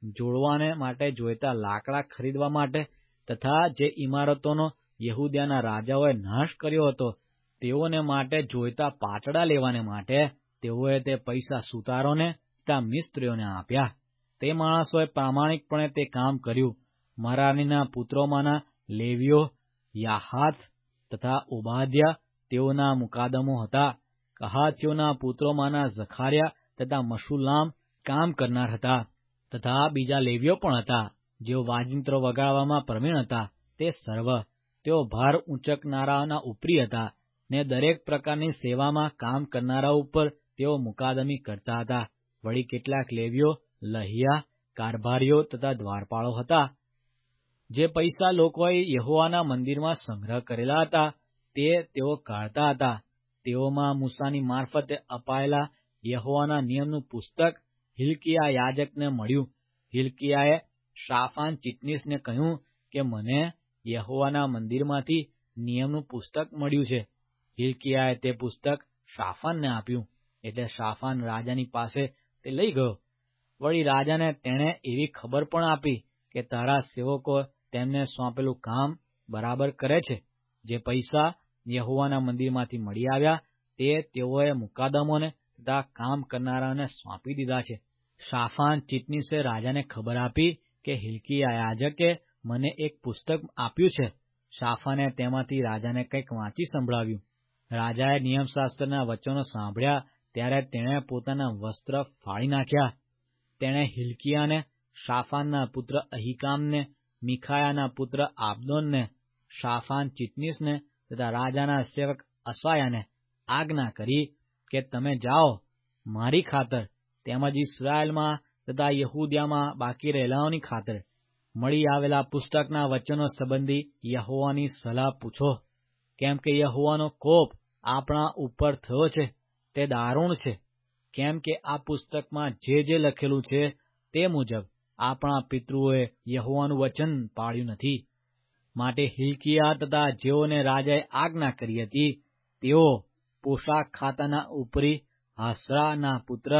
જોડવાને માટે જોઈતા લાકડા ખરીદવા માટે તથા જે ઇમારતોનો યહૂદિયાના રાજાઓએ નાશ કર્યો હતો તેઓને માટે જોઈતા પાટડા લેવાને માટે તેઓએ તે પૈસા સુતારોને તથા મિસ્ત્રીઓને આપ્યા. તે માણસોએ પ્રામાણિકપણે તે કામ કર્યું. મરારીના પુત્રોમાંના લેવીઓ યાહાત તથા ઓબાદ્યા તેઓના મુકાદમો હતા. કહાતીઓના પુત્રોમાંના ઝખાર્યા તથા મશુલામ કામ કરનાર હતા, તથા બીજા લેવીઓ પણ હતા જેઓ વાજિંત્રો વગાડવામાં પ્રવીણ હતા. તે સર્વ તેઓ ભાર ઊંચકનારાઓના ઉપરી હતા, ને દરેક પ્રકારની સેવામાં કામ કરનારા ઉપર તેઓ મુકાદમી કરતા હતા. વળી કેટલાક લેવીઓ લહિયા, કારભારીઓ તથા દ્વારપાળો હતા. જે પૈસા લોકોએ યહોવાના મંદિરમાં સંગ્રહ કરેલા હતા તે તેઓ કાઢતા હતા. તેઓમાં મૂસાની મારફતે અપાયેલા યહોવાના નિયમનું પુસ્તક હિલ્કિયા યાજકને મળ્યું. હિલ્કિયાએ શાફાન ચિટનીસને કહ્યું કે મને યહોવાના મંદિરમાંથી નિયમનું પુસ્તક મળ્યું છે. હિલ્કિયાએ તે પુસ્તક શાફાનને આપ્યું, એટલે શાફાન રાજાની પાસે તે લઈ ગયો. વળી રાજાને તેણે એવી ખબર પણ આપી કે તારા સેવકો તેમને સોંપેલું કામ બરાબર કરે છે. જે પૈસા યહોવાના મંદિરમાંથી મળી આવ્યા તે તેઓએ મુકાદમોને તથા કામ કરનારાને સોંપી દીધા છે. શાફાન ચિટનીસે રાજાને ખબર આપી કે હિલ્કિયા યાજકે મને એક પુસ્તક આપ્યું છે. શાફાને તેમાંથી રાજાને કંઈક વાંચી સંભળાવ્યું. રાજાએ નિયમશાસ્ત્રના વચનો સાંભળ્યા ત્યારે તેણે પોતાના વસ્ત્ર ફાડી નાખ્યા. તેણે હિલ્કિયાને, શાફાનના પુત્ર અહીકામને, મિખાયાના પુત્ર આબદોનને, શાફાન ચિટનીસને તથા રાજાના સેવક અસાયાને આજ્ઞા કરી કે તમે જાઓ, મારી ખાતર તેમજ ઇસ્રાયેલમાં તથા યહૂદિયામાં બાકી રહેલાઓની ખાતર મળી આવેલા પુસ્તકના વચનો સંબંધી યહોવાની સલાહ પૂછો. કેમ કે યહોવાનો કોપ આપણા ઉપર થયો છે તે દારૂણ છે. કેમ કે આ પુસ્તકમાં જે લખેલું છે તે મુજબ આપણા પિતૃઓએ યહોવાનું વચન પાળ્યું નથી. માટે હિલ્કિયા તથા જેઓને રાજાએ આજ્ઞા કરી હતી તેઓ પોશાક ખાતાના ઉપરી હાસરાના પુત્ર,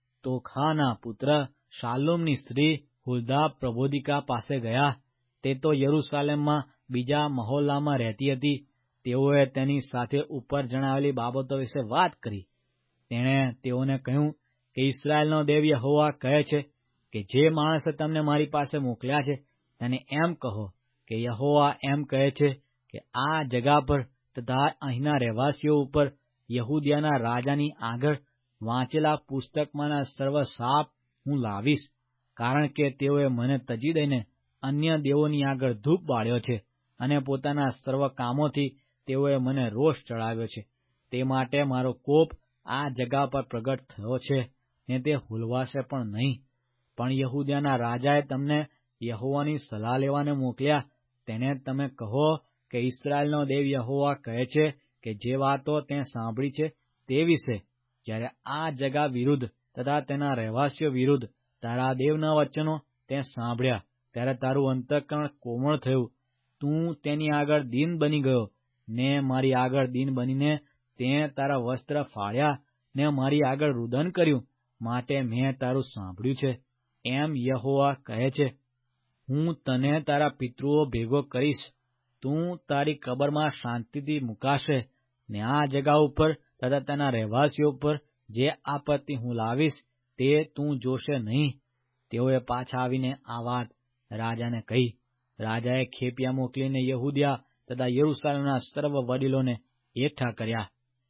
તોખાના પુત્ર, શાલુમની સ્ત્રી હુલ્દા પ્રબોધિકા પાસે ગયા. તે તો યરૂશાલેમમાં બીજા મહોલ્લામાં રહેતી હતી. તેઓએ તેની સાથે ઉપર જણાવેલી બાબતો વિશે વાત કરી. તેણે તેઓને કહ્યું કે ઇસ્રાયેલનો દેવ યહોવા કહે છે કે જે માણસે તમને મારી પાસે મોકલ્યા છે તેને એમ કહો કે યહોવા એમ કહે છે કે આ જગા પર તથા અહીંના રહેવાસીઓ ઉપર યહૂદિયાના રાજાની આગળ વાંચેલા પુસ્તકમાંના સર્વ શાપ હું લાવીશ. કારણ કે તેઓએ મને તજી દઈને અન્ય દેવોની આગળ ધૂપ બાળ્યો છે અને પોતાના સર્વ કામોથી તેઓએ મને રોષ ચડાવ્યો છે. તે માટે મારો કોપ આ જગા પર પ્રગટ થયો છે ને તે ભૂલવાશે પણ નહીં. પણ યહૂદિયાના રાજાએ તમને યહોવાની સલાહ લેવાને મોકલ્યા. તેને તમે કહો કે ઇસ્રાયેલનો દેવ યહોવા કહે છે કે જે વાતો તે સાંભળી છે તે વિશે જ્યારે આ જગા વિરુદ્ધ તથા તેના રહેવાસીઓ વિરુદ્ધ તારા દેવના વચનો તે સાંભળ્યા ત્યારે તારું અંતઃકરણ કોમળ થયું. તું તેની આગળ દીન બની ગયો ને મારી આગળ દીન બનીને તે તારા વસ્ત્ર ફાડ્યા ને મારી આગળ રુદન કર્યું. માટે મેં તારું સાંભળ્યું છે. એમ યહોવા કહે છે, હું તને તારા પિતૃઓ ભેગો કરીશ. તું તારી કબરમાં શાંતિથી મુકાશે ને આ જગા ઉપર તથા તેના રહેવાસીઓ ઉપર જે આપત્તિ હું લાવીશ તે તું જોશે નહીં. તેઓએ પાછા આવીને આ વાત રાજાને કહી. રાજાએ ખેપિયા મોકલીને યહૂદિયા તથા યરૂશાલેમના સર્વ વડીલોને એકઠા કર્યા.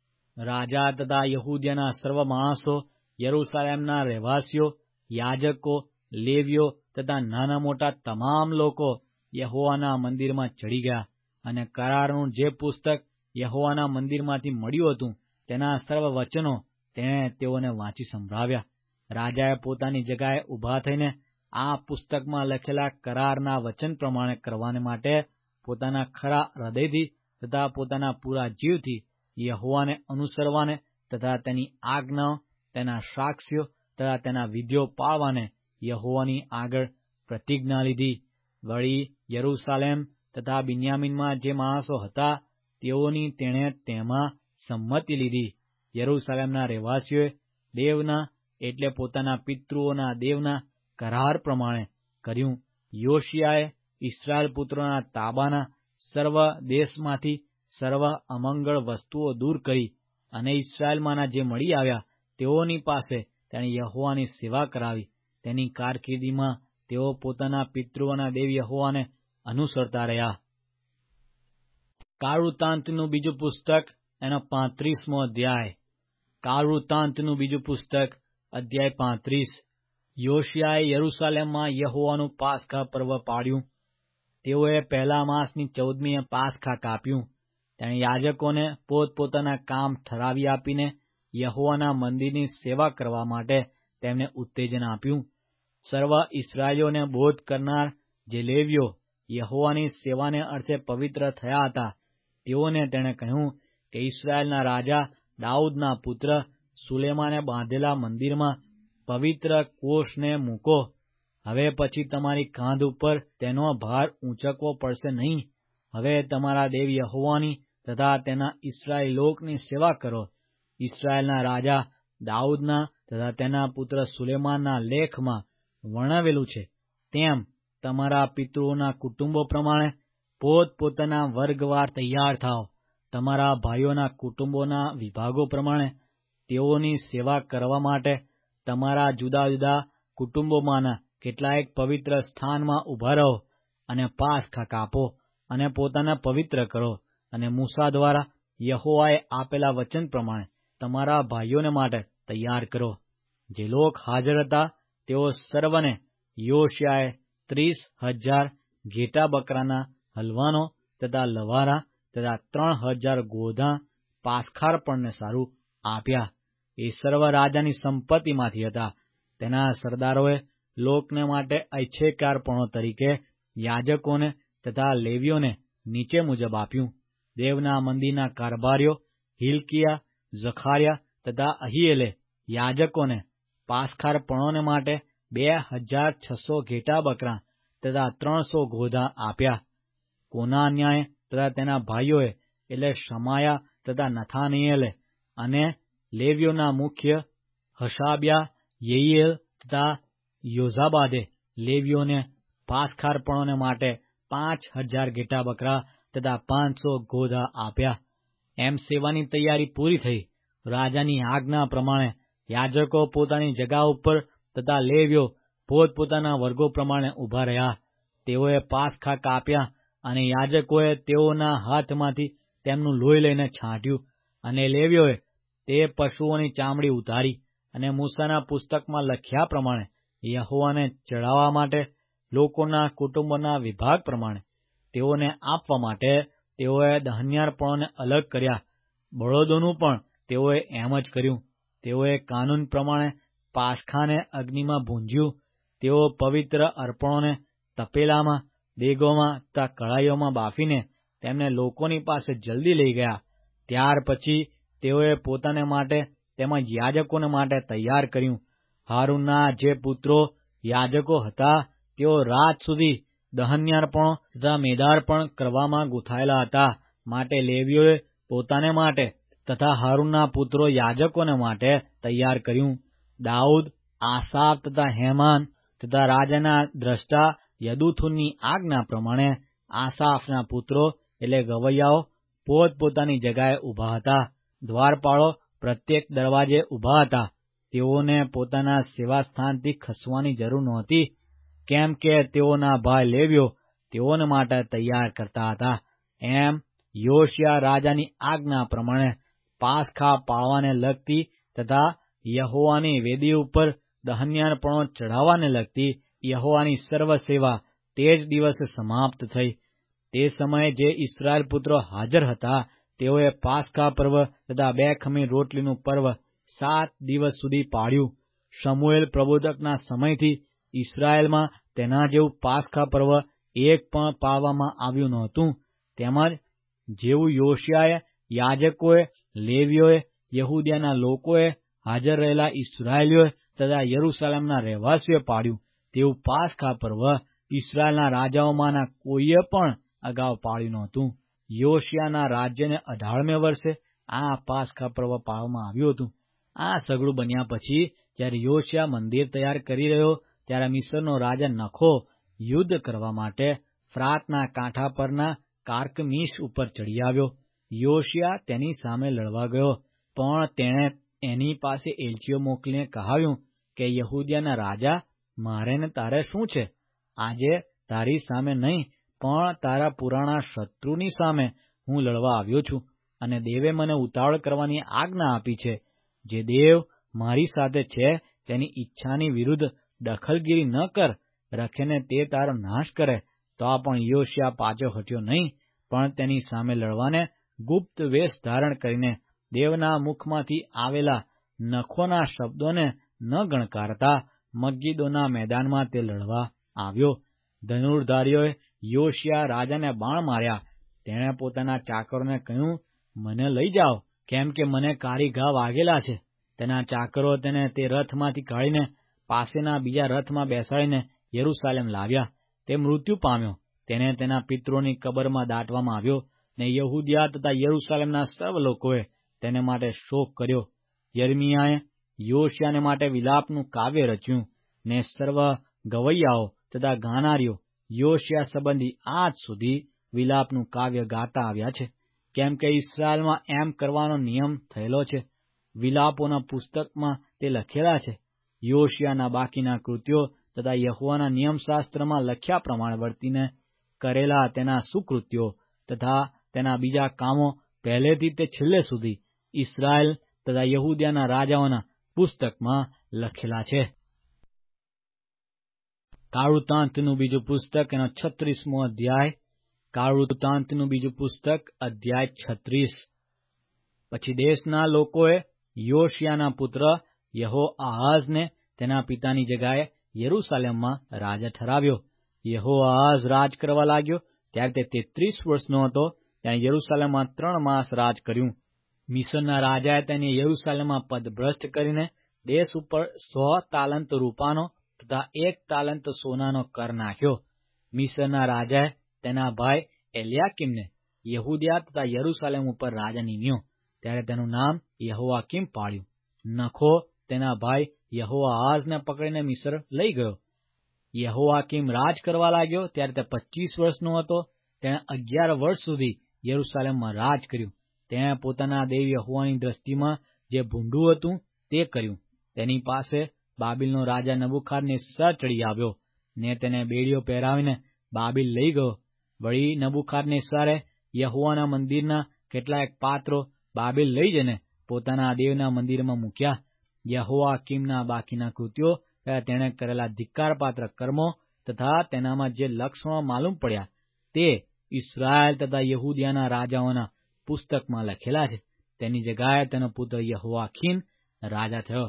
રાજા તથા યહૂદિયાના સર્વ માણસો, યરૂશાલેમના રહેવાસીઓ, યાજકો, લેવીઓ તથા નાના મોટા તમામ લોકો યહોવાના મંદિરમાં ચડી ગયા અને કરારનું જે પુસ્તક યહોવાના મંદિરમાંથી મળ્યું હતું તેના સર્વ વચનો તેણે તેઓને વાંચી સંભળાવ્યા. રાજાએ પોતાની જગાએ ઊભા થઈને આ પુસ્તકમાં લખેલા કરારના વચન પ્રમાણે કરવાને માટે પોતાના ખરા હૃદયથી તથા પોતાના પૂરા જીવથી યહોવાને અનુસરવાને તથા તેની આજ્ઞાઓ, તેના સાક્ષ્યો તથા તેના વિધિઓ પાળવાને યહોવાની આગળ પ્રતિજ્ઞા લીધી. વળી યરૂશાલેમ તથા બિન્યામીનમાં જે માણસો હતા તેઓની તેણે તેમાં સંમતિ લીધી. યરૂશાલેમના રહેવાસીઓએ દેવના એટલે પોતાના પિતૃઓના દેવના કરાર પ્રમાણે કર્યું. યોશિયાએ ઇસ્રાયેલ પુત્રોના તાબાના સર્વ દેશમાંથી સર્વ અમંગળ વસ્તુઓ દૂર કરી અને ઇસ્રાયેલમાંના જે મળી આવ્યા તેઓની પાસે તેણે યહોવાની સેવા કરાવી. તેની કારકિર્દીમાં તેઓ પોતાના પિતૃઓના દેવ યહોવાને અનુસરતા રહ્યા. કાળવૃત્તાંતનું બીજું પુસ્તક, એનો 35મો અધ્યાય. કાળવૃત્તાંતનું બીજું પુસ્તક, અધ્યાય 35. યોશિયાએ યરૂશાલેમમાં યહોવાનું પાસખા પર્વ પાડ્યું. તેઓએ પહેલા માસની 14મીએ પાસખા કાપ્યું. તેણે યાજકોને પોતપોતાના કામ ઠરાવી આપીને યહોવાના મંદિરની સેવા કરવા માટે તેમને ઉત્તેજન આપ્યું. સર્વ ઇસ્રાયેલીઓને બોધ કરનાર જે લેવીઓ યહોવાની સેવાને અર્થે પવિત્ર થયા હતા, તેઓને તેણે કહ્યું કે ઇસ્રાયેલના રાજા દાઉદના પુત્ર સુલેમાને બાંધેલા મંદિરમાં પવિત્ર કોષને મૂકો. હવે પછી તમારી કાંધ ઉપર તેનો ભાર ઊંચકવો પડશે નહીં. હવે તમારા દેવ યહોવાની તથા તેના ઇસ્રાયેલી લોકની સેવા કરો. ઇસ્રાયેલના રાજા દાઉદના તથા તેના પુત્ર સુલેમાનના લેખમાં વર્ણવેલું છે તેમ તમારા પિતૃઓના કુટુંબો પ્રમાણે પોતપોતાના વર્ગવાર તૈયાર થાઓ. તમારા ભાઈઓના કુટુંબોના વિભાગો પ્રમાણે તેઓની સેવા કરવા માટે તમારા જુદા જુદા કુટુંબોમાંના કેટલાક પવિત્ર સ્થાનમાં ઊભા રહો અને પાસખા કાપો અને પોતાને પવિત્ર કરો અને મૂસા દ્વારા યહોવાએ આપેલા વચન પ્રમાણે તમારા ભાઈઓને માટે તૈયાર કરો. જે લોક હાજર હતા તેઓ સર્વને યોશિયાએ 30,000 ઘેટા બકરાના હલવાનો તથા લવારા તથા 3,000 ગોધા પાસખારપણને સારું આપ્યા. એ સર્વ રાજાની સંપત્તિમાંથી હતા. તેના સરદારોએ લોકને માટે ઐચ્છિકાર્પણો તરીકે યાજકોને તથા લેવીઓને નીચે મુજબ આપ્યું. દેવના મંદિરના કારભારીઓ હિલ્કિયા, ઝખારિયા તથા અહિયેલે યાજકોને પાસખારપણોને માટે 2,600 ઘેટા બકરા તથા 300 ગોધા આપ્યા. કોનાન્યાએ તથા તેના ભાઈઓએ એટલે શમાયા તથા નથાનિયેલે અને લેવીઓના મુખ્ય હશાબ્યા, યેયીએલ તથા યોઝાબાદે લેવીઓને પાસખારપણોને માટે 5,000 ઘેટા બકરા તથા 500 ગોધા આપ્યા. એમ સેવાની તૈયારી પૂરી થઈ. રાજાની આજ્ઞા પ્રમાણે યાજકો પોતાની જગા ઉપર તથા લેવીઓ પોતપોતાના વર્ગો પ્રમાણે ઊભા રહ્યા. તેઓએ પાસખા કાપ્યા અને યાજકોએ તેઓના હાથમાંથી તેમનું લોહી લઈને છાંટ્યું અને લેવીઓએ તે પશુઓની ચામડી ઉતારી અને મૂસાના પુસ્તકમાં લખ્યા પ્રમાણે યહોવાને ચડાવવા માટે લોકોના કુટુંબોના વિભાગ પ્રમાણે તેઓને આપવા માટે તેઓએ દહન્યાર્પણોને અલગ કર્યા. બળદોનું પણ તેઓએ એમ જ કર્યું. તેઓએ કાનૂન પ્રમાણે પાસખાને અગ્નિમાં ભૂંજ્યું. તેઓ પવિત્ર અર્પણોને તપેલામાં, દેગોમાં તથા કળાઈઓમાં બાફીને તેમને લોકોની પાસે જલ્દી લઈ ગયા. ત્યાર પછી તેઓએ પોતાને માટે તેમજ યાજકોને માટે તૈયાર કર્યું. હારૂનના જે પુત્રો યાજકો હતા તેઓ રાત સુધી દહન્યાર્પણો તથા મેદાર્પણ કરવામાં ગૂંથાયેલા હતા. માટે લેવીઓએ પોતાને માટે તથા હારૂનના પુત્રો યાજકોને માટે તૈયાર કર્યું. દાઉદ, આસાફ તથા હેમાન તથા રાજાના દ્રષ્ટા યદુથુનની આજ્ઞા પ્રમાણે આસાફના પુત્રો એટલે ગવૈયાઓ પોતપોતાની જગાએ ઊભા હતા. દ્વારપાળો પ્રત્યેક દરવાજે ઊભા હતા. તેઓને પોતાના સેવાસ્થાનથી ખસવાની જરૂર નહોતી, કેમ કે તેઓના ભાઈ લેવીઓ તેઓને માટે તૈયાર કરતા હતા. એમ યોશિયા રાજાની આજ્ઞા પ્રમાણે પાસખા પાળવાને લગતી તથા યહોવાની વેદી ઉપર દહન્યાર્પણો ચઢાવવાને લગતી યહોવાની સર્વ સેવા તે જ દિવસે સમાપ્ત થઈ. તે સમયે જે ઇસ્રાયેલ પુત્રો હાજર હતા તેઓએ પાસખા પર્વ તથા 2 ખમીર રોટલીનું પર્વ 7 દિવસ સુધી પાળ્યું. શમુએલ પ્રબોધકના સમયથી ઇસ્રાયેલમાં તેના જેવું પાસખા પર્વ એક પણ પાળવામાં આવ્યું નહોતું. તેમજ જેવું યોશિયાએ, યાજકોએ, લેવીઓએ, યહૂદિયાના લોકોએ, હાજર રહેલા ઇસ્રાયેલીઓએ તથા યરૂશાલેમના રહેવાસીઓએ પાળ્યું તેવું પાસખા પર્વ ઇસ્રાયેલના રાજાઓમાંના કોઈએ પણ અગાઉ પાળ્યું નહોતું. યોશિયાના રાજ્યને 18મે વર્ષે આ પાસખા પર્વ પાળવામાં આવ્યું હતું. આ સગળું બન્યા પછી જ્યારે યોશિયા મંદિર તૈયાર કરી રહ્યો ત્યારે મિસ્રનો રાજા નખો યુદ્ધ કરવા માટે ફ્રાતના કાંઠા પરના કાર્કમીશ ઉપર ચડી આવ્યો. યોશિયા તેની સામે લડવા ગયો, પણ તેણે એની પાસે એલચીઓ મોકલીને કહાવ્યું કે યહૂદિયાના રાજા, મારે ને તારે શું છે? આજે તારી સામે નહીં, પણ તારા પુરાણા શત્રુની સામે હું લડવા આવ્યો છું, અને દેવે મને ઉતાવળ કરવાની આજ્ઞા આપી છે. જે દેવ મારી સાથે છે તેની ઈચ્છાની વિરુદ્ધ દખલગીરી ન કર, રખેને તે તારો નાશ કરે. તો પણ યોશિયા પાછો હટ્યો નહીં, પણ તેની સામે લડવાને ગુપ્ત વેશ ધારણ કરીને દેવના મુખમાંથી આવેલા નખોના શબ્દોને ન ગણકારતા મગ્ગીદોના મેદાનમાં તે લડવા આવ્યો. ધનુર્ધારીઓએ યોશિયા રાજાને બાણ માર્યા. તેણે પોતાના ચાકરોને કહ્યું, મને લઈ જાઓ, કેમ કે મને કારી ઘા વાગેલા છે. તેના ચાકરો તેને તે રથમાંથી કાઢીને પાસેના બીજા રથમાં બેસાડીને યરૂશાલેમ લાવ્યા. તે મૃત્યુ પામ્યો. તેને તેના પિતરોની કબરમાં દાટવામાં આવ્યો, ને યહૂદિયા તથા યરૂશાલેમના સર્વ લોકોએ તેને માટે શોક કર્યો. યર્મિયાએ યોશિયાને માટે વિલાપનું કાવ્ય રચ્યું, ને સર્વ ગવૈયાઓ તથા ગાનારીઓ યોશિયા સંબંધી આજ સુધી વિલાપનું કાવ્ય ગાતા આવ્યા છે, કેમ કે ઇસ્રાયેલમાં એમ કરવાનો નિયમ થયેલો છે. વિલાપોના પુસ્તકમાં તે લખેલા છે. યોશિયાના બાકીના કૃત્યો તથા યહોવાના નિયમશાસ્ત્રમાં લખ્યા પ્રમાણે વર્તીને કરેલા તેના સુકૃત્યો તથા તેના બીજા કામો પહેલેથી તે છેલ્લે સુધી ઇસ્રાયેલ તથા યહૂદિયાના રાજાઓના પુસ્તકમાં લખેલા છે. કાળવૃત્તાંતનું બીજું પુસ્તક એનો 36મો અધ્યાય. કાળવૃત્તાંતનું બીજું પુસ્તક અધ્યાય 36. પછી દેશના લોકોએ યોશિયાના પુત્ર યહોઆહાઝને તેના પિતાની જગાએ યરૂશાલેમમાં રાજા ઠરાવ્યો. યહોઆહાઝ રાજ કરવા લાગ્યો ત્યારે તે 33 વર્ષનો હતો. તેણે યરૂશાલેમમાં 3 માસ રાજ કર્યું. મિસ્રના રાજાએ તેને યરૂશાલેમમાં પદભ્રષ્ટ કરીને દેશ ઉપર 100 તાલંત રૂપાનો તથા 1 તાલંત સોનાનો કર નાખ્યો. મિસ્રના રાજાએ તેના ભાઈ એલ્યાકીમને યહૂદિયા તથા યરૂશાલેમ ઉપર રાજા નિમ્યો. ત્યારે તેનું નામ યહોઆકીમ પાડ્યું. નખો તેના ભાઈ યહોઆહાઝને પકડીને મિસ્ર લઈ ગયો. યહોઆકીમ રાજ કરવા લાગ્યો ત્યારે તે 25 વર્ષનો હતો. તેણે 11 વર્ષ સુધી યરૂશાલેમમાં રાજ કર્યું. તેણે પોતાના દેવ યહોવાની દ્રષ્ટિમાં જે ભૂંડું હતું તે કર્યું. તેની પાસે બાબિલનો રાજા નબુખાદનેસ્સર ચડી આવ્યો, ને તેને બેડીઓ પહેરાવીને બાબિલ લઈ ગયો. વળી નબુખાદનેસ્સરે યહોવાના મંદિરના કેટલાક પાત્રો બાબિલ લઈ જઈને પોતાના દેવના મંદિરમાં મૂક્યા. યહોઆકીમના બાકીના કૃત્યો તેણે કરેલા ધિક્કારપાત્ર કર્મો તથા તેનામાં જે લક્ષણો માલુમ પડ્યા તે ઇસ્રાયેલ તથા યહૂદિયાના રાજાઓના પુસ્તકમાં લખેલા છે. તેની જગાએ તેનો પુત્ર યહોઆખીન રાજા થયો.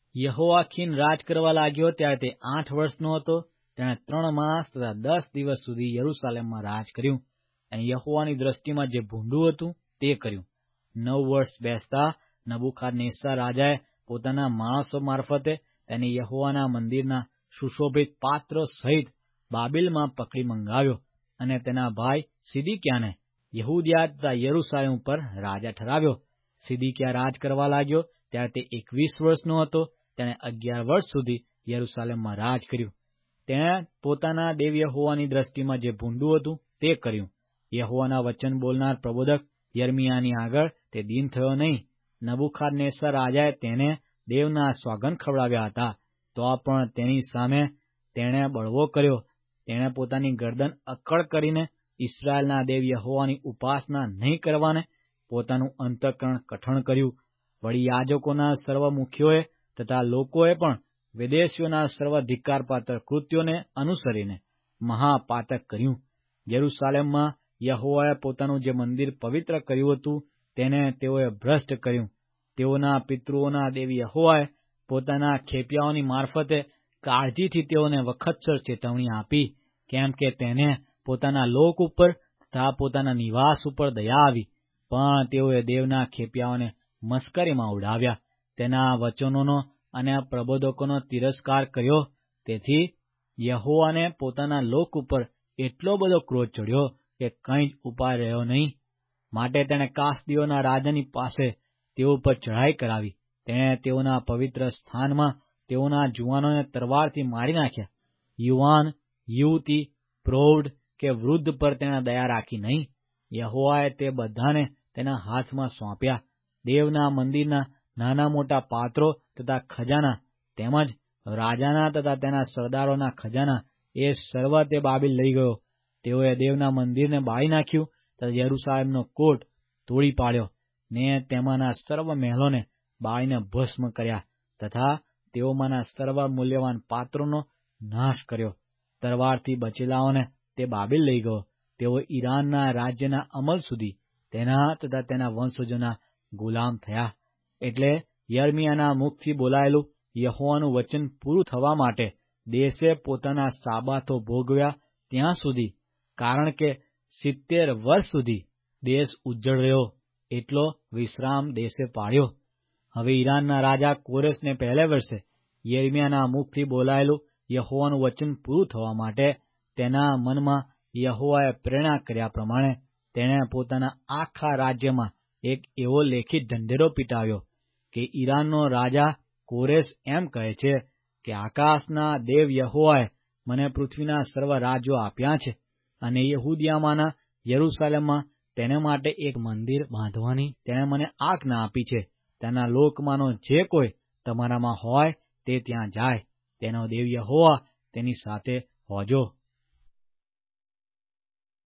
યહોઆખીન રાજ કરવા લાગ્યો ત્યારે તે 8 વર્ષનો હતો. તેણે 3 માસ તથા 10 દિવસ સુધી યરૂશાલેમમાં રાજ કર્યું, અને યહોવાની દ્રષ્ટિમાં જે ભૂંડું હતું તે કર્યું. 9 વર્ષ બેસતા નબુખાદનેસ્સર રાજાએ પોતાના માણસો મારફતે તેને યહોવાના મંદિરના સુશોભિત પાત્રો સહિત બાબિલમાં પકડી મંગાવ્યો, અને તેના ભાઈ સિદિક્યાને યહૂદિયા તથા યરૂશાલેમ ઉપર રાજા ઠરાવ્યો. સિદિક્યા રાજ કરવા લાગ્યો ત્યારે તે 21 વર્ષનો હતો. તેણે 11 વર્ષ સુધી યરૂશાલેમમાં રાજ કર્યું. તેણે પોતાના દેવ યહોવાની દ્રષ્ટિમાં જે ભૂંડું હતું તે કર્યું. યહોવાના વચન બોલનાર પ્રબોધક યર્મિયાની આગળ તે દીન થયો નહીં. નબુખાદનેસ્સર રાજાએ તેને દેવના સ્વાગન ખવડાવ્યા હતા, તો પણ તેની સામે તેણે બળવો કર્યો. તેણે પોતાની ગરદન અક્કડ કરીને ઇસ્રાયેલના દેવ યહોવાની ઉપાસના નહીં કરવાને પોતાનું અંતઃકરણ કઠણ કર્યું. વળી યાજકોના સર્વ મુખ્યોએ તથા લોકોએ પણ વિદેશીઓના સર્વ ધિક્કારપાત્ર કૃત્યોને અનુસરીને મહાપાતક કર્યું. યરૂશાલેમમાં યહોવાએ પોતાનું જે મંદિર પવિત્ર કર્યું હતું તેને તેઓએ ભ્રષ્ટ કર્યું. તેઓના પિતૃઓના દેવ યહોવાએ પોતાના ખેપિયાઓની મારફતે કાળજીથી તેઓને વખતસર ચેતવણી આપી, કેમ કે તેને પોતાના લોક ઉપર તથા પોતાના નિવાસ ઉપર દયા આવી. પણ તેઓએ દેવના ખેપિયાઓને મસ્કરીમાં ઉડાવ્યા, તેના વચનોનો અને પ્રબોધકોનો તિરસ્કાર કર્યો. તેથી યહોવાને પોતાના લોક ઉપર એટલો બધો ક્રોધ ચડ્યો કે કંઈ જ ઉપાય રહ્યો નહીં. માટે તેણે કાસદીઓના રાજાની પાસે તેઓ પર ચઢાઈ કરાવી. તેણે તેઓના પવિત્ર સ્થાનમાં તેઓના જુવાનોને તરવારથી મારી નાખ્યા. યુવાન, યુવતી, પ્રૌઢ કે વૃદ્ધ પર તેણે દયા રાખી નહીં. યહોવાએ તે બધાને તેના હાથમાં સોંપ્યા. દેવના મંદિરના નાના મોટા પાત્રો તથા ખજાના તેમજ રાજાના તથા તેના સરદારોના ખજાના એ સર્વ તે બાબેલ લઈ ગયો. તેઓએ દેવના મંદિરને બાળી નાખ્યું તથા યરૂશાલેમનો કોટ તોડી પાડ્યો ને તેમાંના સર્વ મહેલોને બાળીને ભસ્મ કર્યા તથા તેઓમાંના સર્વ મૂલ્યવાન પાત્રોનો નાશ કર્યો. તરવારથી બચેલાઓને તે બાબેલ લઈ ગયો. તેઓ ઈરાનના રાજ્યના અમલ સુધી તેના તથા તેના વંશજોના ગુલામ થયા. એટલે યર્મિયાના મુખથી બોલાયેલું યહોવાનું વચન પૂરું થવા માટે દેશે પોતાના સાબાથો ભોગવ્યા ત્યાં સુધી, કારણ કે 70 વર્ષ સુધી દેશ ઉજ્જડ રહ્યો, એટલો વિશ્રામ દેશે પાડ્યો. હવે ઈરાનના રાજા કોરેશને પહેલે વર્ષે યર્મિયાના મુખથી બોલાયેલું યહોવાનું વચન પૂરું થવા માટે તેના મનમાં યહોવાએ પ્રેરણા કર્યા પ્રમાણે તેણે પોતાના આખા રાજ્યમાં એક એવો લેખિત ઢંઢેરો પીટાવ્યો કે ઈરાનનો રાજા કોરેશ એમ કહે છે કે આકાશના દેવ યહોવાએ મને પૃથ્વીના સર્વ રાજ્યો આપ્યા છે અને યહૂદિયામાંના યરૂશાલેમમાં તેને માટે એક મંદિર બાંધવાની તેણે મને આજ્ઞા આપી છે. તેના લોકમાંનો જે કોઈ તમારામાં હોય તે ત્યાં જાય. તેનો દેવ યહોવા તેની સાથે હોજો.